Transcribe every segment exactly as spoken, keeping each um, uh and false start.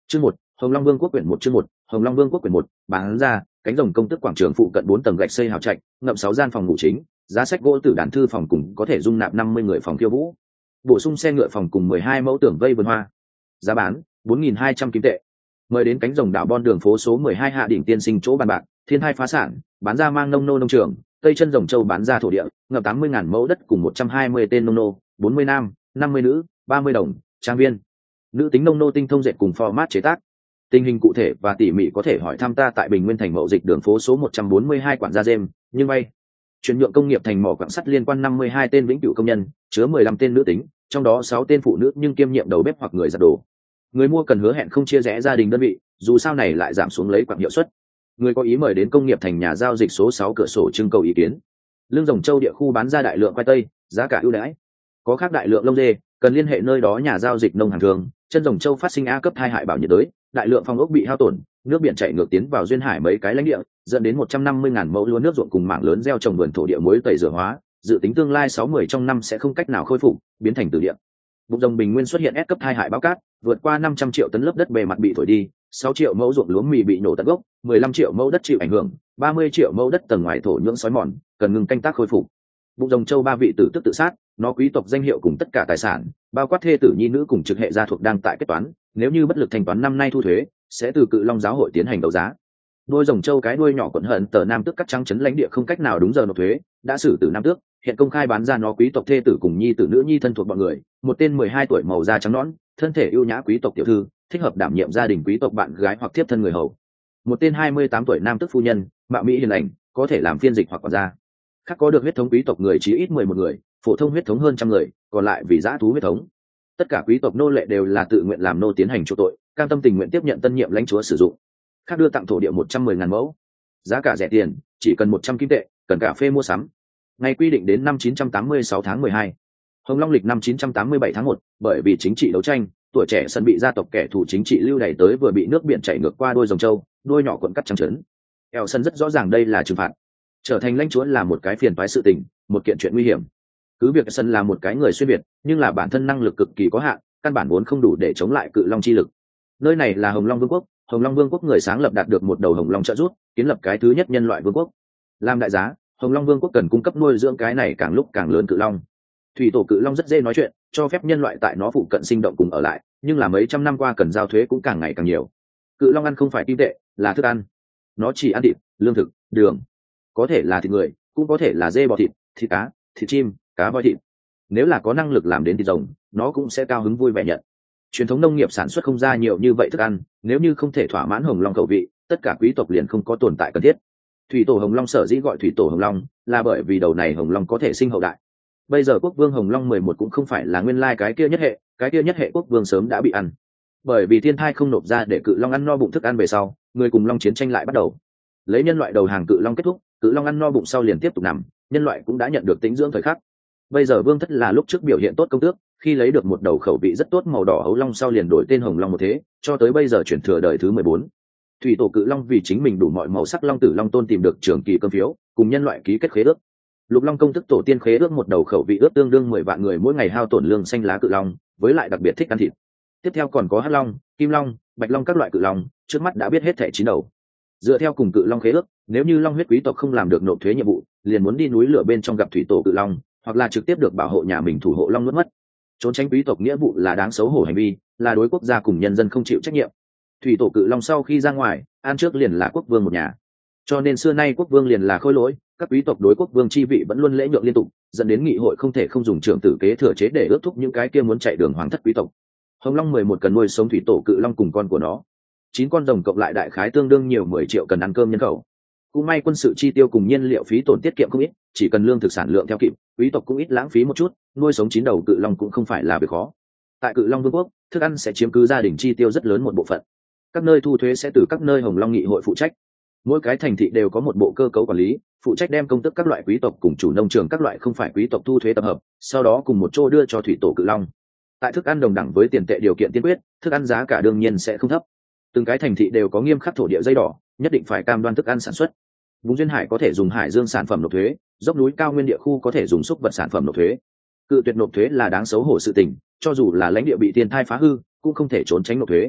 Chương một, Hồng Long Vương quốc quyển một chương một, Hồng Long Vương quốc quyển một, bán ra, cánh rồng công tức quảng trường phụ cận bốn tầng gạch xây hào trạch, ngậm sáu gian phòng ngủ chính, giá sách gỗ tử đàn thư phòng cùng có thể dung nạp năm mươi người phòng khiêu vũ. Bổ sung xe ngựa phòng cùng mười hai mẫu tường vây vườn hoa. Giá bán bốn nghìn hai trăm kim tệ. Mời đến cánh rồng đảo Bon đường phố số mười hai hạ đỉnh tiên sinh chỗ bàn bạc, thiên hai phá sản, bán ra mang nông nô nông trường, tây chân rồng châu bán ra thổ địa, ngập tám mươi ngàn mẫu đất cùng một trăm hai mươi tên nông nô, bốn mươi nam, năm mươi nữ, ba mươi đồng, trang viên. Nữ tính nông nô tinh thông dệt cùng format chế tác. Tình hình cụ thể và tỉ mỉ có thể hỏi thăm ta tại Bình Nguyên thành mậu dịch đường phố số một trăm bốn mươi hai quản gia Gem, nhưng vay. Chuyển nhượng công nghiệp thành mỏ quặng sắt liên quan năm mươi hai tên vĩnh cửu công nhân, chứa mười lăm tên nữ tính, trong đó sáu tên phụ nữ nhưng kiêm nhiệm đầu bếp hoặc người giặt đồ. Người mua cần hứa hẹn không chia rẽ gia đình đơn vị, dù sau này lại giảm xuống lấy quặng hiệu suất. Người có ý mời đến công nghiệp thành nhà giao dịch số sáu cửa sổ trưng cầu ý kiến. Lương Rồng Châu địa khu bán ra đại lượng khoai tây, giá cả ưu đãi. Có khác đại lượng lông dê, cần liên hệ nơi đó nhà giao dịch nông hàng thường. Chân Rồng Châu phát sinh A cấp hai hại bảo nhiệt đới, đại lượng phong ốc bị hao tổn, nước biển chảy ngược tiến vào duyên hải mấy cái lãnh địa, dẫn đến một trăm năm mươi ngàn mẫu lúa nước ruộng cùng mảng lớn gieo trồng vườn thổ địa muối tẩy rửa hóa, dự tính tương lai sáu mươi trong năm sẽ không cách nào khôi phục, biến thành từ địa. Bụng rồng Bình Nguyên xuất hiện S cấp hai hại báo cát, vượt qua năm trăm triệu tấn lớp đất bề mặt bị thổi đi, sáu triệu mẫu ruộng lúa mì bị nổ tận gốc, mười lăm triệu mẫu đất chịu ảnh hưởng, ba mươi triệu mẫu đất tầng ngoài thổ nhưỡng xói mòn, cần ngừng canh tác khôi phục. Bụng rồng Châu ba vị tử tức tự sát, nó quý tộc danh hiệu cùng tất cả tài sản, bao quát thê tử nhi nữ cùng trực hệ gia thuộc đang tại kết toán, nếu như bất lực thanh toán năm nay thu thuế, sẽ từ Cự Long giáo hội tiến hành đấu giá. Đuôi rồng Châu cái đuôi nhỏ quận hận tờ Nam Tước cắt trắng chấn lãnh địa không cách nào đúng giờ nộp thuế, đã xử tử Nam Tước, hiện công khai bán ra nó quý tộc thê tử cùng nhi tử nữ nhi thân thuộc bọn người, một tên mười hai tuổi màu da trắng nõn, thân thể ưu nhã quý tộc tiểu thư, thích hợp đảm nhiệm gia đình quý tộc bạn gái hoặc tiếp thân người hầu. Một tên hai mươi tám tuổi Nam Tước phu nhân, mạo mỹ hiền lành, có thể làm phiên dịch hoặc quản gia. Khác có được huyết thống quý tộc người chí ít mười một người, phổ thông huyết thống hơn trăm người, còn lại vì dã thú huyết thống. Tất cả quý tộc nô lệ đều là tự nguyện làm nô tiến hành chu tội, cam tâm tình nguyện tiếp nhận tân nhiệm lãnh chúa sử dụng. Khác đưa tặng thổ địa một trăm mười ngàn mẫu, giá cả rẻ tiền, chỉ cần một trăm kim tệ, cần cà phê mua sắm. Ngày quy định đến năm chín trăm tám mươi sáu tháng mười hai. Hồng Long lịch năm chín trăm tám mươi bảy tháng một, bởi vì chính trị đấu tranh, tuổi trẻ sân bị gia tộc kẻ thù chính trị lưu đày tới vừa bị nước biển chảy ngược qua đuôi rồng Châu, đuôi nhỏ quận cắt trắng trấn. Eo sân rất rõ ràng đây là trừng phạt. Trở thành lãnh chúa là một cái phiền toái sự tình, một kiện chuyện nguy hiểm. Cứ việc sân là một cái người xuyên việt, nhưng là bản thân năng lực cực kỳ có hạn, căn bản vốn không đủ để chống lại Cự Long chi lực. Nơi này là Hồng Long Vương quốc, Hồng Long Vương quốc người sáng lập đạt được một đầu Hồng Long trợ giúp, kiến lập cái thứ nhất nhân loại vương quốc. Làm đại giá, Hồng Long Vương quốc cần cung cấp nuôi dưỡng cái này càng lúc càng lớn Cự Long. Thủy tổ Cự Long rất dễ nói chuyện, cho phép nhân loại tại nó phụ cận sinh động cùng ở lại, nhưng là mấy trăm năm qua cần giao thuế cũng càng ngày càng nhiều. Cự Long ăn không phải kim tệ, là thức ăn. Nó chỉ ăn thịt, lương thực, đường. Có thể là thịt người, cũng có thể là dê bò thịt, thịt cá, thịt chim, cá voi thịt. Nếu là có năng lực làm đến thịt rồng, nó cũng sẽ cao hứng vui vẻ nhận. Truyền thống nông nghiệp sản xuất không ra nhiều như vậy thức ăn, nếu như không thể thỏa mãn Hồng Long khẩu vị, tất cả quý tộc liền không có tồn tại cần thiết. Thủy tổ Hồng Long sở dĩ gọi thủy tổ Hồng Long, là bởi vì đầu này Hồng Long có thể sinh hậu đại. Bây giờ quốc vương Hồng Long mười một cũng không phải là nguyên lai cái kia nhất hệ, cái kia nhất hệ quốc vương sớm đã bị ăn. Bởi vì thiên thai không nộp ra để Cự Long ăn no bụng thức ăn về sau, người cùng Long chiến tranh lại bắt đầu. Lấy nhân loại đầu hàng Cự Long kết thúc, Cự Long ăn no bụng sau liền tiếp tục nằm, nhân loại cũng đã nhận được tĩnh dưỡng thời khắc. Bây giờ vương thất là lúc trước biểu hiện tốt công tước, khi lấy được một đầu khẩu vị rất tốt màu đỏ ấu long sau liền đổi tên Hồng Long một thế, cho tới bây giờ chuyển thừa đời thứ mười bốn. Thủy tổ Cự Long vì chính mình đủ mọi màu sắc long tử long tôn tìm được trường kỳ cơm phiếu, cùng nhân loại ký kết khế ước. Lục Long công tức tổ tiên khế ước một đầu khẩu vị ước tương đương mười vạn người mỗi ngày hao tổn lương xanh lá Cự Long, với lại đặc biệt thích ăn thịt. Tiếp theo còn có Hắc Long, Kim Long, Bạch Long các loại Cự Long, trước mắt đã biết hết thẻ chín đầu. Dựa theo cùng Cự Long khế ước, nếu như Long huyết quý tộc không làm được nộp thuế nhiệm vụ, liền muốn đi núi lửa bên trong gặp thủy tổ Cự Long, hoặc là trực tiếp được bảo hộ nhà mình thủ hộ Long nuốt mất. Trốn tránh quý tộc nghĩa vụ là đáng xấu hổ hành vi, là đối quốc gia cùng nhân dân không chịu trách nhiệm. Thủy tổ Cự Long sau khi ra ngoài, an trước liền là quốc vương một nhà, cho nên xưa nay quốc vương liền là khôi lỗi, các quý tộc đối quốc vương chi vị vẫn luôn lễ nhượng liên tục, dẫn đến nghị hội không thể không dùng trưởng tử kế thừa chế để ước thúc những cái kia muốn chạy đường hoàng thất quý tộc. Hồng Long mười một cần nuôi sống thủy tổ Cự Long cùng con của nó, chín con rồng cộng lại đại khái tương đương nhiều mười triệu cần ăn cơm nhân khẩu. Cũng may quân sự chi tiêu cùng nhiên liệu phí tổn tiết kiệm không ít, chỉ cần lương thực sản lượng theo kịp, quý tộc cũng ít lãng phí một chút, nuôi sống chín đầu Cự Long cũng không phải là việc khó. Tại Cự Long vương quốc, thức ăn sẽ chiếm cứ gia đình chi tiêu rất lớn một bộ phận. Các nơi thu thuế sẽ từ các nơi Hồng Long nghị hội phụ trách. Mỗi cái thành thị đều có một bộ cơ cấu quản lý, phụ trách đem công tước các loại quý tộc cùng chủ nông trường các loại không phải quý tộc thu thuế tập hợp, sau đó cùng một chỗ đưa cho thủy tổ Cự Long. Tại thức ăn đồng đẳng với tiền tệ điều kiện tiên quyết, thức ăn giá cả đương nhiên sẽ không thấp. Từng cái thành thị đều có nghiêm khắc thổ địa dây đỏ, nhất định phải cam đoan thức ăn sản xuất. Vùng duyên hải có thể dùng hải dương sản phẩm nộp thuế, dốc núi cao nguyên địa khu có thể dùng súc vật sản phẩm nộp thuế. Cự tuyệt nộp thuế là đáng xấu hổ sự tình, cho dù là lãnh địa bị thiên thai phá hư, cũng không thể trốn tránh nộp thuế.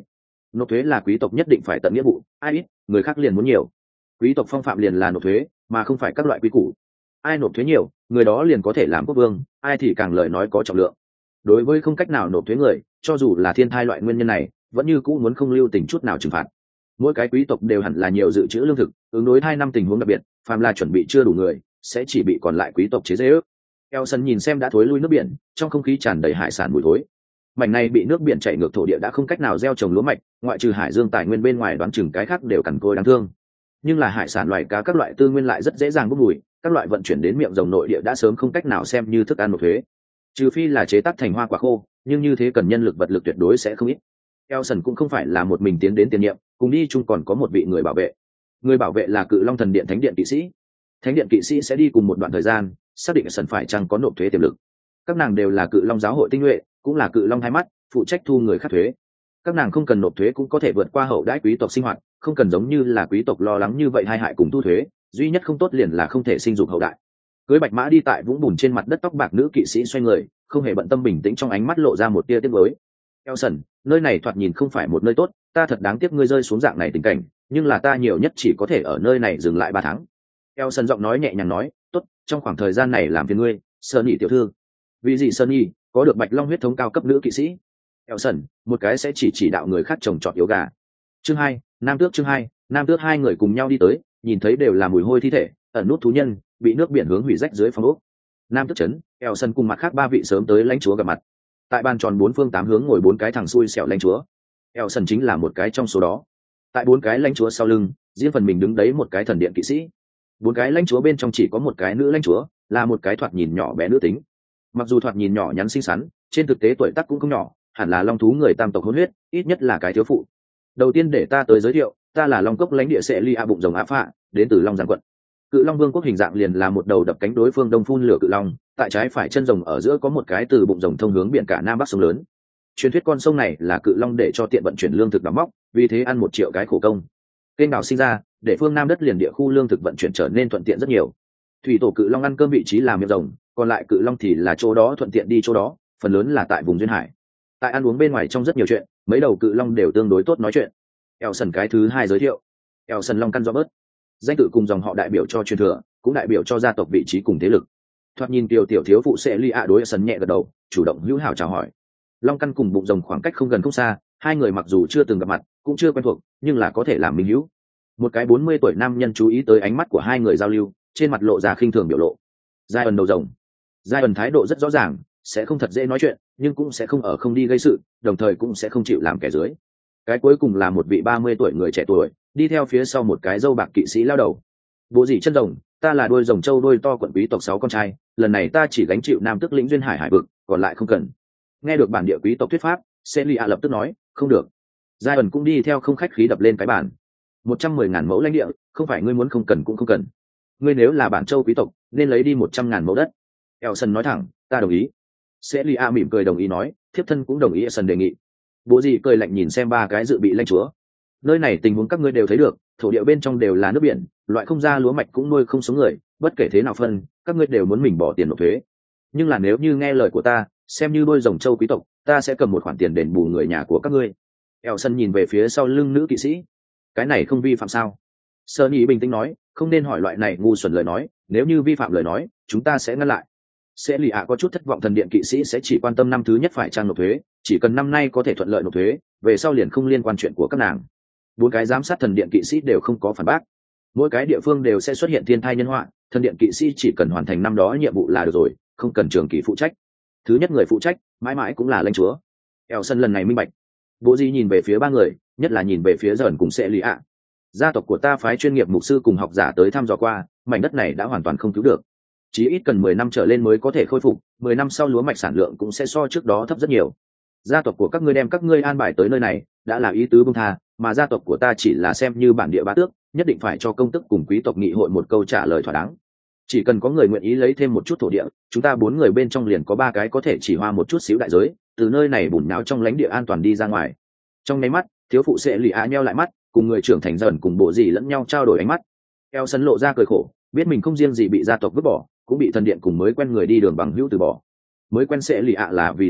nộp thuế là quý tộc nhất định phải tận nghĩa vụ, ai ít người khác liền muốn nhiều. Quý tộc phong phạm liền là nộp thuế mà không phải các loại quý củ. Ai nộp thuế nhiều người đó liền có thể làm quốc vương, ai thì càng lời nói có trọng lượng. Đối với không cách nào nộp thuế người, cho dù là thiên thai loại nguyên nhân này vẫn như cũ muốn không lưu tình chút nào trừng phạt. Mỗi cái quý tộc đều hẳn là nhiều dự trữ lương thực, ứng đối hai năm tình huống đặc biệt, phàm là chuẩn bị chưa đủ người sẽ chỉ bị còn lại quý tộc chế giễu. Elson nhìn xem đã thối lui nước biển, trong không khí tràn đầy hải sản mùi thối. Mảnh này bị nước biển chảy ngược thổ địa đã không cách nào gieo trồng lúa mạch, ngoại trừ hải dương tài nguyên bên ngoài đoán chừng cái khác đều cằn côi đáng thương. Nhưng là hải sản loài cá các loại tư nguyên lại rất dễ dàng bốc mùi, các loại vận chuyển đến miệng rồng nội địa đã sớm không cách nào xem như thức ăn nộp thuế. Trừ phi là chế tác thành hoa quả khô, nhưng như thế cần nhân lực vật lực tuyệt đối sẽ không ít. Elson cũng không phải là một mình tiến đến tiền nhiệm, cùng đi chung còn có một vị người bảo vệ. Người bảo vệ là Cự Long Thần Điện Thánh Điện kỵ sĩ. Thánh Điện kỵ sĩ sẽ đi cùng một đoạn thời gian, xác định Elson phải chăng có nộp thuế tiềm lực. Các nàng đều là Cự Long giáo hội tinh nhuệ, cũng là Cự Long hai mắt, phụ trách thu người khác thuế. Các nàng không cần nộp thuế cũng có thể vượt qua hậu đãi quý tộc sinh hoạt, không cần giống như là quý tộc lo lắng như vậy hai hại cùng thu thuế, duy nhất không tốt liền là không thể sinh dục hậu đại. Cưới bạch mã đi tại vũng bùn trên mặt đất, tóc bạc nữ kỵ sĩ xoay người, không hề bận tâm, bình tĩnh trong ánh mắt lộ ra một tia tiếc nuối. Elson, nơi này thoạt nhìn không phải một nơi tốt, ta thật đáng tiếc ngươi rơi xuống dạng này tình cảnh, nhưng là ta nhiều nhất chỉ có thể ở nơi này dừng lại ba tháng. Elson giọng nói nhẹ nhàng nói, tốt, trong khoảng thời gian này làm phiền ngươi, Sunny tiểu thư. Vì gì Sunny, có được bạch long huyết thống cao cấp nữ kỵ sĩ. Elson, một cái sẽ chỉ chỉ đạo người khác trồng trọt yếu gà. Chương hai, nam tước chương hai, nam tước hai người cùng nhau đi tới, nhìn thấy đều là mùi hôi thi thể, ẩn nút thú nhân, bị nước biển hướng hủy rách dưới phòng ốc. Nam tước trấn, Elson cùng mặt khác ba vị sớm tới lãnh chúa gặp mặt. Tại bàn tròn bốn phương tám hướng ngồi bốn cái thằng xui xẻo lãnh chúa. Elson chính là một cái trong số đó. Tại bốn cái lãnh chúa sau lưng, riêng phần mình đứng đấy một cái thần điện kỵ sĩ. Bốn cái lãnh chúa bên trong chỉ có một cái nữ lãnh chúa, là một cái thoạt nhìn nhỏ bé nữ tính. Mặc dù thoạt nhìn nhỏ nhắn xinh xắn, trên thực tế tuổi tác cũng không nhỏ, hẳn là long thú người tam tộc hôn huyết, ít nhất là cái thiếu phụ. Đầu tiên để ta tới giới thiệu, ta là long cốc lãnh địa sẽ ly a bụng rồng á phạ, đến từ long giàn quận. Cự long vương quốc hình dạng liền là một đầu đập cánh đối phương đông phun lửa cự long, tại trái phải chân rồng ở giữa có một cái từ bụng rồng thông hướng biển cả nam bắc sông lớn. Truyền thuyết con sông này là cự long để cho tiện vận chuyển lương thực đóng móc, vì thế ăn một triệu cái khổ công. Kênh đào sinh ra, để phương nam đất liền địa khu lương thực vận chuyển trở nên thuận tiện rất nhiều. Thủy tổ cự long ăn cơm vị trí là miệng rồng, còn lại cự long thì là chỗ đó thuận tiện đi chỗ đó, phần lớn là tại vùng duyên hải. Tại ăn uống bên ngoài trong rất nhiều chuyện, mấy đầu cự long đều tương đối tốt nói chuyện. Elson cái thứ hai giới thiệu, Elson long căn do bớt, danh tự cùng dòng họ đại biểu cho truyền thừa, cũng đại biểu cho gia tộc vị trí cùng thế lực. Thoạt nhìn tiểu tiểu thiếu phụ sẽ ly ạ đối Elson nhẹ gật đầu, chủ động hữu hảo chào hỏi. Long căn cùng bụng rồng khoảng cách không gần không xa, hai người mặc dù chưa từng gặp mặt, cũng chưa quen thuộc, nhưng là có thể làm minh hữu. Một cái bốn mươi tuổi nam nhân chú ý tới ánh mắt của hai người giao lưu, trên mặt lộ ra khinh thường biểu lộ. Giai ẩn đầu rồng. Giai ẩn thái độ rất rõ ràng, sẽ không thật dễ nói chuyện, nhưng cũng sẽ không ở không đi gây sự, đồng thời cũng sẽ không chịu làm kẻ dưới. Cái cuối cùng là một vị ba mươi tuổi người trẻ tuổi, đi theo phía sau một cái râu bạc kỵ sĩ lao đầu. Bộ gì chân rồng, ta là đuôi rồng châu đuôi to quận quý tộc sáu con trai, lần này ta chỉ gánh chịu nam tước lĩnh duyên hải hải vực, còn lại không cần. Nghe được bản địa quý tộc thuyết pháp, Celia lập tức nói, không được. Giai ẩn cũng đi theo không khách khí đập lên cái bàn. Một trăm mười ngàn mẫu lãnh địa, không phải ngươi muốn không cần cũng không cần. Ngươi nếu là bản châu quý tộc, nên lấy đi một trăm ngàn mẫu đất. Elson nói thẳng, ta đồng ý. Celia mỉm cười đồng ý nói, thiếp thân cũng đồng ý Elson đề nghị. Bố gì cười lạnh nhìn xem ba cái dự bị lãnh chúa. Nơi này tình huống các ngươi đều thấy được, thổ địa bên trong đều là nước biển, loại không ra lúa mạch cũng nuôi không sống người, bất kể thế nào phân, các ngươi đều muốn mình bỏ tiền nộp thuế. Nhưng là nếu như nghe lời của ta, xem như đôi rồng châu quý tộc, ta sẽ cầm một khoản tiền đền bù người nhà của các ngươi. Elson nhìn về phía sau lưng nữ kỵ sĩ. Cái này không vi phạm sao? Sunny bình tĩnh nói, không nên hỏi loại này ngu xuẩn lời nói, nếu như vi phạm lời nói, chúng ta sẽ ngăn lại. Sẽ lì ạ có chút thất vọng, thần điện kỵ sĩ sẽ chỉ quan tâm năm thứ nhất phải trang nộp thuế, chỉ cần năm nay có thể thuận lợi nộp thuế, về sau liền không liên quan chuyện của các nàng. Bốn cái giám sát thần điện kỵ sĩ đều không có phản bác. Mỗi cái địa phương đều sẽ xuất hiện thiên thai nhân họa, thần điện kỵ sĩ chỉ cần hoàn thành năm đó nhiệm vụ là được rồi, không cần trường kỳ phụ trách. Thứ nhất người phụ trách mãi mãi cũng là lãnh chúa. Elson lần này minh bạch. Bộ gì nhìn về phía ba người, nhất là nhìn về phía dần cùng sẽ lì ạ. Gia tộc của ta phái chuyên nghiệp mục sư cùng học giả tới thăm dò qua, mảnh đất này đã hoàn toàn không cứu được, chỉ ít cần mười năm trở lên mới có thể khôi phục, mười năm sau lúa mạch sản lượng cũng sẽ so trước đó thấp rất nhiều. Gia tộc của các ngươi đem các ngươi an bài tới nơi này, đã là ý tứ bông tha, mà gia tộc của ta chỉ là xem như bản địa bá tước, nhất định phải cho công tức cùng quý tộc nghị hội một câu trả lời thỏa đáng. Chỉ cần có người nguyện ý lấy thêm một chút thổ địa, chúng ta bốn người bên trong liền có ba cái có thể chỉ hoa một chút xíu đại giới, từ nơi này bùn nhão trong lãnh địa an toàn đi ra ngoài. Trong nháy mắt, thiếu phụ sẽ lì á nheo lại mắt, cùng người trưởng thành dần cùng bộ gì lẫn nhau trao đổi ánh mắt. Elson lộ ra cười khổ, biết mình không riêng gì bị gia tộc vứt bỏ, cũng bị thần điện cùng mới quen người đi đường bằng hữu từ bỏ. Mới quen sẽ lì ạ là vì tự vệ,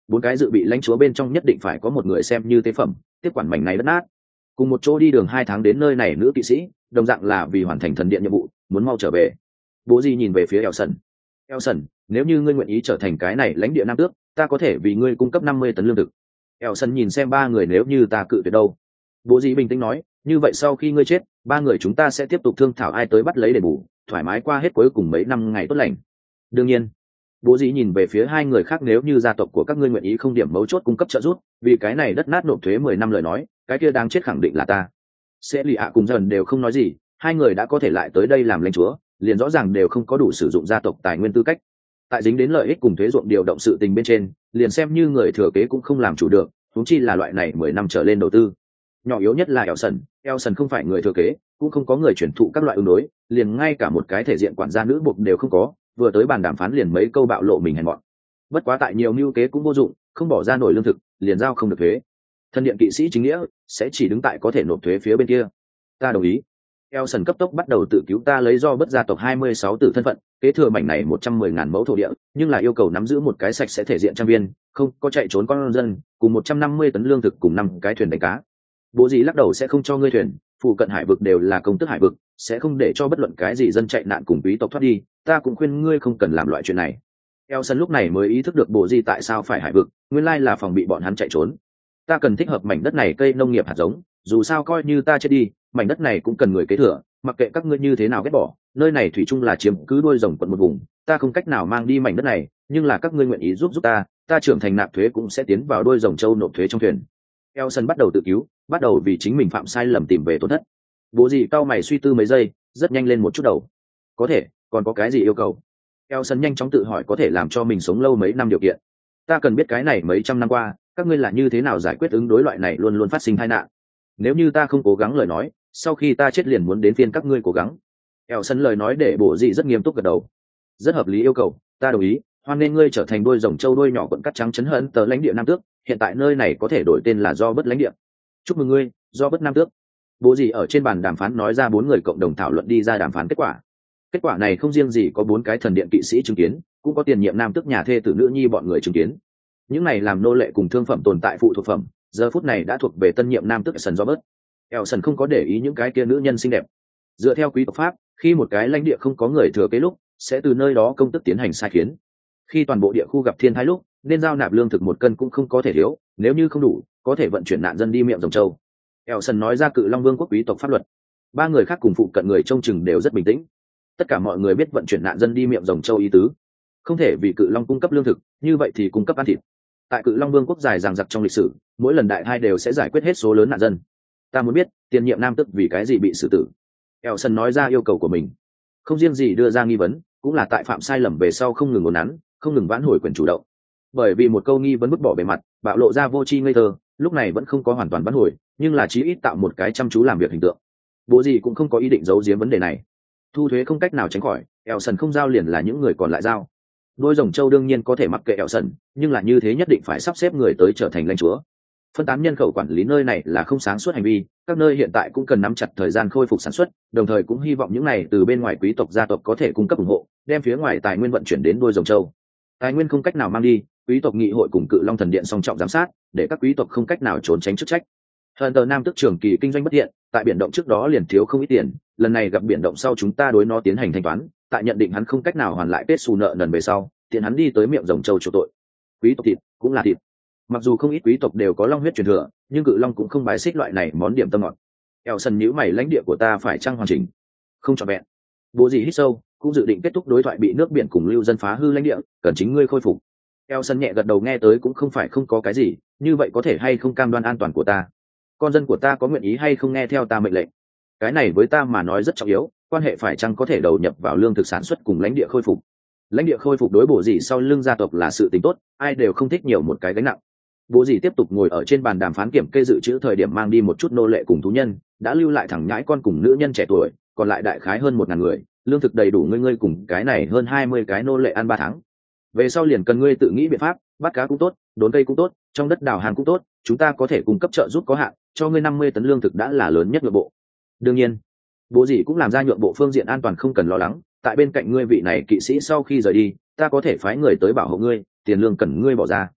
bốn cái dự bị lãnh chúa bên trong nhất định phải có một người xem như tế phẩm tiếp quản mảnh này đất nát. Cùng một chỗ đi đường hai tháng đến nơi này nữ kỵ sĩ đồng dạng là vì hoàn thành thần điện nhiệm vụ, muốn mau trở về. Bố gì nhìn về phía Elson. Elson, nếu như ngươi nguyện ý trở thành cái này lãnh địa nam tước, ta có thể vì ngươi cung cấp năm mươi tấn lương thực. Elson nhìn xem ba người, nếu như ta cự tuyệt đâu? Bố gì bình tĩnh nói, như vậy sau khi ngươi chết, ba người chúng ta sẽ tiếp tục thương thảo ai tới bắt lấy đền bù, thoải mái qua hết cuối cùng mấy năm ngày tốt lành. Đương nhiên. Bố dĩ nhìn về phía hai người khác, nếu như gia tộc của các ngươi nguyện ý không điểm mấu chốt cung cấp trợ giúp, vì cái này đất nát nộp thuế mười năm lời nói, cái kia đáng chết khẳng định là ta. Sẽ lì ạ cùng dần đều không nói gì, hai người đã có thể lại tới đây làm lãnh chúa, liền rõ ràng đều không có đủ sử dụng gia tộc tài nguyên tư cách. Tại dính đến lợi ích cùng thuế ruộng điều động sự tình bên trên, liền xem như người thừa kế cũng không làm chủ được, huống chi là loại này mười năm trở lên đầu tư. Nhỏ yếu nhất là Elson, Elson không phải người thừa kế, cũng không có người chuyển thụ các loại ứng đối, liền ngay cả một cái thể diện quản gia nữ buộc đều không có, vừa tới bàn đàm phán liền mấy câu bạo lộ mình hèn mọn. Bất quá tại nhiều mưu kế cũng vô dụng, không bỏ ra nổi lương thực, liền giao không được thuế. Thân điện kỵ sĩ chính nghĩa sẽ chỉ đứng tại có thể nộp thuế phía bên kia. Ta đồng ý. Elson cấp tốc bắt đầu tự cứu, ta lấy do bất gia tộc hai mươi sáu tử thân phận, kế thừa mảnh này một trăm mười ngàn mẫu thổ địa, nhưng là yêu cầu nắm giữ một cái sạch sẽ thể diện trang viên, không có chạy trốn con dân, cùng một trăm năm mươi tấn lương thực cùng năm cái thuyền đánh cá. Bố gì lắc đầu, sẽ không cho ngươi thuyền, phụ cận hải vực đều là công tước hải vực, sẽ không để cho bất luận cái gì dân chạy nạn cùng quý tộc thoát đi, ta cũng khuyên ngươi không cần làm loại chuyện này. Elson lúc này mới ý thức được bộ gì tại sao phải hải vực, nguyên lai là phòng bị bọn hắn chạy trốn. Ta cần thích hợp mảnh đất này cây nông nghiệp hạt giống, dù sao coi như ta chết đi, mảnh đất này cũng cần người kế thừa, mặc kệ các ngươi như thế nào ghét bỏ, nơi này thủy chung là chiếm cứ đuôi rồng quận một vùng, ta không cách nào mang đi mảnh đất này, nhưng là các ngươi nguyện ý giúp giúp ta, ta trưởng thành nạp thuế cũng sẽ tiến vào đuôi rồng châu nộp thuế trong thuyền. Elson bắt đầu tự cứu, bắt đầu vì chính mình phạm sai lầm tìm về tổn thất. Bố gì cao mày suy tư mấy giây, rất nhanh lên một chút đầu. Có thể, còn có cái gì yêu cầu? Elson nhanh chóng tự hỏi có thể làm cho mình sống lâu mấy năm điều kiện. Ta cần biết cái này mấy trăm năm qua, các ngươi là như thế nào giải quyết ứng đối loại này luôn luôn phát sinh tai nạn. Nếu như ta không cố gắng lời nói, sau khi ta chết liền muốn đến phiên các ngươi cố gắng. Elson lời nói để bố gì rất nghiêm túc gật đầu. Rất hợp lý yêu cầu, ta đồng ý, hoan nên ngươi trở thành đuôi rồng châu đuôi nhỏ quận cắt trắng chấn hận tờ lãnh địa nam tước, hiện tại nơi này có thể đổi tên là do bất lãnh địa. Chúc mừng ngươi, do bất nam tước. Bố gì ở trên bàn đàm phán nói ra bốn người cộng đồng thảo luận đi ra đàm phán kết quả. Kết quả này không riêng gì có bốn cái thần điện kỵ sĩ chứng kiến, cũng có tiền nhiệm nam tước nhà thê tử nữ nhi bọn người chứng kiến. Những này làm nô lệ cùng thương phẩm tồn tại phụ thuộc phẩm, giờ phút này đã thuộc về tân nhiệm nam tước Elson Robert. Elson không có để ý những cái kia nữ nhân xinh đẹp. Dựa theo quý tộc pháp, khi một cái lãnh địa không có người thừa kế lúc, sẽ từ nơi đó công tước tiến hành sai khiến. Khi toàn bộ địa khu gặp thiên tai lúc, nên giao nạp lương thực một cân cũng không có thể thiếu, nếu như không đủ, có thể vận chuyển nạn dân đi miệng rồng châu. Elson nói ra Cự Long Vương quốc quý tộc pháp luật. Ba người khác cùng phụ cận người trông chừng đều rất bình tĩnh. Tất cả mọi người biết vận chuyển nạn dân đi miệng rồng châu ý tứ. Không thể vì Cự Long cung cấp lương thực, như vậy thì cung cấp ăn thịt. Tại Cự Long Vương quốc dài dằng dặc trong lịch sử, mỗi lần đại thai đều sẽ giải quyết hết số lớn nạn dân. Ta muốn biết, tiền nhiệm nam tước vì cái gì bị xử tử. Elson nói ra yêu cầu của mình. Không riêng gì đưa ra nghi vấn, cũng là tại phạm sai lầm về sau không ngừng ngốn nắn, không ngừng vãn hồi quyền chủ động. Bởi vì một câu nghi vấn vứt bỏ bề mặt, bạo lộ ra vô tri ngây thơ, lúc này vẫn không có hoàn toàn vãn hồi, nhưng là chí ít tạo một cái chăm chú làm việc hình tượng. Bộ gì cũng không có ý định giấu giếm vấn đề này. Thu thuế không cách nào tránh khỏi, Elson không giao liền là những người còn lại giao. Đôi rồng châu đương nhiên có thể mặc kệ Elson, nhưng là như thế nhất định phải sắp xếp người tới trở thành lãnh chúa. Phân tán nhân khẩu quản lý nơi này là không sáng suốt hành vi, các nơi hiện tại cũng cần nắm chặt thời gian khôi phục sản xuất, đồng thời cũng hy vọng những này từ bên ngoài quý tộc gia tộc có thể cung cấp ủng hộ, đem phía ngoài tài nguyên vận chuyển đến đôi rồng châu. Tài nguyên không cách nào mang đi, quý tộc nghị hội cùng Cự Long thần điện song trọng giám sát, để các quý tộc không cách nào trốn tránh chức trách. Hận tờ nam tức trường kỳ kinh doanh bất thiện, tại biển động trước đó liền thiếu không ít tiền, lần này gặp biển động sau chúng ta đối nó tiến hành thanh toán, tại nhận định hắn không cách nào hoàn lại kết xù nợ nần về sau, tiền hắn đi tới miệng rồng châu chỗ tội. Quý tộc thịt cũng là thịt. Mặc dù không ít quý tộc đều có long huyết truyền thừa, nhưng Cự Long cũng không bài xích loại này món điểm tâm ngọt. Elson nhíu mày, lãnh địa của ta phải chăng hoàn chỉnh? Không trọn vẹn. Bố gì hít sâu, cũng dự định kết thúc đối thoại bị nước biển cùng lưu dân phá hư lãnh địa, cần chính ngươi khôi phục. Elson nhẹ gật đầu, nghe tới cũng không phải không có cái gì, như vậy có thể hay không cam đoan an toàn của ta? Con dân của ta có nguyện ý hay không nghe theo ta mệnh lệnh? Cái này với ta mà nói rất trọng yếu, quan hệ phải chăng có thể đầu nhập vào lương thực sản xuất cùng lãnh địa khôi phục. Lãnh địa khôi phục đối Bố gì sau lưng gia tộc là sự tình tốt, ai đều không thích nhiều một cái gánh nặng. Bố gì tiếp tục ngồi ở trên bàn đàm phán kiểm kê dự trữ, thời điểm mang đi một chút nô lệ cùng thú nhân, đã lưu lại thằng nhãi con cùng nữ nhân trẻ tuổi, còn lại đại khái hơn một ngàn người, lương thực đầy đủ ngươi ngươi cùng cái này hơn hai mươi cái nô lệ ăn ba tháng. Về sau liền cần ngươi tự nghĩ biện pháp, bắt cá cũng tốt, đốn cây cũng tốt, trong đất đào hàn cũng tốt, chúng ta có thể cung cấp trợ giúp có hạn, cho ngươi năm mươi tấn lương thực đã là lớn nhất nhượng bộ. Đương nhiên, Bố gì cũng làm ra nhượng bộ phương diện an toàn không cần lo lắng, tại bên cạnh ngươi vị này kỵ sĩ sau khi rời đi, ta có thể phái người tới bảo hộ ngươi, tiền lương cần ngươi bỏ ra.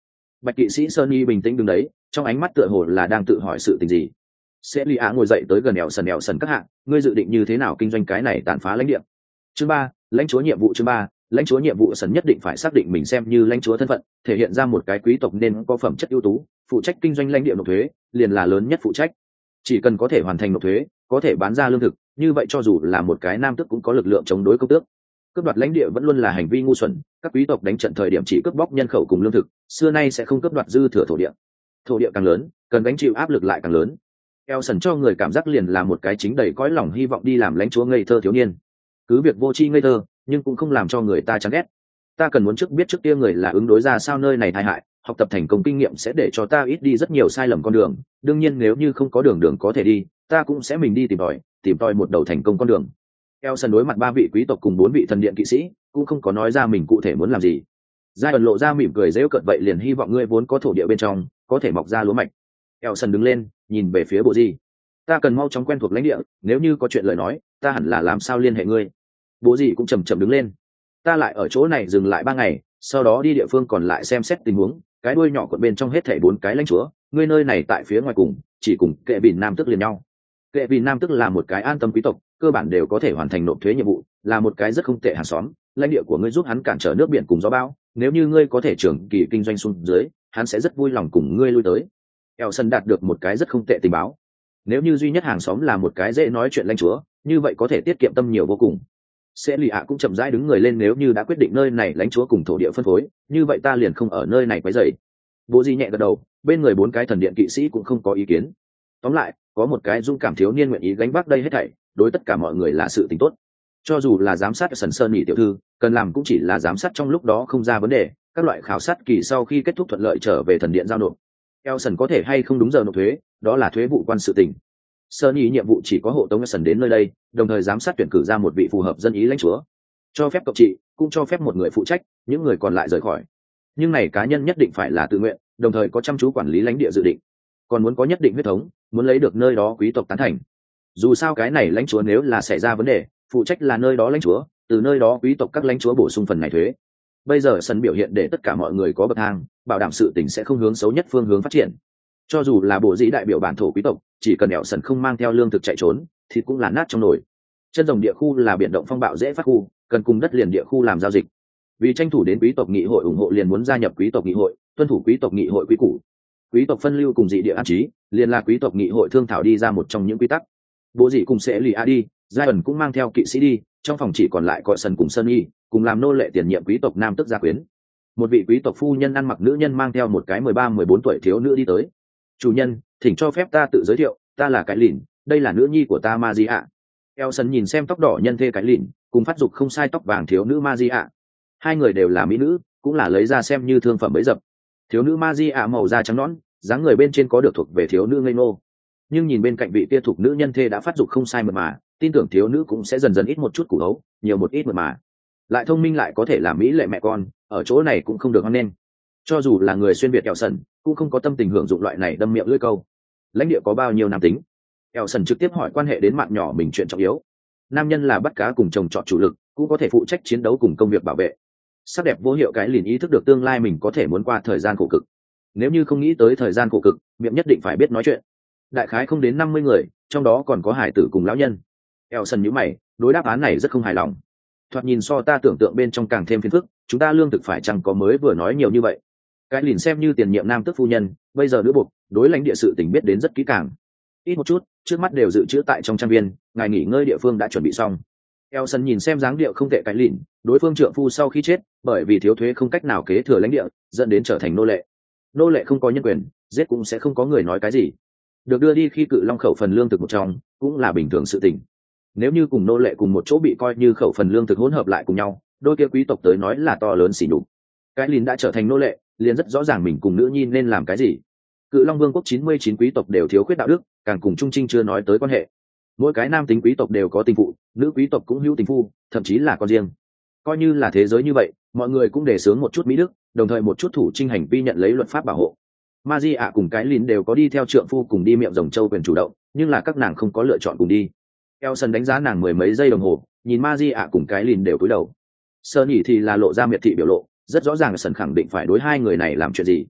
Bạch kỵ sĩ Sunny bình tĩnh đứng đấy, trong ánh mắt tựa hồ là đang tự hỏi sự tình gì. Sẽ lì ạ ngồi dậy tới gần ẻo sần ẻo sần các hạng, ngươi dự định như thế nào kinh doanh cái này tàn phá lãnh địa? Chương ba, lãnh chúa nhiệm vụ. Chương ba, lãnh chúa nhiệm vụ. Sần nhất định phải xác định mình xem như lãnh chúa thân phận, thể hiện ra một cái quý tộc nên có phẩm chất ưu tú, phụ trách kinh doanh lãnh địa nộp thuế, liền là lớn nhất phụ trách. Chỉ cần có thể hoàn thành nộp thuế, có thể bán ra lương thực, như vậy cho dù là một cái nam tước cũng có lực lượng chống đối công tước. Cướp đoạt lãnh địa vẫn luôn là hành vi ngu xuẩn, các quý tộc đánh trận thời điểm chỉ cướp bóc nhân khẩu cùng lương thực, xưa nay sẽ không cướp đoạt dư thừa thổ địa. Thổ địa càng lớn, cần gánh chịu áp lực lại càng lớn. Elson cho người cảm giác liền là một cái chính đầy cõi lòng hy vọng đi làm lãnh chúa ngây thơ thiếu niên. Cứ việc vô tri ngây thơ, nhưng cũng không làm cho người ta chán ghét. Ta cần muốn trước biết trước kia người là ứng đối ra sao nơi này tai hại, học tập thành công kinh nghiệm sẽ để cho ta ít đi rất nhiều sai lầm con đường. Đương nhiên nếu như không có đường đường có thể đi, ta cũng sẽ mình đi tìm tòi, tìm tòi một đầu thành công con đường. Elson đối mặt ba vị quý tộc cùng bốn vị thần điện kỵ sĩ, cũng không có nói ra mình cụ thể muốn làm gì. Giai ẩn lộ ra mỉm cười giễu cợt, vậy liền hy vọng ngươi vốn có thổ địa bên trong, có thể mọc ra lúa mạch. Elson đứng lên, nhìn về phía Bộ Di. Ta cần mau chóng quen thuộc lãnh địa, nếu như có chuyện lời nói, ta hẳn là làm sao liên hệ ngươi. Bộ Di cũng chầm chậm đứng lên. Ta lại ở chỗ này dừng lại ba ngày, sau đó đi địa phương còn lại xem xét tình huống. Cái đuôi nhỏ quận bên trong hết thảy bốn cái lãnh chúa, ngươi nơi này tại phía ngoài cùng, chỉ cùng Kệ Bìn Nam Tức liền nhau. Kệ Bìn Nam Tức là một cái an tâm quý tộc, cơ bản đều có thể hoàn thành nộp thuế nhiệm vụ, là một cái rất không tệ hàng xóm. Lãnh địa của ngươi giúp hắn cản trở nước biển cùng gió bão, nếu như ngươi có thể trưởng kỳ kinh doanh xuống dưới, hắn sẽ rất vui lòng cùng ngươi lui tới. Elson đạt được một cái rất không tệ tình báo. Nếu như duy nhất hàng xóm là một cái dễ nói chuyện lãnh chúa, như vậy có thể tiết kiệm tâm nhiều vô cùng. Sẽ lì ạ cũng chậm rãi đứng người lên, nếu như đã quyết định nơi này lãnh chúa cùng thổ địa phân phối, như vậy ta liền không ở nơi này quấy rầy. Bố Di nhẹ gật đầu, bên người bốn cái thần điện kỵ sĩ cũng không có ý kiến. Tóm lại, có một cái dung cảm thiếu niên nguyện ý gánh vác đây hết thảy, đối tất cả mọi người là sự tình tốt. Cho dù là giám sát Sần Sơn nhị tiểu thư, cần làm cũng chỉ là giám sát trong lúc đó không ra vấn đề, các loại khảo sát kỳ sau khi kết thúc thuận lợi trở về thần điện giao nộp. Elson có thể hay không đúng giờ nộp thuế, đó là thuế vụ quan sự tình. Sơn nhị nhiệm vụ chỉ có hộ tống Elson đến nơi đây, đồng thời giám sát tuyển cử ra một vị phù hợp dân ý lãnh chúa, cho phép cộng trị, cũng cho phép một người phụ trách, những người còn lại rời khỏi. Nhưng này cá nhân nhất định phải là tự nguyện, đồng thời có chăm chú quản lý lãnh địa dự định, còn muốn có nhất định huyết thống, muốn lấy được nơi đó quý tộc tán thành. Dù sao cái này lãnh chúa nếu là xảy ra vấn đề, phụ trách là nơi đó lãnh chúa, từ nơi đó quý tộc các lãnh chúa bổ sung phần này thuế. Bây giờ sân biểu hiện để tất cả mọi người có bậc thang, bảo đảm sự tình sẽ không hướng xấu nhất phương hướng phát triển. Cho dù là bộ dĩ đại biểu bản thổ quý tộc, chỉ cần đẹo sần không mang theo lương thực chạy trốn, thì cũng là nát trong nồi. Chân rồng địa khu là biển động phong bạo dễ phát khu, cần cùng đất liền địa khu làm giao dịch. Vì tranh thủ đến quý tộc nghị hội ủng hộ liền muốn gia nhập quý tộc nghị hội, tuân thủ quý tộc nghị hội quy củ. Quý tộc phân lưu cùng dị địa an trí, liền là quý tộc nghị hội thương thảo đi ra một trong những quy tắc. Bộ dị cùng sẽ lì a đi, giai ẩn cũng mang theo kỵ sĩ đi, trong phòng chỉ còn lại cọ sần cùng sơn y, cùng làm nô lệ tiền nhiệm quý tộc nam tức gia quyến. Một vị quý tộc phu nhân ăn mặc nữ nhân mang theo một cái mười ba mười bốn tuổi thiếu nữ đi tới. Chủ nhân, thỉnh cho phép ta tự giới thiệu, ta là cái lìn, đây là nữ nhi của ta Magia. Elson nhìn xem tóc đỏ nhân thê cái lìn, cùng phát dục không sai tóc vàng thiếu nữ Magia. Hai người đều là mỹ nữ, cũng là lấy ra xem như thương phẩm bấy dập. Thiếu nữ Magia màu da trắng nõn, dáng người bên trên có được thuộc về thiếu nữ ngây ngô. Nhưng nhìn bên cạnh vị kia thuộc nữ nhân thê đã phát dục không sai mượt mà, tin tưởng thiếu nữ cũng sẽ dần dần ít một chút củ hấu, nhiều một ít mượt mà. Lại thông minh lại có thể làm mỹ lệ mẹ con, ở chỗ này cũng không được hoan nghênh. Cho dù là người xuyên việt Elson, cũng không có tâm tình hưởng dụng loại này đâm miệng lưỡi câu. Lãnh địa có bao nhiêu nam tính? Elson trực tiếp hỏi quan hệ đến mạng nhỏ mình chuyện trọng yếu. Nam nhân là bắt cá cùng chồng chọn chủ lực, cũng có thể phụ trách chiến đấu cùng công việc bảo vệ. Sắc đẹp vô hiệu cái liền ý thức được tương lai mình có thể muốn qua thời gian khổ cực. Nếu như không nghĩ tới thời gian khổ cực, miệng nhất định phải biết nói chuyện. Đại khái không đến năm mươi người, trong đó còn có hải tử cùng lão nhân. Elson nhíu mày, đối đáp án này rất không hài lòng. Thoạt nhìn so ta tưởng tượng bên trong càng thêm phiền phức, chúng ta lương thực phải chăng có mới vừa nói nhiều như vậy. Cái liền xem như tiền nhiệm nam tước phu nhân, bây giờ nữ buộc, đối lãnh địa sự tình biết đến rất kỹ càng. Ít một chút, trước mắt đều dự trữ tại trong trang viên, ngài nghỉ ngơi địa phương đã chuẩn bị xong. Elson nhìn xem dáng điệu không tệ cái lìn, đối phương trượng phu sau khi chết, bởi vì thiếu thuế không cách nào kế thừa lãnh địa, dẫn đến trở thành nô lệ. Nô lệ không có nhân quyền, giết cũng sẽ không có người nói cái gì. Được đưa đi khi cự long khẩu phần lương thực một trong, cũng là bình thường sự tình. Nếu như cùng nô lệ cùng một chỗ bị coi như khẩu phần lương thực hỗn hợp lại cùng nhau, đôi kia quý tộc tới nói là to lớn xỉ nhục. Cái lìn đã trở thành nô lệ, liền rất rõ ràng mình cùng nữ nhi nên làm cái gì. Cự long vương quốc chín mươi chín quý tộc đều thiếu khuyết đạo đức, càng cùng trung trinh chưa nói tới quan hệ. Mỗi cái nam tính quý tộc đều có tình phụ, nữ quý tộc cũng hữu tình phu, thậm chí là con riêng. Coi như là thế giới như vậy, mọi người cũng đề xướng một chút mỹ đức, đồng thời một chút thủ trinh hành vi nhận lấy luật pháp bảo hộ. Magia cùng cái lìn đều có đi theo trượng phu cùng đi miệng rồng châu quyền chủ động, nhưng là các nàng không có lựa chọn cùng đi. Elson đánh giá nàng mười mấy giây đồng hồ, nhìn Magia cùng cái lìn đều cúi đầu. Sơn nhỉ thì là lộ ra miệt thị biểu lộ, rất rõ ràng là Sần khẳng định phải đối hai người này làm chuyện gì.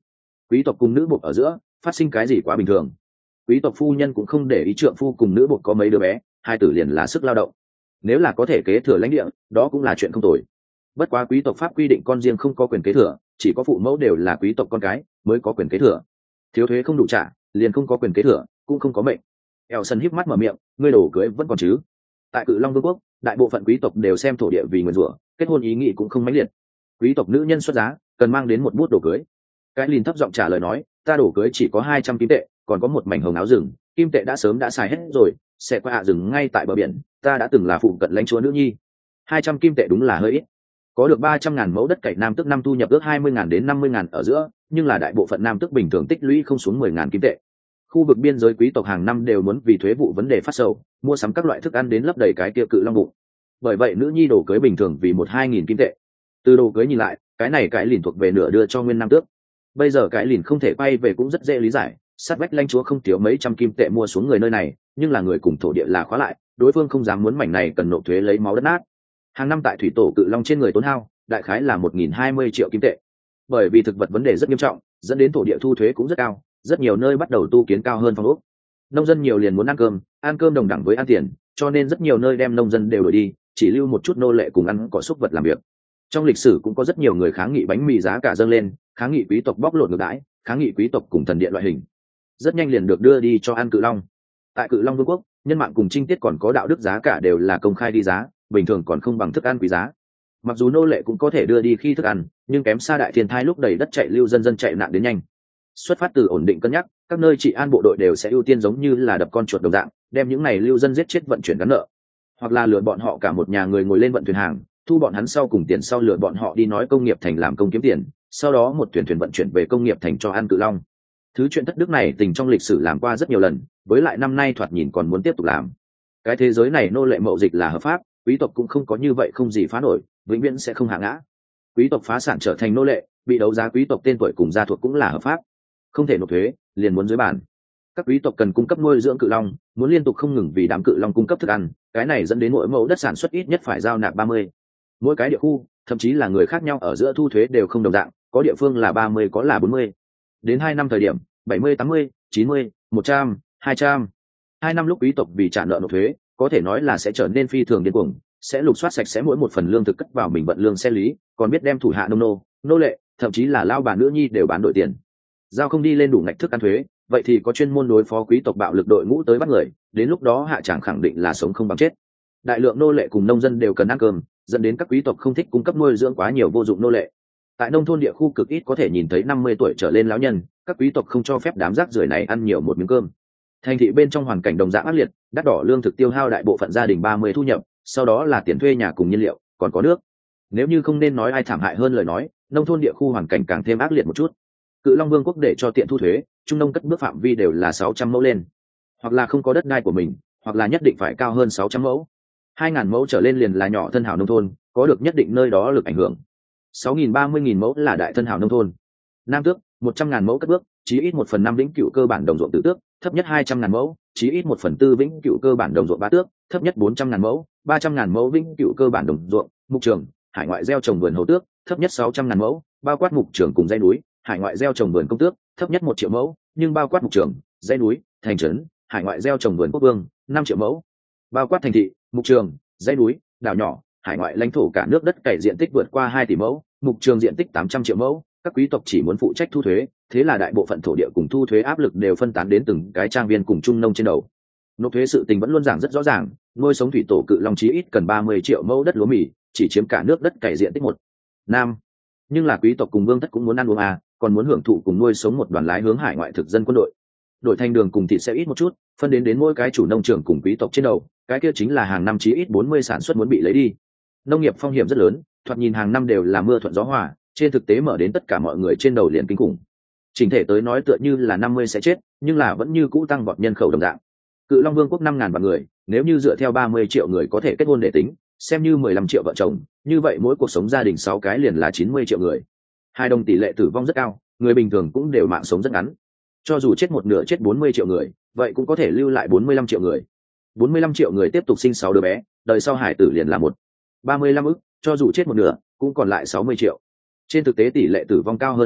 Quý tộc cùng nữ buộc ở giữa phát sinh cái gì quá bình thường. Quý tộc phu nhân cũng không để ý trượng phu cùng nữ buộc có mấy đứa bé, hai tử liền là sức lao động. Nếu là có thể kế thừa lãnh địa, đó cũng là chuyện không tồi. Bất quá quý tộc pháp quy định con riêng không có quyền kế thừa, chỉ có phụ mẫu đều là quý tộc con cái mới có quyền kế thừa. Thiếu thuế không đủ trả, liền không có quyền kế thừa, cũng không có mệnh. Elson híp mắt mở miệng, ngươi đổ cưới vẫn còn chứ? Tại Cự Long Vương quốc, đại bộ phận quý tộc đều xem thổ địa vì nguyên rủa, kết hôn ý nghĩ cũng không mãnh liệt. Quý tộc nữ nhân xuất giá, cần mang đến một bút đồ cưới. Cái Lìn thấp giọng trả lời nói, ta đổ cưới chỉ có hai trăm kim tệ, còn có một mảnh hồng áo rừng, kim tệ đã sớm đã xài hết rồi, sẽ qua hạ rừng ngay tại bờ biển, ta đã từng là phụ cận lãnh chúa nữ nhi. Hai trăm kim tệ đúng là hơi ít. Có được ba trăm ngàn mẫu đất cày nam tước năm thu nhập ước hai mươi ngàn đến năm mươi ngàn ở giữa, nhưng là đại bộ phận nam tước bình thường tích lũy không xuống mười ngàn kim tệ. Khu vực biên giới quý tộc hàng năm đều muốn vì thuế vụ vấn đề phát sầu, mua sắm các loại thức ăn đến lấp đầy cái kia cự long bụng. Bởi vậy nữ nhi đồ cưới bình thường vì một hai nghìn kim tệ. Từ đồ cưới nhìn lại, cái này cái lìn thuộc về nửa đưa cho nguyên nam tước. Bây giờ cái lìn không thể quay về cũng rất dễ lý giải, sát vách lãnh chúa không thiếu mấy trăm kim tệ mua xuống người nơi này, nhưng là người cùng thổ địa là khóa lại, đối phương không dám muốn mảnh này cần nộp thuế lấy máu đất nát. Hàng năm tại thủy tổ cự long trên người tốn hao, đại khái là một nghìn hai mươi triệu kim tệ. Bởi vì thực vật vấn đề rất nghiêm trọng, dẫn đến thổ địa thu thuế cũng rất cao, rất nhiều nơi bắt đầu tu kiến cao hơn phong ốc. Nông dân nhiều liền muốn ăn cơm, ăn cơm đồng đẳng với ăn tiền, cho nên rất nhiều nơi đem nông dân đều đổi đi, chỉ lưu một chút nô lệ cùng ăn cỏ súc vật làm việc. Trong lịch sử cũng có rất nhiều người kháng nghị bánh mì giá cả dâng lên, kháng nghị quý tộc bóc lột ngược đãi, kháng nghị quý tộc cùng thần điện loại hình. Rất nhanh liền được đưa đi cho ăn Cự Long. Tại Cự Long Vương quốc, nhân mạng cùng trinh tiết còn có đạo đức giá cả đều là công khai đi giá, bình thường còn không bằng thức ăn quý giá. Mặc dù nô lệ cũng có thể đưa đi khi thức ăn, nhưng kém xa đại thiên thai lúc đầy đất chạy lưu dân dân chạy nạn đến nhanh. Xuất phát từ ổn định cân nhắc, các nơi trị an bộ đội đều sẽ ưu tiên giống như là đập con chuột đồng dạng, đem những này lưu dân giết chết vận chuyển gắn nợ, hoặc là lừa bọn họ cả một nhà người ngồi lên vận thuyền hàng, thu bọn hắn sau cùng tiền sau lừa bọn họ đi nói công nghiệp thành làm công kiếm tiền, sau đó một thuyền thuyền vận chuyển về công nghiệp thành cho ăn Cự Long. Thứ chuyện thất đức này tình trong lịch sử làm qua rất nhiều lần, với lại năm nay thoạt nhìn còn muốn tiếp tục làm. Cái thế giới này nô lệ mậu dịch là hợp pháp, quý tộc cũng không có như vậy không gì phá nổi, vĩnh viễn sẽ không hạ ngã. Quý tộc phá sản trở thành nô lệ, bị đấu giá quý tộc tên tuổi cùng gia thuộc cũng là hợp pháp, không thể nộp thuế, liền muốn dưới bàn. Các quý tộc cần cung cấp nuôi dưỡng Cự Long, muốn liên tục không ngừng vì đám Cự Long cung cấp thức ăn, cái này dẫn đến mỗi mẫu đất sản xuất ít nhất phải giao nạp ba mươi. Mỗi cái địa khu, thậm chí là người khác nhau ở giữa thu thuế đều không đồng dạng, có địa phương là ba mươi có là bốn mươi. Đến hai năm thời điểm, bảy mươi, tám mươi, chín mươi, một trăm, hai trăm. Hai năm lúc quý tộc vì trả nợ nộp thuế, có thể nói là sẽ trở nên phi thường điên cuồng, sẽ lục soát sạch sẽ mỗi một phần lương thực cất vào mình vận lương xe lý, còn biết đem thủ hạ nông nô, nô lệ, thậm chí là lao bà nữ nhi đều bán đổi tiền. Giao không đi lên đủ ngạch thức ăn thuế, vậy thì có chuyên môn đối phó quý tộc bạo lực đội ngũ tới bắt người, đến lúc đó hạ tràng khẳng định là sống không bằng chết. Đại lượng nô lệ cùng nông dân đều cần ăn cơm, dẫn đến các quý tộc không thích cung cấp nuôi dưỡng quá nhiều vô dụng nô lệ. Tại nông thôn địa khu cực ít có thể nhìn thấy năm mươi tuổi trở lên lão nhân, các quý tộc không cho phép đám rác rưởi này ăn nhiều một miếng cơm. Thành thị bên trong hoàn cảnh đồng dạng ác liệt, đắt đỏ lương thực tiêu hao đại bộ phận gia đình ba mươi thu nhập, sau đó là tiền thuê nhà cùng nhiên liệu, còn có nước. Nếu như không nên nói ai thảm hại hơn lời nói, nông thôn địa khu hoàn cảnh càng thêm ác liệt một chút. Cự Long Vương quốc để cho tiện thu thuế, trung nông cất bước phạm vi đều là sáu trăm mẫu lên, hoặc là không có đất đai của mình, hoặc là nhất định phải cao hơn sáu trăm mẫu. hai ngàn mẫu trở lên liền là nhỏ thân hảo nông thôn, có được nhất định nơi đó lực ảnh hưởng. sáu nghìn ba mươi nghìn mẫu là đại thân hảo nông thôn. Nam tước, một trăm ngàn mẫu cất bước, chí ít một phần năm vĩnh cửu cơ bản đồng ruộng tự tước, thấp nhất hai trăm ngàn mẫu, chí ít một phần tư vĩnh cửu cơ bản đồng ruộng bá tước, thấp nhất bốn trăm ngàn mẫu, ba trăm ngàn mẫu vĩnh cửu cơ bản đồng ruộng, mục trường, hải ngoại gieo trồng vườn hầu tước, thấp nhất sáu trăm ngàn mẫu, bao quát mục trường cùng dãy núi, hải ngoại gieo trồng vườn công tước, thấp nhất một triệu mẫu, nhưng bao quát mục trường, dãy núi, thành trấn, hải ngoại gieo trồng vườn quốc vương, năm triệu mẫu, bao quát thành thị, mục trường, dãy núi, đảo nhỏ, hải ngoại lãnh thổ cả nước đất cày diện tích vượt qua hai tỷ mẫu, mục trường diện tích tám trăm triệu mẫu. Các quý tộc chỉ muốn phụ trách thu thuế, thế là đại bộ phận thổ địa cùng thu thuế áp lực đều phân tán đến từng cái trang viên cùng trung nông trên đầu. Nộp thuế sự tình vẫn luôn giảng rất rõ ràng, nuôi sống thủy tổ Cự Long chí ít cần ba mươi triệu mẫu đất lúa mì, chỉ chiếm cả nước đất cày diện tích một nam. Nhưng là quý tộc cùng vương thất cũng muốn ăn uống à, còn muốn hưởng thụ cùng nuôi sống một đoàn lái hướng hải ngoại thực dân quân đội. Đổi thành đường cùng thịt sẽ ít một chút, phân đến đến mỗi cái chủ nông trường cùng quý tộc trên đầu, cái kia chính là hàng năm chí ít bốn mươi sản xuất muốn bị lấy đi. Nông nghiệp phong hiểm rất lớn, thoạt nhìn hàng năm đều là mưa thuận gió hòa, trên thực tế mở đến tất cả mọi người trên đầu liền kinh khủng. Chỉnh thể tới nói tựa như là năm mươi sẽ chết, nhưng là vẫn như cũ tăng vọt nhân khẩu đồng dạng. Cự Long Vương quốc năm ngàn vạn người, nếu như dựa theo ba mươi triệu người có thể kết hôn để tính, xem như mười lăm triệu vợ chồng, như vậy mỗi cuộc sống gia đình sáu cái liền là chín mươi triệu người. Hai đồng tỷ lệ tử vong rất cao, người bình thường cũng đều mạng sống rất ngắn. Cho dù chết một nửa chết bốn mươi triệu người, vậy cũng có thể lưu lại bốn mươi lăm triệu người. bốn mươi lăm triệu người tiếp tục sinh sáu đứa bé, đời sau hải tử liền là một ba mươi lăm ức, cho dù chết một nửa, cũng còn lại sáu mươi triệu. Trên thực tế tỷ lệ tử vong cao hơn một chút,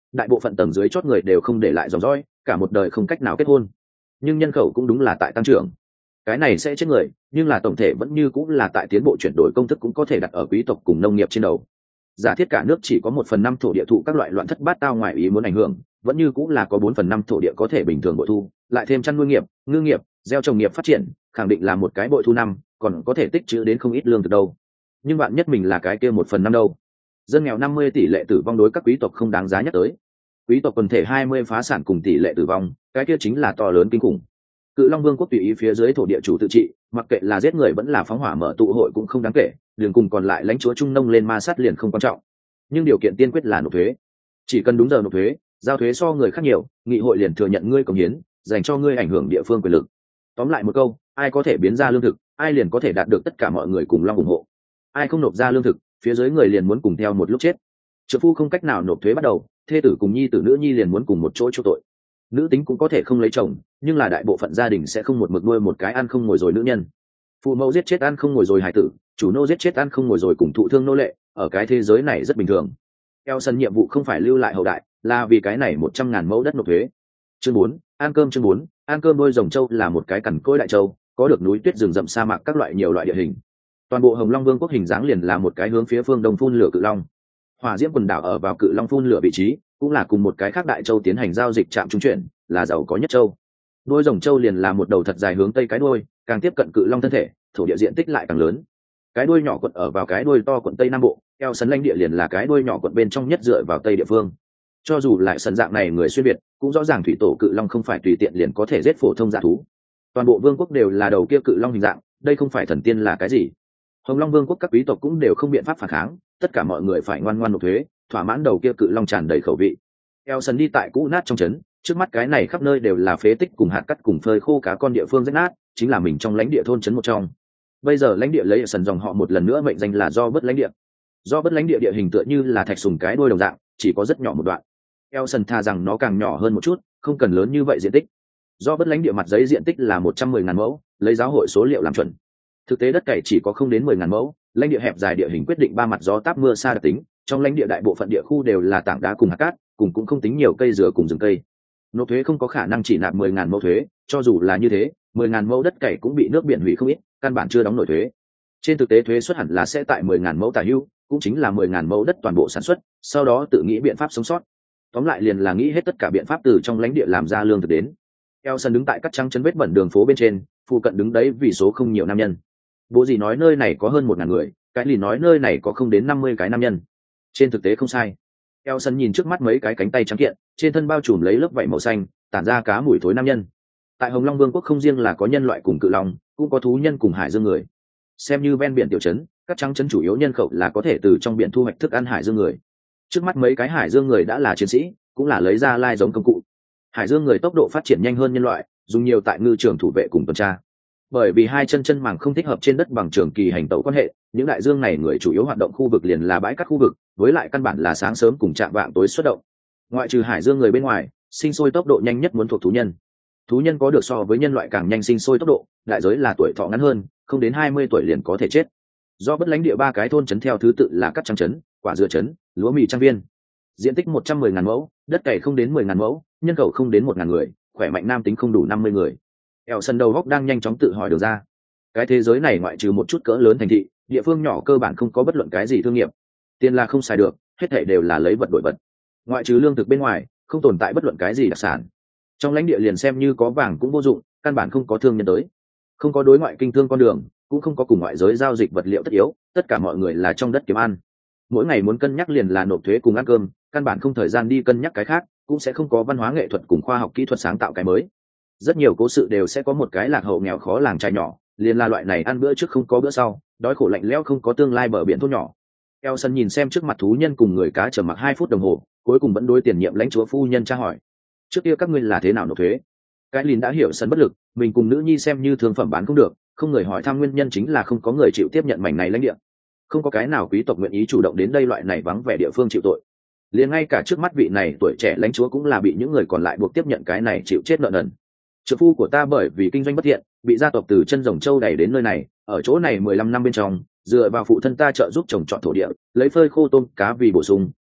đại bộ phận tầng dưới chót người đều không để lại dòng dõi, cả một đời không cách nào kết hôn. Nhưng nhân khẩu cũng đúng là tại tăng trưởng, cái này sẽ chết người, nhưng là tổng thể vẫn như cũng là tại tiến bộ, chuyển đổi công thức cũng có thể đặt ở quý tộc cùng nông nghiệp trên đầu. Giả thiết cả nước chỉ có một phần năm thổ địa thụ các loại loạn thất bát tao ngoài ý muốn ảnh hưởng, vẫn như cũng là có bốn phần năm thổ địa có thể bình thường bội thu, lại thêm chăn nuôi nghiệp, ngư nghiệp, gieo trồng nghiệp phát triển, khẳng định là một cái bội thu năm, còn có thể tích trữ đến không ít lương thực đâu. Nhưng bạn nhất mình là cái kia một phần năm đâu. Dân nghèo năm mươi tỷ lệ tử vong đối các quý tộc không đáng giá nhắc tới. Quý tộc quần thể hai mươi phá sản cùng tỷ lệ tử vong, cái kia chính là to lớn kinh khủng. Cự Long Vương quốc tùy ý phía dưới thổ địa chủ tự trị, mặc kệ là giết người vẫn là phóng hỏa mở tụ hội cũng không đáng kể, đường cùng còn lại lãnh chúa trung nông lên ma sát liền không quan trọng. Nhưng điều kiện tiên quyết là nộp thuế. Chỉ cần đúng giờ nộp thuế, giao thuế so người khác nhiều, nghị hội liền thừa nhận ngươi cống hiến, dành cho ngươi ảnh hưởng địa phương quyền lực. Tóm lại một câu, ai có thể biến ra lương thực, ai liền có thể đạt được tất cả mọi người cùng long ủng hộ. Ai không nộp ra lương thực, phía dưới người liền muốn cùng theo một lúc chết. Trợ phu không cách nào nộp thuế bắt đầu, thê tử cùng nhi tử nữ nhi liền muốn cùng một chỗ chu tội. Nữ tính cũng có thể không lấy chồng, nhưng là đại bộ phận gia đình sẽ không một mực nuôi một cái ăn không ngồi rồi nữ nhân. Phụ mẫu giết chết ăn không ngồi rồi hài tử, chủ nô giết chết ăn không ngồi rồi cùng thụ thương nô lệ, ở cái thế giới này rất bình thường. Elson nhiệm vụ không phải lưu lại hậu đại, là vì cái này một trăm ngàn mẫu đất nộp thuế. Chương bốn, ăn cơm chương bốn, ăn cơm đôi rồng châu là một cái cằn cỗi đại châu, có được núi tuyết rừng rậm sa mạc các loại nhiều loại địa hình. Toàn bộ Hồng Long Vương quốc hình dáng liền là một cái hướng phía phương đông phun lửa cự long. Hỏa diễm quần đảo ở vào cự long phun lửa vị trí, cũng là cùng một cái khác đại châu tiến hành giao dịch chạm trung chuyển, là giàu có nhất châu. Đôi rồng châu liền là một đầu thật dài hướng tây cái đuôi, càng tiếp cận cự long thân thể, thổ địa diện tích lại càng lớn. Cái đuôi nhỏ quận ở vào cái đuôi to quận tây nam bộ, eo sấn lãnh địa liền là cái đuôi nhỏ quận bên trong nhất dựa vào tây địa phương. Cho dù lại sần dạng này người xuyên việt, cũng rõ ràng thủy tổ cự long không phải tùy tiện liền có thể giết phổ thông dã thú. Toàn bộ vương quốc đều là đầu kia cự long hình dạng, đây không phải thần tiên là cái gì. Hồng Long Vương quốc các quý tộc cũng đều không biện pháp phản kháng, tất cả mọi người phải ngoan ngoãn nộp thuế, thỏa mãn đầu kia cự long tràn đầy khẩu vị. Elson đi tại cũ nát trong trấn, trước mắt cái này khắp nơi đều là phế tích cùng hạt cát cùng phơi khô cá con địa phương rách nát, chính là mình trong lãnh địa thôn trấn một trong. Bây giờ lãnh địa lấy Elson dòng họ một lần nữa mệnh danh là do bất lãnh địa. Do bất lãnh địa địa hình tựa như là thạch sùng cái đuôi đồng dạng, chỉ có rất nhỏ một đoạn. Elson tha rằng nó càng nhỏ hơn một chút, không cần lớn như vậy diện tích. Do bất lãnh địa mặt giấy diện tích là một trăm mười ngàn mẫu, lấy giáo hội số liệu làm chuẩn. Thực tế đất cày chỉ có không đến mười ngàn mẫu, lãnh địa hẹp dài địa hình quyết định ba mặt gió táp mưa xa đặc tính, trong lãnh địa đại bộ phận địa khu đều là tảng đá cùng hạt cát, cùng cũng không tính nhiều cây dừa cùng rừng cây. Nộp thuế không có khả năng chỉ nạp mười ngàn mẫu thuế, cho dù là như thế, mười ngàn mẫu đất cày cũng bị nước biển hủy không ít, căn bản chưa đóng nổi thuế. Trên thực tế thuế xuất hẳn là sẽ tại mười ngàn mẫu tả hữu, cũng chính là mười ngàn mẫu đất toàn bộ sản xuất, sau đó tự nghĩ biện pháp sống sót. Tóm lại liền là nghĩ hết tất cả biện pháp từ trong lãnh địa làm ra lương thực đến. Elson đứng tại các trăng chân vết bẩn đường phố bên trên, phụ cận đứng đấy vì số không nhiều nam nhân. Bố gì nói nơi này có hơn một ngàn người, cái lì nói nơi này có không đến năm mươi cái nam nhân. Trên thực tế không sai. Elson nhìn trước mắt mấy cái cánh tay trắng kiện, trên thân bao trùm lấy lớp vảy màu xanh, tản ra cá mùi thối nam nhân. Tại Hồng Long Vương quốc không riêng là có nhân loại cùng cự long, cũng có thú nhân cùng hải dương người. Xem như ven biển tiểu trấn, các trăng trấn chủ yếu nhân khẩu là có thể từ trong biển thu hoạch thức ăn hải dương người. Trước mắt mấy cái hải dương người đã là chiến sĩ, cũng là lấy ra lai giống công cụ. Hải dương người tốc độ phát triển nhanh hơn nhân loại, dùng nhiều tại ngư trường thủ vệ cùng tuần tra. Bởi vì hai chân chân màng không thích hợp trên đất bằng trường kỳ hành tẩu quan hệ, những đại dương này người chủ yếu hoạt động khu vực liền là bãi cát khu vực, với lại căn bản là sáng sớm cùng chạm vạng tối xuất động. Ngoại trừ hải dương người bên ngoài, sinh sôi tốc độ nhanh nhất muốn thuộc thú nhân. Thú nhân có được so với nhân loại càng nhanh sinh sôi tốc độ, đại giới là tuổi thọ ngắn hơn, không đến hai mươi tuổi liền có thể chết. Do bất lãnh địa ba cái thôn trấn theo thứ tự là Cát Trăng trấn, Quả Dừa trấn, Lúa Mì Trang viên. Diện tích một trăm mười ngàn mẫu, đất cày không đến mười ngàn mẫu, nhân khẩu không đến một ngàn người, khỏe mạnh nam tính không đủ năm mươi người. Elson đầu góc đang nhanh chóng tự hỏi được ra. Cái thế giới này ngoại trừ một chút cỡ lớn thành thị, địa phương nhỏ cơ bản không có bất luận cái gì thương nghiệp. Tiền là không xài được, hết thảy đều là lấy vật đổi vật. Ngoại trừ lương thực bên ngoài, không tồn tại bất luận cái gì đặc sản. Trong lãnh địa liền xem như có vàng cũng vô dụng, căn bản không có thương nhân tới. Không có đối ngoại kinh thương con đường, cũng không có cùng ngoại giới giao dịch vật liệu tất yếu, tất cả mọi người là trong đất kiếm ăn. Mỗi ngày muốn cân nhắc liền là nộp thuế cùng ăn cơm, căn bản không thời gian đi cân nhắc cái khác, cũng sẽ không có văn hóa nghệ thuật cùng khoa học kỹ thuật sáng tạo cái mới. Rất nhiều cố sự đều sẽ có một cái lạc hậu nghèo khó làng trai nhỏ, liền là loại này ăn bữa trước không có bữa sau, đói khổ lạnh lẽo không có tương lai bờ biển thôn nhỏ. Elson nhìn xem trước mặt thú nhân cùng người cá trầm mặc hai phút đồng hồ, cuối cùng vẫn đối tiền nhiệm lãnh chúa phu nhân tra hỏi: trước kia các ngươi là thế nào nộp thuế? Cái Lìn đã hiểu sân bất lực, mình cùng nữ nhi xem như thương phẩm bán không được, không người hỏi thăm nguyên nhân chính là không có người chịu tiếp nhận mảnh này lãnh địa, không có cái nào quý tộc nguyện ý chủ động đến đây loại này vắng vẻ địa phương chịu tội. Liền ngay cả trước mắt vị này tuổi trẻ lãnh chúa cũng là bị những người còn lại buộc tiếp nhận cái này chịu chết nợ nần. Trợ phu của ta bởi vì kinh doanh bất thiện, bị gia tộc từ chân rồng châu đẩy đến nơi này, ở chỗ này mười lăm năm bên trong, dựa vào phụ thân ta trợ giúp trồng trọt thổ địa, lấy phơi khô tôm cá vì bổ sung,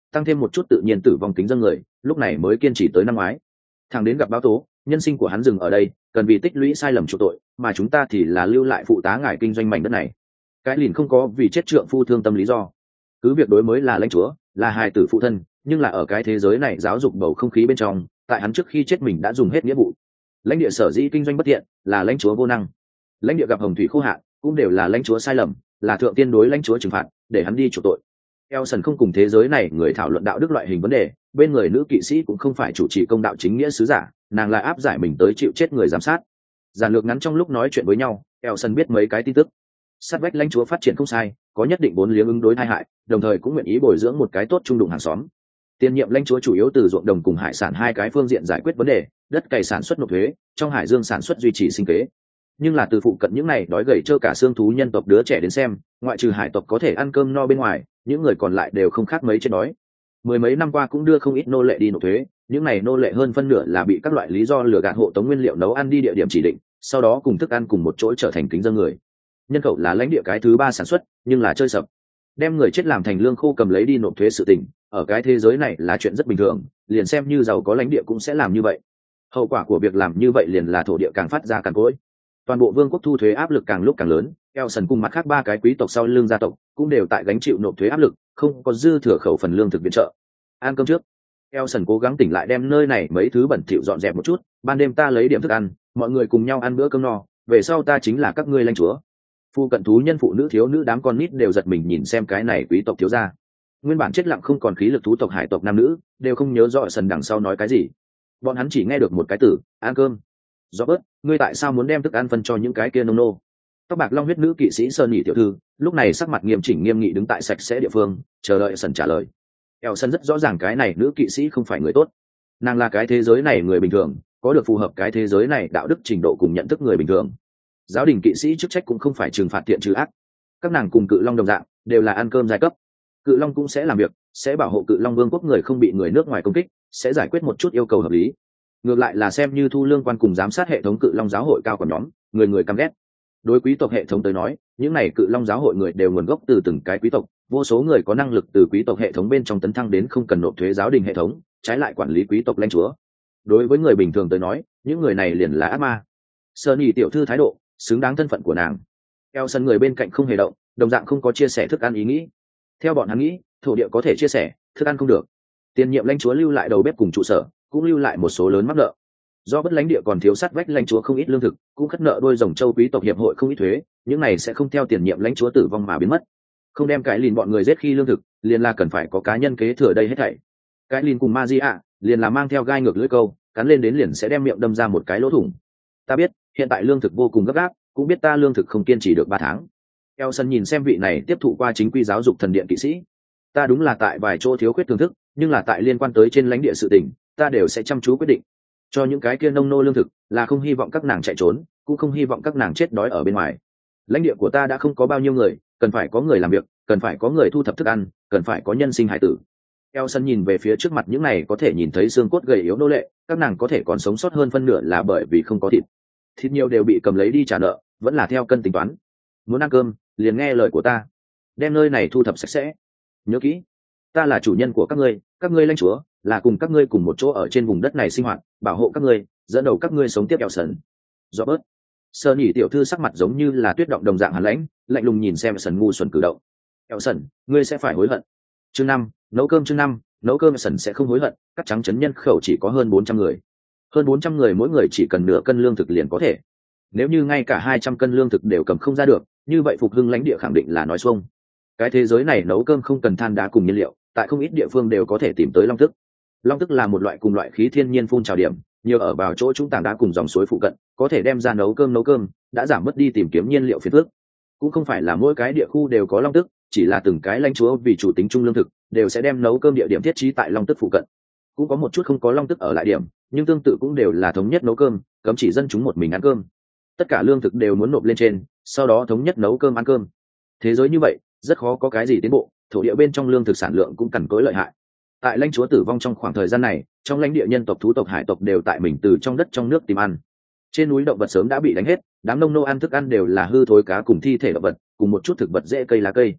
tăng thêm một chút tự nhiên tử vong kính dân người, lúc này mới kiên trì tới năm ngoái. Thằng đến gặp báo tố, nhân sinh của hắn dừng ở đây, cần vì tích lũy sai lầm chỗ tội, mà chúng ta thì là lưu lại phụ tá ngài kinh doanh mảnh đất này. Cái lìn không có vì chết trượng phu thương tâm lý do, cứ việc đối mới là lãnh chúa, là hài tử phụ thân, nhưng là ở cái thế giới này giáo dục bầu không khí bên trong, tại hắn trước khi chết mình đã dùng hết nghĩa vụ. Lãnh địa sở dĩ kinh doanh bất thiện, là lãnh chúa vô năng. Lãnh địa gặp hồng thủy khô hạn, cũng đều là lãnh chúa sai lầm, là thượng tiên đối lãnh chúa trừng phạt, để hắn đi chủ tội. Elson không cùng thế giới này người thảo luận đạo đức loại hình vấn đề, bên người nữ kỵ sĩ cũng không phải chủ trì công đạo chính nghĩa sứ giả, nàng lại áp giải mình tới chịu chết người giám sát. Giản lược ngắn trong lúc nói chuyện với nhau, Elson biết mấy cái tin tức. Sát vách lãnh chúa phát triển không sai, có nhất định vốn liếng ứng đối tai hại, đồng thời cũng nguyện ý bồi dưỡng một cái tốt trung đụng hàng xóm. Tiền nhiệm lãnh chúa chủ yếu từ ruộng đồng cùng hải sản hai cái phương diện giải quyết vấn đề, đất cày sản xuất nộp thuế, trong hải dương sản xuất duy trì sinh kế. Nhưng là từ phụ cận những này đói gầy trơ cả xương thú nhân tộc đứa trẻ đến xem, ngoại trừ hải tộc có thể ăn cơm no bên ngoài, những người còn lại đều không khác mấy chết đói. Mười mấy năm qua cũng đưa không ít nô lệ đi nộp thuế, những này nô lệ hơn phân nửa là bị các loại lý do lừa gạt hộ tống nguyên liệu nấu ăn đi địa điểm chỉ định, sau đó cùng thức ăn cùng một chỗ trở thành kính dân người. Nhân khẩu là lãnh địa cái thứ ba sản xuất, nhưng là chơi sập. Đem người chết làm thành lương khô cầm lấy đi nộp thuế sự tình, ở cái thế giới này là chuyện rất bình thường, liền xem như giàu có lãnh địa cũng sẽ làm như vậy. Hậu quả của việc làm như vậy liền là thổ địa càng phát ra càng cỗi. Toàn bộ vương quốc thu thuế áp lực càng lúc càng lớn, Elson cùng mặt khác ba cái quý tộc sau lưng gia tộc cũng đều tại gánh chịu nộp thuế áp lực, không có dư thừa khẩu phần lương thực viện trợ. Ăn cơm trước, Elson cố gắng tỉnh lại đem nơi này mấy thứ bẩn thỉu dọn dẹp một chút, ban đêm ta lấy điểm thức ăn, mọi người cùng nhau ăn bữa cơm no, về sau ta chính là các ngươi lãnh chúa. Phu cận thú nhân phụ nữ thiếu nữ đám con nít đều giật mình nhìn xem cái này quý tộc thiếu gia. Nguyên bản chết lặng không còn khí lực thú tộc hải tộc nam nữ đều không nhớ rõ sần đằng sau nói cái gì, bọn hắn chỉ nghe được một cái từ ăn cơm. Do bớt, ngươi tại sao muốn đem thức ăn phân cho những cái kia nông nô? Tóc bạc long huyết nữ kỵ sĩ sơn nhị tiểu thư lúc này sắc mặt nghiêm chỉnh nghiêm nghị đứng tại sạch sẽ địa phương chờ đợi sần trả lời. Eo sân rất rõ ràng cái này nữ kỵ sĩ không phải người tốt, nàng là cái thế giới này người bình thường, có được phù hợp cái thế giới này đạo đức trình độ cùng nhận thức người bình thường. Giáo đình kỵ sĩ chức trách cũng không phải trừng phạt thiện trừ ác, các nàng cùng cự long đồng dạng đều là ăn cơm giai cấp. Cự long cũng sẽ làm việc, sẽ bảo hộ cự long vương quốc người không bị người nước ngoài công kích, sẽ giải quyết một chút yêu cầu hợp lý. Ngược lại là xem như thu lương quan cùng giám sát hệ thống cự long giáo hội cao của nhóm người người căm ghét. Đối quý tộc hệ thống tới nói, những này cự long giáo hội người đều nguồn gốc từ từng cái quý tộc, vô số người có năng lực từ quý tộc hệ thống bên trong tấn thăng đến không cần nộp thuế giáo đình hệ thống, trái lại quản lý quý tộc lãnh chúa. Đối với người bình thường tới nói, những người này liền là ác ma. Sơn nhị tiểu thư thái độ xứng đáng thân phận của nàng. Eo sân người bên cạnh không hề động, đồng dạng không có chia sẻ thức ăn ý nghĩ. Theo bọn hắn nghĩ, thổ địa có thể chia sẻ, thức ăn không được. Tiền nhiệm lãnh chúa lưu lại đầu bếp cùng trụ sở, cũng lưu lại một số lớn mắc nợ. Do bất lãnh địa còn thiếu sát vách lãnh chúa không ít lương thực, cũng khất nợ đôi rồng châu quý tộc hiệp hội không ít thuế, những này sẽ không theo tiền nhiệm lãnh chúa tử vong mà biến mất. Không đem cái lìn bọn người giết khi lương thực, liền là cần phải có cá nhân kế thừa đây hết thảy. Cái lìn cùng Magia liền là mang theo gai ngược lưỡi câu, cắn lên đến liền sẽ đem miệng đâm ra một cái lỗ thủng. Ta biết, hiện tại lương thực vô cùng gấp gáp, cũng biết ta lương thực không kiên trì được ba tháng. Elson nhìn xem vị này tiếp thụ qua chính quy giáo dục thần điện kỵ sĩ. Ta đúng là tại vài chỗ thiếu khuyết thưởng thức, nhưng là tại liên quan tới trên lãnh địa sự tình, ta đều sẽ chăm chú quyết định. Cho những cái kia nông nô lương thực, là không hy vọng các nàng chạy trốn, cũng không hy vọng các nàng chết đói ở bên ngoài. Lãnh địa của ta đã không có bao nhiêu người, cần phải có người làm việc, cần phải có người thu thập thức ăn, cần phải có nhân sinh hải tử. Elson nhìn về phía trước mặt những này có thể nhìn thấy xương cốt gầy yếu nô lệ, các nàng có thể còn sống sót hơn phân nửa là bởi vì không có thịt. Thịt nhiều đều bị cầm lấy đi trả nợ, vẫn là theo cân tính toán. Muốn ăn cơm, liền nghe lời của ta, đem nơi này thu thập sạch sẽ. Nhớ kỹ, ta là chủ nhân của các ngươi, các ngươi lãnh chúa, là cùng các ngươi cùng một chỗ ở trên vùng đất này sinh hoạt, bảo hộ các ngươi, dẫn đầu các ngươi sống tiếp. Elson. Do bớt. Sơn nhị tiểu thư sắc mặt giống như là tuyết động đồng dạng hàn lãnh, lạnh lùng nhìn xem Elson ngu xuẩn cử động. Elson, ngươi sẽ phải hối hận. Chương năm, nấu cơm chương năm, nấu cơm. Elson sẽ không hối hận, cắt trắng chấn nhân khẩu chỉ có hơn bốn trăm người. Hơn bốn trăm người mỗi người chỉ cần nửa cân lương thực liền có thể. Nếu như ngay cả hai trăm cân lương thực đều cầm không ra được, như vậy phục hưng lãnh địa khẳng định là nói xuông. Cái thế giới này nấu cơm không cần than đá cùng nhiên liệu, tại không ít địa phương đều có thể tìm tới long tức. Long tức là một loại cùng loại khí thiên nhiên phun trào điểm, nhiều ở vào chỗ chúng tảng đá cùng dòng suối phụ cận, có thể đem ra nấu cơm nấu cơm, đã giảm mất đi tìm kiếm nhiên liệu phiền phức. Cũng không phải là mỗi cái địa khu đều có long tức, chỉ là từng cái lãnh chúa vì chủ tính chung lương thực, đều sẽ đem nấu cơm địa điểm thiết trí tại long tức phụ cận. Cũng có một chút không có long tức ở lại điểm, nhưng tương tự cũng đều là thống nhất nấu cơm, cấm chỉ dân chúng một mình ăn cơm. Tất cả lương thực đều muốn nộp lên trên, sau đó thống nhất nấu cơm ăn cơm. Thế giới như vậy, rất khó có cái gì tiến bộ, thổ địa bên trong lương thực sản lượng cũng cằn cỗi lợi hại. Tại lãnh chúa tử vong trong khoảng thời gian này, trong lãnh địa nhân tộc thú tộc hải tộc đều tại mình từ trong đất trong nước tìm ăn. Trên núi động vật sớm đã bị đánh hết, đám nông nô ăn thức ăn đều là hư thối cá cùng thi thể động vật, cùng một chút thực vật dễ cây lá cây.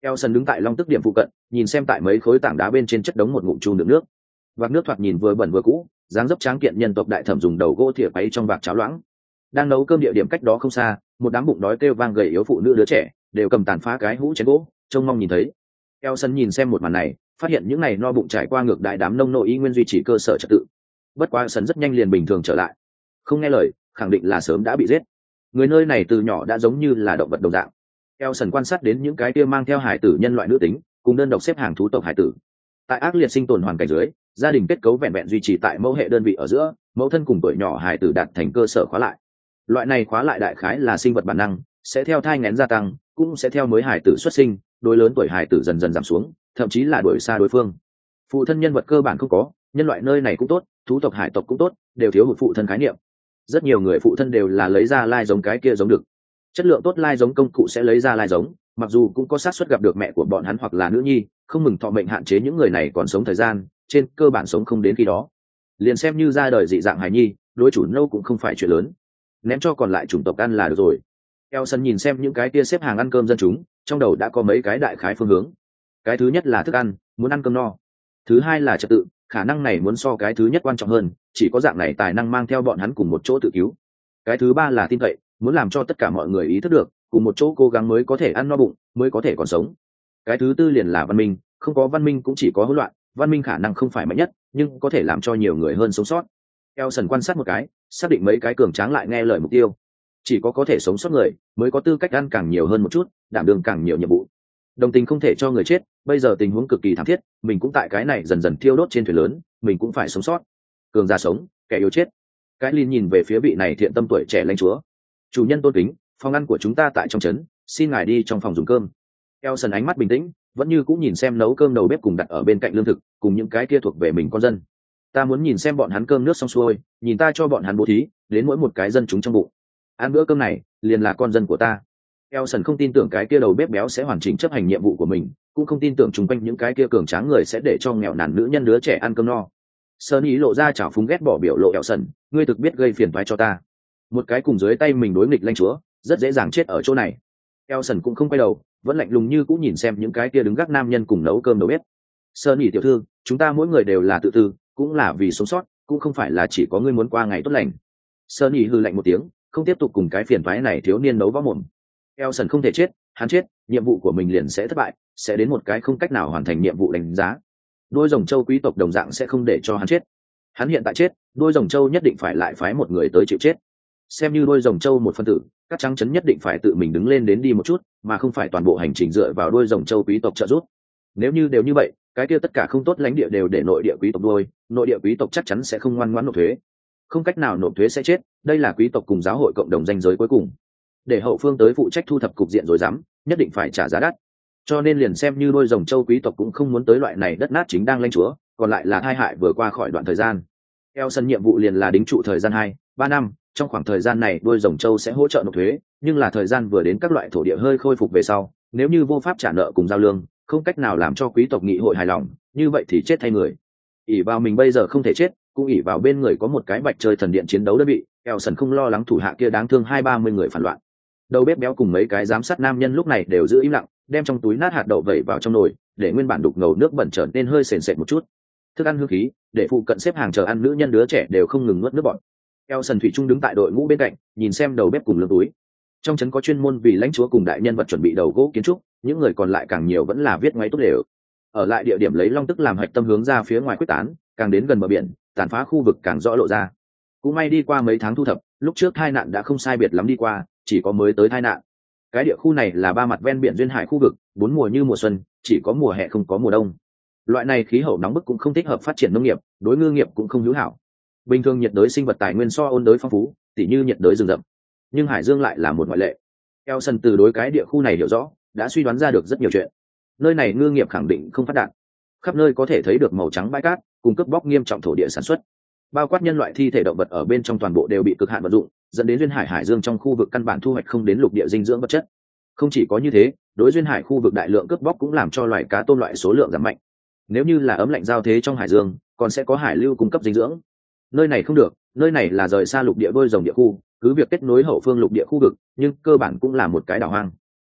Elson đứng tại long tức điểm phụ cận, nhìn xem tại mấy khối tảng đá bên trên chất đống một ngụm chum đựng nước. Vạc nước thoạt nhìn vừa bẩn vừa cũ, dáng dấp tráng kiện nhân tộc đại thẩm dùng đầu gỗ thìa quấy trong vạc cháo loãng. Đang nấu cơm địa điểm cách đó không xa, một đám bụng đói kêu vang gầy yếu phụ nữ đứa trẻ đều cầm tàn phá cái hũ chén gỗ, trông mong nhìn thấy. Elson nhìn xem một màn này, phát hiện những này no bụng trải qua ngược đại đám nông nội y nguyên duy trì cơ sở trật tự. Bất quá Elson rất nhanh liền bình thường trở lại. Không nghe lời, khẳng định là sớm đã bị giết. Người nơi này từ nhỏ đã giống như là động vật đồng dạng. Elson quan sát đến những cái kia mang theo hải tử nhân loại nữ tính, cùng đơn độc xếp hàng thú tộc hải tử. Tại ác liệt sinh tồn hoàn cảnh dưới, gia đình kết cấu vẹn vẹn duy trì tại mẫu hệ đơn vị ở giữa, mẫu thân cùng tuổi nhỏ hải tử đạt thành cơ sở khóa lại. Loại này khóa lại đại khái là sinh vật bản năng, sẽ theo thai nghén gia tăng, cũng sẽ theo mới hải tử xuất sinh, đối lớn tuổi hải tử dần dần giảm xuống, thậm chí là đuổi xa đối phương. Phụ thân nhân vật cơ bản không có, nhân loại nơi này cũng tốt, thú tộc hải tộc cũng tốt, đều thiếu hụt phụ thân khái niệm. Rất nhiều người phụ thân đều là lấy ra lai giống cái kia giống được. Chất lượng tốt lai giống công cụ sẽ lấy ra lai giống, mặc dù cũng có xác suất gặp được mẹ của bọn hắn hoặc là nữ nhi, không mừng thọ mệnh hạn chế những người này còn sống thời gian, trên cơ bản sống không đến khi đó. Liền xem như ra đời dị dạng hài nhi, đối chủ nâu cũng không phải chuyện lớn. Ném cho còn lại chủng tộc ăn là được rồi. Elson nhìn xem những cái kia xếp hàng ăn cơm dân chúng, trong đầu đã có mấy cái đại khái phương hướng. Cái thứ nhất là thức ăn, muốn ăn cơm no. Thứ hai là trật tự, khả năng này muốn so cái thứ nhất quan trọng hơn, chỉ có dạng này tài năng mang theo bọn hắn cùng một chỗ tự cứu. Cái thứ ba là tin cậy, muốn làm cho tất cả mọi người ý thức được, cùng một chỗ cố gắng mới có thể ăn no bụng, mới có thể còn sống. Cái thứ tư liền là văn minh, không có văn minh cũng chỉ có hỗn loạn, văn minh khả năng không phải mạnh nhất, nhưng có thể làm cho nhiều người hơn sống sót. Elson quan sát một cái, xác định mấy cái cường tráng lại nghe lời mục tiêu. Chỉ có có thể sống sót người, mới có tư cách ăn càng nhiều hơn một chút, đảm đương càng nhiều nhiệm vụ. Đồng tình không thể cho người chết, bây giờ tình huống cực kỳ thảm thiết, mình cũng tại cái này dần dần thiêu đốt trên thuyền lớn, mình cũng phải sống sót. Cường già sống, kẻ yếu chết. Cái Lin nhìn về phía vị này thiện tâm tuổi trẻ lãnh chúa. Chủ nhân tôn kính, phòng ăn của chúng ta tại trong trấn, xin ngài đi trong phòng dùng cơm. Elson ánh mắt bình tĩnh, vẫn như cũng nhìn xem nấu cơm đầu bếp cùng đặt ở bên cạnh lương thực, cùng những cái kia thuộc về mình con dân. Ta muốn nhìn xem bọn hắn cơm nước xong xuôi, nhìn ta cho bọn hắn bố thí, đến mỗi một cái dân chúng trong bụng. Ăn bữa cơm này, liền là con dân của ta. Elson không tin tưởng cái kia đầu bếp béo sẽ hoàn chỉnh chấp hành nhiệm vụ của mình, cũng không tin tưởng chung quanh những cái kia cường tráng người sẽ để cho nghèo nàn nữ nhân đứa trẻ ăn cơm no. Sơn ý lộ ra chảo phúng ghét bỏ biểu lộ Elson, ngươi thực biết gây phiền toái cho ta. Một cái cùng dưới tay mình đối nghịch lãnh chúa, rất dễ dàng chết ở chỗ này. Elson cũng không quay đầu, vẫn lạnh lùng như cũng nhìn xem những cái kia đứng gác nam nhân cùng nấu cơm đầu bếp. Sơn ý tiểu thư, chúng ta mỗi người đều là tự tư, cũng là vì sống sót, cũng không phải là chỉ có ngươi muốn qua ngày tốt lành. Sơn ý hừ lạnh một tiếng, không tiếp tục cùng cái phiền toái này thiếu niên nấu võ mồm. Elson không thể chết, hắn chết, nhiệm vụ của mình liền sẽ thất bại, sẽ đến một cái không cách nào hoàn thành nhiệm vụ đánh giá. Đôi rồng châu quý tộc đồng dạng sẽ không để cho hắn chết. Hắn hiện tại chết, đôi rồng châu nhất định phải lại phái một người tới chịu chết. Xem như đôi rồng châu một phân tử, các trắng chấn nhất định phải tự mình đứng lên đến đi một chút, mà không phải toàn bộ hành trình dựa vào đôi rồng châu quý tộc trợ giúp. Nếu như đều như vậy, cái kia tất cả không tốt lãnh địa đều để nội địa quý tộc đôi, nội địa quý tộc chắc chắn sẽ không ngoan ngoãn nộp thuế. Không cách nào nộp thuế sẽ chết, đây là quý tộc cùng giáo hội cộng đồng danh giới cuối cùng. Để hậu phương tới phụ trách thu thập cục diện rồi dám, nhất định phải trả giá đắt. Cho nên liền xem như đôi rồng châu quý tộc cũng không muốn tới loại này đất nát chính đang lãnh chúa, còn lại là tai hại vừa qua khỏi đoạn thời gian. Elson nhiệm vụ liền là đính trụ thời gian hai, ba năm, trong khoảng thời gian này đôi rồng châu sẽ hỗ trợ nộp thuế, nhưng là thời gian vừa đến các loại thổ địa hơi khôi phục về sau, nếu như vô pháp trả nợ cùng giao lương, không cách nào làm cho quý tộc nghị hội hài lòng, như vậy thì chết thay người. ỷ vào mình bây giờ không thể chết, cũng ỷ vào bên người có một cái bạch chơi thần điện chiến đấu đơn vị, Elson không lo lắng thủ hạ kia đáng thương hai ba mươi người phản loạn. Đầu bếp béo cùng mấy cái giám sát nam nhân lúc này đều giữ im lặng, đem trong túi nát hạt đậu vẩy vào trong nồi, để nguyên bản đục ngầu nước bẩn trở nên hơi sền sệt một chút. Thức ăn hương khí, để phụ cận xếp hàng chờ ăn nữ nhân đứa trẻ đều không ngừng nuốt nước bọt. Elson thủy chung đứng tại đội ngũ bên cạnh, nhìn xem đầu bếp cùng lương túi. Trong trấn có chuyên môn vì lãnh chúa cùng đại nhân vật chuẩn bị đầu gỗ kiến trúc, những người còn lại càng nhiều vẫn là viết ngoáy tốt đều. Ở lại địa điểm lấy long tức làm hạch tâm hướng ra phía ngoài quyết tán, càng đến gần bờ biển, tàn phá khu vực càng rõ lộ ra. Cũng may đi qua mấy tháng thu thập, lúc trước tai nạn đã không sai biệt lắm đi qua, chỉ có mới tới tai nạn. Cái địa khu này là ba mặt ven biển duyên hải khu vực, bốn mùa như mùa xuân, chỉ có mùa hè không có mùa đông. Loại này khí hậu nóng bức cũng không thích hợp phát triển nông nghiệp, đối ngư nghiệp cũng không hữu hảo. Bình thường nhiệt đới sinh vật tài nguyên so ôn đới phong phú, tỉ như nhiệt đới rừng rậm, nhưng hải dương lại là một ngoại lệ. Elson từ đối cái địa khu này hiểu rõ, đã suy đoán ra được rất nhiều chuyện. Nơi này ngư nghiệp khẳng định không phát đạt, khắp nơi có thể thấy được màu trắng bãi cát, cung cấp bóc nghiêm trọng thổ địa sản xuất. Bao quát nhân loại thi thể động vật ở bên trong toàn bộ đều bị cực hạn vận dụng, dẫn đến duyên hải hải dương trong khu vực căn bản thu hoạch không đến lục địa dinh dưỡng vật chất. Không chỉ có như thế, đối duyên hải khu vực đại lượng cướp bóc cũng làm cho loài cá tôm loại số lượng giảm mạnh. Nếu như là ấm lạnh giao thế trong hải dương, còn sẽ có hải lưu cung cấp dinh dưỡng. Nơi này không được, nơi này là rời xa lục địa đôi rồng địa khu, cứ việc kết nối hậu phương lục địa khu vực, nhưng cơ bản cũng là một cái đảo hoang.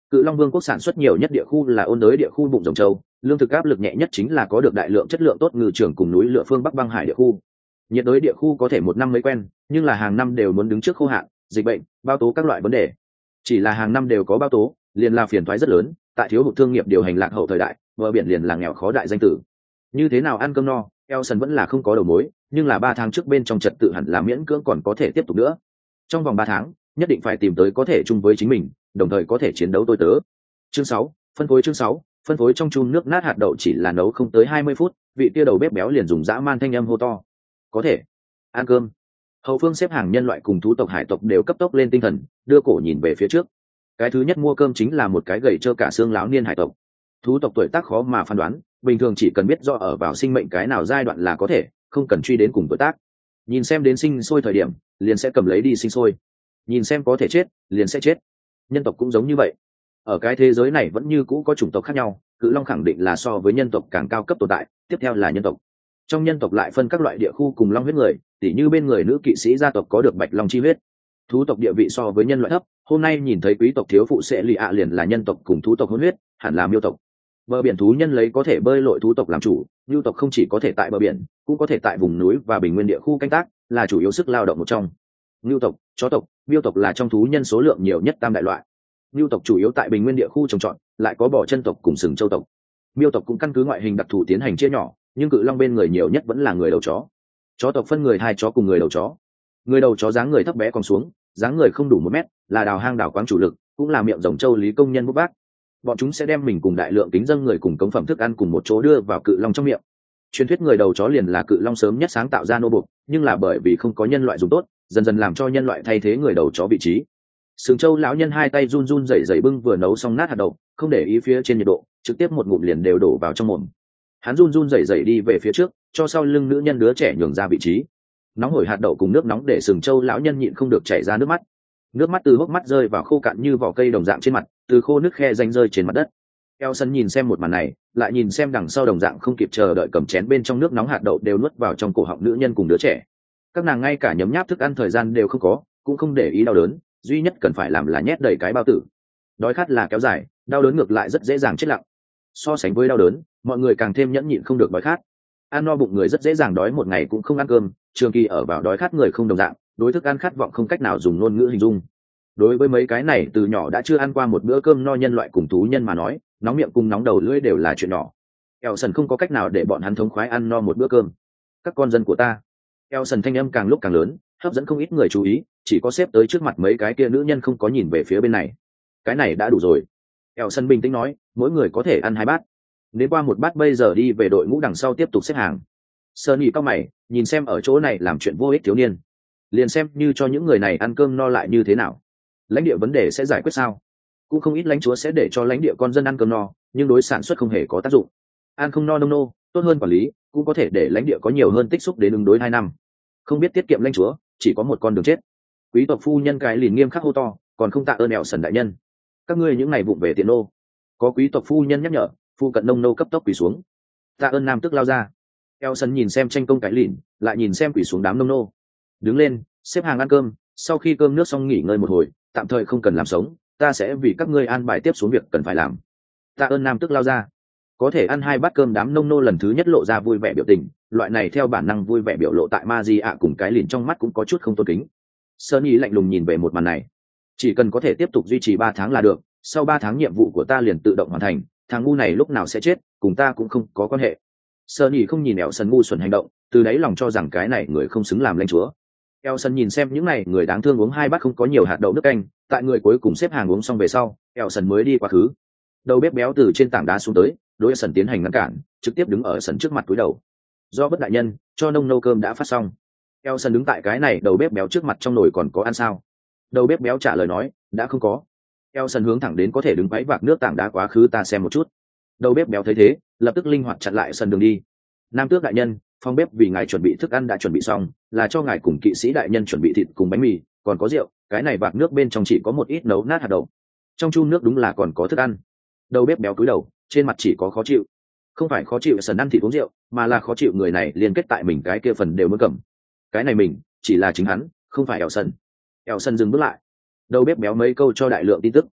Cự Long Vương quốc sản xuất nhiều nhất địa khu là ôn đới địa khu bụng rồng châu, lương thực áp lực nhẹ nhất chính là có được đại lượng chất lượng tốt ngự trường cùng núi lửa phương Bắc băng hải địa khu. Nhiệt đới địa khu có thể một năm mới quen, nhưng là hàng năm đều muốn đứng trước khô hạn, dịch bệnh, bao tố các loại vấn đề. Chỉ là hàng năm đều có bao tố, liền là phiền toái rất lớn, tại thiếu hụt thương nghiệp điều hành lạc hậu thời đại, bờ biển liền là nghèo khó đại danh tử. Như thế nào ăn cơm no, Elson vẫn là không có đầu mối, nhưng là ba tháng trước bên trong trật tự hẳn là miễn cưỡng còn có thể tiếp tục nữa. Trong vòng ba tháng, nhất định phải tìm tới có thể chung với chính mình, đồng thời có thể chiến đấu tôi tớ. Chương sáu, phân phối chương sáu, phân phối trong chun nước nát hạt đậu chỉ là nấu không tới hai mươi phút, vị tia đầu bếp béo liền dùng dã man thanh âm hô to. Có thể. Ăn cơm. Hậu phương xếp hàng nhân loại cùng thú tộc hải tộc đều cấp tốc lên tinh thần, đưa cổ nhìn về phía trước. Cái thứ nhất mua cơm chính là một cái gầy trơ cả xương láo niên hải tộc. Thú tộc tuổi tác khó mà phán đoán, bình thường chỉ cần biết do ở vào sinh mệnh cái nào giai đoạn là có thể, không cần truy đến cùng tuổi tác. Nhìn xem đến sinh sôi thời điểm, liền sẽ cầm lấy đi sinh sôi. Nhìn xem có thể chết, liền sẽ chết. Nhân tộc cũng giống như vậy. Ở cái thế giới này vẫn như cũ có chủng tộc khác nhau, Cự Long khẳng định là so với nhân tộc càng cao cấp tồn tại, tiếp theo là nhân tộc. Trong nhân tộc lại phân các loại địa khu cùng long huyết người, tỉ như bên người nữ kỵ sĩ gia tộc có được bạch long chi huyết. Thú tộc địa vị so với nhân loại thấp, hôm nay nhìn thấy quý tộc thiếu phụ sẽ lì ạ liền là nhân tộc cùng thú tộc hỗn huyết, hẳn là miêu tộc. Bờ biển thú nhân lấy có thể bơi lội thú tộc làm chủ, nhu tộc không chỉ có thể tại bờ biển, cũng có thể tại vùng núi và bình nguyên địa khu canh tác, là chủ yếu sức lao động một trong. Nhu tộc, chó tộc, miêu tộc là trong thú nhân số lượng nhiều nhất tam đại loại. Nhu tộc chủ yếu tại bình nguyên địa khu trồng trọt, lại có bò chân tộc cùng sừng châu tộc. Miêu tộc cũng căn cứ ngoại hình đặc thù tiến hành chia nhỏ, nhưng Cự Long bên người nhiều nhất vẫn là người đầu chó. Chó tộc phân người hai chó cùng người đầu chó. Người đầu chó dáng người thấp bé còn xuống, dáng người không đủ một mét, là đào hang đào quáng chủ lực, cũng là miệng rồng châu lý công nhân bốc vác. Bọn chúng sẽ đem mình cùng đại lượng kính dâng người cùng cống phẩm thức ăn cùng một chỗ đưa vào Cự Long trong miệng. Truyền thuyết người đầu chó liền là Cự Long sớm nhất sáng tạo ra nô buộc, nhưng là bởi vì không có nhân loại dùng tốt, dần dần làm cho nhân loại thay thế người đầu chó vị trí. Sừng Châu lão nhân hai tay run run rẩy rẩy bưng vừa nấu xong nát hạt đậu, không để ý phía trên nhiệt độ, trực tiếp một ngụm liền đều đổ vào trong mồm. Hắn run run rẩy rẩy đi về phía trước, cho sau lưng nữ nhân đứa trẻ nhường ra vị trí. Nóng hổi hạt đậu cùng nước nóng để Sừng Châu lão nhân nhịn không được chảy ra nước mắt. Nước mắt từ hốc mắt rơi vào khô cạn như vỏ cây đồng dạng trên mặt, từ khô nước khe rãnh rơi trên mặt đất. Elson nhìn xem một màn này, lại nhìn xem đằng sau đồng dạng không kịp chờ đợi cầm chén bên trong nước nóng hạt đậu đều nuốt vào trong cổ họng nữ nhân cùng đứa trẻ. Các nàng ngay cả nhấm nháp thức ăn thời gian đều không có, cũng không để ý đau đớn, duy nhất cần phải làm là nhét đầy cái bao tử. Đói khát là kéo dài, đau đớn ngược lại rất dễ dàng chết lặng. So sánh với đau đớn, mọi người càng thêm nhẫn nhịn không được đói khát. Ăn no bụng người rất dễ dàng đói một ngày cũng không ăn cơm, trường kỳ ở vào đói khát người không đồng dạng, đối thức ăn khát vọng không cách nào dùng ngôn ngữ hình dung. Đối với mấy cái này từ nhỏ đã chưa ăn qua một bữa cơm no nhân loại cùng thú nhân mà nói, nóng miệng cùng nóng đầu lưỡi đều là chuyện nhỏ. Elson không có cách nào để bọn hắn thống khoái ăn no một bữa cơm. Các con dân của ta. Elson thanh âm càng lúc càng lớn, hấp dẫn không ít người chú ý, chỉ có xếp tới trước mặt mấy cái kia nữ nhân không có nhìn về phía bên này. Cái này đã đủ rồi. Elson bình tĩnh nói, mỗi người có thể ăn hai bát. Nếu qua một bát bây giờ đi về đội ngũ đằng sau tiếp tục xếp hàng. Sunny cao mày, nhìn xem ở chỗ này làm chuyện vô ích thiếu niên. Liền xem như cho những người này ăn cơm no lại như thế nào. Lãnh địa vấn đề sẽ giải quyết sao? Cũng không ít lãnh chúa sẽ để cho lãnh địa con dân ăn cơm no, nhưng đối sản xuất không hề có tác dụng. Ăn không no nông nô, tốt hơn quản lý, cũng có thể để lãnh địa có nhiều hơn tích xúc đến ứng đối hai năm. Không biết tiết kiệm lãnh chúa, chỉ có một con đường chết. Quý tộc phu nhân cái liền nghiêm khắc hô to, còn không tạ ơn Elson đại nhân. Các ngươi những ngày vụng về tiện nô. Có quý tộc phu nhân nhắc nhở, phu cận nông nô cấp tốc quỳ xuống. Tạ ơn nam tức lao ra. Elson nhìn xem tranh công cái lìn, lại nhìn xem quỳ xuống đám nông nô. Đứng lên, xếp hàng ăn cơm, sau khi cơm nước xong nghỉ ngơi một hồi, tạm thời không cần làm sống, ta sẽ vì các ngươi an bài tiếp xuống việc cần phải làm. Tạ ơn nam tức lao ra. Có thể ăn hai bát cơm đám nông nô lần thứ nhất lộ ra vui vẻ biểu tình, loại này theo bản năng vui vẻ biểu lộ tại Magia cùng cái lìn trong mắt cũng có chút không tôn kính. Sunny lạnh lùng nhìn về một màn này. Chỉ cần có thể tiếp tục duy trì ba tháng là được, sau ba tháng nhiệm vụ của ta liền tự động hoàn thành, thằng ngu này lúc nào sẽ chết, cùng ta cũng không có quan hệ. Sunny không nhìn Elson ngu xuẩn hành động, từ đấy lòng cho rằng cái này người không xứng làm lãnh chúa. Elson nhìn xem những này người đáng thương uống hai bát không có nhiều hạt đậu nước canh, tại người cuối cùng xếp hàng uống xong về sau, Elson mới đi quá khứ. Đầu bếp béo từ trên tảng đá xuống tới, đối Elson tiến hành ngăn cản, trực tiếp đứng ở Elson trước mặt cúi đầu. Do bất đại nhân, cho nông nô cơm đã phát xong. Elson đứng tại cái này đầu bếp béo trước mặt trong nồi còn có ăn sao? Đầu bếp béo trả lời nói, đã không có. Elson hướng thẳng đến có thể đứng quấy vạc nước tảng đá quá khứ ta xem một chút. Đầu bếp béo thấy thế, lập tức linh hoạt chặn lại Elson đường đi. Nam tước đại nhân, phòng bếp vì ngài chuẩn bị thức ăn đã chuẩn bị xong, là cho ngài cùng kỵ sĩ đại nhân chuẩn bị thịt cùng bánh mì, còn có rượu, cái này vạc nước bên trong chỉ có một ít nấu nát hạt đậu. Trong chu nước đúng là còn có thức ăn. Đầu bếp béo cúi đầu, trên mặt chỉ có khó chịu. Không phải khó chịu Elson ăn thịt uống rượu, mà là khó chịu người này liên kết tại mình cái kia phần đều muốn cầm. Cái này mình, chỉ là chính hắn, không phải Elson. Elson dừng bước lại. Đầu bếp béo mấy câu cho đại lượng tin tức.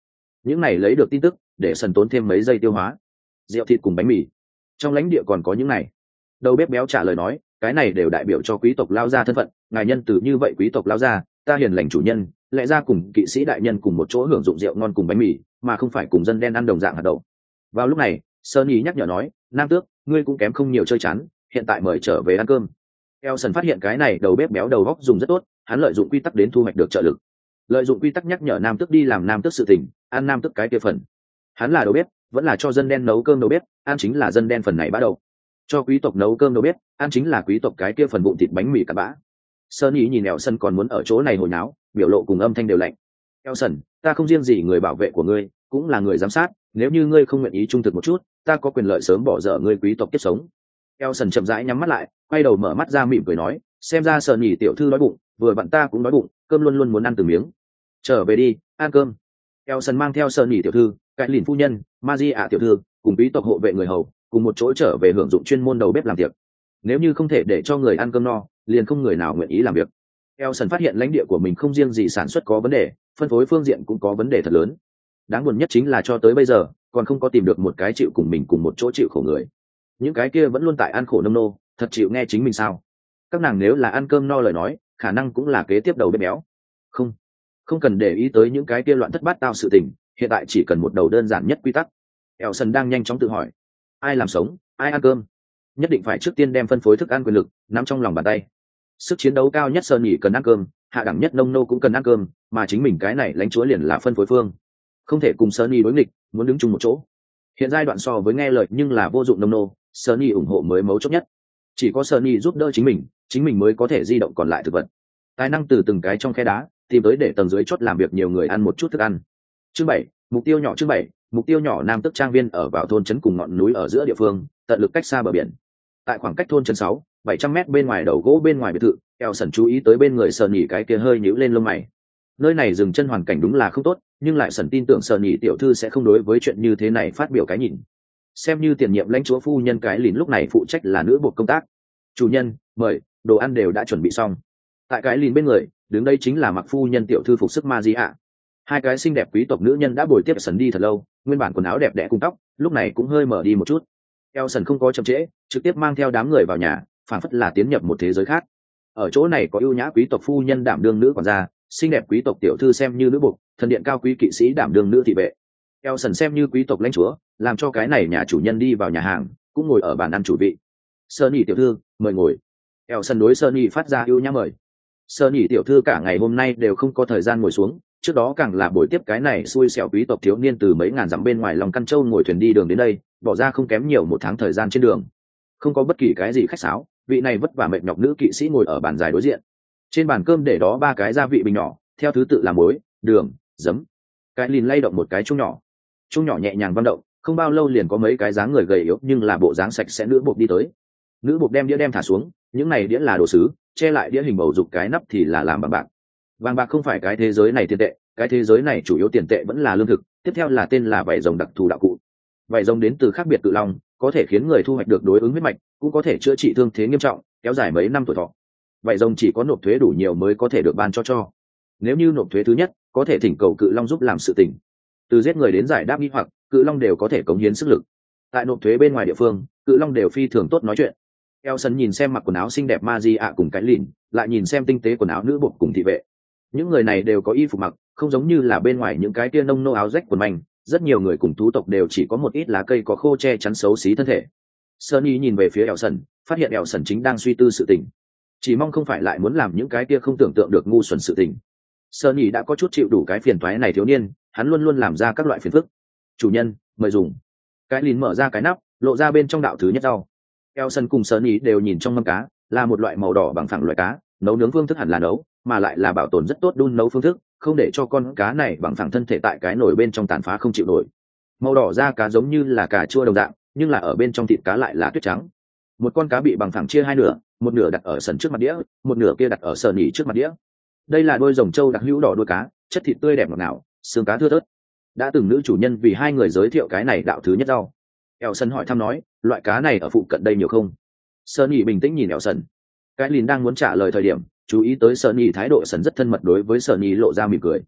những này lấy được tin tức để sần tốn thêm mấy giây tiêu hóa. Rượu thịt cùng bánh mì, trong lãnh địa còn có những này. Đầu bếp béo trả lời nói, cái này đều đại biểu cho quý tộc lao gia thân phận, ngài nhân từ như vậy quý tộc lao gia, ta hiền lành chủ nhân, lẽ ra cùng kỵ sĩ đại nhân cùng một chỗ hưởng dụng rượu ngon cùng bánh mì, mà không phải cùng dân đen ăn đồng dạng hạt đậu. Vào lúc này, Sơn Ý nhắc nhở nói, nam tước, ngươi cũng kém không nhiều chơi chán, hiện tại mời trở về ăn cơm. Elson phát hiện cái này đầu bếp béo đầu góc dùng rất tốt, hắn lợi dụng quy tắc đến thu hoạch được trợ lực. Lợi dụng quy tắc nhắc nhở nam tước đi làm nam tước sự tình, ăn nam tước cái kia phần. Hắn là đầu bếp, vẫn là cho dân đen nấu cơm đầu bếp, ăn chính là dân đen phần này bắt đầu. Cho quý tộc nấu cơm đầu bếp, ăn chính là quý tộc cái kia phần vụn thịt bánh mì cặn bã. Sơn Ý nhìn Elson còn muốn ở chỗ này hồi náo, biểu lộ cùng âm thanh đều lạnh. Elson, ta không riêng gì người bảo vệ của ngươi, cũng là người giám sát, nếu như ngươi không nguyện ý trung thực một chút, ta có quyền lợi sớm bỏ dở ngươi quý tộc kiếp sống. Elson chậm rãi nhắm mắt lại, quay đầu mở mắt ra mỉm cười nói, xem ra Sơn Ý tiểu thư đói bụng, vừa vặn ta cũng đói bụng, cơm luôn luôn muốn ăn từng miếng. Trở về đi, ăn cơm. Elson mang theo Sơn Ý tiểu thư, cái lìn phu nhân, Magia tiểu thư, cùng quý tộc hộ vệ người hầu, cùng một chỗ trở về hưởng dụng chuyên môn đầu bếp làm việc. Nếu như không thể để cho người ăn cơm no, liền không người nào nguyện ý làm việc. Elson phát hiện lãnh địa của mình không riêng gì sản xuất có vấn đề, phân phối phương diện cũng có vấn đề thật lớn. Đáng buồn nhất chính là cho tới bây giờ còn không có tìm được một cái chịu cùng mình cùng một chỗ chịu khổ người. Những cái kia vẫn luôn tại ăn khổ nông nô, thật chịu nghe chính mình sao? Các nàng nếu là ăn cơm no lời nói, khả năng cũng là kế tiếp đầu bếp béo. Không, không cần để ý tới những cái kia loạn thất bát tao sự tình, hiện tại chỉ cần một đầu đơn giản nhất quy tắc. Elson đang nhanh chóng tự hỏi, ai làm sống, ai ăn cơm, nhất định phải trước tiên đem phân phối thức ăn quyền lực nắm trong lòng bàn tay. Sức chiến đấu cao nhất Sơn Nhỉ cần ăn cơm, hạ đẳng nhất nông nô cũng cần ăn cơm, mà chính mình cái này lãnh chúa liền là phân phối phương, không thể cùng Sơn Nhỉ đối nghịch, muốn đứng chung một chỗ. Hiện giai đoạn so với nghe lời nhưng là vô dụng nông nô, Sơn Nhỉ ủng hộ mới mấu chốt nhất. Chỉ có Sơn Nhỉ giúp đỡ chính mình, chính mình mới có thể di động còn lại thực vật. Tài năng từ từng cái trong khe đá tìm tới để tầng dưới chốt làm việc nhiều người ăn một chút thức ăn. Chương bảy, mục tiêu nhỏ. Chương bảy, mục tiêu nhỏ. Nam Tức trang viên ở vào thôn trấn cùng ngọn núi ở giữa địa phương, tận lực cách xa bờ biển. Tại khoảng cách thôn trấn sáu, bảy trăm mét bên ngoài đầu gỗ bên ngoài biệt thự, Elson chú ý tới bên người Sơn Nhỉ cái kia hơi nhíu lên lông mày. Nơi này dừng chân hoàn cảnh đúng là không tốt, nhưng lại Sần tin tưởng Sơn Nhỉ tiểu thư sẽ không đối với chuyện như thế này phát biểu cái nhìn. Xem như tiền nhiệm lãnh chúa phu nhân cái lìn lúc này phụ trách là nữ buộc công tác. Chủ nhân, mời, đồ ăn đều đã chuẩn bị xong. Tại cái lìn bên người, đứng đây chính là mặc phu nhân tiểu thư phục sức Magia. Hai cái xinh đẹp quý tộc nữ nhân đã bồi tiếp Sần đi thật lâu, nguyên bản quần áo đẹp đẽ cùng tóc, lúc này cũng hơi mở đi một chút. Elson không có chậm trễ, trực tiếp mang theo đám người vào nhà, phảng phất là tiến nhập một thế giới khác. Ở chỗ này có ưu nhã quý tộc phu nhân đảm đương nữ quản gia, xinh đẹp quý tộc tiểu thư xem như nữ buộc, thần điện cao quý kỵ sĩ đảm đương nữ thị vệ. Elson xem như quý tộc lãnh chúa, làm cho cái này nhà chủ nhân đi vào nhà hàng, cũng ngồi ở bàn ăn chủ vị. Sunny tiểu thư, mời ngồi. Elson đối Sunny phát ra ưu nhã mời. Sunny tiểu thư cả ngày hôm nay đều không có thời gian ngồi xuống, trước đó càng là buổi tiếp cái này xui xẻo quý tộc thiếu niên từ mấy ngàn dặm bên ngoài lòng căn châu ngồi thuyền đi đường đến đây, bỏ ra không kém nhiều một tháng thời gian trên đường. Không có bất kỳ cái gì khách sáo, vị này vất vả mệt nhọc nữ kỵ sĩ ngồi ở bàn dài đối diện. Trên bàn cơm để đó ba cái gia vị bình nhỏ, theo thứ tự là muối, đường, giấm. Cái lìn lay động một cái chung nhỏ, chung nhỏ nhẹ nhàng vang động, không bao lâu liền có mấy cái dáng người gầy yếu nhưng là bộ dáng sạch sẽ nữ buộc đi tới. Nữ buộc đem đĩa đem thả xuống, những này đĩa là đồ sứ, che lại đĩa hình bầu dục cái nắp thì là làm bằng bạc. Vàng bạc không phải cái thế giới này tiền tệ, cái thế giới này chủ yếu tiền tệ vẫn là lương thực, tiếp theo là tên là vảy rồng đặc thù đạo cụ. Vảy rồng đến từ khác biệt cự long, có thể khiến người thu hoạch được đối ứng huyết mạch, cũng có thể chữa trị thương thế nghiêm trọng, kéo dài mấy năm tuổi thọ. Vảy rồng chỉ có nộp thuế đủ nhiều mới có thể được ban cho cho. Nếu như nộp thuế thứ nhất, có thể thỉnh cầu cự long giúp làm sự tình. Từ giết người đến giải đáp nghi hoặc, cự long đều có thể cống hiến sức lực. Tại nộp thuế bên ngoài địa phương, cự long đều phi thường tốt nói chuyện. Elson nhìn xem mặc quần áo xinh đẹp Magia cùng cái lìn, lại nhìn xem tinh tế quần áo nữ buộc cùng thị vệ. Những người này đều có y phục mặc, không giống như là bên ngoài những cái tia nông nô áo rách quần manh. Rất nhiều người cùng thú tộc đều chỉ có một ít lá cây có khô che chắn xấu xí thân thể. Sunny nhìn về phía Elson, phát hiện Elson chính đang suy tư sự tình, chỉ mong không phải lại muốn làm những cái kia không tưởng tượng được ngu xuẩn sự tình. Sunny đã có chút chịu đủ cái phiền toái này thiếu niên, hắn luôn luôn làm ra các loại phiền phức. Chủ nhân, mời dùng. Cái lìn mở ra cái nắp, lộ ra bên trong đạo thứ nhất rau. Elson cùng Sunny đều nhìn trong mâm cá, là một loại màu đỏ bằng phẳng loại cá, nấu nướng phương thức hẳn là nấu, mà lại là bảo tồn rất tốt đun nấu phương thức, không để cho con cá này bằng phẳng thân thể tại cái nồi bên trong tàn phá không chịu nổi. Màu đỏ da cá giống như là cà chua đồng dạng, nhưng là ở bên trong thịt cá lại là tuyết trắng. Một con cá bị bằng phẳng chia hai nửa, một nửa đặt ở sần trước mặt đĩa, một nửa kia đặt ở sờ nỉ trước mặt đĩa. Đây là đôi rồng trâu đặc hữu đỏ đuôi cá, chất thịt tươi đẹp ngọt ngào, xương cá thưa thớt. Đã từng nữ chủ nhân vì hai người giới thiệu cái này đạo thứ nhất rau. Elson hỏi thăm nói, loại cá này ở phụ cận đây nhiều không? Sờ nỉ bình tĩnh nhìn Elson. Cái lìn đang muốn trả lời thời điểm, chú ý tới Sunny thái độ sần rất thân mật đối với Sunny lộ ra mỉm cười.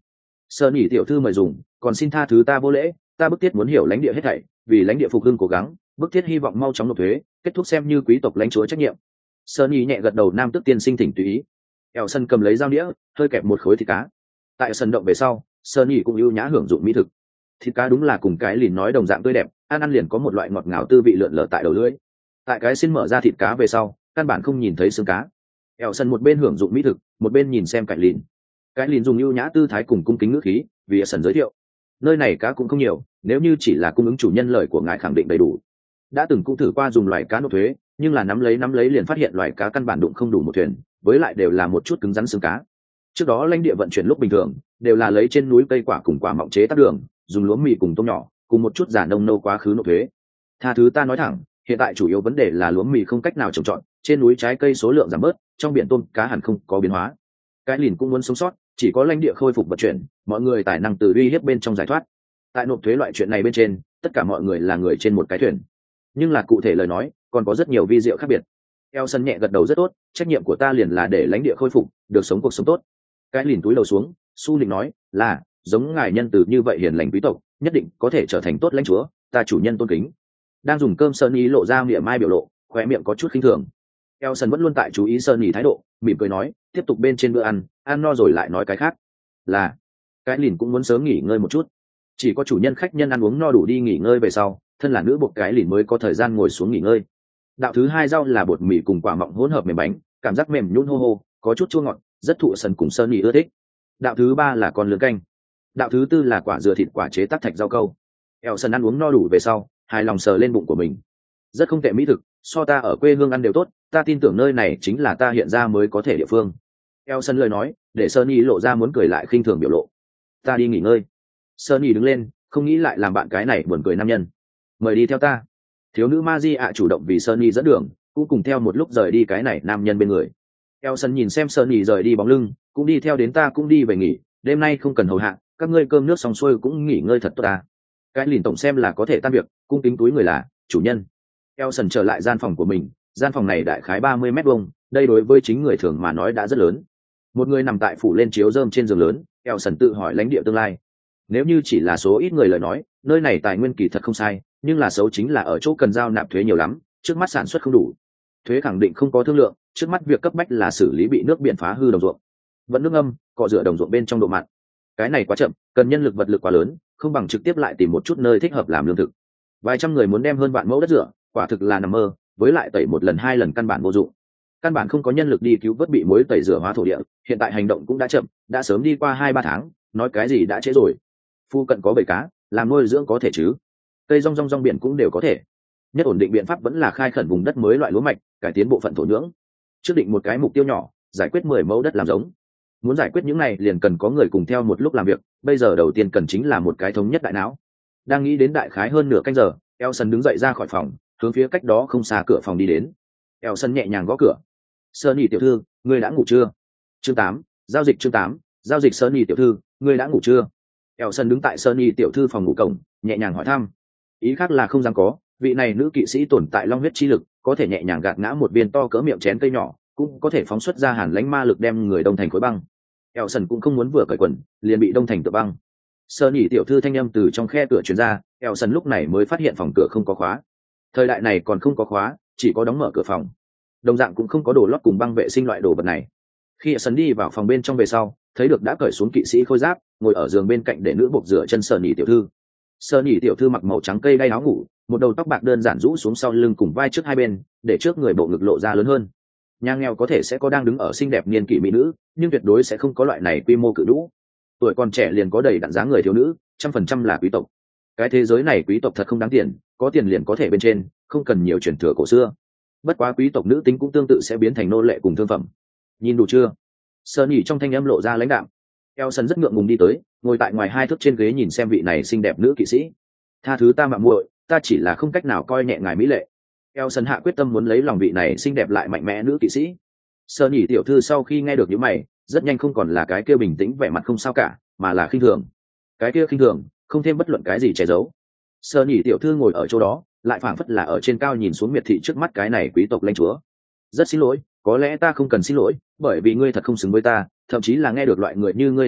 Sơn nhỉ tiểu thư mời dùng, còn xin tha thứ ta vô lễ, ta bức thiết muốn hiểu lãnh địa hết thảy, vì lãnh địa phục hưng cố gắng, bức thiết hy vọng mau chóng nộp thuế, kết thúc xem như quý tộc lãnh chúa trách nhiệm. Sơn nhỉ nhẹ gật đầu, nam tức tiên sinh thỉnh tùy ý. Eo sân cầm lấy dao đĩa, hơi kẹp một khối thịt cá. Tại sân động về sau, Sơn nhỉ cũng ưu nhã hưởng dụng mỹ thực. Thịt cá đúng là cùng cái lìn nói đồng dạng tươi đẹp, ăn ăn liền có một loại ngọt ngào tư vị lượn lờ tại đầu lưỡi. Tại cái xin mở ra thịt cá về sau, căn bản không nhìn thấy xương cá. Eo sân một bên hưởng dụng mỹ thực, một bên nhìn xem cái lìn. Cái lìn dùng ưu nhã tư thái cùng cung kính ngữ khí, vì sân giới thiệu. Nơi này cá cũng không nhiều, nếu như chỉ là cung ứng chủ nhân lời của ngài khẳng định đầy đủ. Đã từng cũng thử qua dùng loài cá nộp thuế, nhưng là nắm lấy nắm lấy liền phát hiện loài cá căn bản đụng không đủ một thuyền, với lại đều là một chút cứng rắn xương cá. Trước đó lãnh địa vận chuyển lúc bình thường đều là lấy trên núi cây quả cùng quả mọng chế tác đường, dùng lúa mì cùng tôm nhỏ cùng một chút giả nông nâu quá khứ nộp thuế. Tha thứ ta nói thẳng, hiện tại chủ yếu vấn đề là lúa mì không cách nào trồng trọt, trên núi trái cây số lượng giảm bớt, trong biển tôm cá hẳn không có biến hóa. Cái lìn cũng muốn sống sót, chỉ có lãnh địa khôi phục vận chuyển, mọi người tài năng từ uy hiếp bên trong giải thoát. Tại nộp thuế loại chuyện này bên trên, tất cả mọi người là người trên một cái thuyền, nhưng là cụ thể lời nói còn có rất nhiều vi diệu khác biệt. Elson nhẹ gật đầu, rất tốt, trách nhiệm của ta liền là để lãnh địa khôi phục, được sống cuộc sống tốt. Cái lìn túi đầu xuống, su nịnh nói, là giống ngài nhân từ như vậy hiền lành quý tộc, nhất định có thể trở thành tốt lãnh chúa, ta chủ nhân tôn kính. Đang dùng cơm, Sơn ý lộ ra miệng mai biểu lộ, khóe miệng có chút khinh thường. Elson vẫn luôn tại chú ý Sơn ý thái độ, mỉm cười nói, tiếp tục bên trên bữa ăn, ăn no rồi lại nói cái khác. Là cái lìn cũng muốn sớm nghỉ ngơi một chút, chỉ có chủ nhân khách nhân ăn uống no đủ đi nghỉ ngơi về sau, thân là nữ buộc cái lìn mới có thời gian ngồi xuống nghỉ ngơi. Đạo thứ hai rau là bột mì cùng quả mọng hỗn hợp mềm bánh, cảm giác mềm nhũn hô hô, có chút chua ngọt, rất thụ Sần cùng Sơn ý ưa thích. Đạo thứ ba là con lươn canh. Đạo thứ tư là quả dừa thịt quả chế tác thạch rau câu. Eo Sần ăn uống no đủ về sau, hài lòng sờ lên bụng của mình. Rất không tệ mỹ thực, so ta ở quê hương ăn đều tốt, ta tin tưởng nơi này chính là ta hiện ra mới có thể địa phương. Eo Sần lời nói, để Sơn ý lộ ra muốn cười lại khinh thường biểu lộ. Ta đi nghỉ ngơi. Sơn ý đứng lên, không nghĩ lại làm bạn cái này buồn cười nam nhân. Mời đi theo ta. Thiếu nữ Maji ạ chủ động vì Sunny dẫn đường, cũng cùng theo một lúc rời đi cái này nam nhân bên người. Elson nhìn xem Sunny rời đi bóng lưng, cũng đi theo đến, ta cũng đi về nghỉ, đêm nay không cần hầu hạ, các ngươi cơm nước xong xuôi cũng nghỉ ngơi thật tốt ta. Cái lìn tổng xem là có thể tan việc, cung kính túi người là chủ nhân. Elson trở lại gian phòng của mình, gian phòng này đại khái ba mươi mét vuông, đây đối với chính người thường mà nói đã rất lớn. Một người nằm tại phủ lên chiếu rơm trên giường lớn, Elson tự hỏi lãnh địa tương lai. Nếu như chỉ là số ít người lời nói, nơi này tài nguyên kỳ thật không sai, nhưng là xấu chính là ở chỗ cần giao nạp thuế nhiều lắm, trước mắt sản xuất không đủ. Thuế khẳng định không có thương lượng, trước mắt việc cấp bách là xử lý bị nước biển phá hư đồng ruộng. Vẫn nước âm, cọ rửa đồng ruộng bên trong độ mặn. Cái này quá chậm, cần nhân lực vật lực quá lớn, không bằng trực tiếp lại tìm một chút nơi thích hợp làm lương thực. Vài trăm người muốn đem hơn vạn mẫu đất rửa, quả thực là nằm mơ, với lại tẩy một lần hai lần căn bản vô dụng. Căn bản không có nhân lực đi cứu vớt bị muối tẩy rửa hóa thổ địa, hiện tại hành động cũng đã chậm, đã sớm đi qua hai ba tháng, nói cái gì đã trễ rồi. Phu cận có bầy cá, làm nuôi dưỡng có thể chứ? Cây rong rong rong biển cũng đều có thể. Nhất ổn định biện pháp vẫn là khai khẩn vùng đất mới loại lúa mạch, cải tiến bộ phận thổ nhưỡng. Trước định một cái mục tiêu nhỏ, giải quyết mười mẫu đất làm giống. Muốn giải quyết những này liền cần có người cùng theo một lúc làm việc, bây giờ đầu tiên cần chính là một cái thống nhất đại não. Đang nghĩ đến đại khái hơn nửa canh giờ, Elson đứng dậy ra khỏi phòng, hướng phía cách đó không xa cửa phòng đi đến. Elson nhẹ nhàng gõ cửa. Sunny tiểu thư, ngươi đã ngủ chưa? Chương tám, giao dịch chương tám, giao dịch Sunny tiểu thư, ngươi đã ngủ chưa? Elson đứng tại Sunny tiểu thư phòng ngủ cổng, nhẹ nhàng hỏi thăm. Ý khác là không dám có, vị này nữ kỵ sĩ tồn tại long huyết chi lực, có thể nhẹ nhàng gạt ngã một viên to cỡ miệng chén cây nhỏ, cũng có thể phóng xuất ra hàn lãnh ma lực đem người đông thành khối băng. Elson cũng không muốn vừa cởi quần, liền bị đông thành tựa băng. Sunny tiểu thư thanh âm từ trong khe cửa truyền ra, Elson lúc này mới phát hiện phòng cửa không có khóa. Thời đại này còn không có khóa, chỉ có đóng mở cửa phòng. Đồng dạng cũng không có đồ lót cùng băng vệ sinh loại đồ vật này. Khi Elson đi vào phòng bên trong về sau, thấy được đã cởi xuống kỵ sĩ khôi giáp, ngồi ở giường bên cạnh để nữ buộc rửa chân Sunny tiểu thư. Sunny tiểu thư mặc màu trắng cây đay áo ngủ, một đầu tóc bạc đơn giản rũ xuống sau lưng cùng vai trước hai bên, để trước người bộ ngực lộ ra lớn hơn. Nhà nghèo có thể sẽ có đang đứng ở xinh đẹp niên kỷ mỹ nữ, nhưng tuyệt đối sẽ không có loại này quy mô cự đũ. Tuổi còn trẻ liền có đầy đặn dáng người thiếu nữ, trăm phần trăm là quý tộc. Cái thế giới này quý tộc thật không đáng tiền, có tiền liền có thể bên trên, không cần nhiều truyền thừa cổ xưa. Bất quá quý tộc nữ tính cũng tương tự sẽ biến thành nô lệ cùng thương phẩm. Nhìn đủ chưa? Sunny trong thanh âm lộ ra lãnh đạm. Elson rất ngượng ngùng đi tới, ngồi tại ngoài hai thước trên ghế nhìn xem vị này xinh đẹp nữ kỵ sĩ. Tha thứ ta mạo muội, ta chỉ là không cách nào coi nhẹ ngài mỹ lệ. Elson hạ quyết tâm muốn lấy lòng vị này xinh đẹp lại mạnh mẽ nữ kỵ sĩ. Sunny tiểu thư sau khi nghe được những mày, rất nhanh không còn là cái kia bình tĩnh vẻ mặt không sao cả, mà là khinh thường. Cái kia khinh thường, không thêm bất luận cái gì che giấu. Sunny tiểu thư ngồi ở chỗ đó, lại phảng phất là ở trên cao nhìn xuống miệt thị trước mắt cái này quý tộc lãnh chúa. Rất xin lỗi, có lẽ ta không cần xin lỗi, bởi vì ngươi thật không xứng với ta, thậm chí là nghe được loại người như ngươi thích ta,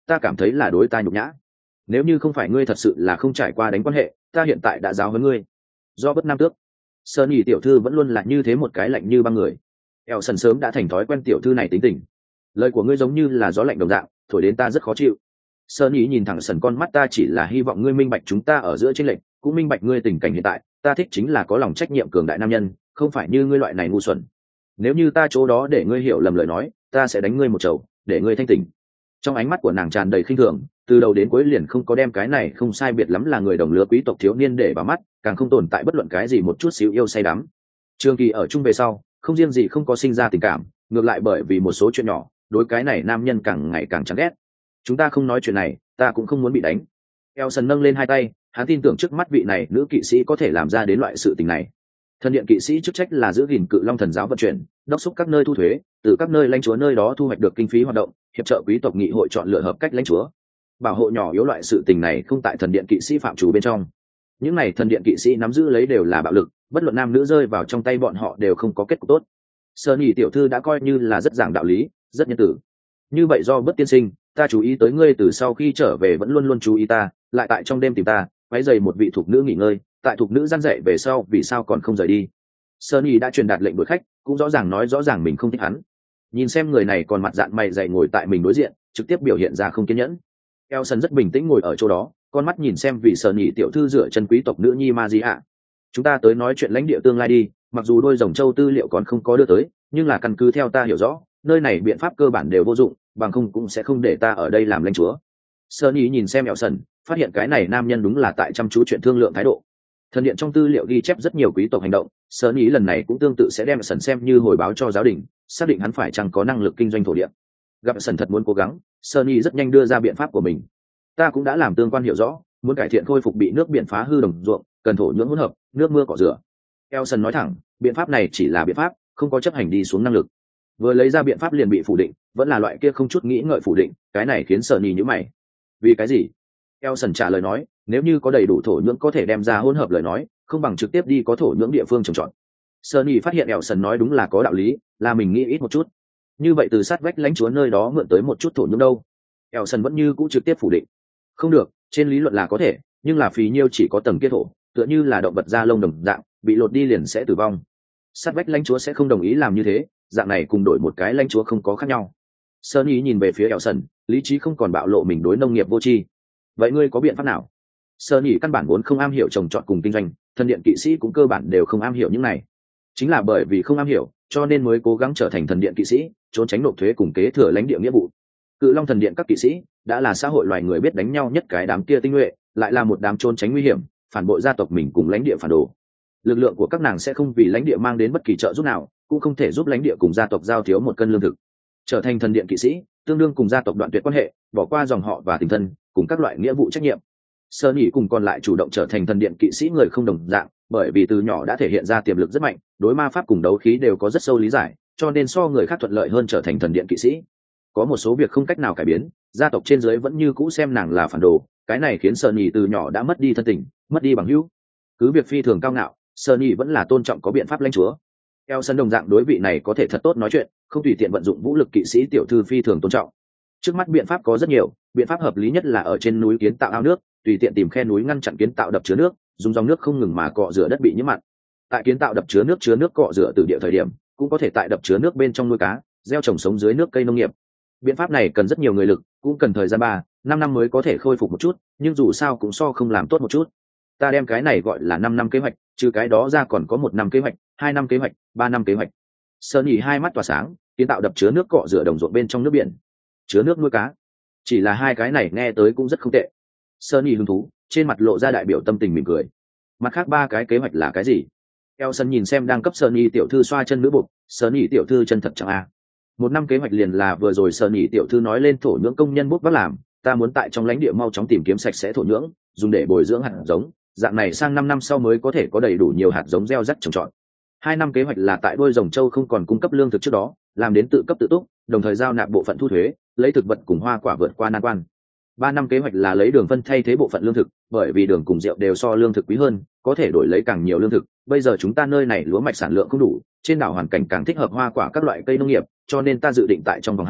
ta cảm thấy là đối ta nhục nhã. Nếu như không phải ngươi thật sự là không trải qua đánh quan hệ, ta hiện tại đã giáo huấn ngươi. Do bất nam tước, Sơn nhì tiểu thư vẫn luôn là như thế một cái lạnh như băng người. Eo sần sớm đã thành thói quen tiểu thư này tính tình. Lời của ngươi giống như là gió lạnh đồng dạng, thổi đến ta rất khó chịu. Sơn nhì nhìn thẳng sần con mắt, ta chỉ là hy vọng ngươi minh bạch chúng ta ở giữa chênh lệch, cũng minh bạch ngươi tình cảnh hiện tại. Ta thích chính là có lòng trách nhiệm cường đại nam nhân, không phải như ngươi loại này ngu xuẩn. Nếu như ta chỗ đó để ngươi hiểu lầm lời nói, ta sẽ đánh ngươi một chầu, để ngươi thanh tỉnh. Trong ánh mắt của nàng tràn đầy khinh thường, từ đầu đến cuối liền không có đem cái này không sai biệt lắm là người đồng lứa quý tộc thiếu niên để vào mắt, càng không tồn tại bất luận cái gì một chút xíu yêu say đắm. Trường Kỳ ở chung về sau, không riêng gì không có sinh ra tình cảm, ngược lại bởi vì một số chuyện nhỏ, đối cái này nam nhân càng ngày càng chán ghét. Chúng ta không nói chuyện này, ta cũng không muốn bị đánh. Elson nâng lên hai tay, hắn tin tưởng trước mắt vị này nữ kỵ sĩ có thể làm ra đến loại sự tình này. Thần điện kỵ sĩ chức trách là giữ gìn Cự Long thần giáo vận chuyển, đốc thúc các nơi thu thuế, từ các nơi lãnh chúa nơi đó thu hoạch được kinh phí hoạt động, hiệp trợ quý tộc nghị hội chọn lựa hợp cách lãnh chúa. Bảo hộ nhỏ yếu loại sự tình này không tại thần điện kỵ sĩ phạm chủ bên trong. Những này thần điện kỵ sĩ nắm giữ lấy đều là bạo lực, bất luận nam nữ rơi vào trong tay bọn họ đều không có kết cục tốt. Sơn nhì tiểu thư đã coi như là rất giảng đạo lý, rất nhân tử. Như vậy do bất tiên sinh, ta chú ý tới ngươi từ sau khi trở về vẫn luôn luôn chú ý ta, lại tại trong đêm tìm ta, quấy rầy một vị thuộc nữ nghỉ ngơi, tại thuộc nữ gian dậy về sau vì sao còn không rời đi. Sơn nhì đã truyền đạt lệnh đuổi khách, cũng rõ ràng nói rõ ràng mình không thích hắn. Nhìn xem người này còn mặt dạn mày dày ngồi tại mình đối diện, trực tiếp biểu hiện ra không kiên nhẫn. Elson rất bình tĩnh ngồi ở chỗ đó, con mắt nhìn xem vị Sơn nhì tiểu thư dựa chân quý tộc nữ nhi Maria. Chúng ta tới nói chuyện lãnh địa tương lai đi, mặc dù đôi rồng châu tư liệu còn không có đưa tới, nhưng là căn cứ theo ta hiểu rõ, nơi này biện pháp cơ bản đều vô dụng, bằng không cũng sẽ không để ta ở đây làm lãnh chúa. Sơn nhì nhìn xem Elson, phát hiện cái này nam nhân đúng là tại chăm chú chuyện thương lượng thái độ. Thần điện trong tư liệu ghi chép rất nhiều quý tộc hành động, Sơn nhì lần này cũng tương tự sẽ đem Elson xem như hồi báo cho giáo đình, xác định hắn phải chăng có năng lực kinh doanh thổ địa. Gặp Elson thật muốn cố gắng, Sơn nhì rất nhanh đưa ra biện pháp của mình. Ta cũng đã làm tương quan hiểu rõ, muốn cải thiện khôi phục bị nước biển phá hư đồng ruộng, cần thổ nhưỡng hỗn hợp, nước mưa cọ rửa. Elson nói thẳng, biện pháp này chỉ là biện pháp, không có chấp hành đi xuống năng lực. Vừa lấy ra biện pháp liền bị phủ định, vẫn là loại kia không chút nghĩ ngợi phủ định, cái này khiến Sơn nhì nhíu mày. Vì cái gì? Elson trả lời nói, nếu như có đầy đủ thổ nhưỡng có thể đem ra hỗn hợp lời nói, không bằng trực tiếp đi có thổ nhưỡng địa phương trồng trọt. Sơn nhì phát hiện Elson nói đúng là có đạo lý, là mình nghĩ ít một chút. Như vậy từ sát vách lãnh chúa nơi đó mượn tới một chút thổ nhưỡng đâu? Elson vẫn như cũ trực tiếp phủ định. Không được, trên lý luận là có thể, nhưng là phí nhiêu chỉ có tầng kia thổ, tựa như là động vật da lông đồng dạng, bị lột đi liền sẽ tử vong. Sát vách lãnh chúa sẽ không đồng ý làm như thế, dạng này cùng đổi một cái lãnh chúa không có khác nhau. Sơn ý nhìn về phía Elson, lý trí không còn bạo lộ mình đối nông nghiệp vô tri. Vậy ngươi có biện pháp nào? Sơn ý căn bản vốn không am hiểu trồng trọt cùng kinh doanh, thần điện kỵ sĩ cũng cơ bản đều không am hiểu những này. Chính là bởi vì không am hiểu, cho nên mới cố gắng trở thành thần điện kỵ sĩ, trốn tránh nộp thuế cùng kế thừa lãnh địa nghĩa vụ. Cự Long thần điện các kỵ sĩ đã là xã hội loài người biết đánh nhau nhất cái đám kia tinh nhuệ, lại là một đám trốn tránh nguy hiểm, phản bội gia tộc mình cùng lãnh địa phản đồ. Lực lượng của các nàng sẽ không vì lãnh địa mang đến bất kỳ trợ giúp nào, cũng không thể giúp lãnh địa cùng gia tộc giao thiếu một cân lương thực. Trở thành thần điện kỵ sĩ, tương đương cùng gia tộc đoạn tuyệt quan hệ, bỏ qua dòng họ và tình thân, cùng các loại nghĩa vụ trách nhiệm. Sơn nhì cùng còn lại chủ động trở thành thần điện kỵ sĩ người không đồng dạng, bởi vì từ nhỏ đã thể hiện ra tiềm lực rất mạnh, đối ma pháp cùng đấu khí đều có rất sâu lý giải, cho nên so người khác thuận lợi hơn trở thành thần điện kỵ sĩ. Có một số việc không cách nào cải biến, gia tộc trên dưới vẫn như cũ xem nàng là phản đồ, cái này khiến Sơn nhì từ nhỏ đã mất đi thân tình, mất đi bằng hữu. Cứ việc phi thường cao ngạo, Sơn nhì vẫn là tôn trọng có biện pháp lãnh chúa. Elson đồng dạng đối vị này có thể thật tốt nói chuyện, không tùy tiện vận dụng vũ lực kỵ sĩ tiểu thư phi thường tôn trọng. Trước mắt biện pháp có rất nhiều, biện pháp hợp lý nhất là ở trên núi kiến tạo ao nước, tùy tiện tìm khe núi ngăn chặn kiến tạo đập chứa nước, dùng dòng nước không ngừng mà cọ rửa đất bị nhiễm mặn. Tại kiến tạo đập chứa nước chứa nước cọ rửa từ địa thời điểm, cũng có thể tại đập chứa nước bên trong nuôi cá, gieo trồng sống dưới nước cây nông nghiệp. Biện pháp này cần rất nhiều người lực, cũng cần thời gian ba, năm năm mới có thể khôi phục một chút, nhưng dù sao cũng so không làm tốt một chút. Ta đem cái này gọi là năm năm kế hoạch, trừ cái đó ra còn có một năm kế hoạch, hai năm kế hoạch, ba năm kế hoạch. Sơn nhì hai mắt tỏa sáng, kiến tạo đập chứa nước cọ rửa đồng ruộng bên trong nước biển, chứa nước nuôi cá. Chỉ là hai cái này nghe tới cũng rất không tệ. Sơn nhì hứng thú, trên mặt lộ ra đại biểu tâm tình mỉm cười. Mặt khác ba cái kế hoạch là cái gì? Elson nhìn xem đang cấp Sơn nhì tiểu thư xoa chân nữ bụng, Sơn nhì tiểu thư chân thật chẳng a. Một năm kế hoạch liền là vừa rồi Sơn nhì tiểu thư nói lên thổ nhưỡng công nhân bốc vác làm, ta muốn tại trong lãnh địa mau chóng tìm kiếm sạch sẽ thổ nhưỡng, dùng để bồi dưỡng hạt giống, dạng này sang năm năm sau mới có thể có đầy đủ nhiều hạt giống gieo rắc trồng trọt. Hai năm kế hoạch là tại đôi rồng châu không còn cung cấp lương thực trước đó, làm đến tự cấp tự túc, đồng thời giao nạp bộ phận thu thuế, lấy thực vật cùng hoa quả vượt qua nan quan. Ba năm kế hoạch là lấy đường phân thay thế bộ phận lương thực, bởi vì đường cùng rượu đều so lương thực quý hơn, có thể đổi lấy càng nhiều lương thực. Bây giờ chúng ta nơi này lúa mạch sản lượng không đủ, trên đảo hoàn cảnh càng thích hợp hoa quả các loại cây nông nghiệp, cho nên ta dự định tại trong vòng hai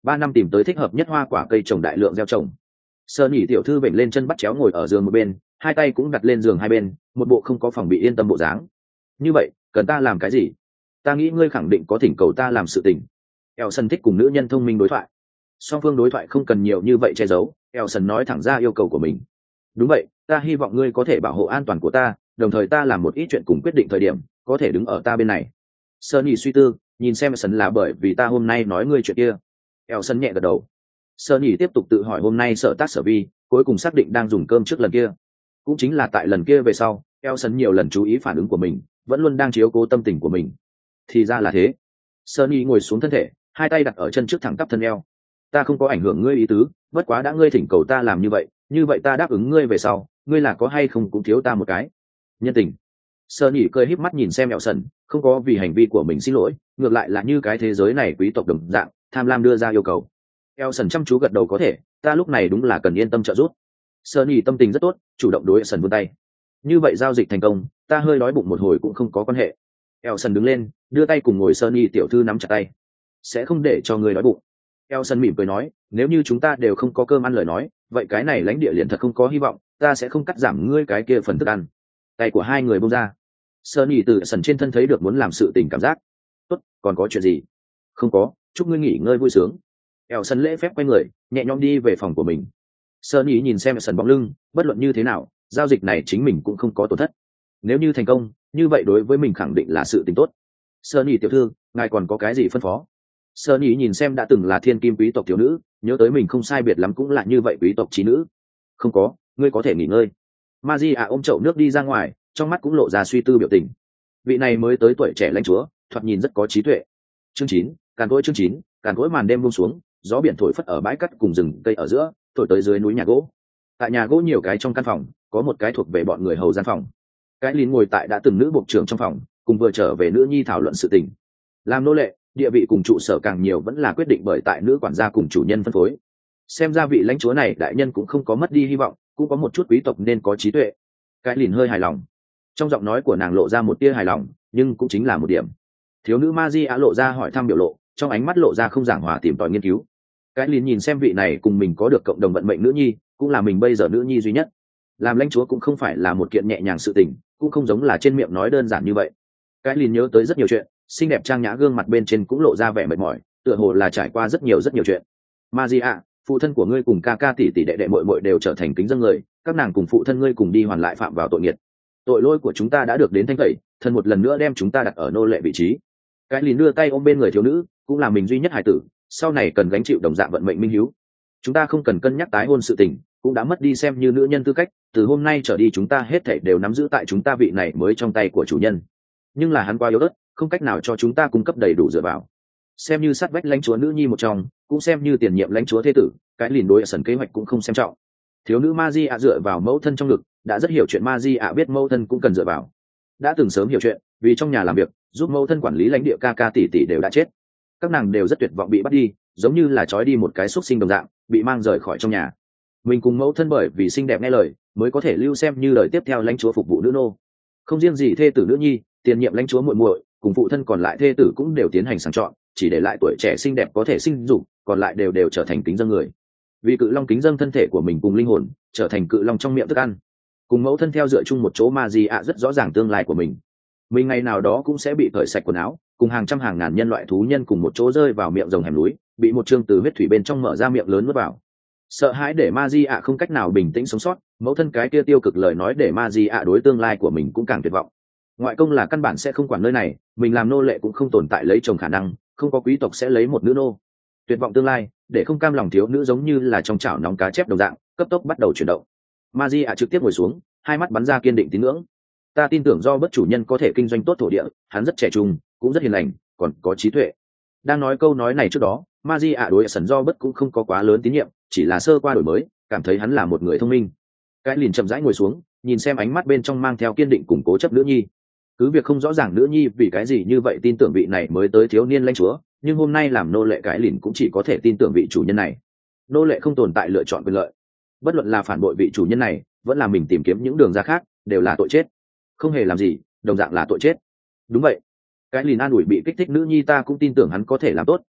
ba năm tìm tới thích hợp nhất hoa quả cây trồng đại lượng gieo trồng. Sơn nhỉ tiểu thư vểnh lên chân bắt chéo ngồi ở giường một bên, hai tay cũng đặt lên giường hai bên, một bộ không có phòng bị yên tâm bộ dáng. Như vậy cần ta làm cái gì? Ta nghĩ ngươi khẳng định có thỉnh cầu ta làm sự tình. Elson thích cùng nữ nhân thông minh đối thoại. Song phương đối thoại không cần nhiều như vậy che giấu, Elson nói thẳng ra yêu cầu của mình. Đúng vậy, ta hy vọng ngươi có thể bảo hộ an toàn của ta, đồng thời ta làm một ít chuyện cùng quyết định thời điểm có thể đứng ở ta bên này. Sunny suy tư, nhìn xem Elson là bởi vì ta hôm nay nói ngươi chuyện kia. Elson nhẹ gật đầu. Sunny tiếp tục tự hỏi hôm nay sở tác sở vi, cuối cùng xác định đang dùng cơm trước lần kia. Cũng chính là tại lần kia về sau, Elson nhiều lần chú ý phản ứng của mình, vẫn luôn đang chiếu cố tâm tình của mình. Thì ra là thế. Sunny ngồi xuống thân thể, hai tay đặt ở chân trước thẳng tắp thân eo. Ta không có ảnh hưởng ngươi ý tứ, bất quá đã ngươi thỉnh cầu ta làm như vậy, như vậy ta đáp ứng ngươi về sau, ngươi là có hay không cũng thiếu ta một cái nhân tình. Sunny cười híp mắt nhìn xem Elson, không có vì hành vi của mình xin lỗi, ngược lại là như cái thế giới này quý tộc đồng dạng, tham lam đưa ra yêu cầu. Elson chăm chú gật đầu có thể, ta lúc này đúng là cần yên tâm trợ giúp. Sunny tâm tình rất tốt, chủ động đối Elson vươn tay. Như vậy giao dịch thành công, ta hơi đói bụng một hồi cũng không có quan hệ. Elson đứng lên, đưa tay cùng ngồi Sunny tiểu thư nắm chặt tay. Sẽ không để cho người đói bụng. Elson mỉm cười nói, nếu như chúng ta đều không có cơm ăn lời nói, vậy cái này lãnh địa liền thật không có hy vọng, ta sẽ không cắt giảm ngươi cái kia phần thức ăn. Tay của hai người buông ra. Sunny từ sần trên thân thấy được muốn làm sự tình cảm giác. Tốt, còn có chuyện gì? Không có, chúc ngươi nghỉ ngơi vui sướng. Elson lễ phép quay người, nhẹ nhõm đi về phòng của mình. Sunny nhìn xem Elson bóng lưng, bất luận như thế nào, giao dịch này chính mình cũng không có tổn thất. Nếu như thành công, như vậy đối với mình khẳng định là sự tình tốt. Sunny tiểu thư, ngài còn có cái gì phân phó? Sunny nhìn xem đã từng là thiên kim quý tộc thiếu nữ, nhớ tới mình không sai biệt lắm cũng là như vậy quý tộc trí nữ. Không có, ngươi có thể nghỉ ngơi. Magia ôm chậu nước đi ra ngoài, trong mắt cũng lộ ra suy tư biểu tình. Vị này mới tới tuổi trẻ lãnh chúa, thoạt nhìn rất có trí tuệ. Chương chín, càn cỗi chương chín, càn cỗi màn đêm buông xuống, gió biển thổi phất ở bãi cát cùng rừng cây ở giữa, thổi tới dưới núi nhà gỗ. Tại nhà gỗ nhiều cái trong căn phòng, có một cái thuộc về bọn người hầu gian phòng. Cái Lín ngồi tại đã từng nữ bộ trưởng trong phòng, cùng vừa trở về nữ nhi thảo luận sự tình. Làm nô lệ, địa vị cùng trụ sở càng nhiều vẫn là quyết định bởi tại nữ quản gia cùng chủ nhân phân phối. Xem ra vị lãnh chúa này đại nhân cũng không có mất đi hy vọng, cũng có một chút quý tộc nên có trí tuệ. Cái Lín hơi hài lòng. Trong giọng nói của nàng lộ ra một tia hài lòng, nhưng cũng chính là một điểm. Thiếu nữ Magia lộ ra hỏi thăm biểu lộ, trong ánh mắt lộ ra không giảng hòa tìm tòi nghiên cứu. Cái Lín nhìn xem vị này cùng mình có được cộng đồng vận mệnh nữ nhi, cũng là mình bây giờ nữ nhi duy nhất. Làm lãnh chúa cũng không phải là một kiện nhẹ nhàng sự tình, cũng không giống là trên miệng nói đơn giản như vậy. Cái Lín nhớ tới rất nhiều chuyện, xinh đẹp trang nhã gương mặt bên trên cũng lộ ra vẻ mệt mỏi, tựa hồ là trải qua rất nhiều rất nhiều chuyện. Magia, phụ thân của ngươi cùng ca ca tỷ tỷ đệ đệ muội muội đều trở thành kính dân người, các nàng cùng phụ thân ngươi cùng đi hoàn lại phạm vào tội nghiệt. Tội lỗi của chúng ta đã được đến thanh tẩy, thần một lần nữa đem chúng ta đặt ở nô lệ vị trí. Cái Lín đưa tay ôm bên người thiếu nữ, cũng là mình duy nhất hài tử, sau này cần gánh chịu đồng dạng vận mệnh minh hiếu. Chúng ta không cần cân nhắc tái hôn sự tình, cũng đã mất đi xem như nữ nhân tư cách, từ hôm nay trở đi chúng ta hết thảy đều nắm giữ tại chúng ta vị này mới trong tay của chủ nhân. Nhưng là hắn quá yếu ớt, không cách nào cho chúng ta cung cấp đầy đủ dựa vào. Xem như sát vách lãnh chúa nữ nhi một trong, cũng xem như tiền nhiệm lãnh chúa thế tử, cái Lín đối sần kế hoạch cũng không xem trọng. Thiếu nữ Magia dựa vào mẫu thân trong ngực, đã rất hiểu chuyện Magia biết mẫu thân cũng cần dựa vào. Đã từng sớm hiểu chuyện, vì trong nhà làm việc, giúp mẫu thân quản lý lãnh địa ca ca tỷ tỷ đều đã chết. Các nàng đều rất tuyệt vọng bị bắt đi, giống như là trói đi một cái xúc sinh đồng dạng, bị mang rời khỏi trong nhà. Mình cùng mẫu thân bởi vì xinh đẹp nghe lời, mới có thể lưu xem như lời tiếp theo lãnh chúa phục vụ nữ nô. Không riêng gì thê tử nữ nhi, tiền nhiệm lãnh chúa muội muội, cùng phụ thân còn lại thê tử cũng đều tiến hành sàng chọn, chỉ để lại tuổi trẻ xinh đẹp có thể sinh dục, còn lại đều đều trở thành kính dân người. Vì cự long kính dân thân thể của mình cùng linh hồn, trở thành cự long trong miệng thức ăn. Cùng mẫu thân theo dựa chung một chỗ Magia rất rõ ràng tương lai của mình. Mình ngày nào đó cũng sẽ bị cởi sạch quần áo, cùng hàng trăm hàng ngàn nhân loại thú nhân cùng một chỗ rơi vào miệng rồng hẻm núi, bị một chương từ huyết thủy bên trong mở ra miệng lớn nuốt vào. Sợ hãi để Magia không cách nào bình tĩnh sống sót, mẫu thân cái kia tiêu cực lời nói để Magia đối tương lai của mình cũng càng tuyệt vọng. Ngoại công là căn bản sẽ không quản nơi này, mình làm nô lệ cũng không tồn tại lấy chồng khả năng, không có quý tộc sẽ lấy một nữ nô. Tuyệt vọng tương lai, để không cam lòng thiếu nữ giống như là trong chảo nóng cá chép đồng dạng, cấp tốc bắt đầu chuyển động. Magia trực tiếp ngồi xuống, hai mắt bắn ra kiên định tín ngưỡng. Ta tin tưởng do bất chủ nhân có thể kinh doanh tốt thổ địa, hắn rất trẻ trung, cũng rất hiền lành, còn có trí tuệ. Đang nói câu nói này trước đó, Magia đối sần do bất cũng không có quá lớn tín nhiệm, chỉ là sơ qua đổi mới, cảm thấy hắn là một người thông minh. Cái Lín chậm rãi ngồi xuống, nhìn xem ánh mắt bên trong mang theo kiên định cùng cố chấp nữ nhi. Cứ việc không rõ ràng nữ nhi vì cái gì như vậy tin tưởng vị này mới tới thiếu niên lãnh chúa, nhưng hôm nay làm nô lệ Cái Lín cũng chỉ có thể tin tưởng vị chủ nhân này. Nô lệ không tồn tại lựa chọn quyền lợi, bất luận là phản bội vị chủ nhân này, vẫn là mình tìm kiếm những đường ra khác, đều là tội chết. Không hề làm gì, đồng dạng là tội chết. Đúng vậy. Cái Lín an ủi bị kích thích nữ nhi, ta cũng tin tưởng hắn có thể làm tốt,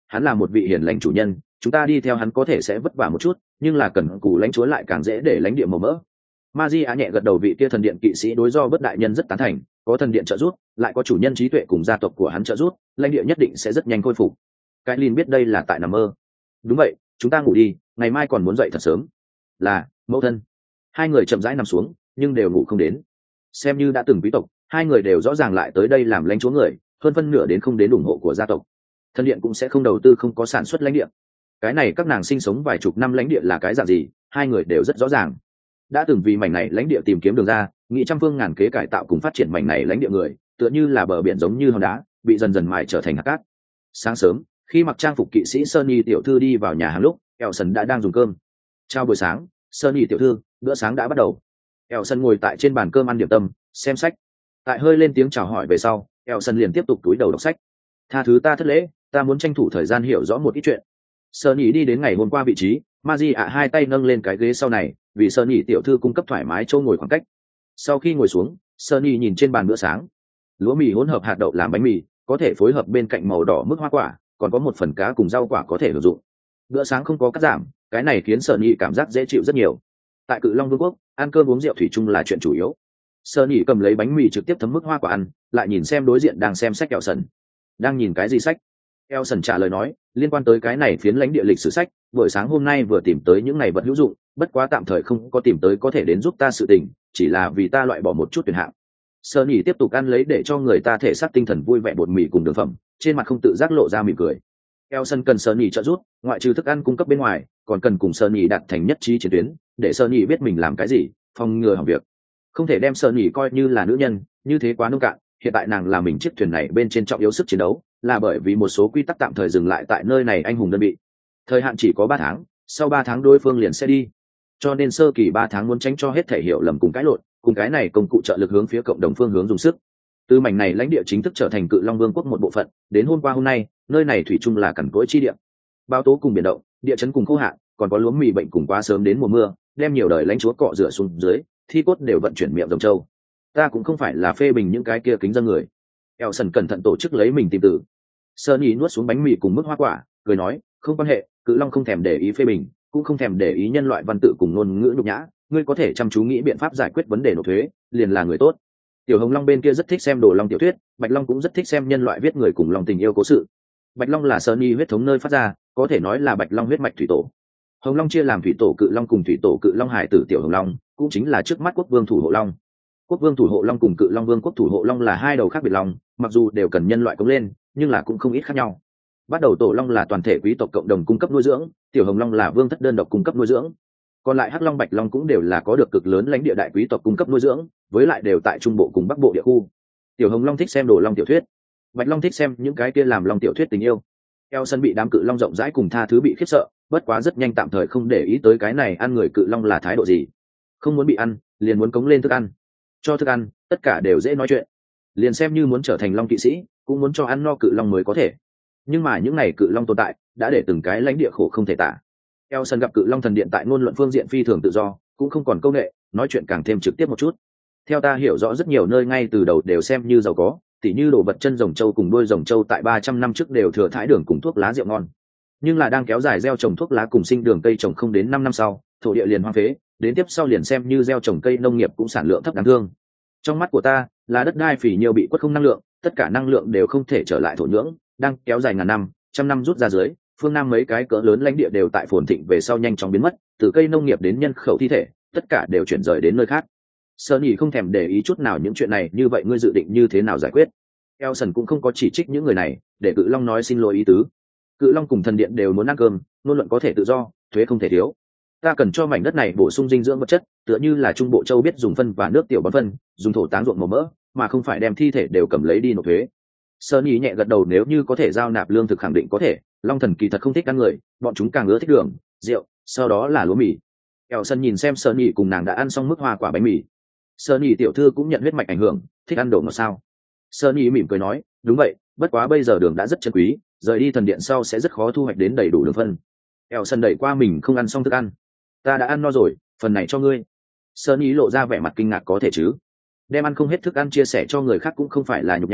hắn là một vị hiền lành chủ nhân, chúng ta đi theo hắn có thể sẽ vất vả một chút, nhưng là cần cù lãnh chúa lại càng dễ để lãnh địa màu mỡ. Magia nhẹ gật đầu, vị kia thần điện kỵ sĩ đối do bất đại nhân rất tán thành, có thần điện trợ giúp, lại có chủ nhân trí tuệ cùng gia tộc của hắn trợ giúp, lãnh địa nhất định sẽ rất nhanh khôi phục. Cái Lin biết đây là tại nằm mơ. Đúng vậy, chúng ta ngủ đi, ngày mai còn muốn dậy thật sớm. Là, mẫu thân. Hai người chậm rãi nằm xuống, nhưng đều ngủ không đến. Xem như đã từng quý tộc, hai người đều rõ ràng lại tới đây làm lãnh chúa người, hơn phân nửa đến không đến ủng hộ của gia tộc. Thần điện cũng sẽ không đầu tư không có sản xuất lãnh địa. Cái này các nàng sinh sống vài chục năm lãnh địa là cái dạng gì, hai người đều rất rõ ràng. Đã từng vì mảnh này lãnh địa tìm kiếm đường ra, nghị trăm phương ngàn kế cải tạo cùng phát triển mảnh này lãnh địa người, tựa như là bờ biển giống như hòn đá, bị dần dần mài trở thành hạt cát. Sáng sớm, khi mặc trang phục kỵ sĩ Sunny tiểu thư đi vào nhà hàng lúc, Elson đã đang dùng cơm. Chào buổi sáng, Sunny tiểu thư, bữa sáng đã bắt đầu. Elson ngồi tại trên bàn cơm ăn điểm tâm, xem sách. Tại hơi lên tiếng chào hỏi về sau, Elson liền tiếp tục túi đầu đọc sách. Tha thứ ta thất lễ, ta muốn tranh thủ thời gian hiểu rõ một ít chuyện. Sunny đi đến ngày hôm qua vị trí, Magie ạ hai tay nâng lên cái ghế sau này, vì Sunny tiểu thư cung cấp thoải mái chỗ ngồi khoảng cách. Sau khi ngồi xuống, Sunny nhìn trên bàn bữa sáng. Lúa mì hỗn hợp hạt đậu làm bánh mì, có thể phối hợp bên cạnh màu đỏ mức hoa quả, còn có một phần cá cùng rau quả có thể sử dụng. Bữa sáng không có cắt giảm, cái này khiến Sunny cảm giác dễ chịu rất nhiều. Tại Cự Long Vương quốc, ăn cơm uống rượu thủy chung là chuyện chủ yếu. Sunny cầm lấy bánh mì trực tiếp thấm mức hoa quả ăn, lại nhìn xem đối diện đang xem sách Elson. Đang nhìn cái gì sách? Elson trả lời nói, liên quan tới cái này phiến lãnh địa lịch sử sách, buổi sáng hôm nay vừa tìm tới những ngày vật hữu dụng, bất quá tạm thời không có tìm tới có thể đến giúp ta sự tình, chỉ là vì ta loại bỏ một chút tuyển hạng. Sunny tiếp tục ăn lấy để cho người ta thể xác tinh thần vui vẻ bột mì cùng đường phẩm, trên mặt không tự giác lộ ra mỉm cười. Elson cần Sunny trợ giúp, ngoại trừ thức ăn cung cấp bên ngoài, còn cần cùng Sunny đạt thành nhất trí chiến tuyến, để Sunny biết mình làm cái gì, phòng ngừa hỏng việc. Không thể đem Sunny coi như là nữ nhân, như thế quá nông cạn. Hiện tại nàng là mình chiếc thuyền này bên trên trọng yếu sức chiến đấu, là bởi vì một số quy tắc tạm thời dừng lại tại nơi này anh hùng đơn vị. Thời hạn chỉ có ba tháng, sau ba tháng đối phương liền sẽ đi. Cho nên sơ kỳ ba tháng muốn tránh cho hết thể hiểu lầm cùng cãi lộn, cùng cái này công cụ trợ lực hướng phía cộng đồng phương hướng dùng sức. Từ mảnh này lãnh địa chính thức trở thành Cự Long Vương quốc một bộ phận, đến hôm qua hôm nay, nơi này thủy chung là cằn cỗi chi địa. Bão tố cùng biển động, địa chấn cùng khô hạn, còn có lúa mì bệnh cùng quá sớm đến mùa mưa, đem nhiều đời lãnh chúa cọ rửa xuống dưới, thi cốt đều vận chuyển miệng rồng châu. Ta cũng không phải là phê bình những cái kia kính dân người. Elson cẩn thận tổ chức lấy mình tìm tử. Sunny nuốt xuống bánh mì cùng mức hoa quả, cười nói, không quan hệ, Cự Long không thèm để ý phê bình, cũng không thèm để ý nhân loại văn tự cùng ngôn ngữ nhục nhã, ngươi có thể chăm chú nghĩ biện pháp giải quyết vấn đề nộp thuế, liền là người tốt. Tiểu Hồng Long bên kia rất thích xem Đồ Long tiểu thuyết, Bạch Long cũng rất thích xem nhân loại viết người cùng lòng tình yêu cố sự. Bạch Long là Sunny huyết thống nơi phát ra, có thể nói là Bạch Long huyết mạch thủy tổ. Hồng Long chia làm thủy tổ Cự Long cùng thủy tổ Cự Long hải tử Tiểu Hồng Long, cũng chính là trước mắt quốc vương thủ hộ long. Quốc vương thủ hộ long cùng Cự Long vương quốc thủ hộ long là hai đầu khác biệt long, mặc dù đều cần nhân loại cống lên, nhưng là cũng không ít khác nhau. Bắt đầu tổ long là toàn thể quý tộc cộng đồng cung cấp nuôi dưỡng, Tiểu Hồng Long là vương thất đơn độc cung cấp nuôi dưỡng. Còn lại Hắc Long Bạch Long cũng đều là có được cực lớn lãnh địa đại quý tộc cung cấp nuôi dưỡng, với lại đều tại trung bộ cùng bắc bộ địa khu. Tiểu Hồng Long thích xem Đồ Long tiểu thuyết, Bạch Long thích xem những cái kia làm long tiểu thuyết tình yêu. Elson bị đám Cự Long rộng rãi cùng tha thứ bị khiếp sợ, bất quá rất nhanh tạm thời không để ý tới cái này ăn người Cự Long là thái độ gì. Không muốn bị ăn, liền muốn cống lên thức ăn. Cho thức ăn, tất cả đều dễ nói chuyện. Liền xem như muốn trở thành long kỵ sĩ, cũng muốn cho ăn no Cự Long mới có thể. Nhưng mà những này Cự Long tồn tại, đã để từng cái lãnh địa khổ không thể tả. Elson gặp Cự Long thần điện tại ngôn luận phương diện phi thường tự do, cũng không còn câu nệ, nói chuyện càng thêm trực tiếp một chút. Theo ta hiểu rõ rất nhiều nơi ngay từ đầu đều xem như giàu có, tỉ như đồ vật chân rồng châu cùng đuôi rồng châu tại ba trăm năm trước đều thừa thãi đường cùng thuốc lá rượu ngon. Nhưng là đang kéo dài gieo trồng thuốc lá cùng sinh đường cây trồng không đến năm năm sau, thổ địa liền hoang phế, đến tiếp sau liền xem như gieo trồng cây nông nghiệp cũng sản lượng thấp đáng thương. Trong mắt của ta, là đất đai phì nhiêu bị quất không năng lượng, tất cả năng lượng đều không thể trở lại thổ nhưỡng, đang kéo dài ngàn năm, trăm năm rút ra dưới, phương Nam mấy cái cỡ lớn lãnh địa đều tại phồn thịnh về sau nhanh chóng biến mất, từ cây nông nghiệp đến nhân khẩu thi thể, tất cả đều chuyển rời đến nơi khác. Sunny không thèm để ý chút nào những chuyện này, như vậy ngươi dự định như thế nào giải quyết? Elson cũng không có chỉ trích những người này, để Cự Long nói xin lỗi ý tứ. Cự Long cùng thần điện đều muốn ăn cơm, ngôn luận có thể tự do, thuế không thể thiếu. Ta cần cho mảnh đất này bổ sung dinh dưỡng vật chất, tựa như là Trung Bộ Châu biết dùng phân và nước tiểu bón phân, dùng thổ táng ruộng màu mỡ, mà không phải đem thi thể đều cầm lấy đi nộp thuế. Sunny nhẹ gật đầu, nếu như có thể giao nạp lương thực khẳng định có thể. Long thần kỳ thật không thích ăn người, bọn chúng càng ưa thích đường, rượu, sau đó là lúa mì. Elson nhìn xem Sunny cùng nàng đã ăn xong mức hoa quả bánh mì. Sunny tiểu thư cũng nhận huyết mạch ảnh hưởng, thích ăn đồ ngọt sao? Sunny mỉm cười nói, đúng vậy, bất quá bây giờ đường đã rất chân quý, rời đi thần điện sau sẽ rất khó thu hoạch đến đầy đủ đường phân. Elson đẩy qua mình không ăn xong thức ăn. Ta đã ăn no rồi, phần này cho ngươi. Sunny lộ ra vẻ mặt kinh ngạc, có thể chứ? Đem ăn không hết thức ăn chia sẻ cho người khác cũng không phải là nhục nhã,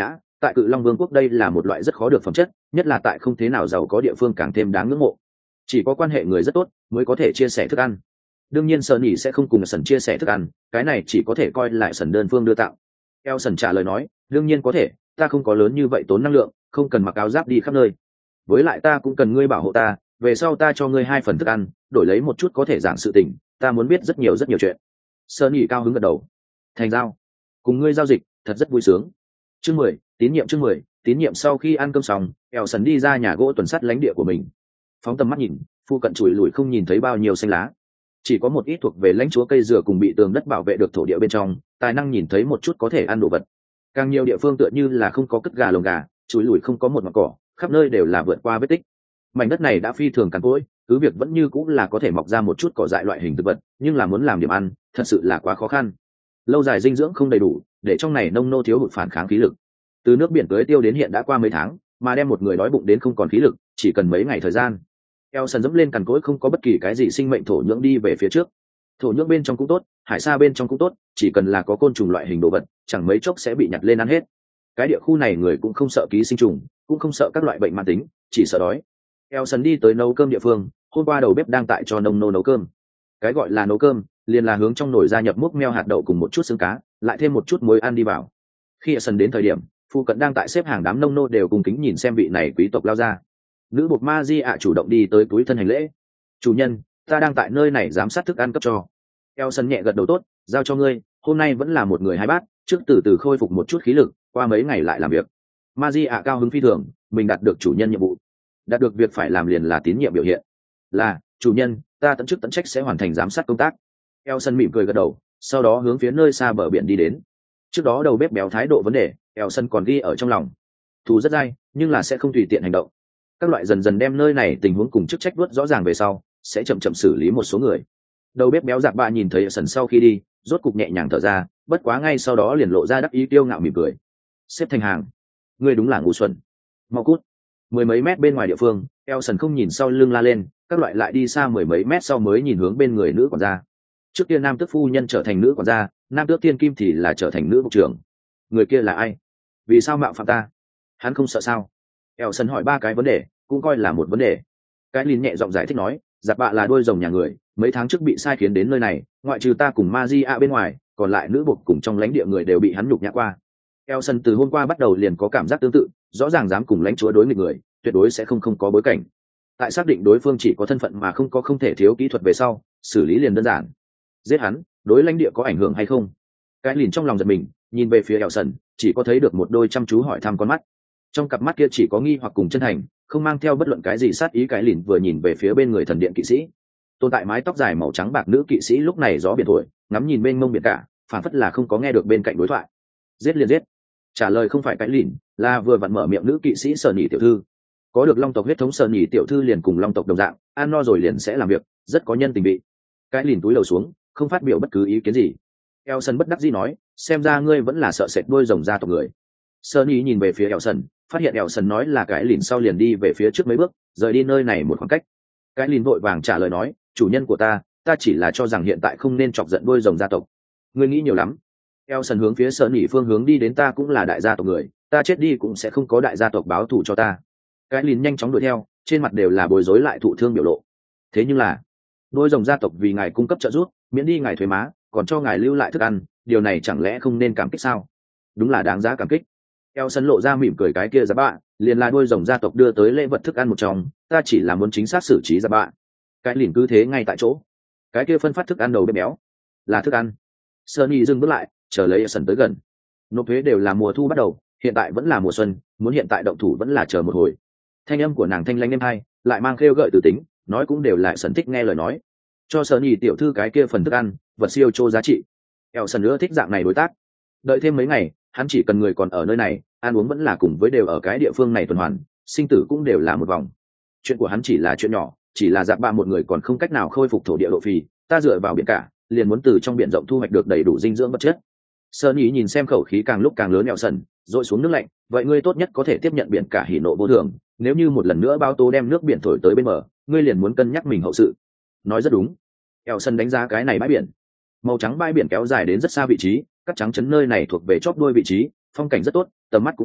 tại Cự Long Vương quốc đây là một loại rất khó được phẩm chất, nhất là tại không thế nào giàu có địa phương càng thêm đáng ngưỡng mộ. Chỉ có quan hệ người rất tốt mới có thể chia sẻ thức ăn. Đương nhiên Sơn Nhĩ sẽ không cùng Sần chia sẻ thức ăn, cái này chỉ có thể coi lại Sần đơn phương đưa tặng. Eo Sần trả lời nói, đương nhiên có thể, ta không có lớn như vậy tốn năng lượng, không cần mặc áo giáp đi khắp nơi. Với lại ta cũng cần ngươi bảo hộ ta, về sau ta cho ngươi hai phần thức ăn, đổi lấy một chút có thể giảng sự tình, ta muốn biết rất nhiều rất nhiều chuyện. Sơn Nhĩ cao hứng gật đầu. Thành giao, cùng ngươi giao dịch, thật rất vui sướng. Chương mười, tín nhiệm chương mười, tín nhiệm. Sau khi ăn cơm xong, Eo Sần đi ra nhà gỗ tuần sát lãnh địa của mình. Phóng tầm mắt nhìn, phu cận chùi lùi không nhìn thấy bao nhiêu xanh lá, chỉ có một ít thuộc về lãnh chúa cây dừa cùng bị tường đất bảo vệ được thổ địa bên trong, tài năng nhìn thấy một chút có thể ăn đồ vật. Càng nhiều địa phương tựa như là không có cất gà lồng gà, chùi lùi không có một mặt cỏ, khắp nơi đều là vượt qua vết tích. Mảnh đất này đã phi thường cằn cỗi, cứ việc vẫn như cũng là có thể mọc ra một chút cỏ dại loại hình thực vật, nhưng là muốn làm điểm ăn thật sự là quá khó khăn. Lâu dài dinh dưỡng không đầy đủ, để trong này nông nô thiếu hụt phản kháng khí lực. Từ nước biển tưới tiêu đến hiện đã qua mấy tháng, mà đem một người đói bụng đến không còn khí lực chỉ cần mấy ngày thời gian. Eo Sần dẫm lên cằn cỗi không có bất kỳ cái gì sinh mệnh thổ nhưỡng đi về phía trước. Thổ nhưỡng bên trong cũng tốt, hải sa bên trong cũng tốt, chỉ cần là có côn trùng loại hình đồ vật chẳng mấy chốc sẽ bị nhặt lên ăn hết. Cái địa khu này người cũng không sợ ký sinh trùng, cũng không sợ các loại bệnh mãn tính, chỉ sợ đói. Eo Sần đi tới nấu cơm địa phương, hôm qua đầu bếp đang tại cho nông nô nấu cơm. Cái gọi là nấu cơm liền là hướng trong nồi gia nhập múc meo hạt đậu cùng một chút xương cá, lại thêm một chút muối ăn đi vào. Khi Eo Sần đến thời điểm, phu cận đang tại xếp hàng đám nông nô đều cùng kính nhìn xem vị này quý tộc lao ra. Nữ bột ma di ạ chủ động đi tới túi thân hành lễ. Chủ nhân, ta đang tại nơi này giám sát thức ăn cấp cho. Eo Sần nhẹ gật đầu, tốt, giao cho ngươi, hôm nay vẫn là một người hai bát, trước từ từ khôi phục một chút khí lực, qua mấy ngày lại làm việc. Ma di ạ cao hứng phi thường, mình đạt được chủ nhân nhiệm vụ, đạt được việc phải làm liền là tín nhiệm biểu hiện. Là, chủ nhân, ta tận chức tận trách sẽ hoàn thành giám sát công tác. Eo Sần mỉm cười gật đầu, sau đó hướng phía nơi xa bờ biển đi đến. Trước đó đầu bếp béo thái độ vấn đề, Eo Sần còn ghi ở trong lòng. Thù rất dai, nhưng là sẽ không tùy tiện hành động. Các loại dần dần đem nơi này tình huống cùng chức trách vớt rõ ràng về sau, sẽ chậm chậm xử lý một số người. Đầu bếp béo Giặc Bạ nhìn thấy Sần sau khi đi, rốt cục nhẹ nhàng thở ra, bất quá ngay sau đó liền lộ ra đắc ý kiêu ngạo mỉm cười. Xếp thành hàng, ngươi đúng là ngu xuẩn. Mau cút. Mười mấy mét bên ngoài địa phương, Eo Sần không nhìn sau lưng la lên, các loại lại đi xa mười mấy mét sau mới nhìn hướng bên người nữ quản gia. Trước kia nam tước phu nhân trở thành nữ quản gia, nam tước tiên kim thì là trở thành nữ bộ trưởng. Người kia là ai? Vì sao mạo phạm ta? Hắn không sợ sao? Eo Sần hỏi ba cái vấn đề, cũng coi là một vấn đề. Cái Lìn nhẹ giọng giải thích nói, Giặc Bạ là đuôi rồng nhà người, mấy tháng trước bị sai khiến đến nơi này, ngoại trừ ta cùng Magia bên ngoài, còn lại nữ bột cùng trong lãnh địa người đều bị hắn nhục nhã qua. Eo Sần từ hôm qua bắt đầu liền có cảm giác tương tự, rõ ràng dám cùng lãnh chúa đối nghịch người, tuyệt đối sẽ không không có bối cảnh. Tại xác định đối phương chỉ có thân phận mà không có không thể thiếu kỹ thuật về sau, xử lý liền đơn giản. Giết hắn, đối lãnh địa có ảnh hưởng hay không? Cái Lìn trong lòng giật mình, nhìn về phía Eo Sần, chỉ có thấy được một đôi chăm chú hỏi thăm con mắt. Trong cặp mắt kia chỉ có nghi hoặc cùng chân thành, không mang theo bất luận cái gì sát ý. Cái Lìn vừa nhìn về phía bên người thần điện kỵ sĩ, tồn tại mái tóc dài màu trắng bạc nữ kỵ sĩ lúc này gió biển thổi, ngắm nhìn bên mông biển cả, phản phất là không có nghe được bên cạnh đối thoại. Giết liền giết. Trả lời không phải Cái Lìn, là vừa vặn mở miệng nữ kỵ sĩ Sở Nhị tiểu thư. Có được long tộc huyết thống Sở Nhị tiểu thư liền cùng long tộc đồng dạng, ăn no rồi liền sẽ làm việc, rất có nhân tình vị. Cái Lìn túi lầu xuống, không phát biểu bất cứ ý kiến gì. Eo Sần bất đắc dĩ nói, xem ra ngươi vẫn là sợ sệt đuôi rồng gia tộc người. Sở Nhị nhìn về phía Eo Sần, phát hiện Eo Sần nói là Cái Lìn sau liền đi về phía trước mấy bước, rời đi nơi này một khoảng cách. Cái Lìn vội vàng trả lời nói, chủ nhân của ta, ta chỉ là cho rằng hiện tại không nên chọc giận đuôi rồng gia tộc. Ngươi nghĩ nhiều lắm. Eo Sần hướng phía Sở Nhị phương hướng đi đến, ta cũng là đại gia tộc người, ta chết đi cũng sẽ không có đại gia tộc báo thù cho ta. Cái Lìn nhanh chóng đuổi theo, trên mặt đều là bối rối lại thụ thương biểu lộ. Thế nhưng là, đuôi rồng gia tộc vì ngài cung cấp trợ giúp, miễn đi ngài thuế má, còn cho ngài lưu lại thức ăn, điều này chẳng lẽ không nên cảm kích sao? Đúng là đáng giá cảm kích. Eo Sần lộ ra mỉm cười, cái kia Giặc Bạ liền là đuôi rồng gia tộc đưa tới lễ vật thức ăn một trong, ta chỉ là muốn chính xác xử trí Giặc Bạ. Cái Lìn cứ thế ngay tại chỗ. Cái kia phân phát thức ăn đầu bếp béo là thức ăn. Sunny dừng bước lại, chờ lấy Eo Sần tới gần. Nộp thuế đều là mùa thu bắt đầu, hiện tại vẫn là mùa xuân, muốn hiện tại động thủ vẫn là chờ một hồi. Thanh âm của nàng thanh lãnh êm hai, lại mang khêu gợi từ tính, nói cũng đều là Sần thích nghe lời nói. Cho Sunny tiểu thư cái kia phần thức ăn, vật siêu chô giá trị. Eo Sần nữa thích dạng này đối tác. Đợi thêm mấy ngày, hắn chỉ cần người còn ở nơi này, ăn uống vẫn là cùng với đều ở cái địa phương này tuần hoàn, sinh tử cũng đều là một vòng. Chuyện của hắn chỉ là chuyện nhỏ, chỉ là Giặc Bạ một người còn không cách nào khôi phục thổ địa độ phì, ta dựa vào biển cả, liền muốn từ trong biển rộng thu hoạch được đầy đủ dinh dưỡng vật chất. Sơn Ý nhìn xem khẩu khí càng lúc càng lớn Eo Sần, dội xuống nước lạnh, vậy ngươi tốt nhất có thể tiếp nhận biển cả hỉ nộ vô thường, nếu như một lần nữa báo tố đem nước biển thổi tới bên bờ, ngươi liền muốn cân nhắc mình hậu sự. Nói rất đúng. Eo Sần đánh giá cái này bãi biển, màu trắng bãi biển kéo dài đến rất xa vị trí, cát trắng chấn nơi này thuộc về chóp đuôi vị trí, phong cảnh rất tốt, tầm mắt cũng khoáng đạt,